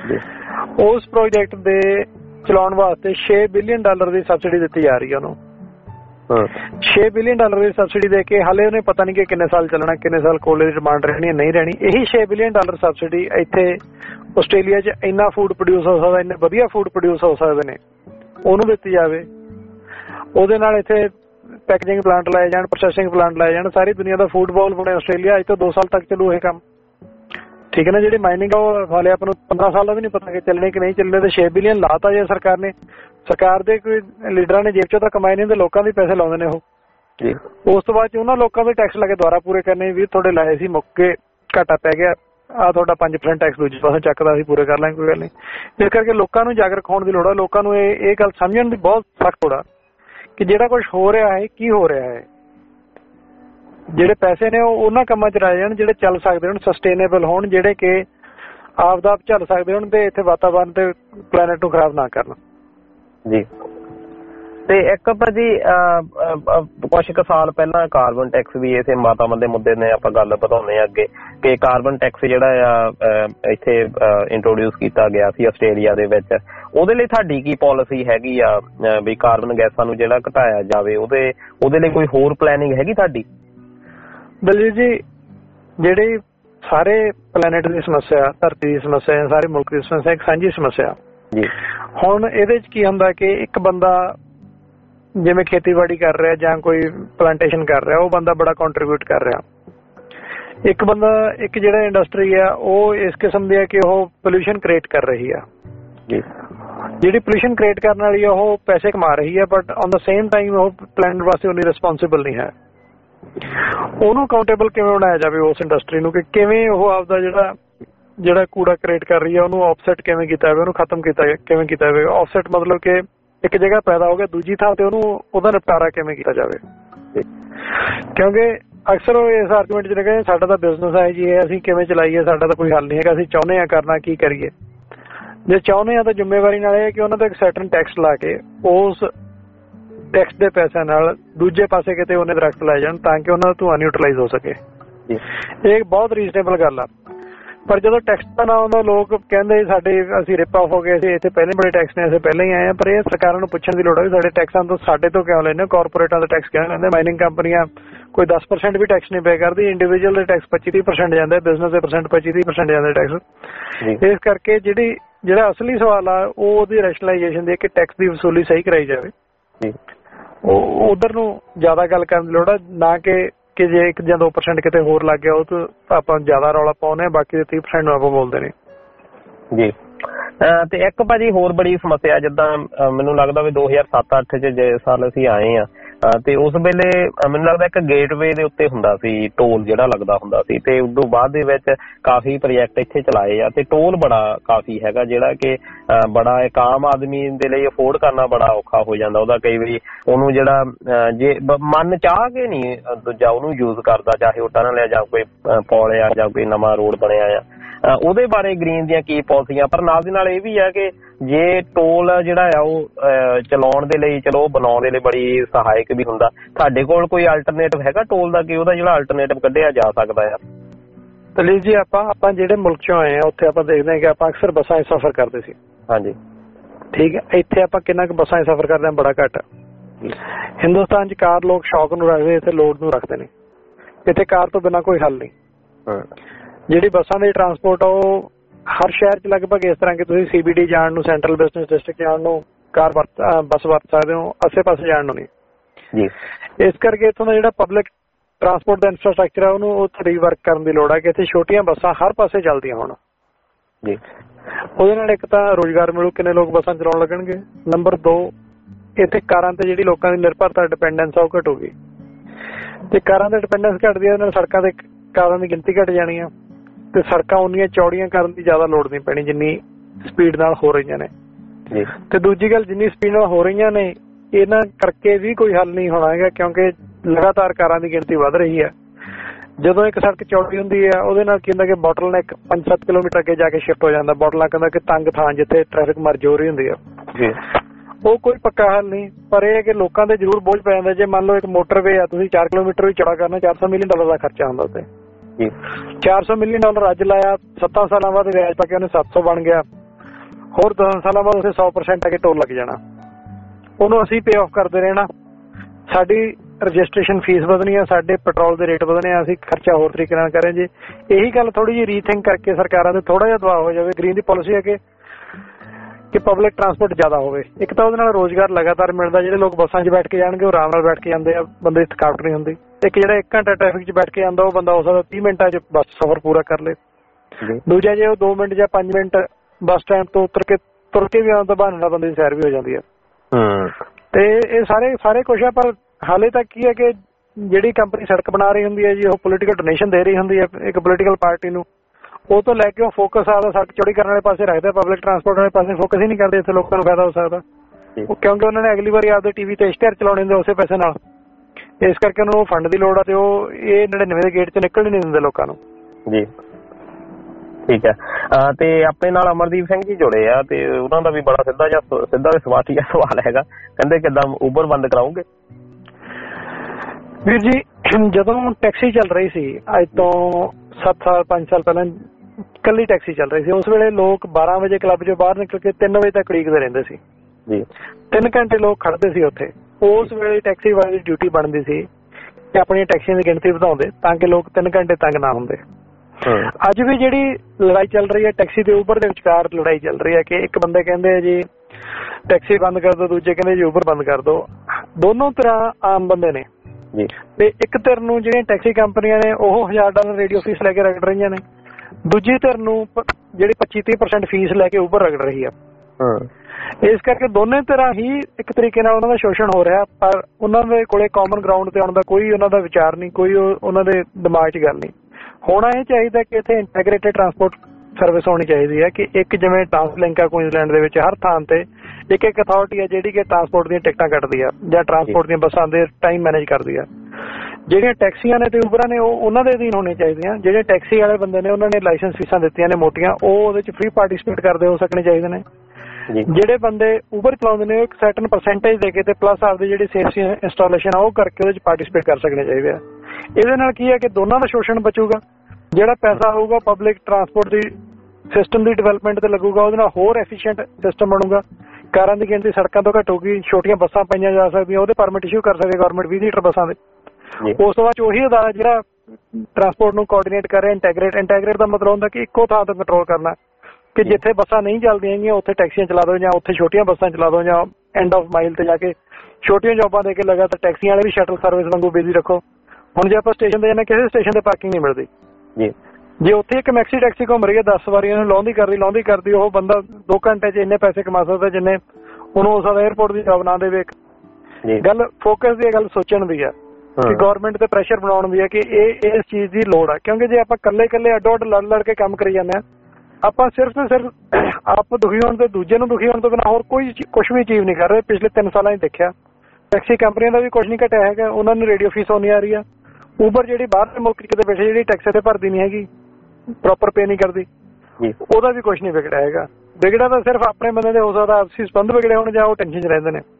ਉਸ ਪ੍ਰੋਜੈਕਟ ਦੇ ਚਲਾਉਣ ਵਾਸਤੇ ਛੇ ਬਿਲੀਅਨ ਡਾਲਰ ਦੀ ਸਬਸਿਡੀ ਦਿੱਤੀ ਜਾ ਰਹੀ ਹੈ ਉਹਨੂੰ। ਛੇ ਬਿਲੀਅਨ ਡਾਲਰ ਦੀ ਸਬਸਿਡੀ ਦੇ ਕੇ ਹਾਲੇ ਉਹਨੇ ਪਤਾ ਨਹੀਂ ਕਿ ਕਿੰਨੇ ਸਾਲ ਚੱਲਣਾ, ਕਿੰਨੇ ਸਾਲ ਕੋਲੇ ਦੀ ਡਿਮਾਂਡ ਰਹਿਣੀ ਨਹੀਂ ਰਹਿਣੀ। ਇਹੀ ਛੇ ਬਿਲੀਅਨ ਡਾਲਰ ਸਬਸਿਡੀ ਇੱਥੇ ਆਸਟ੍ਰੇਲੀਆ 'ਚ ਇੰਨਾ ਫੂਡ ਪ੍ਰੋਡਿਊਸ ਹੋ ਸਕਦਾ, ਇੰਨੇ ਵਧੀਆ ਫੂਡ ਪ੍ਰੋਡਿਊਸ ਹੋ ਸਕਦੇ ਨੇ, ਉਹਨੂੰ ਦਿੱਤੀ ਜਾਵੇ। ਉਹਦੇ ਨਾਲ ਇੱਥੇ ਪੈਕੇਜਿੰਗ ਪਲਾਂਟ ਲਾਏ ਜਾਣ, ਪ੍ਰੋਸੈਸਿੰਗ ਪਲਾਂਟ ਲਾਏ ਜਾਣ, ਸਾਰੀ ਦੁਨੀਆ ਦਾ ਫੂਡ ਬਾਉਲ ਬਣੇ ਆਸਟ੍ਰੇਲੀਆ। ਅੱਜ ਤੋਂ ਦੋ ਸਾਲ ਤੱਕ ਚੱਲੂ ਇਹ ਕੰਮ, ਠੀਕ ਹੈ ਨਾ। ਜਿਹੜੀ ਮਾਈਨਿੰਗ ਆ ਉਹ ਹਾਲੇ ਆਪਾਂ ਨੂੰ ਪੰਦਰਾਂ ਸਾਲ ਦਾ ਵੀ ਨਹੀਂ ਪਤਾ ਕਿ ਚੱਲਣੇ ਕਿ ਨਹੀਂ ਚੱਲਣੇ, ਤੇ ਛੇ ਬਿਲੀਅਨ ਲਾਤਾ ਜੇ ਸਰਕਾਰ ਨੇ। ਸਰਕਾਰ ਦੇ ਕੋਈ ਲੀਡਰਾਂ ਨੇ ਜੇਬ ਚੋਂ ਤਾਂ ਕਮਾਏ ਨਹੀਂ ਹੁੰਦੇ, ਲੋਕਾਂ ਦੇ ਪੈਸੇ ਲਾਉਂਦੇ ਨੇ ਉਹ। ਉਸ ਤੋਂ ਬਾਅਦ ਚ ਉਹਨਾਂ ਲੋਕਾਂ ਦੇ ਟੈਕਸ ਲਾ ਕੇ ਦੁਬਾਰਾ ਪੂਰੇ ਕਰਨੇ, ਵੀ ਤੁਹਾਡੇ ਲਾਏ ਸੀ ਮੁੱਕ ਕੇ ਘਾਟਾ ਪੈ ਗਿਆ, ਆਹ ਤੁਹਾਡਾ ਪੰਜ ਪਰਸੈਂਟ ਟੈਕਸ ਦੂਜੇ ਪਾਸੋਂ ਚੱਕਦਾ, ਅਸੀਂ ਪੂਰੇ ਕਰ ਲਾਂਗੇ, ਕੋਈ ਗੱਲ ਨਹੀਂ। ਇਸ ਕਰਕੇ ਲੋਕਾਂ ਨੂੰ ਜਾਗਰੂਕ ਹੋਣ ਦੀ ਲੋੜ ਆ, ਲੋਕਾਂ ਨੂੰ ਇਹ ਇਹ ਗੱਲ ਸਮਝਣ ਦੀ ਬਹੁਤ ਸਖਤ ਲੋੜ ਆ ਕਿ ਜਿਹੜਾ ਕੁਝ ਹੋ ਰਿਹਾ ਹੈ ਕੀ ਹੋ ਰਿਹਾ ਹੈ। ਜਿਹੜੇ ਪੈਸੇ ਨੇ ਉਹ ਉਹਨਾਂ ਕੰਮਾਂ 'ਚ ਲਾਏ ਜਾਣ ਜਿਹੜੇ ਚੱਲ ਸਕਦੇ ਹੋਣ, ਸਸਟੇਨੇਬਲ ਹੋਣ, ਜਿਹੜੇ ਕਿ ਆਪ ਦਾ ਆਪ ਚੱਲ ਸਕਦੇ ਹੋਣ ਤੇ ਇੱਥੇ ਵਾਤਾਵਰਨ ਤੇ ਪਲੈਨਟ ਨੂੰ ਖਰਾਬ ਨਾ ਕਰਨ ਜੀ। ਤੇ ਇੱਕ ਭਾਜੀ ਕੁਛ ਕੁ ਸਾਲ ਪਹਿਲਾਂ ਕਾਰਬਨ ਟੈਕਸ ਵੀ ਇਸੇ ਮਾਤਾਵਾਂ ਦੇ ਮੁੱਦੇ ਨੇ ਆਪਾਂ ਗੱਲ ਵਧਾਉਂਦੇ ਆ ਅੱਗੇ ਕਿ ਕਾਰਬਨ ਟੈਕਸ ਜਿਹੜਾ ਆ ਇੱਥੇ ਇੰਟਰੋਡਿਊਸ ਕੀਤਾ ਗਿਆ ਸੀ ਆਸਟ੍ਰੇਲੀਆ ਦੇ ਵਿੱਚ। ਉਹਦੇ ਲਈ ਤੁਹਾਡੀ ਕੀ ਪਾਲਿਸੀ ਹੈਗੀ ਆ ਵੀ ਕਾਰਬਨ ਗੈਸਾਂ ਨੂੰ ਜਿਹੜਾ ਘਟਾਇਆ ਜਾਵੇ? ਉਹਦੇ ਉਹਦੇ ਲਈ ਕੋਈ ਹੋਰ ਪਲੈਨਿੰਗ ਹੈਗੀ ਤੁਹਾਡੀ? ਦਲਜੀਤ ਜੀ, ਜਿਹੜੀ ਸਾਰੇ ਪਲੈਨਟ ਦੀ ਸਮੱਸਿਆ, ਧਰਤੀ ਦੀ ਸਮੱਸਿਆ, ਸਾਰੇ ਮੁਲਕ ਦੀ ਸਮੱਸਿਆ ਇੱਕ ਸਾਂਝੀ ਸਮੱਸਿਆ ਜੀ। ਹੁਣ ਇਹਦੇ 'ਚ ਕੀ ਹੁੰਦਾ ਕਿ ਇੱਕ ਬੰਦਾ ਜਿਵੇਂ ਖੇਤੀਬਾੜੀ ਕਰ ਰਿਹਾ ਜਾਂ ਕੋਈ ਪਲਾਂਟੇਸ਼ਨ ਕਰ ਰਿਹਾ, ਉਹ ਬੰਦਾ ਬੜਾ ਕੰਟਰੀਬਿਊਟ ਕਰ ਰਿਹਾ। ਇੱਕ ਬੰਦਾ ਇੱਕ ਜਿਹੜਾ ਇੰਡਸਟਰੀ ਆ ਉਹ ਇਸ ਕਿਸਮ ਦੀ ਹੈ ਕਿ ਉਹ ਪੋਲਿਊਸ਼ਨ ਕ੍ਰੀਏਟ ਕਰ ਰਹੀ ਆ ਜੀ। ਜਿਹੜੀ ਪੋਲਿਊਸ਼ਨ ਕ੍ਰੀਏਟ ਕਰਨ ਵਾਲੀ ਆ ਉਹ ਪੈਸੇ ਕਮਾ ਰਹੀ ਹੈ, but on the same time ਉਹ ਪਲੈਨਟ ਵਾਸਤੇ ਉਨੀ ਰਿਸਪੌਂਸਿਬਲ ਨਹੀਂ ਹੈ। ਉਹਨੂੰ ਅਕਾਊਂਟੇਬਲ ਕਿਵੇਂ ਬਣਾਇਆ ਜਾਵੇ ਉਸ ਇੰਡਸਟਰੀ ਨੂੰ, ਕਿ ਕਿਵੇਂ ਉਹ ਆਪਦਾ ਜਿਹੜਾ ਜਿਹੜਾ ਕੂੜਾ ਕ੍ਰੀਏਟ ਕਰ ਰਹੀ ਹੈ ਉਹਨੂੰ ਆਫਸੈਟ ਕਿਵੇਂ ਕੀਤਾ ਜਾਵੇ, ਉਹਨੂੰ ਖਤਮ ਕੀਤਾ ਕਿਵੇਂ ਕੀਤਾ ਜਾਵੇ। ਆਫਸੈਟ ਮਤਲਬ ਕਿ ਇੱਕ ਜਗ੍ਹਾ ਪੈਦਾ ਹੋ ਗਿਆ ਦੂਜੀ ਥਾਂ ਤੇ ਉਹਨੂੰ ਉਹਦਾ ਨਿਪਟਾਰਾ ਕਿਵੇਂ ਕੀਤਾ ਜਾਵੇ। ਕਿਉਂਕਿ ਅਕਸਰ ਉਹ ਇਸ ਆਰਗੂਮੈਂਟ 'ਚ ਕਹਿੰਦੇ ਸਾਡਾ ਤਾਂ ਬਿਜ਼ਨਸ ਹੈ ਜੀ, ਇਹ ਅਸੀਂ ਕਿਵੇਂ ਚਲਾਈਏ, ਸਾਡਾ ਤਾਂ ਕੋਈ ਹੱਲ ਨਹੀਂ ਹੈਗਾ, ਅਸੀਂ ਚਾਹੁੰਦੇ ਹਾਂ ਕਰਨਾ, ਕੀ ਕਰੀਏ। ਜੇ ਚਾਹੁੰਦੇ ਹਾਂ ਤਾਂ ਜ਼ਿੰਮੇਵਾਰੀ ਨਾਲ ਇਹ ਕਿ ਉਹਨਾਂ ਦਾ ਇੱਕ ਸਰਟਨ ਟੈਕਸ ਲਾ ਕੇ ਉਸ ਟੈਕਸ ਦੇ ਪੈਸਿਆਂ ਨਾਲ ਦੂਜੇ ਪਾਸੇ ਕਿਤੇ ਉਹਨੇ ਦਰਖਤ ਲਾਏ ਜਾਣ ਤਾਂ ਕਿ ਉਹਨਾਂ ਦਾ ਧੂੰਆਂ ਨਿਊਟਰਲਾਈਜ਼ ਹੋ ਸਕੇ। ਇਹ ਬਹੁਤ ਰੀਜ਼ਨੇਬਲ ਗੱਲ ਆ। ਪਰ ਜਦੋਂ ਟੈਕਸ ਦਾ ਨਾ ਆਉਂਦਾ ਲੋਕ ਕਹਿੰਦੇ ਸਾਡੇ ਅਸੀਂ ਰਿਪ ਆਫ ਹੋ ਗਏ, ਅਸੀਂ ਇੱਥੇ ਪਹਿਲੇ ਬੜੇ ਟੈਕਸ ਨੇ, ਅਸੀਂ ਪਹਿਲਾਂ ਹੀ ਆਏ ਹਾਂ। ਪਰ ਇਹ ਸਰਕਾਰਾਂ ਨੂੰ ਪੁੱਛਣ ਦੀ ਲੋੜ ਹੈ ਵੀ ਸਾਡੇ ਟੈਕਸਾਂ ਤੋਂ ਸਾਡੇ ਤੋਂ ਕਿਉਂ ਲੈਂਦੇ ਹੋ? ਕਾਰਪੋਰੇਟਾਂ ਦਾ ਟੈਕਸ ਕਿਉਂ ਲੈਂਦੇ? ਮਾਈਨਿੰਗ ਕੰਪਨੀਆਂ ਕੋਈ ਦਸ ਪਰਸੈਂਟ ਵੀ ਟੈਕਸ ਨਹੀਂ ਪੇ ਕਰਦੀ, ਇੰਡੀਵਿਜੂਅਲ ਦੇ ਟੈਕਸ ਪੱਚੀ ਤੀਹ ਪਰਸੈਂਟ ਜਾਂਦੇ, ਬਿਜ਼ਨਸ ਦੇ ਪਰਸੈਂਟ ਪੱਚੀ ਤੀਹ ਪਰਸੈਂਟ ਜਾਂਦੇ ਟੈਕਸ। ਇਸ ਕਰਕੇ ਜਿਹੜੀ ਜਿਹੜਾ ਅਸਲੀ ਸਵਾਲ ਆ ਉਹ ਉਹਦੀ ਰੈਸ਼ਨਲਾਈਜੇਸ਼ਨ ਦੀ ਕਿ ਟੈਕਸ ਦੀ ਵਸੂਲੀ ਸਹੀ ਕਰਾਈ ਜਾਵੇ। ਉਹ ਉਧਰ ਨੂੰ ਜ਼ਿਆਦਾ ਗੱਲ ਕਰਨ ਦੀ ਲੋੜ ਆ, ਨਾ ਕਿ ਕਿ ਜੇ ਇੱਕ ਜਾਂ ਦੋ ਪਰਸੈਂਟ ਕਿਤੇ ਹੋਰ ਲੱਗ ਗਿਆ ਉਹ ਤਾਂ ਆਪਾਂ ਜ਼ਿਆਦਾ ਰੌਲਾ ਪਾਉਂਦੇ ਹਾਂ, ਬਾਕੀ ਦੇ ਤੀਹ ਪਰਸੈਂਟ ਨੂੰ ਆਪਾਂ ਬੋਲਦੇ ਨੇ ਜੀ। ਤੇ ਇੱਕ ਭਾਜੀ ਹੋਰ ਬੜੀ ਸਮੱਸਿਆ, ਜਿੱਦਾਂ ਮੈਨੂੰ ਲੱਗਦਾ ਵੀ ਦੋ ਹਜ਼ਾਰ ਸੱਤ ਅੱਠ 'ਚ ਜੇ ਸਾਲ ਅਸੀਂ ਆਏ ਆ ਤੇ ਉਸ ਵੇਲੇ ਮੈਨੂੰ ਲੱਗਦਾ ਇੱਕ ਗੇਟਵੇ ਦੇ ਉੱਤੇ ਹੁੰਦਾ ਸੀ ਟੋਲ ਜਿਹੜਾ ਲੱਗਦਾ ਹੁੰਦਾ ਸੀ, ਤੇ ਉਦੋਂ ਬਾਅਦ ਦੇ ਵਿੱਚ ਕਾਫੀ ਪ੍ਰੋਜੈਕਟ ਇੱਥੇ ਚਲਾਏ ਆ ਤੇ ਟੋਲ ਬੜਾ ਕਾਫੀ ਹੈਗਾ ਜਿਹੜਾ ਕਿ ਬੜਾ ਇੱਕ ਆਮ ਆਦਮੀ ਦੇ ਲਈ ਅਫੋਰਡ ਕਰਨਾ ਬੜਾ ਔਖਾ ਹੋ ਜਾਂਦਾ ਉਹਦਾ। ਕਈ ਵਾਰੀ ਉਹਨੂੰ ਜਿਹੜਾ ਜੇ ਮਨ ਚਾਹ ਕੇ ਨਹੀਂ ਦੂਜਾ ਉਹਨੂੰ ਯੂਜ਼ ਕਰਦਾ, ਚਾਹੇ ਉਹ ਟਨਲ ਆ ਜਾਂ ਕੋਈ ਪੁਲ ਆ ਜਾਂ ਕੋਈ ਨਵਾਂ ਰੋਡ ਬਣਿਆ ਆ। ਉਹਦੇ ਬਾਰੇ ਗ੍ਰੀਨ ਦੀਆਂ ਕੀ ਪਾਲਿਸੀਆਂ? ਪਰ ਨਾਲ ਦੀ ਨਾਲ ਇਹ ਵੀ ਆ ਕਿ ਜੇ ਟੋਲ ਜਿਹੜਾ ਆ ਉਹ ਚਲਾਉਣ ਦੇ ਲਈ ਚਲੋ ਬਣਾਉਣ ਦੇ ਲਈ ਬੜੀ ਸਹਾਇਕ ਵੀ ਹੁੰਦਾ, ਤੁਹਾਡੇ ਕੋਲ ਕੋਈ ਅਲਟਰਨੇਟਿਵ ਹੈਗਾ ਟੋਲ ਦਾ ਕਿ ਉਹਦਾ ਜਿਹੜਾ ਅਲਟਰਨੇਟਿਵ ਕੱਢਿਆ ਜਾ ਸਕਦਾ ਆ? ਤਲੀਜ ਜੀ, ਆਪਾਂ ਆਪਾਂ ਜਿਹੜੇ ਮੁਲਕ ਚੋਂ ਆਏ ਆ ਉੱਥੇ ਆਪਾਂ ਦੇਖਦੇ ਹਾਂ ਕਿ ਆਪਾਂ ਅਕਸਰ ਬੱਸਾਂ 'ਚ ਸਫ਼ਰ ਕਰਦੇ ਸੀ। ਹਾਂਜੀ ਠੀਕ ਹੈ। ਇੱਥੇ ਆਪਾਂ ਕਿੰਨਾ ਕੁ ਬੱਸਾਂ 'ਚ ਸਫ਼ਰ ਕਰਦੇ ਹਾਂ? ਬੜਾ ਘੱਟ। ਹਿੰਦੁਸਤਾਨ 'ਚ ਕਾਰ ਲੋਕ ਸ਼ੌਕ ਨੂੰ ਰੱਖਦੇ, ਇੱਥੇ ਲੋਡ ਨੂੰ ਰੱਖਦੇ ਨੇ। ਇੱਥੇ ਕਾਰ ਤੋਂ ਬਿਨਾਂ ਕੋਈ ਹੱਲ ਨਹੀਂ। ਜਿਹੜੀ ਬੱਸਾਂ ਦੀ ਟਰਾਂਸਪੋਰਟ ਆ ਉਹ ਹਰ ਸ਼ਹਿਰ 'ਚ ਲਗਭਗ ਇਸ ਤਰ੍ਹਾਂ ਕਿ ਤੁਸੀਂ ਸੀ ਬੀ ਡੀ ਜਾਣ ਨੂੰ, ਸੈਂਟਰਲ ਬਿਜ਼ਨਸ ਡਿਸਟ੍ਰਿਕਟ ਜਾਣ ਨੂੰ ਕਾਰ ਵਰਤ ਬੱਸ ਵਰਤ ਸਕਦੇ ਹੋ, ਆਸੇ ਪਾਸੇ ਜਾਣ ਨੂੰ ਨਹੀਂ। ਇਸ ਕਰਕੇ ਇੱਥੋਂ ਦਾ ਜਿਹੜਾ ਪਬਲਿਕ ਟਰਾਂਸਪੋਰਟ ਦਾ ਇਨਫਰਾਸਟਰਕਚਰ ਆ ਉਹਨੂੰ ਉੱਥੇ ਰੀਵਰਕ ਕਰਨ ਦੀ ਲੋੜ ਹੈ ਕਿ ਇੱਥੇ ਛੋਟੀਆਂ ਬੱਸਾਂ ਹਰ ਪਾਸੇ ਚੱਲਦੀਆਂ ਹੋਣ ਜੀ। ਉਹਦੇ ਨਾਲ ਇੱਕ ਤਾਂ ਰੁਜ਼ਗਾਰ ਮਿਲੂ, ਕਿੰਨੇ ਲੋਕ ਬੱਸਾਂ ਚਲਾਉਣ ਲੱਗਣਗੇ। ਨੰਬਰ ਦੋ, ਇੱਥੇ ਕਾਰਾਂ ਤੇ ਜਿਹੜੀ ਲੋਕਾਂ ਦੀ ਨਿਰਭਰਤਾ ਡਿਪੈਂਡੈਂਸ ਆ ਉਹ ਘਟੂਗੀ, ਤੇ ਕਾਰਾਂ ਤੇ ਡਿਪੈਂਡੈਂਸ ਘਟਦੀ ਹੈ, ਉਹਦੇ ਨਾਲ ਸੜਕਾਂ ਤੇ ਕਾਰਾਂ ਦੀ ਗਿਣਤੀ ਘਟ ਜਾਣੀ ਆ ਤੇ ਸੜਕਾਂ ਉਨੀਆਂ ਚੌੜੀਆਂ ਕਰਨ ਦੀ ਜ਼ਿਆਦਾ ਲੋੜ ਨਹੀਂ ਪੈਣੀ ਜਿੰਨੀ ਸਪੀਡ ਨਾਲ ਹੋ ਰਹੀਆਂ ਨੇ। ਤੇ ਦੂਜੀ ਗੱਲ, ਜਿੰਨੀ ਸਪੀਡ ਨਾਲ ਹੋ ਰਹੀਆਂ ਨੇ ਇਹਨਾਂ ਕਰਕੇ ਵੀ ਕੋਈ ਹੱਲ ਨਹੀਂ ਹੋਣਾ ਹੈਗਾ, ਕਿਉਂਕਿ ਲਗਾਤਾਰ ਕਾਰਾਂ ਦੀ ਗਿਣਤੀ ਵੱਧ ਰਹੀ ਹੈ। ਜਦੋਂ ਇੱਕ ਸੜਕ ਚੌੜੀ ਹੁੰਦੀ ਹੈ ਉਹਦੇ ਨਾਲ ਕੀ ਹੁੰਦਾ ਕਿ ਬੋਟਲ ਨੈਕ ਪੰਜ ਸੱਤ ਕਿਲੋਮੀਟਰ ਅੱਗੇ ਜਾ ਕੇ ਸ਼ਿਫਟ ਹੋ ਜਾਂਦਾ। ਬੋਟਲ ਨੈਕ ਹੁੰਦਾ ਕਿ ਤੰਗ ਥਾਂ ਜਿੱਥੇ ਟ੍ਰੈਫਿਕ ਮਰਜ ਹੋ ਰਹੀ ਹੁੰਦੀ ਹੈ, ਉਹ ਕੋਈ ਪੱਕਾ ਹੱਲ ਨਹੀਂ। ਪਰ ਇਹ ਹੈ ਕਿ ਲੋਕਾਂ ਦੇ ਜ਼ਰੂਰ ਬੋਝ ਪੈ ਜਾਂਦਾ। ਜੇ ਮੰਨ ਲਓ ਇੱਕ ਮੋਟਰਵੇ ਆ, ਤੁਸੀਂ ਚਾਰ ਕਿਲੋਮੀਟਰ ਵੀ ਚੌੜਾ ਕਰਨਾ, ਚਾਰ ਸੌ ਮਿਲੀਅਨ ਡਾਲਰ ਦਾ ਖਰਚਾ ਹੁੰਦਾ ਉੱਤੇ। ਚਾਰ ਸੌ ਮਿਲੀਅਨ ਡਾਲਰ ਅੱਜ ਲਾਇਆ, ਸੱਤਾਂ ਸਾਲਾਂ ਬਾਅਦ ਵਿਆਜ ਪਾ ਕੇ ਉਹਨੇ ਸੱਤ ਸੌ ਬਣ ਗਿਆ, ਹੋਰ ਦਸ ਸਾਲਾਂ ਬਾਅਦ ਉਸੇ ਸੌ ਪਰਸੈਂਟ ਆ ਕੇ ਟੋਲ ਲੱਗ ਜਾਣਾ, ਉਹਨੂੰ ਅਸੀਂ ਪੇ ਆਫ ਕਰਦੇ ਰਹਿਣਾ। ਸਾਡੀ ਰਜਿਸਟ੍ਰੇਸ਼ਨ ਫੀਸ ਵਧਣੀ ਆ, ਸਾਡੇ ਪੈਟਰੋਲ ਦੇ ਰੇਟ ਵਧਣੇ ਆ, ਅਸੀਂ ਖਰਚਾ ਹੋਰ ਤਰੀਕੇ ਨਾਲ ਕਰਾਂ। ਜੇ ਇਹੀ ਗੱਲ ਥੋੜੀ ਜਿਹੀ ਰੀਥਿੰਕ ਕਰਕੇ ਸਰਕਾਰਾਂ ਦੇ ਥੋੜਾ ਜਿਹਾ ਦਬਾਅ ਹੋ ਜਾਵੇ, ਗ੍ਰੀਨ ਦੀ ਪਾਲਿਸੀ ਹੈ ਕਿ ਕਿ ਪਬਲਿਕ ਟਰਾਂਸਪੋਰਟ ਜ਼ਿਆਦਾ ਹੋਵੇ। ਇੱਕ ਤਾਂ ਉਹਦੇ ਨਾਲ ਰੋਜ਼ਗਾਰ ਲਗਾਤਾਰ ਮਿਲਦਾ, ਜਿਹੜੇ ਲੋਕ ਬੱਸਾਂ 'ਚ ਬੈਠ ਕੇ ਜਾਣਗੇ ਉਹ ਆਰਾਮ ਨਾਲ ਬੈਠ ਕੇ ਜਾਂਦੇ ਆ, ਬੰਦੇ ਦੀ ਥਕਾਵਟ ਨਹੀਂ ਹੁੰਦੀ। ਇੱਕ ਜਿਹੜਾ ਇੱਕ ਘੰਟਾ ਟ੍ਰੈਫਿਕ 'ਚ ਬੈਠ ਕੇ ਜਾਂਦਾ ਉਹ ਬੰਦਾ ਹੋ ਸਕਦਾ ਤੀਹ ਮਿੰਟਾਂ 'ਚ ਬੱਸ ਸਫ਼ਰ ਪੂਰਾ ਕਰ ਲੇ। ਦੂਜਾ, ਜੇ ਉਹ ਦੋ ਮਿੰਟ ਜਾਂ ਪੰਜ ਮਿੰਟ ਬੱਸ ਸਟੈਂਡ ਤੋਂ ਉਤਰ ਕੇ ਤੁਰ ਕੇ ਵੀ ਆਉਣ ਤੋਂ ਬਹਾਨੇ ਨਾਲ ਬੰਦੇ ਦੀ ਸੈਰ ਵੀ ਹੋ ਜਾਂਦੀ ਹੈ। ਤੇ ਇਹ ਸਾਰੇ ਸਾਰੇ ਕੁਛ ਆ। ਪਰ ਹਾਲੇ ਤੱਕ ਕੀ ਹੈ ਕਿ ਜਿਹੜੀ ਕੰਪਨੀ ਸੜਕ ਬਣਾ ਰਹੀ ਹੁੰਦੀ ਹੈ ਜੀ, ਉਹ ਪੋਲੀਟੀਕਲ ਡੋਨੇਸ਼ਨ ਦੇ ਰਹੀ ਹੁੰਦੀ ਹੈ ਇੱਕ ਪੋਲੀਟੀਕਲ ਪਾਰਟੀ ਨੂੰ, ਉਹ ਤੋਂ ਲੈ ਕੇ ਉਹ ਫੋਕਸ ਆਦਾ ਸੜਕ ਚੌੜੀ ਕਰਨ ਵਾਲੇ ਪਾਸੇ ਰੱਖਦੇ, ਪਬਲਿਕ ਟਰਾਂਸਪੋਰਟ ਵਾਲੇ ਪਾਸੇ ਫੋਕਸ ਹੀ ਨਹੀਂ ਕਰਦੇ। ਇੱਥੇ ਲੋਕਾਂ ਨੂੰ ਫਾਇਦਾ ਹੋ ਸਕਦਾ ਕਿਉਂਕਿ ਉਹਨਾਂ ਨੇ ਅਗਲੀ ਵਾਰੀ ਆਪਦੇ ਟੀਵੀ ਤੇ ਇਸ਼ਤਿਹਾਰ ਚਲਾਉਣੇ ਹੁੰਦੇ ਉਸੇ ਪੈਸੇ ਨਾਲ, ਇਸ ਕਰਕੇ ਉਹਨਾਂ ਨੂੰ ਫੰਡ ਦੀ ਲੋੜ ਆ ਤੇ ਉਹ ਇਹ ਨੜਿਨਵੇਂ ਦੇ ਗੇਟ 'ਚ ਨਿਕਲ ਨਹੀਂ ਦਿੰਦੇ ਲੋਕਾਂ ਨੂੰ ਜੀ। ਠੀਕ ਹੈ। ਤੇ ਆਪਣੇ ਨਾਲ ਅਮਰਦੀਪ ਸਿੰਘ ਜੀ ਜੁੜੇ ਆ ਤੇ ਉਹਨਾਂ ਦਾ ਵੀ ਬੜਾ ਸਿੱਧਾ ਜਿਹਾ ਸਿੱਧਾ ਤੇ ਸਵਾਲ ਜਿਹਾ ਸਵਾਲ ਹੈਗਾ। ਕਹਿੰਦੇ ਕਿੱਦਾਂ ਉਬਰ ਬੰਦ ਕਰਾਓਗੇ? ਵੀਰ ਜੀ, ਜਦੋਂ ਟੈਕਸੀ ਚੱਲ ਰਹੀ ਸੀ ਅੱਜ ਤੋਂ ਸੱਤ ਸਾਲ ਪੰਜ ਸਾਲ ਪਹਿਲਾਂ ਇਕੱਲੀ ਟੈਕਸੀ ਚੱਲ ਰਹੀ ਸੀ, ਉਸ ਵੇਲੇ ਲੋਕ ਬਾਰਾਂ ਵਜੇ ਕਲੱਬ ਚੋਂ ਬਾਹਰ ਨਿਕਲ ਕੇ ਤਿੰਨ ਵਜੇ ਤੱਕ ਉਡੀਕਦੇ ਰਹਿੰਦੇ ਸੀ ਜੀ। ਤਿੰਨ ਘੰਟੇ ਲੋਕ ਖੜਦੇ ਸੀ ਉੱਥੇ। ਉਸ ਵੇਲੇ ਟੈਕਸੀ ਵਾਲੇ ਦੀ ਡਿਊਟੀ ਬਣਦੀ ਸੀ ਕਿ ਆਪਣੀਆਂ ਟੈਕਸੀਆਂ ਦੀ ਗਿਣਤੀ ਵਧਾਉਂਦੇ ਤਾਂ ਕਿ ਲੋਕ ਤਿੰਨ ਘੰਟੇ ਤੰਗ ਨਾ ਹੁੰਦੇ। ਅੱਜ ਵੀ ਜਿਹੜੀ ਲੜਾਈ ਚੱਲ ਰਹੀ ਹੈ ਟੈਕਸੀ ਤੇ ਉਬਰ ਦੇ ਵਿਚਕਾਰ ਲੜਾਈ ਚੱਲ ਰਹੀ ਹੈ ਕਿ ਇੱਕ ਬੰਦੇ ਕਹਿੰਦੇ ਆ ਜੀ ਟੈਕਸੀ ਬੰਦ ਕਰ ਦਿਓ, ਦੂਜੇ ਕਹਿੰਦੇ ਜੀ ਉਬਰ ਬੰਦ ਕਰ ਦਿਓ। ਦੋਨੋਂ ਤਰ੍ਹਾਂ ਆਮ ਬੰਦੇ ਨੇ ਤੇ ਇੱਕ ਧਿਰ ਨੂੰ ਜਿਹੜੀਆਂ ਟੈਕਸੀ ਕੰਪਨੀਆਂ ਨੇ ਉਹ ਹਜ਼ਾਰ ਡਾਲਰ ਰੇਡੀਓ ਫੀਸ ਲੈ ਕੇ ਰਗੜ ਰਹੀਆਂ ਨੇ, ਦੂਜੀ ਧਿਰ ਨੂੰ ਜਿਹੜੀ ਪੱਚੀ ਤੀਹ ਪਰਸੈਂਟ ਫੀਸ ਲੈ ਕੇ ਉਬਰ ਰਗੜ ਰਹੀ ਆ। ਇਸ ਕਰਕੇ ਦੋਨੇ ਤਰ੍ਹਾਂ ਹੀ ਇੱਕ ਤਰੀਕੇ ਨਾਲ ਉਹਨਾਂ ਦਾ ਸ਼ੋਸ਼ਣ ਹੋ ਰਿਹਾ, ਪਰ ਉਹਨਾਂ ਦੇ ਕੋਲੇ ਕਾਮਨ ਗਰਾਊਂਡ ਤੇ ਆਉਣ ਦਾ ਕੋਈ ਉਹਨਾਂ ਦਾ ਵਿਚਾਰ ਨਹੀਂ, ਕੋਈ ਉਹਨਾਂ ਦੇ ਦਿਮਾਗ 'ਚ ਗੱਲ ਨਹੀਂ। ਹੋਣਾ ਇਹ ਚਾਹੀਦਾ ਕਿ ਇੱਥੇ ਇੰਟੈਗਰੇਟਿਡ ਟਰਾਂਸਪੋਰਟ ਸਰਵਿਸ ਹੋਣੀ ਚਾਹੀਦੀ ਹੈ ਕਿ ਇੱਕ ਜਿਵੇਂ ਟਰਾਂਸਲਿੰਕ ਆ ਕੁਇਨਜ਼ਲੈਂਡ ਦੇ ਵਿੱਚ ਹਰ ਥਾਂ ਤੇ ਇੱਕ ਇੱਕ ਅਥਾਰਟੀ ਹੈ ਜਿਹੜੀ ਕਿ ਟਰਾਂਸਪੋਰਟ ਦੀਆਂ ਟਿਕਟਾਂ ਕੱਟਦੀ ਆ ਜਾਂ ਟਰਾਂਸਪੋਰਟ ਦੀਆਂ ਬੱਸਾਂ ਦੇ ਟਾਈਮ ਮੈਨੇਜ ਕਰਦੀ ਆ। ਜਿਹੜੀਆਂ ਟੈਕਸੀਆਂ ਨੇ ਤੇ ਉਬਰਾਂ ਨੇ ਉਹ ਉਹਨਾਂ ਦੇ ਅਧੀਨ ਹੋਣੀਆਂ ਚਾਹੀਦੀਆਂ। ਜਿਹੜੇ ਟੈਕਸੀ ਵਾਲੇ ਬੰਦੇ ਨੇ ਉਹਨਾਂ ਨੇ ਲਾਇਸੈਂਸ ਫੀਸਾਂ ਦਿੱਤੀਆਂ ਨੇ ਮੋਟੀਆਂ, ਉਹ ਉਹਦੇ 'ਚ ਫ੍ਰੀ ਪਾਰਟੀਸਪੇਟ ਕਰਦੇ ਹੋ ਸਕਣੇ ਚਾਹੀਦੇ ਨੇ। ਜਿਹੜੇ ਬੰਦੇ ਉਬਰ ਚਲਾਉਂਦੇ ਨੇ ਉਹ ਇੱਕ ਸਰਟਨ ਪਰਸੈਂਟੇਜ ਦੇ ਕੇ ਤੇ ਪਲੱਸ ਆਪਦੀ ਜਿਹੜੀ ਸੇਫਟੀ ਇੰਸਟਾਲੇਸ਼ਨ ਆ ਉਹ ਕਰਕੇ ਉਹਦੇ 'ਚ ਪਾਰਟੀਸਪੇਟ ਕਰ ਸਕਣੇ ਚਾਹੀਦੇ ਆ। ਇਹਦੇ ਨਾਲ ਕੀ ਹੈ ਕਿ ਦੋਨਾਂ ਦਾ ਸ਼ੋਸ਼ਣ ਬਚੂਗਾ। ਜਿਹੜਾ ਪੈਸਾ ਆਊਗਾ ਪਬਲਿਕ ਟਰਾਂਸਪੋਰਟ ਦੀ ਸਿਸਟਮ ਦੀ ਡਿਵੈਲਪਮੈਂਟ ਤੇ ਲੱਗੂਗਾ, ਉਹਦੇ ਨਾਲ ਹੋਰ ਐਫੀਸ਼ੀਐਂਟ ਸਿਸਟਮ ਬਣੂਗਾ। ਕਾਰਾਂ ਦੀ ਗਿਣਤੀ ਸੜਕਾਂ ਤੋਂ ਘਟੂਗੀ, ਛੋਟੀਆਂ ਬੱਸਾਂ ਪਾਈਆਂ ਜਾ ਸਕਦੀਆਂ, ਉਹਦੇ ਪਰਮਿਟ ਇਸ਼ੂ ਕਰ ਸਕੇ ਗਵਰਨਮੈਂਟ ਵੀਹ ਲੀਟਰ ਬੱਸਾਂ ਦੇ। ਉਸ ਤੋਂ ਬਾਅਦ ਉਹੀ ਅਦਾਰਾ ਜਿਹੜਾ ਟਰਾਂਸਪੋਰਟ ਨੂੰ ਕੋਆਰਡੀਨੇਟ ਕਰ ਰਿਹਾ ਇੰਟੈਗਰੇਟ ਇੰਟੈਗਰੇਟ ਦਾ ਮਤਲਬ ਹੁੰਦਾ ਕਿ ਇੱਕੋ ਥਾਂ ਤੋਂ ਕੰਟਰੋਲ ਕਰਨਾ ਕਿ ਜਿੱਥੇ ਬੱਸਾਂ ਨਹੀਂ ਚੱਲਦੀਆਂ ਹੈਗੀਆਂ ਉੱਥੇ ਟੈਕਸੀਆਂ ਚਲਾ ਦਿਓ ਜਾਂ ਉੱਥੇ ਛੋਟੀਆਂ ਬੱਸਾਂ ਚਲਾ ਦਿਓ ਜਾਂ ਐਂਡ ਆਫ ਮਾਈਲ ਤੇ ਜਾ ਕੇ ਛੋਟੀਆਂ ਜੌਬਾਂ ਦੇ ਕੇ ਲਗਾਤਾਰ ਟੈਕਸੀਆਂ ਵਾਲੇ ਵੀ ਸ਼ਟਲ ਸਰਵਿਸ ਵਾਂਗੂ ਬਿਜ਼ੀ ਰੱਖੋ। ਹੁਣ ਜੇ ਆਪਾਂ ਸਟੇਸ਼ਨ ਤੇ ਜਾਂਦੇ ਕਿਸੇ ਸਟੇਸ਼ਨ ਤੇ ਪਾਰਕਿੰਗ ਨਹੀਂ ਮਿਲਦੀ ਜੀ, ਜੇ ਉੱਥੇ ਇੱਕ ਮੈਕਸੀ ਟੈਕਸੀ ਘੁੰਮ ਰਹੀ ਹੈ ਦਸ ਵਾਰੀ ਉਹਨੂੰ ਲਾਉਂਦੀ ਕਰਦੀ ਲਾਉਂਦੀ ਕਰਦੀ ਉਹ ਬੰਦਾ ਦੋ ਘੰਟੇ 'ਚ ਇੰਨੇ ਪੈਸੇ ਕਮਾ ਸਕਦਾ ਜਿੰਨੇ ਉਹਨੂੰ ਉਸ ਦਾ ਏਅਰਪੋਰਟ ਦੀ ਜੌਬ ਨਾ ਦੇਵੇ। ਗੱਲ ਫੋਕਸ ਦੀ ਗੱਲ ਸੋਚਣ ਦੀ ਆ ਕਿ ਗਵਰਨਮੈਂਟ ਤੇ ਪ੍ਰੈਸ਼ਰ ਬਣਾਉਣ ਦੀ ਹੈ ਕਿ ਇਹ ਇਸ ਚੀਜ਼ ਦੀ ਲੋੜ ਆ, ਕਿਉਂਕਿ ਜੇ ਆਪਾਂ ਇਕੱਲੇ ਇਕੱਲੇ ਅੱਡੋ ਅੱਡ ਲੜ ਲੜ ਕੇ ਕੰਮ ਕਰੀ ਜਾਂਦੇ ਆ ਆਪਾਂ ਸਿਰਫ ਤੇ ਸਿਰਫ ਆਪ ਦੁਖੀ ਹੋਣ ਤੇ ਦੂਜੇ ਨੂੰ ਦੁਖੀ ਹੋਣ ਤੋਂ ਬਿਨਾਂ ਹੋਰ ਕੋਈ ਕੁਛ ਵੀ ਅਚੀਵ ਨਹੀਂ ਕਰ ਰਹੇ। ਪਿਛਲੇ ਤਿੰਨ ਸਾਲਾਂ 'ਚ ਦੇਖਿਆ ਟੈਕਸੀ ਕੰਪਨੀਆਂ ਦਾ ਵੀ ਕੁਛ ਨਹੀਂ ਘਟਿਆ ਹੈਗਾ, ਉਹਨਾਂ ਨੂੰ ਰੇਡੀਓ ਫੀਸ ਆਉਣੀ ਆ ਰਹੀ ਆ। ਉਬਰ ਜਿਹੜੀ ਬਾਹਰ ਦੇ ਮੁਲਕ ਕਿਤੇ ਬੈਠੇ ਜਿਹੜੀ ਟੈਕਸ ਤੇ ਭਰਦੀ ਨਹੀਂ ਹੈਗੀ, ਪ੍ਰੋਪਰ ਪੇ ਨਹੀਂ ਕਰਦੀ, ਉਹਦਾ ਵੀ ਕੁਛ ਨਹੀਂ ਵਿਗੜਿਆ ਹੈਗਾ। ਵਿਗੜਿਆ ਤਾਂ ਸਿਰਫ ਆਪਣੇ ਬੰਦੇ ਦੇ ਹੋ ਸਕਦਾ ਆਪਸੀ ਸੰਬੰਧ ਵਿਗੜੇ ਹੋਣ ਜਾਂ ਉਹ ਟੈਨਸ਼ਨ 'ਚ ਰਹਿੰਦੇ ਨੇ।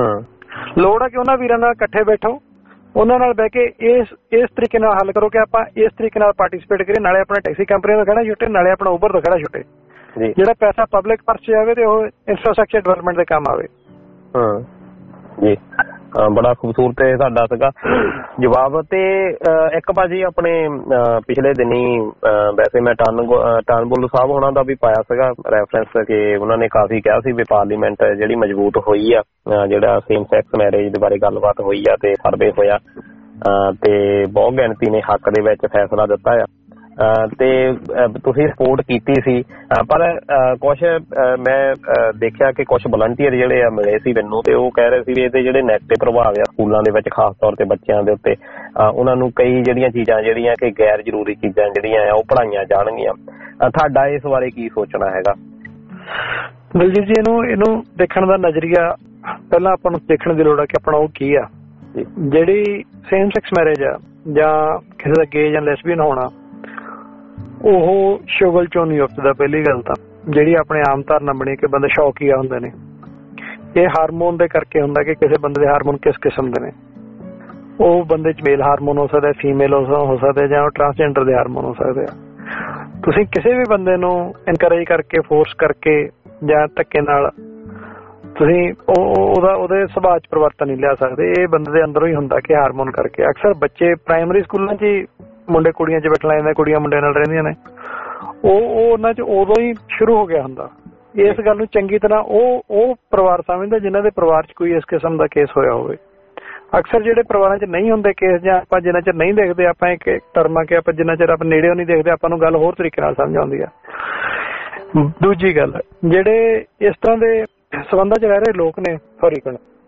ਲੋੜ ਆ ਕਿ ਉਹਨਾਂ ਵੀਰਾਂ ਨਾਲ ਇਕੱਠੇ ਬੈਠੋ, ਉਹਨਾਂ ਨਾਲ ਬਹਿ ਕੇ ਇਸ ਇਸ ਤਰੀਕੇ ਨਾਲ ਹੱਲ ਕਰੋ ਕਿ ਆਪਾਂ ਇਸ ਤਰੀਕੇ ਨਾਲ ਪਾਰਟੀਸਪੇਟ ਕਰੀਏ, ਨਾਲੇ ਆਪਣਾ ਟੈਕਸੀ ਕੰਪਨੀਆਂ ਦਾ ਖੜਾ ਛੁੱਟੇ ਨਾਲੇ ਆਪਣਾ ਉਬਰ ਦਾ ਖੜਾ ਛੁੱਟੇ। ਜਿਹੜਾ ਪੈਸਾ ਪਬਲਿਕ ਪਰਸ 'ਚ ਆਵੇ ਤੇ ਉਹ ਇੰਫਰਾਸਟ੍ਰਕਚਰ ਡਿਵੈਲਪਮੈਂਟ ਦੇ ਕੰਮ ਆਵੇ। ਹਾਂ ਜੀ, ਬੜਾ ਖੂਬਸੂਰਤ ਹੈ ਤੁਹਾਡਾ ਸੀਗਾ ਜਵਾਬ। ਤੇ ਇੱਕ ਭਾਜੀ ਆਪਣੇ ਪਿਛਲੇ ਦਿਨੀ ਵੈਸੇ ਮੈਂ ਟਰਨ ਟਰਨਬੁੱਲ ਸਾਹਿਬ ਉਹਨਾਂ ਦਾ ਵੀ ਪਾਇਆ ਸੀਗਾ ਰੈਫਰੈਂਸ ਕਿ ਉਹਨਾਂ ਨੇ ਕਾਫੀ ਕਿਹਾ ਸੀ ਵੀ ਪਾਰਲੀਮੈਂਟ ਜਿਹੜੀ ਮਜ਼ਬੂਤ ਹੋਈ ਆ, ਜਿਹੜਾ ਸੇਮ ਸੈਕਸ ਮੈਰਿਜ ਦੇ ਬਾਰੇ ਗੱਲਬਾਤ ਹੋਈ ਆ ਤੇ ਸਰਵੇ ਹੋਇਆ ਤੇ ਬਹੁਤ ਗਿਣਤੀ ਨੇ ਹੱਕ ਦੇ ਵਿੱਚ ਫੈਸਲਾ ਦਿੱਤਾ ਆ ਤੇ ਤੁਸੀਂ ਸਪੋਰਟ ਕੀਤੀ ਸੀ। ਪਰ ਕੁਛ ਮੈਂ ਦੇਖਿਆ ਕਿ ਕੁਛ ਵਲੰਟੀਅਰ ਜਿਹੜੇ ਆ ਮਿਲੇ ਸੀ ਮੈਨੂੰ ਤੇ ਉਹ ਕਹਿ ਰਹੇ ਸੀ ਵੀ ਇਹਦੇ ਜਿਹੜੇ ਨੈਗੇਟਿਵ ਪ੍ਰਭਾਵ ਆ ਸਕੂਲਾਂ ਦੇ ਵਿੱਚ ਖਾਸ ਤੌਰ ਤੇ ਬੱਚਿਆਂ ਦੇ ਉੱਤੇ ਉਹਨਾਂ ਨੂੰ ਕਈ ਜਿਹੜੀਆਂ ਚੀਜ਼ਾਂ ਜਿਹੜੀਆਂ ਕਿ ਗੈਰ ਜ਼ਰੂਰੀ ਚੀਜ਼ਾਂ ਜਿਹੜੀਆਂ ਆ ਉਹ ਪੜ੍ਹਾਈਆਂ ਜਾਣਗੀਆਂ। ਤੁਹਾਡਾ ਇਸ ਬਾਰੇ ਕੀ ਸੋਚਣਾ ਹੈਗਾ? ਬਲਜੀਤ ਜੀ, ਇਹਨੂੰ ਇਹਨੂੰ ਦੇਖਣ ਦਾ ਨਜ਼ਰੀਆ ਪਹਿਲਾਂ ਆਪਾਂ ਨੂੰ ਦੇਖਣ ਦੀ ਲੋੜ ਆ ਕਿ ਆਪਣਾ ਉਹ ਕੀ ਆ। ਜਿਹੜੀ ਸੇਮ ਸੈਕਸ ਮੈਰਿਜ ਆ ਜਾਂ ਕਿਸੇ ਦਾ ਗੇ ਜਾਂ ਲੈਸਬੀਅਨ ਹੋਣਾ ਉਹ ਸ਼ੁਗਲ ਚੋਂ ਨਹੀਂ ਉੱਠਦਾ। ਪਹਿਲੀ ਗੱਲ ਤਾਂ ਜਿਹੜੀ ਆਪਣੇ ਆਮ ਧਾਰਨਾ ਬਣੀ ਕਿ ਬੰਦੇ ਸ਼ੌਕੀਆ ਹੁੰਦੇ ਨੇ, ਇਹ ਹਾਰਮੋਨ ਦੇ ਕਰਕੇ ਹੁੰਦਾ ਕਿ ਕਿਸੇ ਬੰਦੇ ਦੇ ਹਾਰਮੋਨ ਕਿਸ ਕਿਸਮ ਦੇ ਨੇ। ਉਹ ਬੰਦੇ 'ਚ ਮੇਲ ਹਾਰਮੋਨ ਹੋ ਸਕਦਾ, ਫੀਮੇਲ ਹੋ ਸਕਦਾ ਜਾਂ ਟਰਾਂਸਜੈਂਡਰ ਦੇ ਹਾਰਮੋਨ ਹੋ ਸਕਦੇ ਆ। ਤੁਸੀਂ ਕਿਸੇ ਵੀ ਬੰਦੇ ਨੂੰ ਇਨਕਰੇਜ ਕਰਕੇ ਫੋਰਸ ਕਰਕੇ ਜਾਂ ਧੱਕੇ ਨਾਲ ਤੁਸੀਂ ਉਹਦਾ ਉਹਦੇ ਸੁਭਾਅ 'ਚ ਪਰਿਵਰਤਨ ਨਹੀਂ ਲਿਆ ਸਕਦੇ। ਇਹ ਬੰਦੇ ਦੇ ਅੰਦਰੋਂ ਹੀ ਹੁੰਦਾ ਕਿ ਹਾਰਮੋਨ ਕਰਕੇ। ਅਕਸਰ ਬੱਚੇ ਪ੍ਰਾਇਮਰੀ ਸਕੂਲਾਂ 'ਚ ਹੀ ਮੁੰਡੇ ਕੁੜੀਆਂ 'ਚ ਬੈਠਣ ਜਾਂਦੇ, ਕੁੜੀਆਂ ਮੁੰਡਿਆਂ ਨਾਲ ਰਹਿੰਦੀਆਂ ਨੇ, ਉਹ ਉਹ ਉਹਨਾਂ 'ਚ ਉਦੋਂ ਹੀ ਸ਼ੁਰੂ ਹੋ ਗਿਆ ਹੁੰਦਾ। ਇਸ ਗੱਲ ਨੂੰ ਚੰਗੀ ਤਰ੍ਹਾਂ ਉਹ ਉਹ ਪਰਿਵਾਰ ਸਮਝਦਾ ਜਿਨ੍ਹਾਂ ਦੇ ਪਰਿਵਾਰ 'ਚ ਕੋਈ ਇਸ ਕਿਸਮ ਦਾ ਕੇਸ ਹੋਇਆ ਹੋਵੇ। ਅਕਸਰ ਜਿਹੜੇ ਪਰਿਵਾਰਾਂ 'ਚ ਨਹੀਂ ਹੁੰਦੇ ਕੇਸ ਜਾਂ ਆਪਾਂ ਜਿੰਨਾ ਚਿਰ ਨਹੀਂ ਦੇਖਦੇ, ਆਪਾਂ ਇੱਕ ਟਰਮਾਂ ਕਿ ਆਪਾਂ ਜਿੰਨਾ ਚਿਰ ਆਪਾਂ ਨੇੜਿਓਂ ਨਹੀਂ ਦੇਖਦੇ ਆਪਾਂ ਨੂੰ ਗੱਲ ਹੋਰ ਤਰੀਕੇ ਨਾਲ ਸਮਝ ਆਉਂਦੀ ਆ। ਦੂਜੀ ਗੱਲ, ਜਿਹੜੇ ਇਸ ਤਰ੍ਹਾਂ ਦੇ ਸੰਬੰਧਾਂ 'ਚ ਰਹਿ ਰਹੇ ਲੋਕ ਨੇ ਸੌਰੀ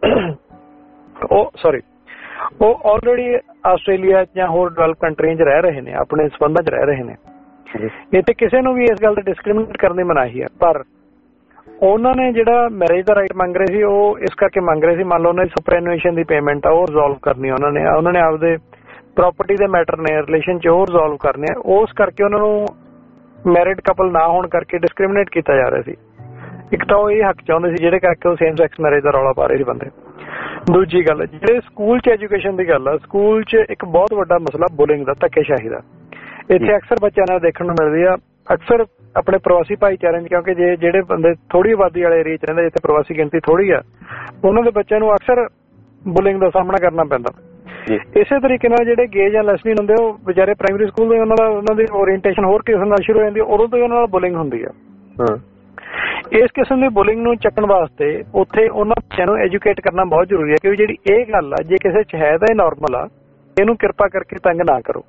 ਉਹ ਸੌਰੀ ਉਹ ਆਲਰੇਡੀ ਆਸਟ੍ਰੇਲੀਆ ਜਾਂ ਹੋਰ ਡਿਵੈਲਪ ਕੰਟਰੀਆਂ 'ਚ ਰਹਿ ਰਹੇ ਨੇ, ਆਪਣੇ ਸੰਬੰਧਾਂ 'ਚ ਰਹਿ ਰਹੇ ਨੇ। ਇੱਥੇ ਕਿਸੇ ਨੂੰ ਵੀ ਇਸ ਗੱਲ ਤੇ ਡਿਸਕ੍ਰਿਮੀਨੇਟ ਕਰਨ ਦੀ ਮਨਾਹੀ ਹੈ, ਪਰ ਉਹਨਾਂ ਨੇ ਜਿਹੜਾ ਮੈਰਿਜ ਦਾ ਰਾਈਟ ਮੰਗ ਰਹੇ ਸੀ ਉਹ ਇਸ ਕਰਕੇ ਮੰਗ ਰਹੇ ਸੀ, ਮੰਨ ਲਓ ਉਹਨਾਂ ਦੀ ਸੁਪਰਐਨੂਏਸ਼ਨ ਦੀ ਪੇਮੈਂਟ ਆ ਉਹ ਰਿਜ਼ੋਲਵ ਕਰਨੀ ਉਹਨਾਂ ਨੇ ਉਹਨਾਂ ਨੇ ਆਪਦੇ ਪ੍ਰਾਪਰਟੀ ਦੇ ਮੈਟਰ ਨੇ ਰਿਲੇਸ਼ਨ 'ਚ ਉਹ ਰਿਜ਼ੋਲਵ ਕਰਨੇ ਆ। ਉਸ ਕਰਕੇ ਉਹਨਾਂ ਨੂੰ ਮੈਰਿਡ ਕਪਲ ਨਾ ਹੋਣ ਕਰਕੇ ਡਿਸਕ੍ਰਿਮੀਨੇਟ ਕੀਤਾ ਜਾ ਰਿਹਾ ਸੀ। ਇੱਕ ਤਾਂ ਉਹ ਇਹ ਹੱਕ ਚਾਹੁੰਦੇ ਸੀ ਜਿਹੜੇ ਕਰਕੇ ਉਹ ਸੇਮ ਸੈਕਸ ਮੈਰਿਜ ਦਾ ਰੌਲਾ ਪਾ ਰਹੇ ਸੀ ਬੰਦੇ। ਦੂਜੀ ਗੱਲ, ਜਿਹੜੇ ਸਕੂਲ 'ਚ ਐਜੂਕੇਸ਼ਨ ਦੀ ਗੱਲ ਆ, ਸਕੂਲ 'ਚ ਇੱਕ ਬਹੁਤ ਵੱਡਾ ਮਸਲਾ ਬੁਲਿੰਗ ਦਾ, ਧੱਕੇਸ਼ਾਹੀ ਦਾ। ਇੱਥੇ ਅਕਸਰ ਬੱਚਿਆਂ ਨਾਲ ਦੇਖਣ ਨੂੰ ਮਿਲਦੀ ਆ, ਅਕਸਰ ਆਪਣੇ ਪ੍ਰਵਾਸੀ ਭਾਈਚਾਰਿਆਂ 'ਚ, ਕਿਉਂਕਿ ਜੇ ਜਿਹੜੇ ਬੰਦੇ ਥੋੜੀ ਆਬਾਦੀ ਵਾਲੇ ਏਰੀਏ 'ਚ ਰਹਿੰਦੇ ਜਿੱਥੇ ਪ੍ਰਵਾਸੀ ਗਿਣਤੀ ਥੋੜੀ ਆ, ਉਹਨਾਂ ਦੇ ਬੱਚਿਆਂ ਨੂੰ ਅਕਸਰ ਬੁਲਿੰਗ ਦਾ ਸਾਹਮਣਾ ਕਰਨਾ ਪੈਂਦਾ। ਇਸੇ ਤਰੀਕੇ ਨਾਲ ਜਿਹੜੇ ਗੇ ਜਾਂ ਲੈਸਬੀਅਨ ਹੁੰਦੇ ਉਹ ਵਿਚਾਰੇ ਪ੍ਰਾਇਮਰੀ ਸਕੂਲ ਦੇ ਉਹਨਾਂ ਦਾ ਉਹਨਾਂ ਦੀ ਓਰੀਐਂਟੇਸ਼ਨ ਹੋਰ ਕਿਸਮ ਨਾਲ ਸ਼ੁਰੂ ਹੋ ਜਾਂਦੀ, ਉਦੋਂ ਤੋਂ ਹੀ ਉਹਨਾਂ ਨਾਲ ਬੁਲਿੰਗ ਹੁੰਦੀ ਆ। ਇਸ ਕਿਸਮ ਦੀ ਬੁਲਿੰਗ ਨੂੰ ਚੱਕਣ ਵਾਸਤੇ ਉੱਥੇ ਉਹਨਾਂ ਬੱਚਿਆਂ ਨੂੰ ਐਜੂਕੇਟ ਕਰਨਾ ਬਹੁਤ ਜ਼ਰੂਰੀ ਹੈ ਕਿ ਜਿਹੜੀ ਇਹ ਗੱਲ ਆ ਜੇ ਕਿਸੇ 'ਚ ਹੈ ਤਾਂ ਇਹ ਨੋਰਮਲ ਆ, ਇਹਨੂੰ ਕਿਰਪਾ ਕਰਕੇ ਤੰਗ ਨਾ ਕਰੋ।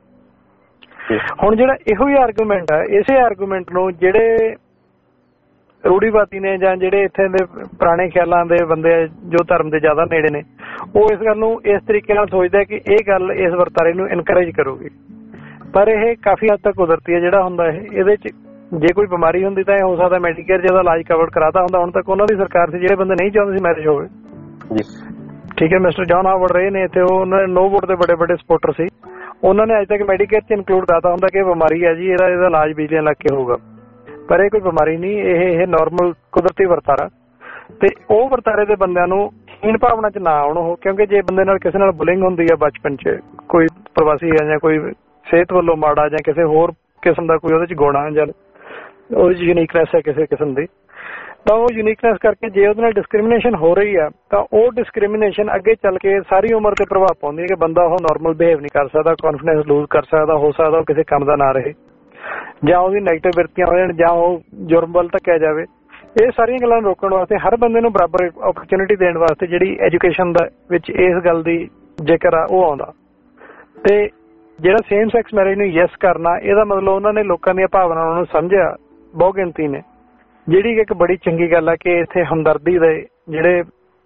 ਹੁਣ ਜਿਹੜਾ ਇਹੋ ਹੀ ਆਰਗੂਮੈਂਟ ਆ, ਇਸੇ ਆਰਗੂਮੈਂਟ ਨੂੰ ਜਿਹੜੇ ਰੂੜੀਵਾਦੀ ਨੇ ਜਾਂ ਜਿਹੜੇ ਇੱਥੇ ਦੇ ਪੁਰਾਣੇ ਖਿਆਲਾਂ ਦੇ ਬੰਦੇ ਜੋ ਧਰਮ ਦੇ ਜ਼ਿਆਦਾ ਨੇੜੇ ਨੇ, ਉਹ ਇਸ ਗੱਲ ਨੂੰ ਇਸ ਤਰੀਕੇ ਨਾਲ ਸੋਚਦਾ ਕਿ ਇਹ ਗੱਲ ਇਸ ਵਰਤਾਰੇ ਨੂੰ ਇਨਕਰੇਜ ਕਰੂਗੀ। ਪਰ ਇਹ ਕਾਫੀ ਹੱਦ ਤੱਕ ਕੁਦਰਤੀ ਹੈ ਜਿਹੜਾ ਹੁੰਦਾ ਇਹ। ਇਹਦੇ 'ਚ ਜੇ ਕੋਈ ਬਿਮਾਰੀ ਹੁੰਦੀ ਤਾਂ ਇਹ ਹੋ ਸਕਦਾ ਮੈਡੀਕੇਅਰ ਜਿਹਦਾ ਇਲਾਜ ਕਵਰ ਕਰਾਤਾ ਹੁੰਦਾ। ਹੁਣ ਤੱਕ ਉਹਨਾਂ ਦੀ ਸਰਕਾਰ ਸੀ ਜਿਹੜੇ ਬੰਦੇ ਨਹੀਂ ਚਾਹੁੰਦੇ ਸੀ ਮੈਰਿਜ ਹੋਵੇ। ਠੀਕ ਹੈ, ਮਿਸਟਰ ਜੌਨ ਹਾਵਰਡ ਰਹੇ ਨੇ ਇੱਥੇ, ਉਹ ਉਹਨਾਂ ਨੇ ਨੋ ਵੋਟ ਦੇ ਬੜੇ ਬੜੇ ਸਪੋਰਟਰ ਸੀ। ਉਹਨਾਂ ਨੇ ਅੱਜ ਤੱਕ ਮੈਡੀਕੇਅਰ 'ਚ ਇਨਕਲੂਡ ਕਰਾਤਾ ਹੁੰਦਾ ਕਿ ਇਹ ਬਿਮਾਰੀ ਹੈ ਜੀ, ਇਹਦਾ ਇਹਦਾ ਇਲਾਜ ਬਿਜਲੀਆਂ ਲੱਗ ਕੇ ਹੋਊਗਾ। ਪਰ ਇਹ ਕੋਈ ਬਿਮਾਰੀ ਨਹੀਂ, ਇਹ ਇਹ ਨਾਰਮਲ ਕੁਦਰਤੀ ਵਰਤਾਰਾ। ਤੇ ਉਹ ਵਰਤਾਰੇ ਦੇ ਬੰਦਿਆਂ ਨੂੰ ਹੀਣ ਭਾਵਨਾ 'ਚ ਨਾ ਆਉਣ ਉਹ, ਕਿਉਂਕਿ ਜੇ ਬੰਦੇ ਨਾਲ ਕਿਸੇ ਨਾਲ ਬੁਲਿੰਗ ਹੁੰਦੀ ਆ ਬਚਪਨ 'ਚ, ਕੋਈ ਪ੍ਰਵਾਸੀ ਹੈ ਜਾਂ ਕੋਈ ਸਿਹਤ ਵੱਲੋਂ ਮਾੜਾ ਜਾਂ ਕਿਸੇ ਹੋਰ ਕਿਸਮ ਦਾ ਕੋਈ ਉਹਦੇ 'ਚ ਗੁਣ ਆ ਜਾਂ ਉਹਦੀ 'ਚ ਯੂਨੀਕਨੈਸ ਹੈ ਕਿਸੇ ਕਿਸਮ ਦੀ, ਤਾਂ ਉਹ ਯੂਨੀਕਨੈਸ ਕਰਕੇ ਜੇ ਉਹਦੇ ਨਾਲ ਡਿਸਕ੍ਰਿਮੀਨੇਸ਼ਨ ਹੋ ਰਹੀ ਆ ਤਾਂ ਉਹ ਡਿਸਕ੍ਰਿਮੀਨੇਸ਼ਨ ਅੱਗੇ ਚੱਲ ਕੇ ਸਾਰੀ ਉਮਰ ਤੇ ਪ੍ਰਭਾਵ ਪਾਉਂਦੀ ਹੈ ਕਿ ਬੰਦਾ ਉਹ ਨਾਰਮਲ ਬਿਹੇਵ ਨਹੀਂ ਕਰ ਸਕਦਾ, ਕੌਨਫੀਡੈਂਸ ਲੂਜ਼ ਕਰ ਸਕਦਾ, ਹੋ ਸਕਦਾ ਉਹ ਕਿਸੇ ਕੰਮ ਦਾ ਨਾ ਰਹੇ, ਜਾਂ ਉਹਦੀ ਨੈਗੇਟਿਵ ਬਿਰਤੀਆਂ ਹੋ ਜਾਣ, ਜਾਂ ਉਹ ਜੁਰਮ ਵੱਲ ਧੱਕਿਆ ਜਾਵੇ। ਇਹ ਸਾਰੀਆਂ ਗੱਲਾਂ ਨੂੰ ਰੋਕਣ ਵਾਸਤੇ ਹਰ ਬੰਦੇ ਨੂੰ ਬਰਾਬਰ ਓਪਰਚੁਨਿਟੀ ਦੇਣ ਵਾਸਤੇ ਜਿਹੜੀ ਐਜੂਕੇਸ਼ਨ ਦਾ ਵਿੱਚ ਇਸ ਗੱਲ ਦੀ ਜ਼ਿਕਰ ਆ ਉਹ ਆਉਂਦਾ। ਤੇ ਜਿਹੜਾ ਸੇਮ ਸੈਕਸ ਮੈਰਿਜ ਨੂੰ ਯੈਸ ਕਰਨਾ, ਇਹਦਾ ਮਤਲਬ ਉਹਨਾਂ ਨੇ ਲੋਕਾਂ ਦੀਆਂ ਭਾਵਨਾਵਾਂ ਨੂੰ ਸਮਝਿਆ, ਬਹੁਤ ਗਿਣਤੀ ਨੇ, ਜਿਹੜੀ ਇੱਕ ਬੜੀ ਚੰਗੀ ਗੱਲ ਆ ਕਿ ਇੱਥੇ ਹਮਦਰਦੀ ਦੇ ਜਿਹੜੇ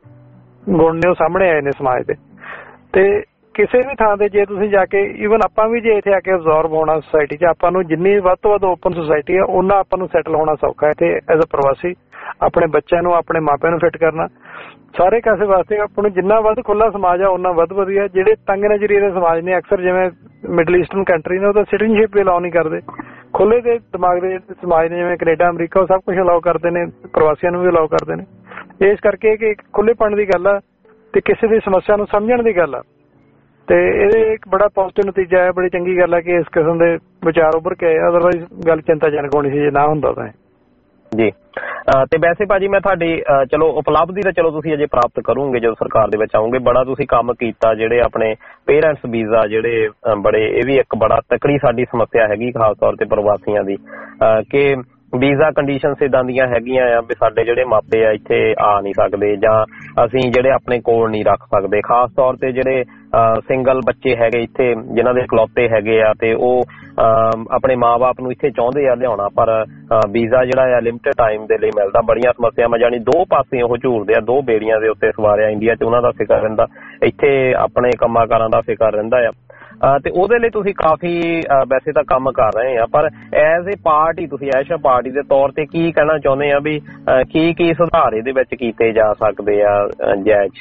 ਗੁਣ ਨੇ ਉਹ ਸਾਹਮਣੇ ਆਏ ਨੇ ਸਮਾਜ ਦੇ। ਤੇ ਕਿਸੇ ਵੀ ਥਾਂ ਤੇ ਜੇ ਤੁਸੀਂ ਜਾ ਕੇ, ਈਵਨ ਆਪਾਂ ਵੀ ਜੇ ਇੱਥੇ ਆ ਕੇ ਅਬਜ਼ੋਰਬ ਹੋਣਾ ਸੋਸਾਇਟੀ 'ਚ, ਆਪਾਂ ਨੂੰ ਜਿੰਨੀ ਵੱਧ ਤੋਂ ਵੱਧ ਓਪਨ ਸੋਸਾਇਟੀ ਆ ਉਹਨਾਂ ਆਪਾਂ ਨੂੰ ਸੈਟਲ ਹੋਣਾ ਸੌਖਾ ਇੱਥੇ ਐਜ਼ ਅ ਪ੍ਰਵਾਸੀ। ਆਪਣੇ ਬੱਚਿਆਂ ਨੂੰ, ਆਪਣੇ ਮਾਪਿਆਂ ਨੂੰ ਫਿੱਟ ਕਰਨਾ, ਸਾਰੇ ਕਾਸੇ ਵਾਸਤੇ ਆਪਾਂ ਨੂੰ ਜਿੰਨਾ ਵੱਧ ਖੁੱਲ੍ਹਾ ਸਮਾਜ ਆ ਉਹਨਾਂ ਵੱਧ ਵਧੀਆ। ਜਿਹੜੇ ਤੰਗ ਨਜ਼ਰੀਏ ਦੇ ਸਮਾਜ ਨੇ, ਅਕਸਰ ਜਿਵੇਂ ਮਿਡਲ ਈਸਟਰਨ ਕੰਟਰੀ ਨੇ, ਉਹ ਤਾਂ ਸਿਟੀਜ਼ਨਸ਼ਿਪ ਵੀ ਅਲਾਓ ਨਹੀਂ ਕਰਦੇ। ਖੁੱਲ੍ਹੇ ਦੇ ਦਿਮਾਗ ਦੇ ਸਮਾਜ ਨੇ ਜਿਵੇਂ ਕੈਨੇਡਾ, ਅਮਰੀਕਾ, ਉਹ ਸਭ ਕੁਝ ਅਲਾਓ ਕਰਦੇ ਨੇ, ਪ੍ਰਵਾਸੀਆਂ ਨੂੰ ਵੀ ਅਲਾਓ ਕਰਦੇ ਨੇ। ਇਸ ਕਰਕੇ ਕਿ ਖੁੱਲ੍ਹੇਪਣ ਦੀ ਗੱਲ ਆ ਤੇ ਕਿਸੇ ਦੀ ਸਮੱਸਿਆ ਨੂੰ ਸਮਝਣ ਦੀ ਗੱਲ ਆ। ਤੇ ਇਹਦੇ ਇੱਕ ਬੜਾ ਪੋਜ਼ਿਟਿਵ ਨਤੀਜਾ ਹੈ, ਬੜੀ ਚੰਗੀ ਗੱਲ ਹੈ ਕਿ ਇਸ ਕਿਸਮ ਦੇ ਵਿਚਾਰ ਉੱਭਰ ਕੇ ਆਏ। ਅਦਰਵਾਈਜ਼ ਗੱਲ ਚਿੰਤਾਜਨਕ ਹੋਣੀ ਸੀ ਜੇ ਨਾ ਹੁੰਦਾ ਤਾਂ। ਜੀ ਤੇ ਵੈਸੇ ਭਾਜੀ ਮੈਂ ਤੁਹਾਡੀ ਚਲੋ ਉਪਲਬਧੀ ਤਾਂ ਚਲੋ ਤੁਸੀਂ ਅਜੇ ਪ੍ਰਾਪਤ ਕਰੋਗੇ ਜਦੋਂ ਸਰਕਾਰ ਦੇ ਵਿੱਚ ਆਉਂਗੇ। ਬੜਾ ਤੁਸੀਂ ਕੰਮ ਕੀਤਾ, ਜਿਹੜੇ ਆਪਣੇ ਪੇਰੈਂਟਸ ਵੀਜ਼ਾ ਜਿਹੜੇ ਬੜੇ, ਇਹ ਵੀ ਇੱਕ ਬੜਾ ਤਕੜੀ ਸਾਡੀ ਸਮੱਸਿਆ ਹੈਗੀ ਖਾਸ ਤੌਰ ਤੇ ਪ੍ਰਵਾਸੀਆਂ ਦੀ, ਕਿ ਵੀਜ਼ਾ ਕੰਡੀਸ਼ਨਸ ਇਦਾਂ ਦੀਆਂ ਹੈਗੀਆਂ ਆ ਵੀ ਸਾਡੇ ਜਿਹੜੇ ਮਾਪੇ ਆ ਇੱਥੇ ਆ ਨਹੀਂ ਸਕਦੇ, ਜਾਂ ਅਸੀਂ ਜਿਹੜੇ ਆਪਣੇ ਕੋਲ ਨਹੀਂ ਰੱਖ ਸਕਦੇ। ਖਾਸ ਤੌਰ ਤੇ ਜਿਹੜੇ ਸਿੰਗਲ ਬੱਚੇ ਹੈਗੇ ਇੱਥੇ ਜਿਨ੍ਹਾਂ ਦੇ ਇਕਲੌਤੇ ਹੈਗੇ ਆ ਤੇ ਉਹ ਆਪਣੇ ਮਾਂ-ਬਾਪ ਨੂੰ ਇੱਥੇ ਚਾਹੁੰਦੇ ਆ ਲਿਆਉਣਾ, ਪਰ ਵੀਜ਼ਾ ਜਿਹੜਾ ਆ ਲਿਮਟਿਡ ਟਾਈਮ ਦੇ ਲਈ ਮਿਲਦਾ। ਬੜੀਆਂ ਸਮੱਸਿਆਵਾਂ, ਜਾਣੀ ਦੋ ਪਾਸੇ ਉਹ ਝੂਰਦੇ ਆ, ਦੋ ਬੇੜੀਆਂ ਦੇ ਉੱਤੇ ਸਵਾਰਿਆ। ਇੰਡੀਆ 'ਚ ਉਹਨਾਂ ਦਾ ਫਿਕਰ ਰਹਿੰਦਾ, ਇੱਥੇ ਆਪਣੇ ਕੰਮਾਂ ਕਾਰਾਂ ਦਾ ਫਿਕਰ ਰਹਿੰਦਾ ਆ। ਤੇ ਉਹਦੇ ਲਈ ਤੁਸੀਂ ਕਾਫੀ ਵੈਸੇ ਤਾਂ ਕੰਮ ਕਰ ਰਹੇ ਆ, ਪਰ ਐਜ਼ ਏ ਪਾਰਟੀ ਤੁਸੀਂ ਐਸ਼ ਪਾਰਟੀ ਦੇ ਤੌਰ ਤੇ ਕੀ ਕਹਿਣਾ ਚਾਹੁੰਦੇ ਆ ਵੀ ਕੀ ਕੀ ਸੁਧਾਰ ਇਹਦੇ ਵਿੱਚ ਕੀਤੇ ਜਾ ਸਕਦੇ ਆ? ਜੈਜ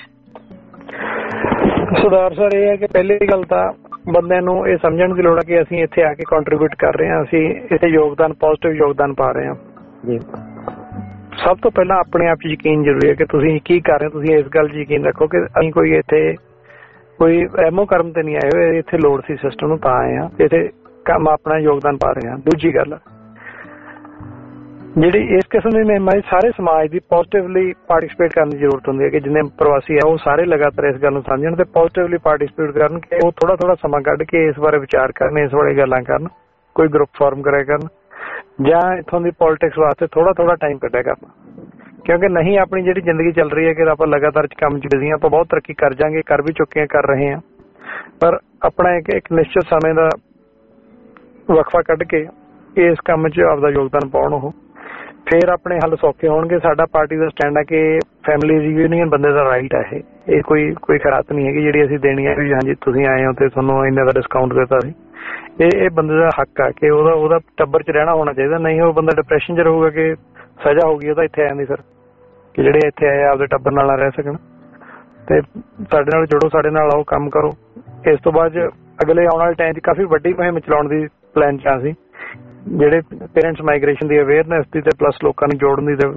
ਸੁਧਾਰ ਸਰ ਇਹ ਹੈ ਕਿ ਪਹਿਲੀ ਗੱਲ ਤਾਂ ਬੰਦਿਆਂ ਨੂੰ ਇਹ ਸਮਝਣ ਦੀ ਲੋੜ ਹੈ ਕਿ ਅਸੀਂ ਇੱਥੇ ਆ ਕੇ ਕੰਟਰੀਬਿਊਟ ਕਰ ਰਹੇ ਹਾਂ, ਅਸੀਂ ਇੱਥੇ ਯੋਗਦਾਨ, ਪੋਜ਼ਿਟਿਵ ਯੋਗਦਾਨ ਪਾ ਰਹੇ ਹਾਂ ਜੀ। ਸਭ ਤੋਂ ਪਹਿਲਾਂ ਆਪਣੇ ਆਪ 'ਚ ਯਕੀਨ ਜ਼ਰੂਰੀ ਹੈ ਕਿ ਤੁਸੀਂ ਕੀ ਕਰ ਰਹੇ ਹੋ। ਤੁਸੀਂ ਇਸ ਗੱਲ 'ਚ ਯਕੀਨ ਰੱਖੋ ਕਿ ਅਸੀਂ ਕੋਈ ਇੱਥੇ ਕੋਈ ਐਮੋ ਕਰਮ ਤੇ ਨਹੀਂ ਆਏ ਹੋਏ, ਇੱਥੇ ਲੋੜ ਸੀ ਸਿਸਟਮ ਨੂੰ ਤਾਂ ਆਏ ਹਾਂ, ਇੱਥੇ ਕੰਮ ਆਪਣਾ ਯੋਗਦਾਨ ਪਾ ਰਹੇ ਹਾਂ। ਦੂਜੀ ਗੱਲ ਜਿਹੜੀ ਇਸ ਕਿਸਮ ਦੀ ਮਹਿਮਾਰੀ ਸਾਰੇ ਸਮਾਜ ਦੀ ਪੋਜ਼ਿਟਿਵਲੀ ਪਾਰਟੀਸਪੇਟ ਕਰਨ ਦੀ ਜ਼ਰੂਰਤ ਹੁੰਦੀ ਹੈ ਕਿ ਜਿੰਨੇ ਪ੍ਰਵਾਸੀ ਆ ਉਹ ਸਾਰੇ ਲਗਾਤਾਰ ਇਸ ਗੱਲ ਨੂੰ ਸਮਝਣ ਤੇ ਪੋਜ਼ਿਟਿਵਲੀ ਪਾਰਟੀਸਪੇਟ ਕਰਨ, ਕਿ ਉਹ ਥੋੜਾ ਥੋੜਾ ਸਮਾਂ ਕੱਢ ਕੇ ਇਸ ਬਾਰੇ ਵਿਚਾਰ ਕਰਨ, ਇਸ ਬਾਰੇ ਗੱਲਾਂ ਕਰਨ, ਕੋਈ ਗਰੁੱਪ ਫਾਰਮ ਕਰਿਆ ਕਰਨ, ਜਾਂ ਇੱਥੋਂ ਦੀ ਪੋਲਿਟਿਕਸ ਵਾਸਤੇ ਥੋੜਾ ਥੋੜਾ ਟਾਈਮ ਕੱਢਿਆ ਕਰਨਾ। ਕਿਉਂਕਿ ਨਹੀਂ ਆਪਣੀ ਜਿਹੜੀ ਜ਼ਿੰਦਗੀ ਚੱਲ ਰਹੀ ਹੈ ਕਿ ਆਪਾਂ ਲਗਾਤਾਰ ਕੰਮ 'ਚ ਬਿਜ਼ੀ ਹਾਂ, ਆਪਾਂ ਬਹੁਤ ਤਰੱਕੀ ਕਰ ਜਾਵਾਂਗੇ, ਕਰ ਵੀ ਚੁੱਕੇ ਹਾਂ, ਕਰ ਰਹੇ ਹਾਂ, ਪਰ ਆਪਣਾ ਇੱਕ ਇੱਕ ਨਿਸ਼ਚਿਤ ਸਮੇਂ ਦਾ ਵਕਫਾ ਕੱਢ ਕੇ ਇਸ ਕੰਮ 'ਚ ਆਪਦਾ ਯੋਗਦਾਨ ਪਾਉਣ, ਉਹ ਫਿਰ ਆਪਣੇ ਹੱਲ ਸੌਖੇ ਹੋਣਗੇ। ਸਾਡਾ ਪਾਰਟੀ ਦਾ ਸਟੈਂਡ ਹੈ ਕਿ ਫੈਮਿਲੀ ਯੂਨੀਅਨ ਬੰਦੇ ਦਾ ਰਾਈਟ ਹੈ, ਇਹ ਇਹ ਕੋਈ ਕੋਈ ਖਰਾਤ ਨਹੀਂ ਹੈਗੀ ਜਿਹੜੀ ਅਸੀਂ ਦੇਣੀ ਹੈ ਵੀ ਹਾਂਜੀ ਤੁਸੀਂ ਆਏ ਹੋ ਤੇ ਤੁਹਾਨੂੰ ਇੰਨੇ ਦਾ ਡਿਸਕਾਊਂਟ ਦਿੱਤਾ ਸੀ। ਇਹ ਇਹ ਬੰਦੇ ਦਾ ਹੱਕ ਆ ਕਿ ਉਹਦਾ ਉਹਦਾ ਟੱਬਰ 'ਚ ਰਹਿਣਾ ਹੋਣਾ ਚਾਹੀਦਾ। ਨਹੀਂ ਉਹ ਬੰਦਾ ਡਿਪਰੈਸ਼ਨ 'ਚ ਰਹੂਗਾ ਕਿ ਸਜ਼ਾ ਹੋਊਗੀ ਉਹਦਾ ਇੱਥੇ ਆਇਆ ਦੀ ਸਰ, ਕਿ ਜਿਹੜੇ ਇੱਥੇ ਆਏ ਆਪਦੇ ਟੱਬਰ ਨਾਲ ਰਹਿ ਸਕਣ। ਤੇ ਸਾਡੇ ਨਾਲ ਜੁੜੋ, ਸਾਡੇ ਨਾਲ ਆਓ, ਕੰਮ ਕਰੋ। ਇਸ ਤੋਂ ਬਾਅਦ ਅਗਲੇ ਆਉਣ ਵਾਲੇ ਟਾਈਮ 'ਚ ਕਾਫੀ ਵੱਡੀ ਮੁਹਿੰਮ ਚਲਾਉਣ ਦੀ ਪਲਾਨ 'ਚ ਆ ਸੀ ਜਿਹੜੇ ਪੇਰੈਂਟਸ ਮਾਈਗ੍ਰੇਸ਼ਨ ਦੀ ਅਵੇਅਰਨੈਸ ਦੀ ਤੇ ਪਲੱਸ ਲੋਕਾਂ ਨੂੰ ਜੋੜਨ ਦੀ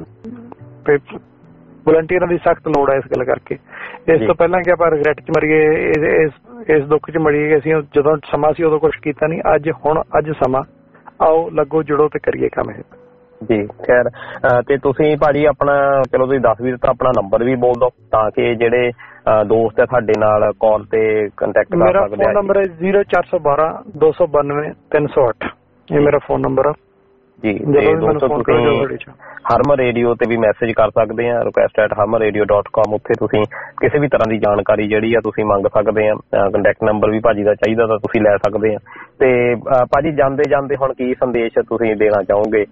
ਤੇ ਵਲੰਟੀਅਰਾਂ ਦੀ ਸਖਤ ਲੋੜ ਹੈ ਇਸ ਗੱਲ ਕਰਕੇ। ਇਸ ਤੋਂ ਪਹਿਲਾਂ ਕਿ ਆਪਾਂ ਰਿਗਰੈਟ ਚ ਮਰੀਏ, ਇਸ ਇਸ ਦੁੱਖ ਚ ਮਰੀਏ ਅਸੀਂ ਜਦੋਂ ਸਮਾਂ ਸੀ ਉਦੋਂ ਕੁਛ ਕੀਤਾ ਨਹੀਂ। ਅੱਜ ਹੁਣ ਅੱਜ ਸਮਾਂ, ਆਓ ਲੱਗੋ ਜੁੜੋ ਤੇ ਕਰੀਏ ਕੰਮ ਇਹ। ਜੀ ਖੈਰ, ਤੇ ਤੁਸੀਂ ਭਾਜੀ ਆਪਣਾ ਚਲੋ ਤੁਸੀਂ ਦੱਸ ਵੀ ਦਿੱਤਾ, ਆਪਣਾ ਨੰਬਰ ਵੀ ਬੋਲ ਦਿਓ ਤਾਂ ਕਿ ਜਿਹੜੇ ਦੋਸਤ ਹੈ ਤੁਹਾਡੇ ਨਾਲ ਕਾਲ ਤੇ ਕੰਟੈਕਟ ਕਰ ਸਕਦੇ। ਮੇਰਾ ਫੋਨ ਨੰਬਰ ਹੈ ਜ਼ੀਰੋ ਚਾਰ ਸੌ ਬਾਰਾਂ ਦੋ ਸੌ ਬਾਨਵੇਂ ਤਿੰਨ ਸੌ ਅੱਠ, ਇਹ ਮੇਰਾ ਫੋਨ ਨੰਬਰ ਆ ਜੀ। ਤੇ ਦੋਸਤੋ ਤੁਸੀਂ ਹਰਮਨ ਰੇਡੀਓ ਤੇ ਵੀ ਮੈਸੇਜ ਕਰ ਸਕਦੇ ਆ, request at Harman radio dot com. ਉੱਥੇ ਤੁਸੀਂ ਕਿਸੇ ਵੀ ਤਰ੍ਹਾਂ ਦੀ ਜਾਣਕਾਰੀ ਜਿਹੜੀ ਆ ਤੁਸੀਂ ਮੰਗ ਸਕਦੇ ਆ। ਕੰਟੈਕਟ ਨੰਬਰ ਵੀ ਭਾਜੀ ਦਾ ਚਾਹੀਦਾ ਤਾਂ ਤੁਸੀਂ ਲੈ ਸਕਦੇ ਆ। ਤੇ ਭਾਜੀ ਜਾਂਦੇ ਜਾਂਦੇ ਹੁਣ ਕੀ ਸੰਦੇਸ਼ ਤੁਸੀਂ ਦੇਣਾ ਚਾਹੋਗੇ?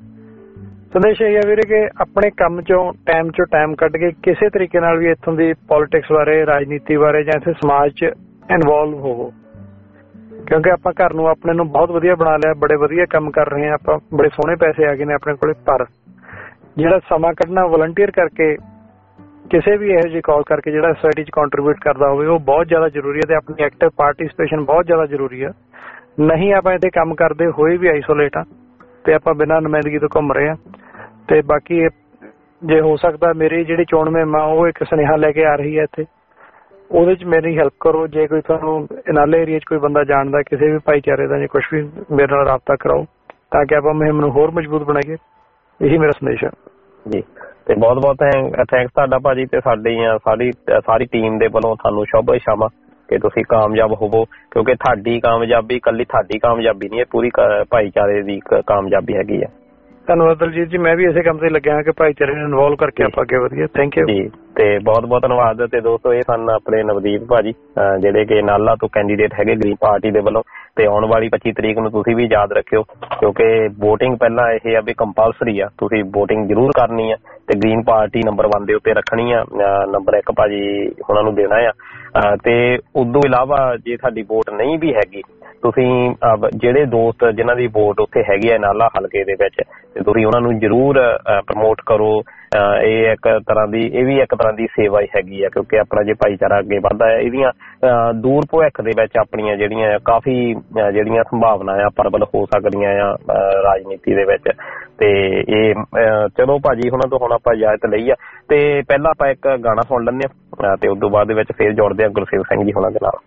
ਸੰਦੇਸ਼ ਇਹ ਹੈ ਵੀਰੇ ਕਿ ਆਪਣੇ ਕੰਮ ਚੋਂ ਟਾਈਮ ਚੋਂ ਟਾਈਮ ਕੱਢ ਕੇ ਕਿਸੇ ਤਰੀਕੇ ਨਾਲ ਵੀ ਇੱਥੋਂ ਦੀ ਪੋਲੀਟਿਕਸ ਬਾਰੇ, ਰਾਜਨੀਤੀ ਬਾਰੇ ਜਾਂ ਇੱਥੇ ਸਮਾਜ 'ਚ ਇਨਵੋਲਵ ਹੋਵੋ, ਕਿਉਂਕਿ ਆਪਾਂ ਘਰ ਨੂੰ ਆਪਣੇ ਨੂੰ ਬਹੁਤ ਵਧੀਆ ਬਣਾ ਲਿਆ, ਬੜੇ ਵਧੀਆ ਕੰਮ ਕਰ ਰਹੇ ਹਾਂ ਆਪਾਂ, ਬੜੇ ਸੋਹਣੇ ਪੈਸੇ ਆ ਗਏ ਨੇ ਆਪਣੇ ਕੋਲੇ, ਪਰ ਜਿਹੜਾ ਸਮਾਂ ਕੱਢਣਾ ਵਲੰਟੀਅਰ ਕਰਕੇ ਕਿਸੇ ਵੀ ਇਹੋ ਜਿਹੀ ਕਾਲ ਕਰਕੇ ਜਿਹੜਾ ਸੋਸਾਇਟੀ 'ਚ ਕੰਟਰੀਬਿਊਟ ਕਰਦਾ ਹੋਵੇ ਉਹ ਬਹੁਤ ਜ਼ਿਆਦਾ ਜ਼ਰੂਰੀ ਹੈ ਤੇ ਆਪਣੀ ਐਕਟਿਵ ਪਾਰਟੀਸਪੇਸ਼ਨ ਬਹੁਤ ਜ਼ਿਆਦਾ ਜ਼ਰੂਰੀ ਹੈ। ਨਹੀਂ ਆਪਾਂ ਇੱਥੇ ਕੰਮ ਕਰਦੇ ਹੋਏ ਵੀ ਆਈਸੋਲੇਟ ਆ ਤੇ ਆਪਾਂ ਬਿਨਾਂ ਨੁਮਾਇੰਦਗੀ ਤੋਂ ਘੁੰਮ ਰਹੇ ਹਾਂ। ਤੇ ਬਾਕੀ ਜੇ ਹੋ ਸਕਦਾ ਮੇਰੀ ਜਿਹੜੀ ਚੋਣ ਮੁਹਿੰਮ ਆ ਉਹ ਇੱਕ ਸੁਨੇਹਾ ਲੈ ਕੇ ਆ ਰਹੀ ਹੈ ਇੱਥੇ, ਉਹਦੇ 'ਚ ਮੇਰੀ ਹੈਲਪ ਕਰੋ। ਜੇ ਕੋਈ ਤੁਹਾਨੂੰ ਇਨਾਲੇ ਏਰੀਆ 'ਚ ਕੋਈ ਬੰਦਾ ਜਾਣਦਾ ਕਿਸੇ ਵੀ ਭਾਈਚਾਰੇ ਦਾ ਜਾਂ ਕੁਛ ਵੀ, ਮੇਰੇ ਨਾਲ ਰਾਬਤਾ ਕਰਾਓ ਤਾਂ ਕਿ ਆਪਾਂ ਮੁਹਿੰਮ ਨੂੰ ਹੋਰ ਮਜ਼ਬੂਤ ਬਣਾਈਏ। ਇਹੀ ਮੇਰਾ ਸੰਦੇਸ਼ ਹੈ ਜੀ। ਤੇ ਬਹੁਤ ਬਹੁਤ ਥੈਂਕਸ ਤੁਹਾਡਾ ਭਾਜੀ, ਤੇ ਸਾਡੀ ਸਾਡੀ ਸਾਰੀ ਟੀਮ ਦੇ ਵੱਲੋਂ ਤੁਹਾਨੂੰ ਸ਼ੁਭ ਇਛਾਵਾਂ ਕਿ ਤੁਸੀਂ ਕਾਮਯਾਬ ਹੋਵੋ, ਕਿਉਂਕਿ ਤੁਹਾਡੀ ਕਾਮਯਾਬੀ ਇਕੱਲੀ ਤੁਹਾਡੀ ਕਾਮਯਾਬੀ ਨਹੀਂ, ਇਹ ਪੂਰੀ ਭਾਈਚਾਰੇ ਦੀ ਕਾਮਯਾਬੀ ਹੈਗੀ ਆ। ਧੰਨਵਾਦ ਦਲਜੀਤ ਜੀ, ਮੈਂ ਵੀ ਇਸੇ ਕੰਮ ਤੇ ਲੱਗਿਆ ਹਾਂ ਕਿ ਭਾਈਚਾਰੇ ਨੂੰ ਇਨਵੋਲਵ ਕਰਕੇ ਆਪਾਂ ਅੱਗੇ ਵਧੀਏ। ਥੈਂਕ ਯੂ ਜੀ। ਤੇ ਬਹੁਤ ਬਹੁਤ ਧੰਨਵਾਦ। ਤੇ ਦੋਸਤੋ ਇਹ ਸਨ ਆਪਣੇ ਨਵਦੀਪ ਭਾਜੀ, ਜਿਹੜੇ ਕਿ ਨਾਲਾ ਤੋਂ ਕੈਂਡੀਡੇਟ ਹੈਗੇ ਗ੍ਰੀਨ ਪਾਰਟੀ ਦੇ ਵੱਲੋਂ। ਤੇ ਆਉਣ ਵਾਲੀ ਪੱਚੀ ਤਰੀਕ ਨੂੰ ਤੁਸੀਂ ਵੀ ਯਾਦ ਰੱਖਿਓ, ਕਿਉਂਕਿ ਵੋਟਿੰਗ ਪਹਿਲਾਂ ਇਹ ਆ ਵੀ ਕੰਪਲਸਰੀ ਆ, ਤੁਸੀਂ ਵੋਟਿੰਗ ਜ਼ਰੂਰ ਕਰਨੀ ਆ ਤੇ ਗ੍ਰੀਨ ਪਾਰਟੀ ਨੰਬਰ ਵਨ ਦੇ ਉੱਤੇ ਰੱਖਣੀ ਆ, ਨੰਬਰ ਇੱਕ ਭਾਜੀ ਉਹਨਾਂ ਨੂੰ ਦੇਣਾ ਆ। ਤੇ ਉਦੋਂ ਇਲਾਵਾ ਜੇ ਤੁਹਾਡੀ ਵੋਟ ਨਹੀਂ ਵੀ ਹੈਗੀ, ਤੁਸੀਂ ਜਿਹੜੇ ਦੋਸਤ ਜਿਨ੍ਹਾਂ ਦੀ ਵੋਟ ਉੱਥੇ ਹੈਗੀ ਆ ਨਾਲਾ ਹਲਕੇ ਦੇ ਵਿੱਚ, ਤੇ ਤੁਸੀਂ ਉਹਨਾਂ ਨੂੰ ਜ਼ਰੂਰ ਪ੍ਰਮੋਟ ਕਰੋ। ਇਹ ਇੱਕ ਤਰ੍ਹਾਂ ਦੀ ਇਹ ਵੀ ਇੱਕ ਤਰ੍ਹਾਂ ਦੀ ਸੇਵਾ ਹੀ ਹੈਗੀ ਆ, ਕਿਉਂਕਿ ਆਪਣਾ ਜੇ ਭਾਈਚਾਰਾ ਅੱਗੇ ਵੱਧਦਾ ਹੈ, ਇਹਦੀਆਂ ਦੂਰ ਭਵਿੱਖ ਦੇ ਵਿੱਚ ਆਪਣੀਆਂ ਜਿਹੜੀਆਂ ਕਾਫੀ ਜਿਹੜੀਆਂ ਸੰਭਾਵਨਾ ਆ ਪ੍ਰਬਲ ਹੋ ਸਕਦੀਆਂ ਆ ਰਾਜਨੀਤੀ ਦੇ ਵਿੱਚ। ਤੇ ਇਹ ਚਲੋ ਭਾਜੀ ਹੁਣਾਂ ਤੋਂ ਹੁਣ ਆਪਾਂ ਇਜਾਜ਼ਤ ਲਈ ਆ, ਤੇ ਪਹਿਲਾਂ ਆਪਾਂ ਇੱਕ ਗਾਣਾ ਸੁਣ ਲੈਂਦੇ ਆ ਤੇ ਉਸ ਤੋਂ ਬਾਅਦ ਦੇ ਵਿੱਚ ਫੇਰ ਜੋੜਦੇ ਆ ਗੁਰਸੇਵ ਸਿੰਘ ਜੀ ਹੁਣਾਂ ਦੇ ਨਾਲ।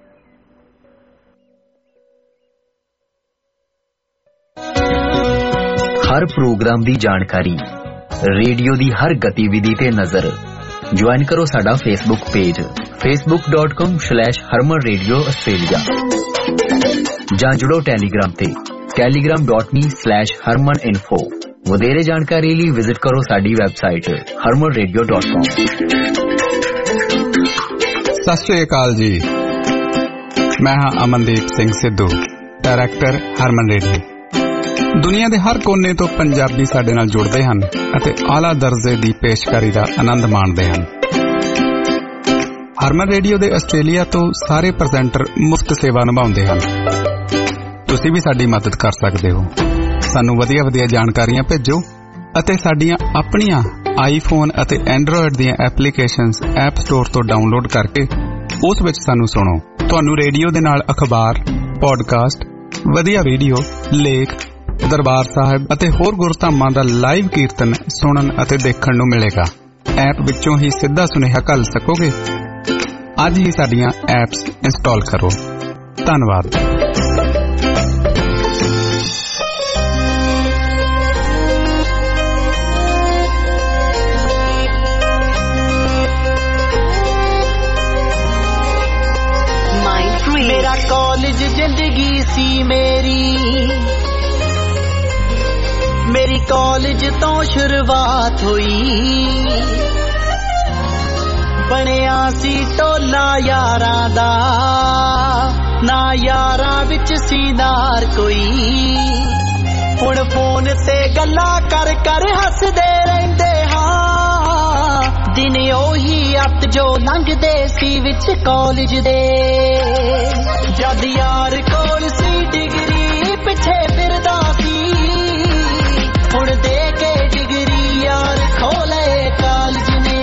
ਹਰ ਪ੍ਰੋਗਰਾਮ ਦੀ ਜਾਣਕਾਰੀ, ਰੇਡੀਓ ਦੀ ਹਰ ਗਤੀਵਿਧੀ ਤੇ ਨਜ਼ਰ। ਜੁਆਇਨ ਕਰੋ ਸਾਡਾ Facebook page facebook dot com slash harman radio australia ਜਾਂ ਜੁੜੋ ਟੈਲੀਗ੍ਰਾਮ ਤੇ telegram dot me slash harman info। ਵਧੇਰੇ ਜਾਣਕਾਰੀ ਲਈ ਵਿਜ਼ਿਟ ਕਰੋ ਸਾਡੀ website harman radio dot com। ਸਤਿ ਸ਼੍ਰੀ ਅਕਾਲ ਜੀ, ਮੈਂ ਹਾਂ ਅਮਨਦੀਪ ਸਿੰਘ ਸਿੱਧੂ, ਡਾਇਰੈਕਟਰ ਹਰਮਨ ਰੇਡੀਓ। ਦੁਨੀਆ ਦੇ ਹਰ ਕੋਨੇ ਤੋਂ ਪੰਜਾਬੀ ਸਾਡੇ ਨਾਲ ਜੁੜਦੇ ਹਨ ਅਤੇ ਆਲਾ ਦਰਜੇ ਦੀ ਪੇਸ਼ਕਾਰੀ ਦਾ ਆਨੰਦ ਮਾਣਦੇ ਹਨ। ਹਰਮਨ ਰੇਡੀਓ ਦੇ ਆਸਟ੍ਰੇਲੀਆ ਤੋਂ ਸਾਰੇ ਪ੍ਰੈਜ਼ੈਂਟਰ ਮੁਫਤ ਸੇਵਾ ਨਿਭਾਉਂਦੇ ਹਨ। ਤੁਸੀਂ ਵੀ ਸਾਡੀ ਮਦਦ ਕਰ ਸਕਦੇ ਹੋ। ਸਾਨੂੰ ਵਧੀਆ ਵਧੀਆ ਜਾਣਕਾਰੀਆਂ ਭੇਜੋ ਅਤੇ ਸਾਡੀਆਂ ਆਪਣੀਆਂ ਆਈਫੋਨ ਅਤੇ ਐਂਡਰੋਇਡ ਦੀਆਂ ਐਪਲੀਕੇਸ਼ਨਸ ਐਪ ਸਟੋਰ ਤੋਂ ਡਾਊਨਲੋਡ ਕਰਕੇ ਉਸ ਵਿੱਚ ਸਾਨੂੰ ਸੁਣੋ। ਤੁਹਾਨੂੰ ਰੇਡੀਓ ਦੇ ਨਾਲ ਅਖਬਾਰ, ਪੋਡਕਾਸਟ, ਵਧੀਆ ਵੀਡੀਓ, ਲੇਖ, ਦਰਬਾਰ ਸਾਹਿਬ ਅਤੇ ਹੋਰ ਗੁਰਧਾਮਾਂ ਦਾ ਲਾਈਵ ਕੀਰਤਨ ਸੁਣਨ ਅਤੇ ਦੇਖਣ ਨੂੰ ਮਿਲੇਗਾ। ਐਪ ਵਿੱਚੋਂ ਹੀ ਸਿੱਧਾ ਸੁਨੇਹਾ ਘੱਲ ਸਕੋਗੇ। ਅੱਜ ਹੀ ਸਾਡੀਆਂ ਐਪਸ ਇੰਸਟਾਲ ਕਰੋ। ਧੰਨਵਾਦ। ਮੇਰਾ ਕਾਲਜ ਜ਼ਿੰਦਗੀ ਸੀ ਮੇਰੀ, ਮੇਰੀ ਕਾਲਜ ਤੋਂ ਸ਼ੁਰੂਆਤ ਹੋਈ, ਬਣਿਆ ਸੀ ਟੋਲਾ ਯਾਰਾਂ ਦਾ, ਨਾ ਯਾਰਾਂ ਵਿੱਚ ਸੀਦਾਰ ਕੋਈ। ਹੁਣ ਫੋਨ ਤੇ ਗੱਲਾਂ ਕਰ ਕਰ ਹੱਸਦੇ ਰਹਿੰਦੇ ਹਾਂ, ਦਿਨ ਉਹੀ ਅੱਤ ਜੋ ਲੰਘਦੇ ਸੀ ਵਿੱਚ ਕਾਲਜ ਦੇ। ਜਦ ਯਾਰ ਕੋਲ ਸੀ ਡਿਗਰੀ ਪਿੱਛੇ ਫਿਰਦਾ ਸੀ, ਹੁਣ ਦੇ ਕੇ ਡਿਗਰੀ ਯਾਰ ਖੋਲੇ ਕਾਲਜ ਨੇ।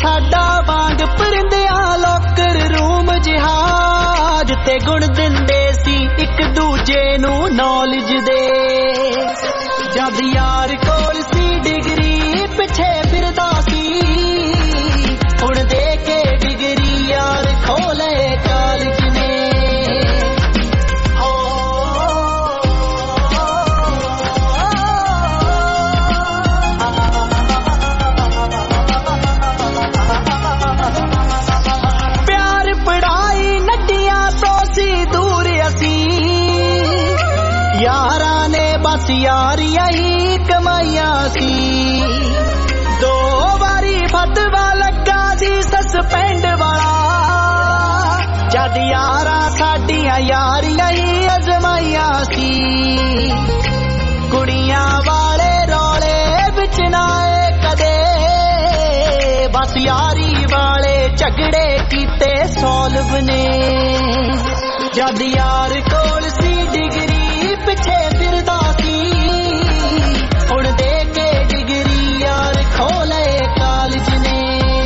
ਸਾਡਾ ਵਾਂਗ ਪਰਿੰਦਿਆਂ ਲੋਕਰ ਰੂਮ ਜਹਾਜ਼ ਤੇ ਗੁਣ ਦਿੰਦੇ ਸੀ ਇੱਕ ਦੂਜੇ ਨੂੰ ਨੌਲੇਜ ਦੇ ਜਦ ਯਾਰ ਕੋਲ ਸੀ ਡਿਗਰੀ ਪਿੱਛੇ ਫਿਰਦਾ ਸੀ ਹੁਣ ਦੇ ਕੇ ਡਿਗਰੀ ਯਾਰ ਖੋਲੇ ਕਾਲਜ ਨੇ यारा ने बस यारियां ही कमाइया सी दो बारी फतवा लगा जी सस्पेंड वाला जद यारा साडियां यारियां ही अजमाइया सी कुड़ियां वाले रौले विच ना कदे बस यारी वाले झगड़े कीते सॉल्व ने जद यार कोल सी डिग्री पिछे फिरदा सी हुण दे के डिग्री यार खोले कालज ने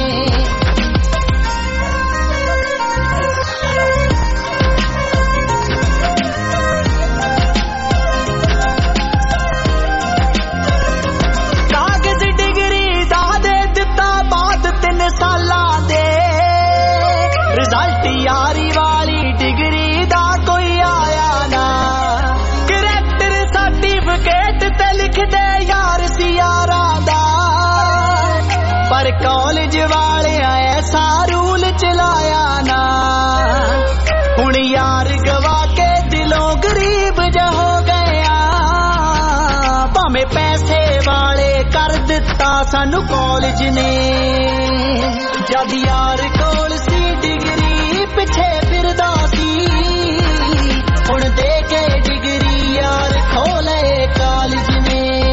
कागज डिग्री दा दे दिता बाद तीन सालां दे रिजल्ट यारी वाली डिग्री दा कोई आया ना सर्टिफिकेट ते लिखदे यार सियारा दा पर कॉलेज वाले ऐसा रूल चलाया ना हुण यार गवा के दिलों गरीब जो हो गया भावें पैसे वाले कर दिता सानू कॉलेज ने जद यार कोल सी डिग्री पिछे फिरदा सी हुण दे के डिग्री यार खोले कालज ने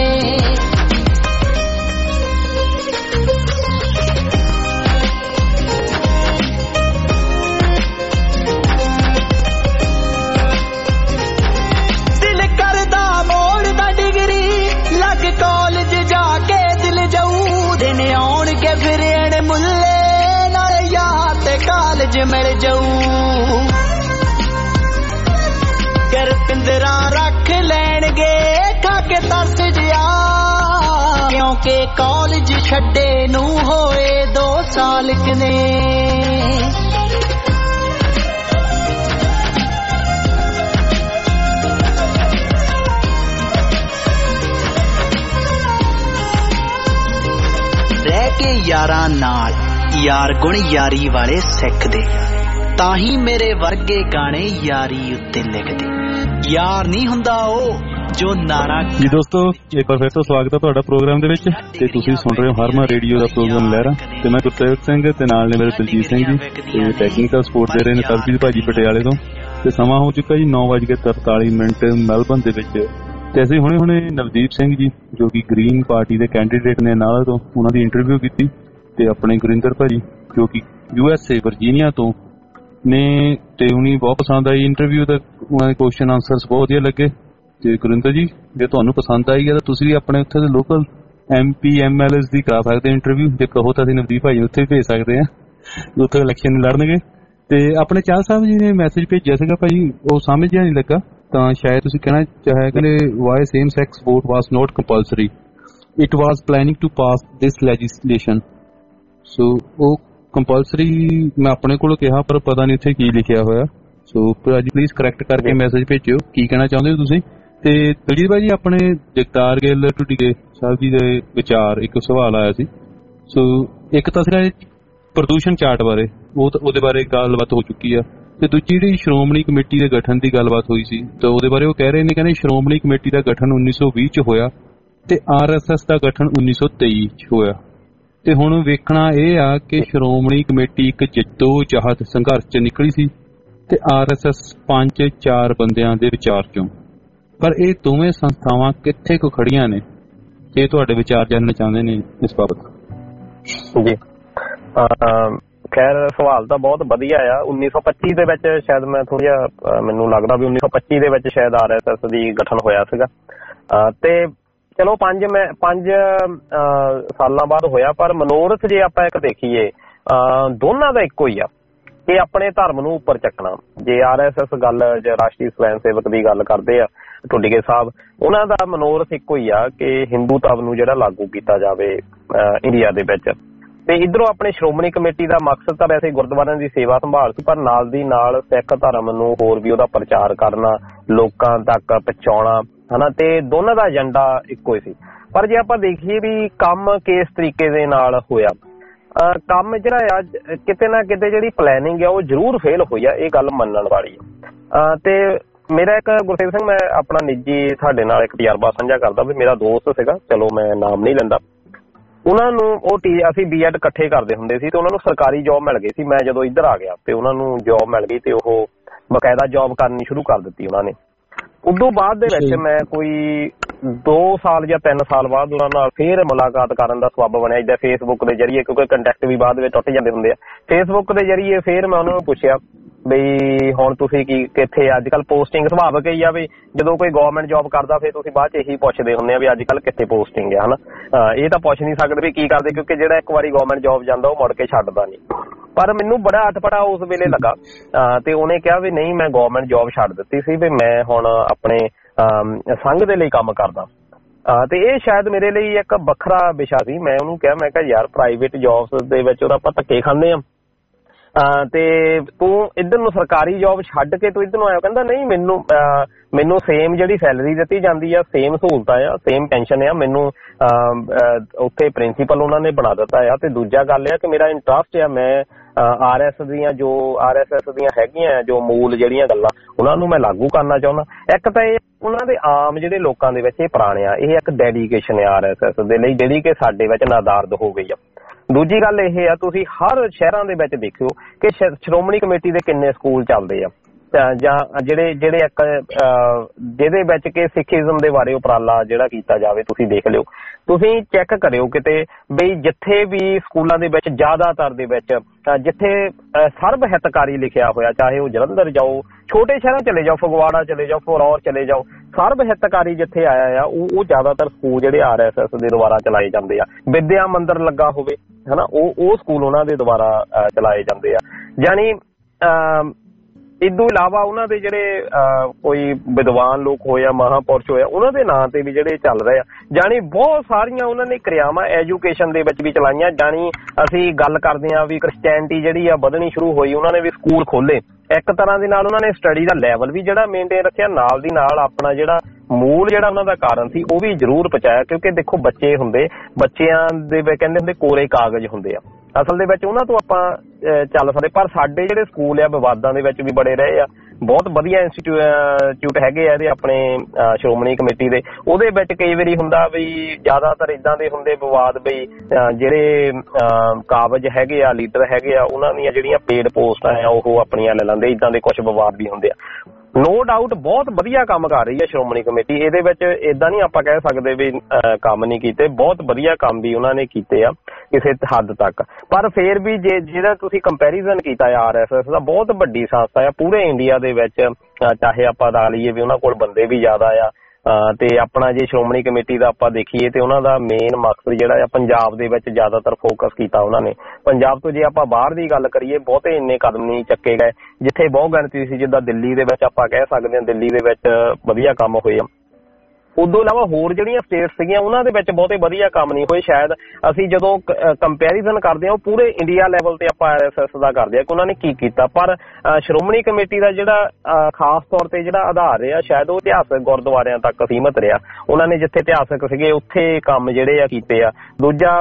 दिल करदा मोड़ दा डिग्री लग कॉलेज जाके दिल जाऊ दिन आउण के फिर एने मुल्ले नाल यार ते कॉलेज मिल जाऊ कर पिंजरा रख लैणगे खाके तरस जिया क्योंकि कॉलेज छड्डे नू होए दो साल कने रह के यारां नाल यार गुण यारी वाले सिखदे ताही मेरे वर्गे गाने यारी उत्ते लिखदे यार नहीं हुंदा ओ जो नारा जी दोस्तों एक बार फिर तो स्वागत है ਤੁਹਾਡਾ ਪ੍ਰੋਗਰਾਮ ਦੇ ਵਿੱਚ ਤੇ ਤੁਸੀਂ ਸੁਣ ਰਹੇ ਹੋ ਹਰਮਨ ਰੇਡੀਓ ਦਾ ਪ੍ਰੋਗਰਾਮ ਲਹਿਰਾ ਤੇ ਮੈਂ ਗੁਰਸੇਵਕ ਸਿੰਘ ਤੇ ਨਾਲ ਨੇ ਮੇਰੇ ਦਲਜੀਤ ਸਿੰਘ ਜੀ ਤੇ ਟੈਕਨੀਕਲ ਸਪੋਰਟ ਦੇ ਰਹੇ ਨੇ ਸਰਬਜੀਤ ਭਾਜੀ ਪਟਿਆਲੇ ਤੋਂ ਤੇ ਸਮਾਂ ਹੋ ਚੁੱਕਾ ਜੀ ਨੌ ਵੱਜ ਕੇ ਤਰਤਾਲੀ ਮਿੰਟ ਮੈਲਬਨ ਦੇ ਵਿੱਚ ਤੇ ਅਸੀਂ ਹੁਣੇ ਹੁਣੇ ਨਵਦੀਪ ਸਿੰਘ ਜੀ ਜੋ ਕਿ ਗ੍ਰੀਨ ਪਾਰਟੀ ਦੇ ਕੈਂਡੀਡੇਟ ਨੇ ਨਾਲ ਤੋਂ ਉਹਨਾਂ ਦੀ ਇੰਟਰਵਿਊ ਕੀਤੀ ਤੇ ਆਪਣੇ ਗੁਰਿੰਦਰ ਭਾਜੀ ਜੋ ਕਿ ਯੂ ਐਸ ਏ ਵਰਜੀਨੀਆ ਤੋਂ ਨੇ ਤੇ ਉਹਨੀ ਬਹੁਤ ਪਸੰਦ ਆਈ ਇੰਟਰਵਿਊ ਤੇ ਉਹਨਾਂ ਦੇ ਕੁਐਸਚਨ ਆਨਸਰਸ ਬਹੁਤ ਵਧੀਆ ਲੱਗੇ ਤੇ ਗੁਰਿੰਦਰ ਜੀ ਜੇ ਤੁਹਾਨੂੰ ਪਸੰਦ ਆਈ ਹੈ ਤਾਂ ਤੁਸੀਂ ਵੀ ਆਪਣੇ ਉੱਥੇ ਦੇ local M P M L S ਦੀ ਕਰਾ ਸਕਦੇ ਇੰਟਰਵਿਊ ਜੇ ਕਹੋ ਤਾਂ ਅਸੀਂ ਨਵਦੀਪ ਭਾਈ ਉੱਥੇ ਵੀ ਭੇਜ ਸਕਦੇ ਹਾਂ ਉੱਥੇ ਇਲੈਕਸ਼ਨ ਲੜਨਗੇ ਤੇ ਆਪਣੇ ਚਾਲ ਸਾਹਿਬ ਜੀ ਨੇ ਮੈਸੇਜ ਭੇਜਿਆ ਸੀਗਾ ਭਾਈ ਉਹ ਸਮਝ ਜਿਹਾ ਨਹੀਂ ਲੱਗਾ ਤਾਂ ਸ਼ਾਇਦ ਤੁਸੀਂ ਕਹਿਣਾ ਚਾਹਿਆ ਕਿ why same sex vote was not compulsory it was planning to pass this legislation so ਉਹ ਕੰਪਲਸਰੀ ਮੈਂ ਆਪਣੇ ਕੋਲੋਂ ਕਿਹਾ ਪਰ ਪਤਾ ਨਹੀਂ ਉੱਥੇ ਕੀ ਲਿਖਿਆ ਹੋਇਆ ਸੋ ਅੱਜ ਪਲੀਜ਼ ਕਰੈਕਟ ਕਰਕੇ ਮੈਸੇਜ ਭੇਜਿਓ ਕੀ ਕਹਿਣਾ ਚਾਹੁੰਦੇ ਹੋ ਤੁਸੀਂ ਤੇ ਦਲਜੀਤ ਭਾਈ ਜੀ ਆਪਣੇ ਜਗਤਾਰ ਗਿੱਲ ਟੁੱਟੀਗੇ ਸਾਹਿਬ ਜੀ ਦੇ ਵਿਚਾਰ ਇੱਕ ਸਵਾਲ ਆਇਆ ਸੀ ਸੋ ਇੱਕ ਤਾਂ ਸੀਗਾ ਪ੍ਰਦੂਸ਼ਣ ਚਾਰਟ ਬਾਰੇ ਉਹ ਉਹਦੇ ਬਾਰੇ ਗੱਲਬਾਤ ਹੋ ਚੁੱਕੀ ਆ ਤੇ ਦੂਜੀ ਜਿਹੜੀ ਸ਼੍ਰੋਮਣੀ ਕਮੇਟੀ ਦੇ ਗਠਨ ਦੀ ਗੱਲਬਾਤ ਹੋਈ ਸੀ ਤਾਂ ਉਹਦੇ ਬਾਰੇ ਉਹ ਕਹਿ ਰਹੇ ਨੇ ਕਹਿੰਦੇ ਸ਼੍ਰੋਮਣੀ ਕਮੇਟੀ ਦਾ ਗਠਨ ਉੱਨੀ ਸੌ ਵੀਹ ਚ ਹੋਇਆ ਤੇ ਆਰ ਐਸ ਐਸ ਦਾ ਗਠਨ ਉੱਨੀ ਸੌ ਤੇਈ ਚ ਹੋਇਆ ਤੇ ਹੁਣ ਵੇਖਣਾ ਇਹ ਆ ਕਿ ਸ਼੍ਰੋਮਣੀ ਕਮੇਟੀ ਇੱਕ ਜਿੱਦੋ ਜਹਦ ਸੰਘਰਸ਼ ਚ ਨਿਕਲੀ ਸੀ ਤੇ ਆਰ ਐਸ ਐਸ ਪੰਜ ਚਾਰ ਬੰਦਿਆਂ ਦੇ ਵਿਚਾਰ ਚੋਂ ਪਰ ਇਹ ਦੋਵੇਂ ਸੰਸਥਾਵਾਂ ਕਿੱਥੇ ਕੁ ਖੜੀਆਂ ਨੇ ਇਹ ਤੁਹਾਡੇ ਵਿਚਾਰ ਜਾਣਨਾ ਚਾਹੁੰਦੇ ਨੇ ਇਸ ਬਾਬਤ ਜੀ ਖੈਰ ਸਵਾਲ ਤਾਂ ਬਹੁਤ ਵਧੀਆ ਆ ਉੱਨੀ ਸੌ ਪੱਚੀ ਦੇ ਵਿੱਚ ਸ਼ਾਇਦ ਮੈਂ ਥੋੜਾ ਜਿਹਾ ਮੈਨੂੰ ਲੱਗਦਾ ਵੀ ਉੱਨੀ ਸੌ ਪੱਚੀ ਦੇ ਵਿੱਚ ਸ਼ਾਇਦ ਆਰ ਐਸ ਐਸ ਦੀ ਗਠਨ ਹੋਇਆ ਸੀਗਾ ਤੇ ਚਲੋ ਪੰਜ ਮੈਂ ਪੰਜ ਸਾਲਾਂ ਬਾਅਦ ਹੋਇਆ, ਪਰ ਮਨੋਰਥ ਜੇ ਆਪਾਂ ਇੱਕ ਦੇਖੀਏ ਦੋਨਾਂ ਦਾ ਇੱਕੋ ਹੀ ਆ ਕਿ ਆਪਣੇ ਧਰਮ ਨੂੰ ਉੱਪਰ ਚੱਕਣਾ। ਜੇ ਆਰ ਐਸ ਐਸ ਗੱਲ ਜਾਂ ਰਾਸ਼ਟਰੀ ਸਵੈਮ ਸੇਵਕ ਦੀ ਗੱਲ ਕਰਦੇ ਆ ਢੁੱਡੀਕੇ ਸਾਹਿਬ, ਉਹਨਾਂ ਦਾ ਮਨੋਰਥ ਇੱਕੋ ਹੀ ਆ ਕਿ ਹਿੰਦੂ ਧਰਮ ਨੂੰ ਜਿਹੜਾ ਲਾਗੂ ਕੀਤਾ ਜਾਵੇ ਇੰਡੀਆ ਦੇ ਵਿੱਚ। ਤੇ ਇੱਧਰੋਂ ਆਪਣੇ ਸ਼੍ਰੋਮਣੀ ਕਮੇਟੀ ਦਾ ਮਕਸਦ ਤਾਂ ਵੈਸੇ ਗੁਰਦੁਆਰਿਆਂ ਦੀ ਸੇਵਾ ਸੰਭਾਲ ਸੀ, ਪਰ ਨਾਲ ਦੀ ਨਾਲ ਸਿੱਖ ਧਰਮ ਨੂੰ ਹੋਰ ਵੀ ਉਹਦਾ ਪ੍ਰਚਾਰ ਕਰਨਾ, ਲੋਕਾਂ ਤੱਕ ਪਹੁੰਚਾਉਣਾ, ਹਨਾ, ਤੇ ਦੋਨਾਂ ਦਾ ਏਜੰਡਾ ਇੱਕੋ ਹੀ ਸੀ। ਪਰ ਜੇ ਆਪਾਂ ਦੇਖੀਏ ਵੀ ਕੰਮ ਕਿਸ ਤਰੀਕੇ ਦੇ ਨਾਲ ਹੋਇਆ, ਕੰਮ ਜਿਹੜਾ ਆ ਕਿਤੇ ਨਾ ਕਿਤੇ ਜਿਹੜੀ ਪਲੈਨਿੰਗ ਆ ਉਹ ਜ਼ਰੂਰ ਫੇਲ ਹੋਈ ਆ, ਇਹ ਗੱਲ ਮੰਨਣ ਵਾਲੀ ਆ। ਤੇ ਮੇਰਾ ਇੱਕ ਗੁਰਸੇਵ ਸਿੰਘ, ਮੈਂ ਆਪਣਾ ਨਿੱਜੀ ਤੁਹਾਡੇ ਨਾਲ ਇੱਕ ਤਜਰਬਾ ਸਾਂਝਾ ਕਰਦਾ ਵੀ ਮੇਰਾ ਦੋਸਤ ਸੀਗਾ, ਚਲੋ ਮੈਂ ਨਾਮ ਨਹੀਂ ਲੈਂਦਾ, ਉਹਨਾਂ ਨੂੰ ਉਹ ਟੀ ਅਸੀਂ ਬੀ ਐਡ ਇਕੱਠੇ ਕਰਦੇ ਹੁੰਦੇ ਸੀ ਤੇ ਉਹਨਾਂ ਨੂੰ ਸਰਕਾਰੀ ਜੋਬ ਮਿਲ ਗਈ ਸੀ। ਮੈਂ ਜਦੋਂ ਇੱਧਰ ਆ ਗਿਆ ਤੇ ਉਹਨਾਂ ਨੂੰ ਜੋਬ ਮਿਲ ਗਈ ਤੇ ਉਹ ਬਕਾਇਦਾ ਜੋਬ ਕਰਨੀ ਸ਼ੁਰੂ ਕਰ ਦਿੱਤੀ ਉਹਨਾਂ ਨੇ। ਉਦੋਂ ਬਾਅਦ ਦੇ ਵਿੱਚ ਮੈਂ ਕੋਈ ਦੋ ਸਾਲ ਜਾਂ ਤਿੰਨ ਸਾਲ ਬਾਅਦ ਉਹਨਾਂ ਨਾਲ ਫੇਰ ਮੁਲਾਕਾਤ ਕਰਨ ਦਾ ਸਬੱਬ ਬਣਿਆ, ਜਿੱਦਾਂ ਫੇਸਬੁੱਕ ਦੇ ਜ਼ਰੀਏ, ਕਿਉਂਕਿ ਕੰਟੈਕਟ ਵੀ ਬਾਅਦ ਵਿੱਚ ਟੁੱਟ ਜਾਂਦੇ ਹੁੰਦੇ ਆ। ਫੇਸਬੁੱਕ ਦੇ ਜ਼ਰੀਏ ਫੇਰ ਮੈਂ ਉਹਨਾਂ ਨੂੰ ਪੁੱਛਿਆ ਬਈ ਹੁਣ ਤੁਸੀਂ ਕੀ ਕਿੱਥੇ, ਅੱਜ ਕੱਲ੍ਹ ਪੋਸਟਿੰਗ ਸੁਭਾਵਿਕ ਹੀ ਆ ਵੀ ਜਦੋਂ ਕੋਈ ਗਵਰਨਮੈਂਟ ਜੋਬ ਕਰਦਾ ਫਿਰ ਤੁਸੀਂ ਬਾਅਦ ਚ ਇਹੀ ਪੁੱਛਦੇ ਹੁੰਦੇ ਆ ਵੀ ਅੱਜ ਕੱਲ੍ਹ ਕਿੱਥੇ ਪੋਸਟਿੰਗ ਆ, ਹਨਾ। ਇਹ ਤਾਂ ਪੁੱਛ ਨਹੀਂ ਸਕਦੇ ਵੀ ਕੀ ਕਰਦੇ, ਕਿਉਂਕਿ ਜਿਹੜਾ ਇੱਕ ਵਾਰੀ ਗਵਰਨਮੈਂਟ ਜੋਬ ਜਾਂਦਾ ਉਹ ਮੁੜ ਕੇ ਛੱਡਦਾ ਨਹੀਂ। ਪਰ ਮੈਨੂੰ ਬੜਾ ਅਟਪਟਾ ਉਸ ਵੇਲੇ ਲੱਗਾ ਤੇ ਉਹਨੇ ਕਿਹਾ ਵੀ ਨਹੀਂ, ਮੈਂ ਗਵਰਨਮੈਂਟ ਜੋਬ ਛੱਡ ਦਿੱਤੀ ਸੀ ਵੀ ਮੈਂ ਹੁਣ ਆਪਣੇ ਸੰਘ ਦੇ ਲਈ ਕੰਮ ਕਰਦਾ। ਤੇ ਇਹ ਸ਼ਾਇਦ ਮੇਰੇ ਲਈ ਇੱਕ ਵੱਖਰਾ ਵਿਸ਼ਾ ਸੀ। ਮੈਂ ਉਹਨੂੰ ਕਿਹਾ, ਮੈਂ ਕਿਹਾ ਯਾਰ ਪ੍ਰਾਈਵੇਟ ਜੋਬਸ ਦੇ ਵਿੱਚ ਉਹਦਾ ਆਪਾਂ ਧੱਕੇ ਖਾਂਦੇ ਆ ਤੇ ਤੂੰ ਇੱਧਰ ਨੂੰ ਸਰਕਾਰੀ ਜੋਬ ਛੱਡ ਕੇ ਤੂੰ ਇੱਧਰ ਨੂੰ ਆਇਆ। ਕਹਿੰਦਾ ਨਹੀਂ, ਮੈਨੂੰ ਮੈਨੂੰ ਸੇਮ ਜਿਹੜੀ ਸੈਲਰੀ ਦਿੱਤੀ ਜਾਂਦੀ ਆ, ਸੇਮ ਸਹੂਲਤਾਂ ਆ, ਸੇਮ ਪੈਨਸ਼ਨ ਆ, ਮੈਨੂੰ ਉੱਥੇ ਪ੍ਰਿੰਸੀਪਲ ਉਹਨਾਂ ਨੇ ਬਣਾ ਦਿੱਤਾ ਆ। ਤੇ ਦੂਜਾ ਗੱਲ ਆ ਕਿ ਮੇਰਾ ਇੰਟਰਸਟ ਆ, ਮੈਂ ਆਰ ਐਸ ਦੀਆਂ ਜੋ ਆਰ ਐਸ ਐਸ ਦੀਆਂ ਹੈਗੀਆਂ ਜੋ ਮੂਲ ਜਿਹੜੀਆਂ ਗੱਲਾਂ ਉਹਨਾਂ ਨੂੰ ਮੈਂ ਲਾਗੂ ਕਰਨਾ ਚਾਹੁੰਦਾ। ਇੱਕ ਤਾਂ ਇਹ ਉਹਨਾਂ ਦੇ ਆਮ ਜਿਹੜੇ ਲੋਕਾਂ ਦੇ ਵਿੱਚ ਇਹ ਪੁਰਾਣੇ ਆ, ਇਹ ਇੱਕ ਡੈਡੀਕੇਸ਼ਨ ਆ ਆਰ ਐਸ ਐਸ ਦੇ ਲਈ ਜਿਹੜੀ ਕਿ ਸਾਡੇ ਵਿੱਚ ਨਾਦਾਰਦ ਹੋ ਗਈ ਆ। ਦੂਜੀ ਗੱਲ ਇਹ ਆ, ਤੁਸੀਂ ਹਰ ਸ਼ਹਿਰਾਂ ਦੇ ਵਿੱਚ ਦੇਖਿਓ ਕਿ ਸ਼੍ਰੋਮਣੀ ਕਮੇਟੀ ਦੇ ਕਿੰਨੇ ਸਕੂਲ ਚੱਲਦੇ ਆ ਜਾਂ ਜਿਹੜੇ ਜਿਹੜੇ ਇੱਕ ਜਿਹਦੇ ਵਿੱਚ ਕਿ ਸਿੱਖੀਜ਼ਮ ਦੇ ਬਾਰੇ ਉਪਰਾਲਾ ਜਿਹੜਾ ਕੀਤਾ ਜਾਵੇ, ਤੁਸੀਂ ਦੇਖ ਲਿਓ, ਤੁਸੀਂ ਚੈੱਕ ਕਰਿਓ ਕਿਤੇ ਬਈ ਜਿੱਥੇ ਵੀ ਸਕੂਲਾਂ ਦੇ ਵਿੱਚ ਜ਼ਿਆਦਾਤਰ ਦੇ ਵਿੱਚ ਜਿੱਥੇ ਸਰਬ ਹਿਤਕਾਰੀ ਲਿਖਿਆ ਹੋਇਆ, ਚਾਹੇ ਉਹ ਜਲੰਧਰ ਜਾਓ, ਛੋਟੇ ਸ਼ਹਿਰਾਂ ਚਲੇ ਜਾਓ, ਫਗਵਾੜਾ ਚਲੇ ਜਾਓ, ਫਲੋਰ ਚਲੇ ਜਾਓ, ਸਰਬ ਹਿਤਕਾਰੀ ਜਿੱਥੇ ਆਇਆ ਆ ਉਹ ਉਹ ਜ਼ਿਆਦਾਤਰ ਸਕੂਲ ਜਿਹੜੇ ਆਰ ਐਸ ਐਸ ਦੇ ਦੁਆਰਾ ਚਲਾਏ ਜਾਂਦੇ ਆ। ਵਿਦਿਆ ਮੰਦਿਰ ਲੱਗਾ ਹੋਵੇ, ਹਨਾ, ਉਹ ਉਹ ਸਕੂਲ ਉਹਨਾਂ ਦੇ ਦੁਆਰਾ ਚਲਾਏ ਜਾਂਦੇ ਆ। ਜਾਣੀ ਇਦੋਂ ਇਲਾਵਾ ਉਹਨਾਂ ਦੇ ਜਿਹੜੇ ਕੋਈ ਵਿਦਵਾਨ ਲੋਕ ਹੋਏ ਆ, ਮਹਾਂਪੁਰਸ਼ ਹੋਏ ਆ, ਉਹਨਾਂ ਦੇ ਨਾਂ ਤੇ ਵੀ ਜਿਹੜੇ ਚੱਲ ਰਹੇ ਆ। ਜਾਣੀ ਬਹੁਤ ਸਾਰੀਆਂ ਉਹਨਾਂ ਨੇ ਕਿਰਿਆਵਾਂ ਐਜੂਕੇਸ਼ਨ ਦੇ ਵਿੱਚ ਵੀ ਚਲਾਈਆਂ। ਜਾਣੀ ਅਸੀਂ ਗੱਲ ਕਰਦੇ ਹਾਂ ਵੀ ਕ੍ਰਿਸਚੈਨਿਟੀ ਜਿਹੜੀ ਆ ਵਧਣੀ ਸ਼ੁਰੂ ਹੋਈ, ਉਹਨਾਂ ਨੇ ਵੀ ਸਕੂਲ ਖੋਲੇ। ਇੱਕ ਤਰ੍ਹਾਂ ਦੇ ਨਾਲ ਉਹਨਾਂ ਨੇ ਸਟੱਡੀ ਦਾ ਲੈਵਲ ਵੀ ਜਿਹੜਾ ਮੇਨਟੇਨ ਰੱਖਿਆ, ਨਾਲ ਦੀ ਨਾਲ ਆਪਣਾ ਜਿਹੜਾ ਮੂਲ ਜਿਹੜਾ ਉਹਨਾਂ ਦਾ ਕਾਰਨ ਸੀ ਉਹ ਵੀ ਜ਼ਰੂਰ ਪਹੁੰਚਾਇਆ। ਕਿਉਂਕਿ ਦੇਖੋ ਬੱਚੇ ਹੁੰਦੇ, ਬੱਚਿਆਂ ਦੇ ਕਹਿੰਦੇ ਹੁੰਦੇ ਕੋਰੇ ਕਾਗਜ਼ ਹੁੰਦੇ ਆ, ਅਸਲ ਦੇ ਵਿੱਚ ਉਹਨਾਂ ਤੋਂ ਆਪਾਂ ਚੱਲ ਸਕਦੇ। ਪਰ ਸਾਡੇ ਜਿਹੜੇ ਸਕੂਲ ਆ ਵਿਵਾਦਾਂ ਦੇ ਵਿੱਚ ਵੀ ਬੜੇ ਰਹੇ ਆ। ਬਹੁਤ ਵਧੀਆ ਇੰਸਟੀਚਿਊਟ ਹੈਗੇ ਆ ਇਹਦੇ ਆਪਣੇ ਸ਼੍ਰੋਮਣੀ ਕਮੇਟੀ ਦੇ, ਉਹਦੇ ਵਿੱਚ ਕਈ ਵਾਰੀ ਹੁੰਦਾ ਵੀ ਜ਼ਿਆਦਾਤਰ ਇਦਾਂ ਦੇ ਹੁੰਦੇ ਵਿਵਾਦ ਬਈ ਜਿਹੜੇ ਕਾਬਜ਼ ਹੈਗੇ ਆ, ਲੀਡਰ ਹੈਗੇ ਆ, ਉਹਨਾਂ ਦੀਆਂ ਜਿਹੜੀਆਂ ਪੇਡ ਪੋਸਟਾਂ ਆ ਉਹ ਆਪਣੀਆਂ ਲੈ ਲੈਂਦੇ, ਇਦਾਂ ਦੇ ਕੁਝ ਵਿਵਾਦ ਵੀ ਹੁੰਦੇ ਆ। ਨੋ ਡਾਊਟ ਬਹੁਤ ਵਧੀਆ ਕੰਮ ਕਰ ਰਹੀ ਹੈ ਸ਼੍ਰੋਮਣੀ ਕਮੇਟੀ, ਇਹਦੇ ਵਿੱਚ ਏਦਾਂ ਨਹੀਂ ਆਪਾਂ ਕਹਿ ਸਕਦੇ ਵੀ ਕੰਮ ਨਹੀਂ ਕੀਤੇ, ਬਹੁਤ ਵਧੀਆ ਕੰਮ ਵੀ ਉਹਨਾਂ ਨੇ ਕੀਤੇ ਆ ਕਿਸੇ ਹੱਦ ਤੱਕ। ਪਰ ਫੇਰ ਵੀ ਜੇ ਜਿਹੜਾ ਤੁਸੀਂ ਕੰਪੈਰੀਜ਼ਨ ਕੀਤਾ ਆ ਆਰ ਐਸ ਐਸ ਦਾ, ਬਹੁਤ ਵੱਡੀ ਸੰਸਥਾ ਆ ਪੂਰੇ ਇੰਡੀਆ ਦੇ ਵਿੱਚ, ਚਾਹੇ ਆਪਾਂ ਲਾ ਲਈਏ ਵੀ ਉਹਨਾਂ ਕੋਲ ਬੰਦੇ ਵੀ ਜ਼ਿਆਦਾ ਆ ਤੇ ਆਪਣਾ ਜੇ ਸ਼੍ਰੋਮਣੀ ਕਮੇਟੀ ਦਾ ਆਪਾਂ ਦੇਖੀਏ ਤੇ ਉਹਨਾਂ ਦਾ ਮੇਨ ਮਕਸਦ ਜਿਹੜਾ ਆ ਪੰਜਾਬ ਦੇ ਵਿੱਚ ਜ਼ਿਆਦਾਤਰ ਫੋਕਸ ਕੀਤਾ ਉਹਨਾਂ ਨੇ। ਪੰਜਾਬ ਤੋਂ ਜੇ ਆਪਾਂ ਬਾਹਰ ਦੀ ਗੱਲ ਕਰੀਏ ਬਹੁਤੇ ਇੰਨੇ ਕਦਮ ਨਹੀਂ ਚੱਕੇ ਗਏ, ਜਿੱਥੇ ਬਹੁ ਗਿਣਤੀ ਸੀ ਜਿੱਦਾਂ ਦਿੱਲੀ ਦੇ ਵਿੱਚ ਆਪਾਂ ਕਹਿ ਸਕਦੇ ਹਾਂ, ਦਿੱਲੀ ਦੇ ਵਿੱਚ ਵਧੀਆ ਕੰਮ ਹੋਏ ਆ। ਉਦੋਂ ਇਲਾਵਾ ਹੋਰ ਜਿਹੜੀਆਂ ਸਟੇਟਸ ਸੀਗੀਆਂ ਉਹਨਾਂ ਦੇ ਵਿੱਚ ਬਹੁਤੇ ਵਧੀਆ ਕੰਮ ਨਹੀਂ ਹੋਏ। ਸ਼ਾਇਦ ਅਸੀਂ ਜਦੋਂ ਕੰਪੈਰੀਜ਼ਨ ਕਰਦੇ ਹਾਂ ਉਹ ਪੂਰੇ ਇੰਡੀਆ ਲੈਵਲ ਤੇ ਆਪਾਂ ਆਰ ਐਸ ਐਸ ਦਾ ਕਰਦੇ ਹਾਂ ਕਿ ਉਹਨਾਂ ਨੇ ਕੀ ਕੀਤਾ। ਪਰ ਸ਼੍ਰੋਮਣੀ ਕਮੇਟੀ ਦਾ ਜਿਹੜਾ ਖਾਸ ਤੌਰ ਤੇ ਜਿਹੜਾ ਆਧਾਰ ਰਿਹਾ ਸ਼ਾਇਦ ਉਹ ਇਤਿਹਾਸਕ ਗੁਰਦੁਆਰਿਆਂ ਤੱਕ ਸੀਮਤ ਰਿਹਾ। ਉਹਨਾਂ ਨੇ ਜਿੱਥੇ ਇਤਿਹਾਸਕ ਸੀਗੇ ਉੱਥੇ ਕੰਮ ਜਿਹੜੇ ਆ ਕੀਤੇ ਆ। ਦੂਜਾ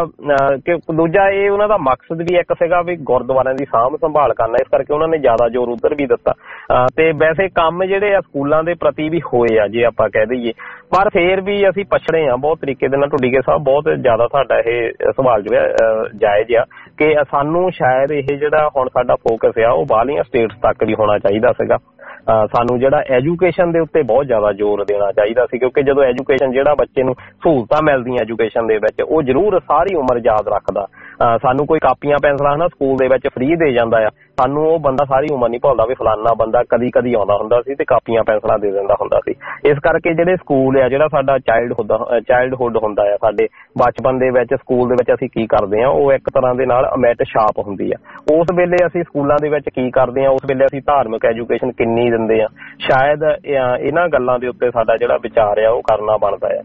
ਦੂਜਾ ਇਹ ਉਹਨਾਂ ਦਾ ਮਕਸਦ ਵੀ ਇੱਕ ਸੀਗਾ ਵੀ ਗੁਰਦੁਆਰਿਆਂ ਦੀ ਸਾਂਭ ਸੰਭਾਲ ਕਰਨਾ, ਇਸ ਕਰਕੇ ਉਹਨਾਂ ਨੇ ਜ਼ਿਆਦਾ ਜ਼ੋਰ ਉੱਧਰ ਵੀ ਦਿੱਤਾ। ਤੇ ਵੈਸੇ ਕੰਮ ਜਿਹੜੇ ਆ ਸਕੂਲਾਂ ਦੇ ਪ੍ਰਤੀ ਵੀ ਹੋਏ ਆ ਜੇ ਆਪਾਂ ਕਹਿ ਦਈਏ, ਪਰ ਫੇਰ ਵੀ ਅਸੀਂ ਪਛੜੇ ਆ ਬਹੁਤ ਤਰੀਕੇ ਦੇ ਨਾਲ। ਢੁੱਡੀਕੇ ਸਾਹਿਬ ਬਹੁਤ ਜ਼ਿਆਦਾ ਸਾਡਾ ਇਹ ਸਵਾਲ ਜੋ ਹੈ ਜਾਇਜ਼ ਆ ਕਿ ਸਾਨੂੰ ਸ਼ਾਇਦ ਇਹ ਜਿਹੜਾ ਹੁਣ ਸਾਡਾ ਫੋਕਸ ਆ ਉਹ ਬਾਹਰਲੀਆਂ ਸਟੇਟਸ ਤੱਕ ਵੀ ਹੋਣਾ ਚਾਹੀਦਾ ਸੀਗਾ। ਸਾਨੂੰ ਜਿਹੜਾ ਐਜੂਕੇਸ਼ਨ ਦੇ ਉੱਤੇ ਬਹੁਤ ਜ਼ਿਆਦਾ ਜ਼ੋਰ ਦੇਣਾ ਚਾਹੀਦਾ ਸੀ, ਕਿਉਂਕਿ ਜਦੋਂ ਐਜੂਕੇਸ਼ਨ ਜਿਹੜਾ ਬੱਚੇ ਨੂੰ ਸਹੂਲਤਾਂ ਮਿਲਦੀਆਂ ਐਜੂਕੇਸ਼ਨ ਦੇ ਵਿੱਚ ਉਹ ਜ਼ਰੂਰ ਸਾਰੀ ਉਮਰ ਯਾਦ ਰੱਖਦਾ। ਸਾਨੂੰ ਕੋਈ ਕਾਪੀਆਂ ਪੈਨਸਲਾਂ ਹਨਾ ਸਕੂਲ ਦੇ ਵਿੱਚ ਫ੍ਰੀ ਦੇ ਜਾਂਦਾ ਆ, ਸਾਨੂੰ ਉਹ ਬੰਦਾ ਸਾਰੀ ਉਮਰ ਨਹੀਂ ਭੁੱਲਦਾ ਵੀ ਫਲਾਨਾ ਬੰਦਾ ਕਦੀ ਕਦੀ ਆਉਂਦਾ ਹੁੰਦਾ ਸੀ ਤੇ ਕਾਪੀਆਂ ਪੈਨਸਲਾਂ ਦੇ ਦਿੰਦਾ ਹੁੰਦਾ ਸੀ। ਇਸ ਕਰਕੇ ਜਿਹੜੇ ਸਕੂਲ ਆ, ਜਿਹੜਾ ਸਾਡਾ ਚਾਈਲਡਹੁੱਡ ਚਾਈਲਡਹੁੱਡ ਹੁੰਦਾ ਆ, ਸਾਡੇ ਬਚਪਨ ਦੇ ਵਿੱਚ ਸਕੂਲ ਦੇ ਵਿੱਚ ਅਸੀਂ ਕੀ ਕਰਦੇ ਹਾਂ, ਉਹ ਇੱਕ ਤਰ੍ਹਾਂ ਦੇ ਨਾਲ ਅਮਿਟ ਛਾਪ ਹੁੰਦੀ ਆ। ਉਸ ਵੇਲੇ ਅਸੀਂ ਸਕੂਲਾਂ ਦੇ ਵਿੱਚ ਕੀ ਕਰਦੇ ਹਾਂ, ਉਸ ਵੇਲੇ ਅਸੀਂ ਧਾਰਮਿਕ ਐਜੂਕੇਸ਼ਨ ਕਿੰਨੀ ਦਿੰਦੇ ਆ, ਸ਼ਾਇਦ ਇਹਨਾਂ ਗੱਲਾਂ ਦੇ ਉੱਤੇ ਸਾਡਾ ਜਿਹੜਾ ਵਿਚਾਰ ਆ ਉਹ ਕਰਨਾ ਬਣਦਾ ਆ।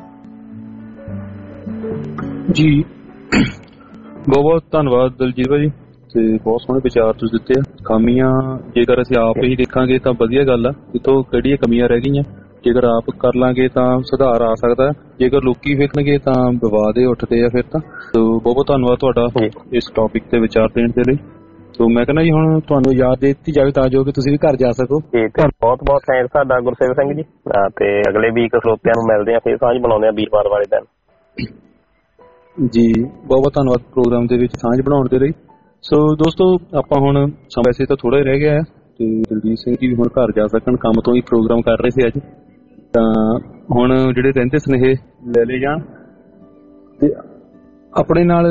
ਜੀ ਬਹੁਤ ਬਹੁਤ ਧੰਨਵਾਦ ਦਲਜੀਤ ਭਾਜੀ, ਤੇ ਬਹੁਤ ਸੋਹਣੇ ਵਿਚਾਰ ਤੁਸੀਂ ਦਿੱਤੇ ਆ। ਖਾਮੀਆਂ ਜੇਕਰ ਅਸੀਂ ਆਪ ਹੀ ਦੇਖਾਂਗੇ ਤਾਂ ਵਧੀਆ ਗੱਲ ਆ, ਕਿਤੋਂ ਕਿਹੜੀਆਂ ਕਮੀਆਂ ਰਹਿ ਗਈਆਂ, ਜੇਕਰ ਆਪ ਕਰ ਲਾਂਗੇ ਤਾਂ ਸੁਧਾਰ ਆ ਸਕਦਾ, ਜੇਕਰ ਲੋਕੀ ਵੇਖਣਗੇ ਤਾਂ ਵਿਵਾਦ ਹੀ ਉੱਠਦੇ ਆ ਫਿਰ ਤਾਂ। ਬਹੁਤ ਬਹੁਤ ਧੰਨਵਾਦ ਤੁਹਾਡਾ ਇਸ ਟੌਪਿਕ ਤੇ ਵਿਚਾਰ ਦੇਣ ਦੇ ਲਈ। ਸੋ ਮੈਂ ਕਹਿੰਦਾ ਜੀ ਹੁਣ ਤੁਹਾਨੂੰ ਯਾਦ ਦੇ ਦਿੱਤੀ ਜਾਵੇ ਤਾਂ ਜੋ ਕਿ ਤੁਸੀਂ ਵੀ ਘਰ ਜਾ ਸਕੋ। ਬਹੁਤ ਬਹੁਤ ਥੈਂਕਸ ਸਾਡਾ ਗੁਰਸੇਵਕ ਸਿੰਘ ਜੀ, ਤੇ ਅਗਲੇ ਵੀਕ ਸਰੋਤਿਆਂ ਨੂੰ ਮਿਲਦੇ ਆ, ਫਿਰ ਸਾਂਝ ਬਣਾਉਂਦੇ ਆ ਵੀਰਵਾਰ ਵਾਲੇ ਦਿਨ ਜੀ। ਬਹੁਤ ਬਹੁਤ ਧੰਨਵਾਦ ਪ੍ਰੋਗਰਾਮ ਦੇ ਵਿੱਚ ਸਾਂਝ ਬਣਾਉਣ ਦੇ ਲਈ। ਸੋ ਦੋਸਤੋ ਆਪਾਂ ਹੁਣ ਵੈਸੇ ਤਾਂ ਥੋੜਾ ਹੀ ਰਹਿ ਗਿਆ ਹੈ ਤੇ ਦਲਜੀਤ ਸਿੰਘ ਜੀ ਵੀ ਹੁਣ ਘਰ ਜਾ ਸਕਣ, ਕੰਮ ਤੋਂ ਹੀ ਪ੍ਰੋਗਰਾਮ ਕਰ ਰਹੇ ਸੀ ਅੱਜ, ਤਾਂ ਹੁਣ ਜਿਹੜੇ ਰਹਿੰਦੇ ਸੁਨੇਹੇ ਲੈ ਲਏ ਜਾਣ। ਤੇ ਆਪਣੇ ਨਾਲ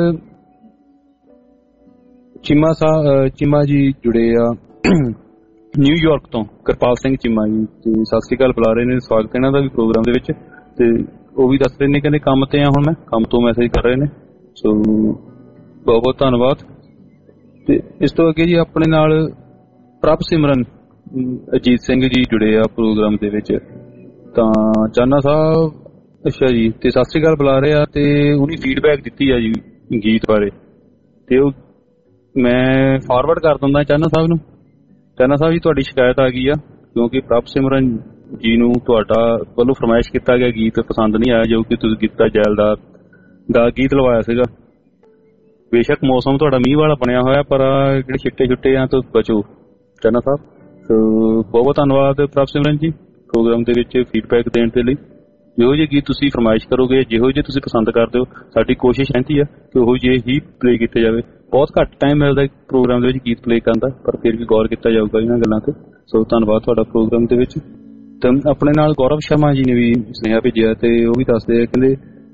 ਚੀਮਾ ਸਾਹਿਬ ਚੀਮਾ ਜੀ ਜੁੜੇ ਆ ਨਿਊਯਾਰਕ ਤੋਂ, ਕਿਰਪਾਲ ਸਿੰਘ ਚੀਮਾ ਜੀ, ਤੇ ਸਤਿ ਸ੍ਰੀ ਅਕਾਲ ਬੁਲਾ ਰਹੇ ਨੇ, ਸਵਾਗਤ ਇਹਨਾਂ ਦਾ ਵੀ ਪ੍ਰੋਗਰਾਮ ਦੇ ਵਿੱਚ। ਤੇ ਉਹ ਵੀ ਦੱਸ ਰਹੇ ਨੇ ਕਹਿੰਦੇ ਕੰਮ ਤੇ ਆ ਹੁਣ ਮੈਂ, ਕੰਮ ਤੋਂ ਮੈਸੇਜ ਕਰ ਰਹੇ ਨੇ। ਸੋ ਬਹੁਤ ਬਹੁਤ ਧੰਨਵਾਦ। ਤੇ ਇਸ ਤੋਂ ਅੱਗੇ ਜੀ ਆਪਣੇ ਨਾਲ ਪ੍ਰਭ ਸਿਮਰਨ ਅਜੀਤ ਸਿੰਘ ਜੀ ਜੁੜੇ ਆ ਪ੍ਰੋਗਰਾਮ ਦੇ ਵਿੱਚ, ਤਾਂ ਚਾਨਾ ਸਾਹਿਬ ਅੱਛਾ ਜੀ ਤੇ ਸਤਿ ਸ੍ਰੀ ਅਕਾਲ ਬੁਲਾ ਰਹੇ ਆ, ਤੇ ਉਹਨੇ ਫੀਡਬੈਕ ਦਿੱਤੀ ਆ ਜੀ ਗੀਤ ਬਾਰੇ, ਤੇ ਉਹ ਮੈਂ ਫਾਰਵਰਡ ਕਰ ਦਿੰਦਾ ਚਾਨਾ ਸਾਹਿਬ ਨੂੰ। ਚਾਨਾ ਸਾਹਿਬ ਜੀ ਤੁਹਾਡੀ ਸ਼ਿਕਾਇਤ ਆ ਗਈ ਆ, ਕਿਉਂਕਿ ਪ੍ਰਭ ਸਿਮਰਨ ਜੀ ਨੂੰ ਤੁਹਾਡਾ ਵੱਲੋਂ ਫਰਮਾਇਸ਼ ਕੀਤਾ ਗਿਆ ਗੀਤ ਪਸੰਦ ਨਹੀਂ ਆਇਆ, ਜੋ ਕਿ ਤੁਸੀਂ ਗੀਤਾ ਜੈਲਦਾਰ ਦਾ ਗੀਤ ਲਵਾਇਆ ਸੀਗਾ। ਬੇਸ਼ੱਕ ਮੌਸਮ ਤੁਹਾਡਾ ਮੀਂਹ ਵਾਲਾ ਬਣਿਆ ਹੋਇਆ, ਪਰ ਜਿਹੜੇ ਛਿੱਟੇ ਛੁੱਟੇ ਆ ਤੋਂ ਬਚੋ ਚਾਨਾ ਸਾਹਿਬ। ਸੋ ਬਹੁਤ ਬਹੁਤ ਧੰਨਵਾਦ ਪ੍ਰਭ ਸਿਮਰਨ ਜੀ ਪ੍ਰੋਗਰਾਮ ਦੇ ਵਿੱਚ ਫੀਡਬੈਕ ਦੇਣ ਦੇ ਲਈ। ਜਿਹੋ ਜਿਹੇ ਗੀਤ ਤੁਸੀਂ ਫਰਮਾਇਸ਼ ਕਰੋਗੇ, ਜਿਹੋ ਜਿਹੇ ਤੁਸੀਂ ਪਸੰਦ ਕਰਦੇ ਹੋ, ਸਾਡੀ ਕੋਸ਼ਿਸ਼ ਰਹਿੰਦੀ ਆ ਕਿ ਉਹੋ ਜਿਹੇ ਹੀ ਪਲੇ ਕੀਤੇ ਜਾਵੇ। ਬਹੁਤ ਘੱਟ ਟਾਈਮ ਮਿਲਦਾ ਪ੍ਰੋਗਰਾਮ ਦੇ ਵਿੱਚ ਗੀਤ ਪਲੇ ਕਰਨ ਦਾ, ਪਰ ਫਿਰ ਵੀ ਗੌਰ ਕੀਤਾ ਜਾਊਗਾ ਇਹਨਾਂ ਗੱਲਾਂ ਤੇ। ਸੋ ਧੰਨਵਾਦ ਤੁਹਾਡਾ ਪ੍ਰੋਗਰਾਮ ਦੇ ਵਿੱਚ। ਤੇ ਆਪਣੇ ਨਾਲ ਗੌਰਵ ਸ਼ਰਮਾ ਜੀ ਨੇ ਵੀ ਸੁਨੇਹਾ ਭੇਜਿਆ, ਤੇ ਉਹ ਵੀ ਦੱਸਦੇ ਆ ਕਹਿੰਦੇ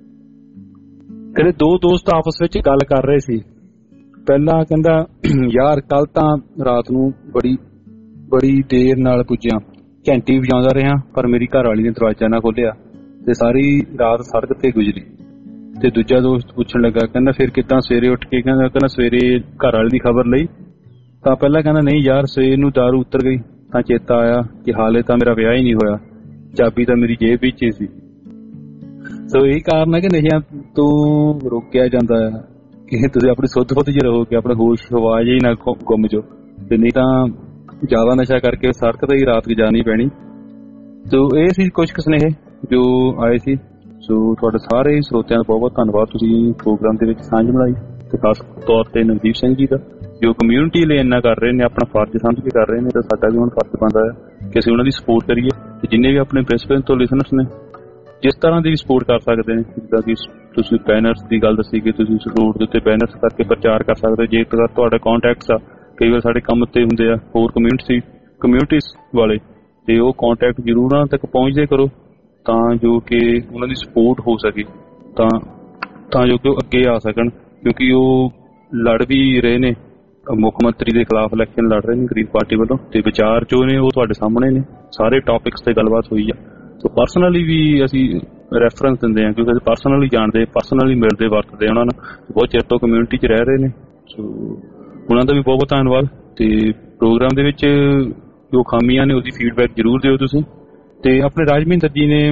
ਕਹਿੰਦੇ ਦੋ ਦੋਸਤ ਆਪਸ ਵਿੱਚ ਗੱਲ ਕਰ ਰਹੇ ਸੀ। ਪਹਿਲਾਂ ਕਹਿੰਦਾ ਯਾਰ ਕੱਲ ਤਾਂ ਰਾਤ ਨੂੰ ਬੜੀ ਬੜੀ ਦੇਰ ਨਾਲ ਪੁੱਜਿਆ, ਘੰਟੀ ਵਜਾਉਂਦਾ ਰਿਹਾ, ਪਰ ਮੇਰੀ ਘਰ ਵਾਲੀ ਨੇ ਦਰਵਾਜ਼ਾ ਨਾ ਖੋਲਿਆ ਤੇ ਸਾਰੀ ਰਾਤ ਸੜਕ ਤੇ ਗੁਜ਼ਰੀ। ਤੇ ਦੂਜਾ ਦੋਸਤ ਪੁੱਛਣ ਲੱਗਾ ਕਹਿੰਦਾ ਫਿਰ ਕਿੱਦਾਂ ਸਵੇਰੇ ਉੱਠ ਕੇ, ਕਹਿੰਦਾ ਕਹਿੰਦਾ ਸਵੇਰੇ ਘਰ ਵਾਲੀ ਦੀ ਖਬਰ ਲਈ ਤਾਂ ਪਹਿਲਾਂ ਕਹਿੰਦਾ ਨਹੀਂ ਯਾਰ ਸਵੇਰ ਨੂੰ ਦਾਰੂ ਉਤਰ ਗਈ, ਤਾਂ ਚੇਤਾ ਆਇਆ ਕਿ ਹਾਲੇ ਤਾਂ ਮੇਰਾ ਵਿਆਹ ਹੀ ਨਹੀਂ ਹੋਇਆ, ਚਾਬੀ ਤਾਂ ਮੇਰੀ ਜੇਬ ਵਿੱਚ ਹੀ ਸੀ। ਸੋ ਇਹੀ ਕਾਰਨ ਹੈ ਕਿ ਨਸ਼ਿਆਂ ਤੋਂ ਰੋਕਿਆ ਜਾਂਦਾ ਹੈ ਕਿ ਤੁਸੀਂ ਆਪਣੀ ਸੁੱਧ ਬੁੱਧ ਚ ਰਹੋ, ਕਿ ਆਪਣੇ ਹੋਸ਼ ਆਵਾਜ਼ ਹੀ ਨਾ ਗੁੰਮ ਜਾਓ, ਤੇ ਨਹੀਂ ਤਾਂ ਜ਼ਿਆਦਾ ਨਸ਼ਾ ਕਰਕੇ ਸੜਕ ਤੇ ਹੀ ਰਾਤ ਗੁਜ਼ਾਰਨੀ ਪੈਣੀ। ਸੋ ਇਹ ਸੀ ਕੁਝ ਕੁ ਸੁਨੇਹੇ ਜੋ ਆਏ ਸੀ। ਸੋ ਤੁਹਾਡੇ ਸਾਰੇ ਸਰੋਤਿਆਂ ਦਾ ਬਹੁਤ ਬਹੁਤ ਧੰਨਵਾਦ, ਤੁਸੀਂ ਪ੍ਰੋਗਰਾਮ ਦੇ ਵਿੱਚ ਸਾਂਝ ਬਣਾਈ, ਤੇ ਖਾਸ ਤੌਰ ਤੇ ਨਵਦੀਪ ਸਿੰਘ ਜੀ ਦਾ ਜੋ ਕਮਿਊਨਿਟੀ ਲਈ ਇੰਨਾ ਕਰ ਰਹੇ ਨੇ, ਆਪਣਾ ਫਰਜ਼ ਸਮਝ ਕੇ ਕਰ ਰਹੇ ਨੇ, ਤਾਂ ਸਾਡਾ ਵੀ ਹੁਣ ਫਰਜ਼ ਬਣਦਾ ਹੈ ਕਿ ਅਸੀਂ ਉਹਨਾਂ ਦੀ ਸਪੋਰਟ ਕਰੀਏ। ਤੇ ਜਿੰਨੇ ਵੀ ਆਪਣੇ ਬ੍ਰਿਸਬੇਨ ਤੋਂ ਲਿਸਨਰਸ ਨੇ ਜਿਸ ਤਰ੍ਹਾਂ ਦੀ ਵੀ ਸਪੋਰਟ ਕਰ ਸਕਦੇ ਨੇ, ਜਿੱਦਾਂ ਕਿ ਤੁਸੀਂ ਬੈਨਰਸ ਦੀ ਗੱਲ ਦੱਸੀ ਕਿ ਤੁਸੀਂ ਰੋਡ ਦੇ ਉੱਤੇ ਬੈਨਰਸ ਕਰਕੇ ਪ੍ਰਚਾਰ ਕਰ ਸਕਦੇ ਹੋ। ਜੇਕਰ ਤੁਹਾਡੇ ਕਾਂਟੈਕਟਸ ਆ, ਕਈ ਵਾਰ ਸਾਡੇ ਕੰਮ ਤੇ ਹੁੰਦੇ ਆ ਹੋਰ ਕਮਿਊਨਿਟੀ ਕਮਿਊਨਿਟੀਜ਼ ਵਾਲੇ, ਤੇ ਉਹ ਕਾਂਟੈਕਟ ਜ਼ਰੂਰ ਉਹਨਾਂ ਤੱਕ ਪਹੁੰਚਦੇ ਕਰੋ, ਤਾਂ ਜੋ ਕਿ ਉਹਨਾਂ ਦੀ ਸਪੋਰਟ ਹੋ ਸਕੇ, ਤਾਂ ਤਾਂ ਜੋ ਕਿ ਉਹ ਅੱਗੇ ਆ ਸਕਣ, ਕਿਉਂਕਿ ਉਹ ਲੜ ਵੀ ਰਹੇ ਨੇ ਮੁੱਖ ਮੰਤਰੀ ਦੇ ਖਿਲਾਫ ਇਲੈਕਸ਼ਨ ਲੜ ਰਹੇ ਨੇ ਗਰੀਬ ਪਾਰਟੀ ਵੱਲੋਂ, ਤੇ ਵਿਚਾਰ ਜੋ ਨੇ ਉਹ ਤੁਹਾਡੇ ਸਾਹਮਣੇ ਨੇ, ਸਾਰੇ ਟੌਪਿਕਸ ਤੇ ਗੱਲਬਾਤ ਹੋਈ ਆ। ਸੋ ਪਰਸਨਲੀ ਵੀ ਅਸੀਂ ਰੈਫਰੈਂਸ ਦਿੰਦੇ ਹਾਂ, ਕਿਉਂਕਿ ਅਸੀਂ ਪਰਸਨਲੀ ਜਾਣਦੇ, ਪਰਸਨਲੀ ਮਿਲਦੇ ਵਰਤਦੇ ਉਹਨਾਂ ਨਾਲ, ਬਹੁਤ ਚਿਰ ਤੋਂ ਕਮਿਊਨਿਟੀ 'ਚ ਰਹਿ ਰਹੇ ਨੇ। ਸੋ ਉਹਨਾਂ ਦਾ ਵੀ ਬਹੁਤ ਬਹੁਤ ਧੰਨਵਾਦ। ਤੇ ਪ੍ਰੋਗਰਾਮ ਦੇ ਵਿੱਚ ਜੋ ਖਾਮੀਆਂ ਨੇ ਉਹਦੀ ਫੀਡਬੈਕ ਜ਼ਰੂਰ ਦਿਓ ਤੁਸੀਂ। ਤੇ ਆਪਣੇ ਰਾਜਮਿੰਦਰ ਜੀ ਨੇ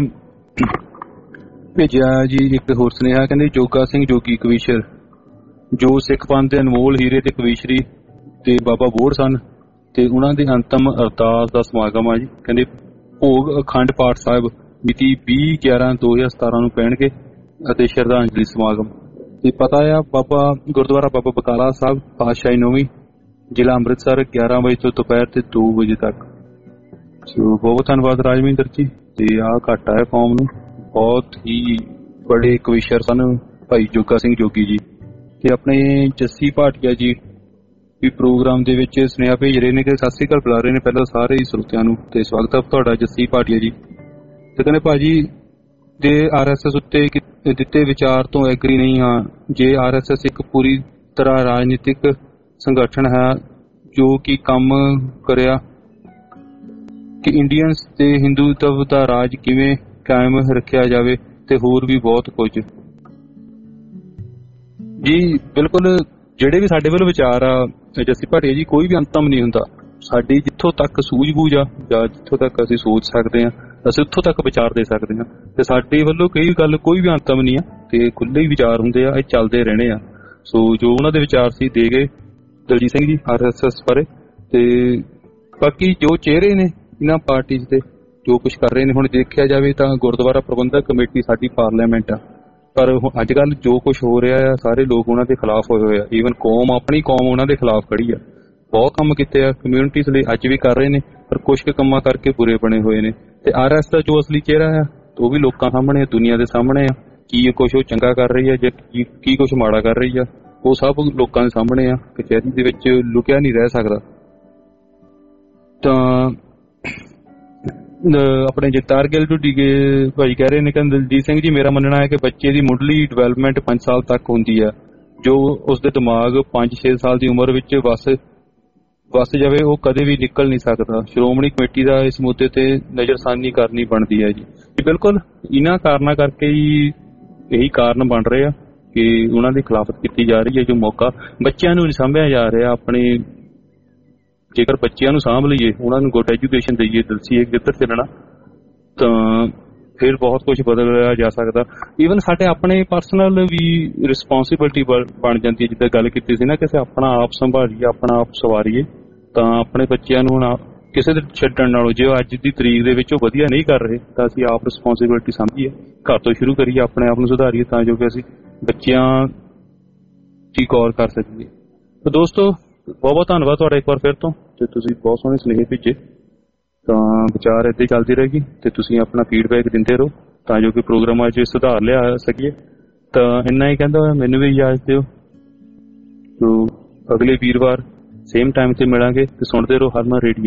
ਭੇਜਿਆ ਜੀ ਇੱਕ ਹੋਰ ਸੁਨੇਹਾ, ਕਹਿੰਦੇ ਜੋਗਾ ਸਿੰਘ ਜੋਗੀ ਕਵੀਸ਼ਰ ਜੋ ਸਿੱਖ ਪੰਥ ਦੇ ਅਨਮੋਲ ਹੀਰੇ ਤੇ ਕਵੀਸ਼ਰੀ ਤੇ ਬਾਬਾ ਬੋੜ ਸਨ, ਤੇ ਉਹਨਾਂ ਦੇ ਅੰਤਮ ਅਰਦਾਸ ਦਾ ਸਮਾਗਮ ਆ ਜੀ। ਕਹਿੰਦੇ ਭੋਗ ਅਖੰਡ ਪਾਠ ਸਾਹਿਬ ਮਿਤੀ ਵੀਹ ਗਿਆਰਾਂ ਦੋ ਹਜ਼ਾਰ ਸਤਾਰਾਂ ਨੂੰ ਪੈਣਗੇ, ਅਤੇ ਸ਼ਰਧਾਂਜਲੀ ਸਮਾਗਮ ਤੇ ਪਤਾ ਆ ਬਾਬਾ ਗੁਰਦੁਆਰਾ ਬਾਬਾ ਬਕਾਲਾ ਸਾਹਿਬ ਪਾਤਸ਼ਾਹੀ ਨੌਵੀਂ, ਜ਼ਿਲ੍ਹਾ ਅੰਮ੍ਰਿਤਸਰ, ਗਿਆਰਾਂ ਵਜੇ ਤੋਂ ਦੁਪਹਿਰ ਤੇ ਦੋ ਵਜੇ ਤੱਕ। ਸੋ ਬਹੁਤ ਧੰਨਵਾਦ ਰਾਜਵਿੰਦਰ ਜੀ। ਤੇ ਆਹ ਘਾਟਾ ਹੈ ਕੌਮ ਨੂੰ, ਬਹੁਤ ਹੀ ਬੜੇ ਕਵੀਸ਼ਰ ਸਨ ਭਾਈ ਜੋਗਾ ਸਿੰਘ ਜੋਗੀ ਜੀ। ਤੇ ਆਪਣੇ ਜੱਸੀ ਭਾਟੀਆ ਜੀ ਵੀ ਪ੍ਰੋਗਰਾਮ ਦੇ ਵਿੱਚ ਸੁਨੇਹਾ ਭੇਜ ਰਹੇ ਨੇ ਕਿ ਸਤਿ ਸ੍ਰੀ ਅਕਾਲ ਬੁਲਾ ਰਹੇ ਨੇ ਪਹਿਲਾਂ ਸਾਰੇ ਹੀ ਸਰੋਤਿਆਂ ਨੂੰ, ਤੇ ਸਵਾਗਤ ਹੈ ਤੁਹਾਡਾ ਜੱਸੀ ਭਾਟੀਆ ਜੀ। ਤੇ ਕਹਿੰਦੇ ਭਾਜੀ ਦੇ ਆਰ ਐਸ ਐਸ ਉੱਤੇ ਦਿੱਤੇ ਵਿਚਾਰ ਤੋਂ ਐਗਰੀ ਨਹੀਂ ਹਾਂ। ਜੇ ਆਰ ਐਸ ਐਸ ਇੱਕ ਪੂਰੀ ਤਰ੍ਹਾਂ ਰਾਜਨੀਤਿਕ ਸੰਗਠਨ ਹੈ ਜੋ ਕਿ ਕੰਮ ਕਰਿਆ ਕਿ ਇੰਡੀਅਨਸ ਤੇ ਹਿੰਦੂਤਵ ਦਾ ਰਾਜ ਕਿਵੇਂ ਕਾਇਮ ਰੱਖਿਆ ਜਾਵੇ ਤੇ ਹੋਰ ਵੀ ਬਹੁਤ ਕੁਝ। ਜੀ ਬਿਲਕੁਲ, ਜਿਹੜੇ ਵੀ ਸਾਡੇ ਵੱਲ ਵਿਚਾਰ ਆ ਜੱਸੀ ਭਾਟੀਆ ਜੀ, ਕੋਈ ਵੀ ਅੰਤਮ ਨਹੀਂ ਹੁੰਦਾ। ਸਾਡੀ ਜਿੱਥੋਂ ਤੱਕ ਸੂਝ-ਬੂਝ ਆ ਜਾਂ ਜਿੱਥੋਂ ਤੱਕ ਅਸੀਂ ਸੋਚ ਸਕਦੇ ਹਾਂ ਅਸੀਂ ਉੱਥੋਂ ਤੱਕ ਵਿਚਾਰ ਦੇ ਸਕਦੇ ਹਾਂ, ਤੇ ਸਾਡੇ ਵੱਲੋਂ ਕਈ ਗੱਲ ਕੋਈ ਵੀ ਅੰਤਮ ਨਹੀਂ ਆ ਤੇ ਖੁੱਲ੍ਹੇ ਹੀ ਵਿਚਾਰ ਹੁੰਦੇ ਆ, ਇਹ ਚੱਲਦੇ ਰਹਿਣੇ ਆ। ਸੋ ਜੋ ਉਹਨਾਂ ਦੇ ਵਿਚਾਰ ਸੀ ਦੇ ਗਏ Daljit Singh ji R S S ਬਾਰੇ, ਤੇ ਬਾਕੀ ਜੋ ਚਿਹਰੇ ਨੇ ਇਹਨਾਂ ਪਾਰਟੀਜ਼ ਦੇ ਜੋ ਕੁਛ ਕਰ ਰਹੇ ਨੇ, ਹੁਣ ਦੇਖਿਆ ਜਾਵੇ ਤਾਂ ਗੁਰਦੁਆਰਾ ਪ੍ਰਬੰਧਕ ਕਮੇਟੀ ਸਾਡੀ ਪਾਰਲੀਮੈਂਟ ਆ, ਪਰ ਅੱਜ ਕੱਲ੍ਹ ਜੋ ਕੁਛ ਹੋ ਰਿਹਾ ਆ ਸਾਰੇ ਲੋਕ ਉਹਨਾਂ ਦੇ ਖਿਲਾਫ ਹੋਏ ਹੋਏ ਆ। ਈਵਨ ਕੌਮ, ਆਪਣੀ ਕੌਮ ਉਹਨਾਂ ਦੇ ਖਿਲਾਫ ਖੜੀ ਆ। ਬਹੁਤ ਕੰਮ ਕੀਤੇ ਆ ਕਮਿਊਨਿਟੀਜ਼ ਲਈ, ਅੱਜ ਵੀ ਕਰ ਰਹੇ ਨੇ, ਪਰ ਕੁਛ ਕੁ ਕੰਮਾਂ ਕਰਕੇ ਬੁਰੇ ਬਣੇ ਹੋਏ ਨੇ। ਤੇ ਆਰ ਐਸ ਦਾ ਜੋ ਅਸਲੀ ਚਿਹਰਾ ਆ ਉਹ ਵੀ ਲੋਕਾਂ ਸਾਹਮਣੇ, ਦੁਨੀਆ ਦੇ ਸਾਹਮਣੇ ਆ। ਕੀ ਕੁਛ ਉਹ ਚੰਗਾ ਕਰ ਰਹੀ ਆ ਜਾਂ ਕੀ ਕੀ ਕੁਛ ਮਾੜਾ ਕਰ ਰਹੀ ਆ, ਉਹ ਸਭ ਲੋਕਾਂ ਦੇ ਸਾਹਮਣੇ ਆ। ਕਚਹਿਰੀ ਦੇ ਵਿੱਚ ਲੁਕਿਆ ਨਹੀਂ ਰਹਿ ਸਕਦਾ। ਤਾਂ ਆਪਣੇ ਜਗਤਾਰ ਗਿੱਲ ਢੁੱਡੀ ਕੇ ਭਾਈ ਕਹਿ ਰਹੇ ਨੇ, ਕਹਿੰਦੇ ਦਲਜੀਤ ਸਿੰਘ ਜੀ ਮੇਰਾ ਮੰਨਣਾ ਹੈ ਕਿ ਬੱਚੇ ਦੀ ਮੁੱਢਲੀ ਡਿਵੈਲਪਮੈਂਟ ਪੰਜ ਸਾਲ ਤੱਕ ਹੁੰਦੀ ਹੈ। ਜੋ ਉਸਦੇ ਦਿਮਾਗ ਪੰਜ ਛੇ ਸਾਲ ਦੀ ਉਮਰ ਵਿੱਚ ਵਸ ਵਸ ਜਾਵੇ ਉਹ ਕਦੇ ਵੀ ਨਿਕਲ ਨਹੀਂ ਸਕਦਾ। ਸ਼੍ਰੋਮਣੀ ਕਮੇਟੀ ਦਾ ਇਸ ਮੁੱਦੇ ਤੇ ਨਜ਼ਰਸਾਨੀ ਕਰਨੀ ਬਣਦੀ ਹੈ ਜੀ। ਬਿਲਕੁਲ ਇਹਨਾਂ ਕਾਰਨਾਂ ਕਰਕੇ ਹੀ ਇਹੀ ਕਾਰਨ ਬਣ ਰਹੇ ਆ ਕਿ ਉਹਨਾਂ ਦੀ ਖਿਲਾਫਤ ਕੀਤੀ ਜਾ ਰਹੀ ਹੈ। ਜੋ ਮੌਕਾ ਬੱਚਿਆਂ ਨੂੰ ਨਹੀਂ ਸਾਂਭਿਆ ਜਾ ਰਿਹਾ, ਆਪਣੇ ਜੇਕਰ ਬੱਚਿਆਂ ਨੂੰ ਸਾਂਭ ਲਈਏ, ਉਹਨਾਂ ਨੂੰ ਗੁੱਡ ਐਜੂਕੇਸ਼ਨ ਦੇਈਏ, ਦਲਸੀਏ ਕਿੱਧਰ ਚੱਲਣਾ, ਤਾਂ ਫਿਰ ਬਹੁਤ ਕੁਝ ਬਦਲਿਆ ਜਾ ਸਕਦਾ। ਈਵਨ ਸਾਡੇ ਆਪਣੇ ਪਰਸਨਲ ਵੀ ਰਿਸਪੋਂਸੀਬਿਲਿਟੀ ਬਣ ਜਾਂਦੀ ਹੈ। ਜਿੱਦਾਂ ਗੱਲ ਕੀਤੀ ਸੀ ਨਾ, ਕਿਸੇ ਆਪਣਾ ਆਪ ਸੰਭਾਲੀਏ, ਆਪਣਾ ਆਪ ਸਵਾਰੀਏ, ਤਾਂ ਆਪਣੇ ਬੱਚਿਆਂ ਨੂੰ ਹੁਣ ਕਿਸੇ ਦੇ ਛੱਡਣ ਨਾਲੋਂ ਜੇ ਅੱਜ ਦੀ ਤਰੀਕ ਦੇ ਵਿੱਚ ਉਹ ਵਧੀਆ ਨਹੀਂ ਕਰ ਰਹੇ ਤਾਂ ਅਸੀਂ ਆਪ ਰਿਸਪੋਂਸੀਬਿਲਿਟੀ ਸਮਝੀਏ, ਘਰ ਤੋਂ ਸ਼ੁਰੂ ਕਰੀਏ, ਆਪਣੇ ਆਪ ਨੂੰ ਸੁਧਾਰੀਏ ਤਾਂ ਜੋ ਕਿ ਅਸੀਂ ਬੱਚਿਆਂ ਦੀ ਗੌਰ ਕਰ ਸਕੀਏ। ਤਾਂ ਦੋਸਤੋ ਬਹੁਤ ਬਹੁਤ ਧੰਨਵਾਦ ਤੁਹਾਡਾ ਇੱਕ ਵਾਰ ਫਿਰ ਤੋਂ, ਤੇ ਤੁਸੀਂ ਬਹੁਤ ਸੋਹਣੇ ਸੁਨੇਹੇ ਭੇਜੇ। ਤਾਂ ਵਿਚਾਰ ਏਦਾਂ ਹੀ ਚੱਲਦੀ ਰਹੇਗੀ ਤੇ ਤੁਸੀਂ ਆਪਣਾ ਫੀਡਬੈਕ ਦਿੰਦੇ ਰਹੋ ਤਾਂ ਜੋ ਕਿ ਪ੍ਰੋਗਰਾਮਾਂ 'ਚ ਸੁਧਾਰ ਲਿਆ ਸਕੀਏ। ਤਾਂ ਇੰਨਾ ਹੀ ਕਹਿੰਦਾ ਹੋਇਆ ਮੈਨੂੰ ਵੀ ਇਜਾਜ਼ਤ ਦਿਓ। ਤੋ ਅਗਲੇ ਵੀਰਵਾਰ ਸੇਮ ਟਾਈਮ ਤੇ ਮਿਲਾਂਗੇ ਤੇ ਸੁਣਦੇ ਰਹੋ ਹਰਮਨ ਰੇਡੀਓ।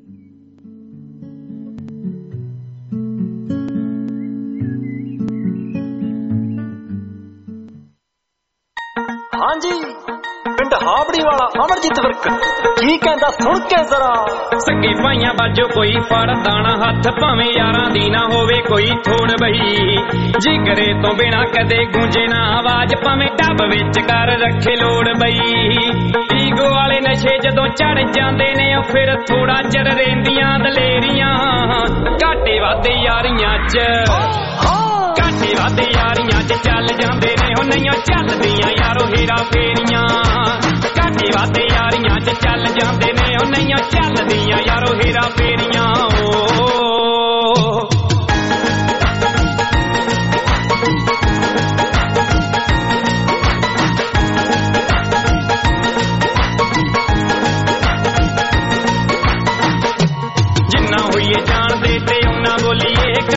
ਹਾਂਜੀ ਪਿੰਡ ਹਾਬੜੀ ਵਾਲਾ ਅਮਰਜੀਤ ਵਰਕ ਕੀ ਕਹਿੰਦਾ ਸੁਣ ਕੇ ਜ਼ਰਾ। ਸੱਗੀ ਭਾਈਆਂ ਬਾਜੋ ਕੋਈ ਫੜ ਦਾਣਾ ਹੱਥ, ਭਾਵੇਂ ਯਾਰਾਂ ਦੀ ਨਾ ਹੋਵੇ ਕੋਈ ਥੋੜ ਬਈ। ਜਿਗਰੇ ਤੋਂ ਬਿਨਾ ਕਦੇ ਗੂੰਜੇ ਨਾ ਆਵਾਜ਼, ਭਾਵੇਂ ਡੱਬ ਵਿੱਚ ਕਰ ਰੱਖੇ ਲੋੜ ਬਈ। ਈਗੋ ਵਾਲੇ ਨਸ਼ੇ ਜਦੋਂ ਚੜ ਜਾਂਦੇ ਨੇ ਉਹ ਫਿਰ ਥੋੜਾ ਚਿਰ ਰਹਿੰਦੀਆਂ ਦਲੇਰੀਆਂ। ਘਾਟੇ ਵਾਦੇ ਯਾਰੀਆਂ 'ਚ ਘਾਟੇ ਵਾਦੇ ਯਾਰੀਆਂ 'ਚ ਚੱਲ ਜਾਂਦੇ ਨੇ, ਉਹ ਨਹੀਂ ਚੱਲਦੀਆਂ ਯਾਰੋ ਹੇਰਾ ਫੇਰੀਆਂ। ਘਾਟੇ ਵਾਦੇ ਯਾਰੀਆਂ 'ਚ ਚੱਲ ਜਾਂਦੇ ਨੇ, ਉਹ ਨਹੀਂ ਚੱਲਦੀਆਂ ਯਾਰੋ ਹੇਰਾ ਫੇਰੀਆਂ।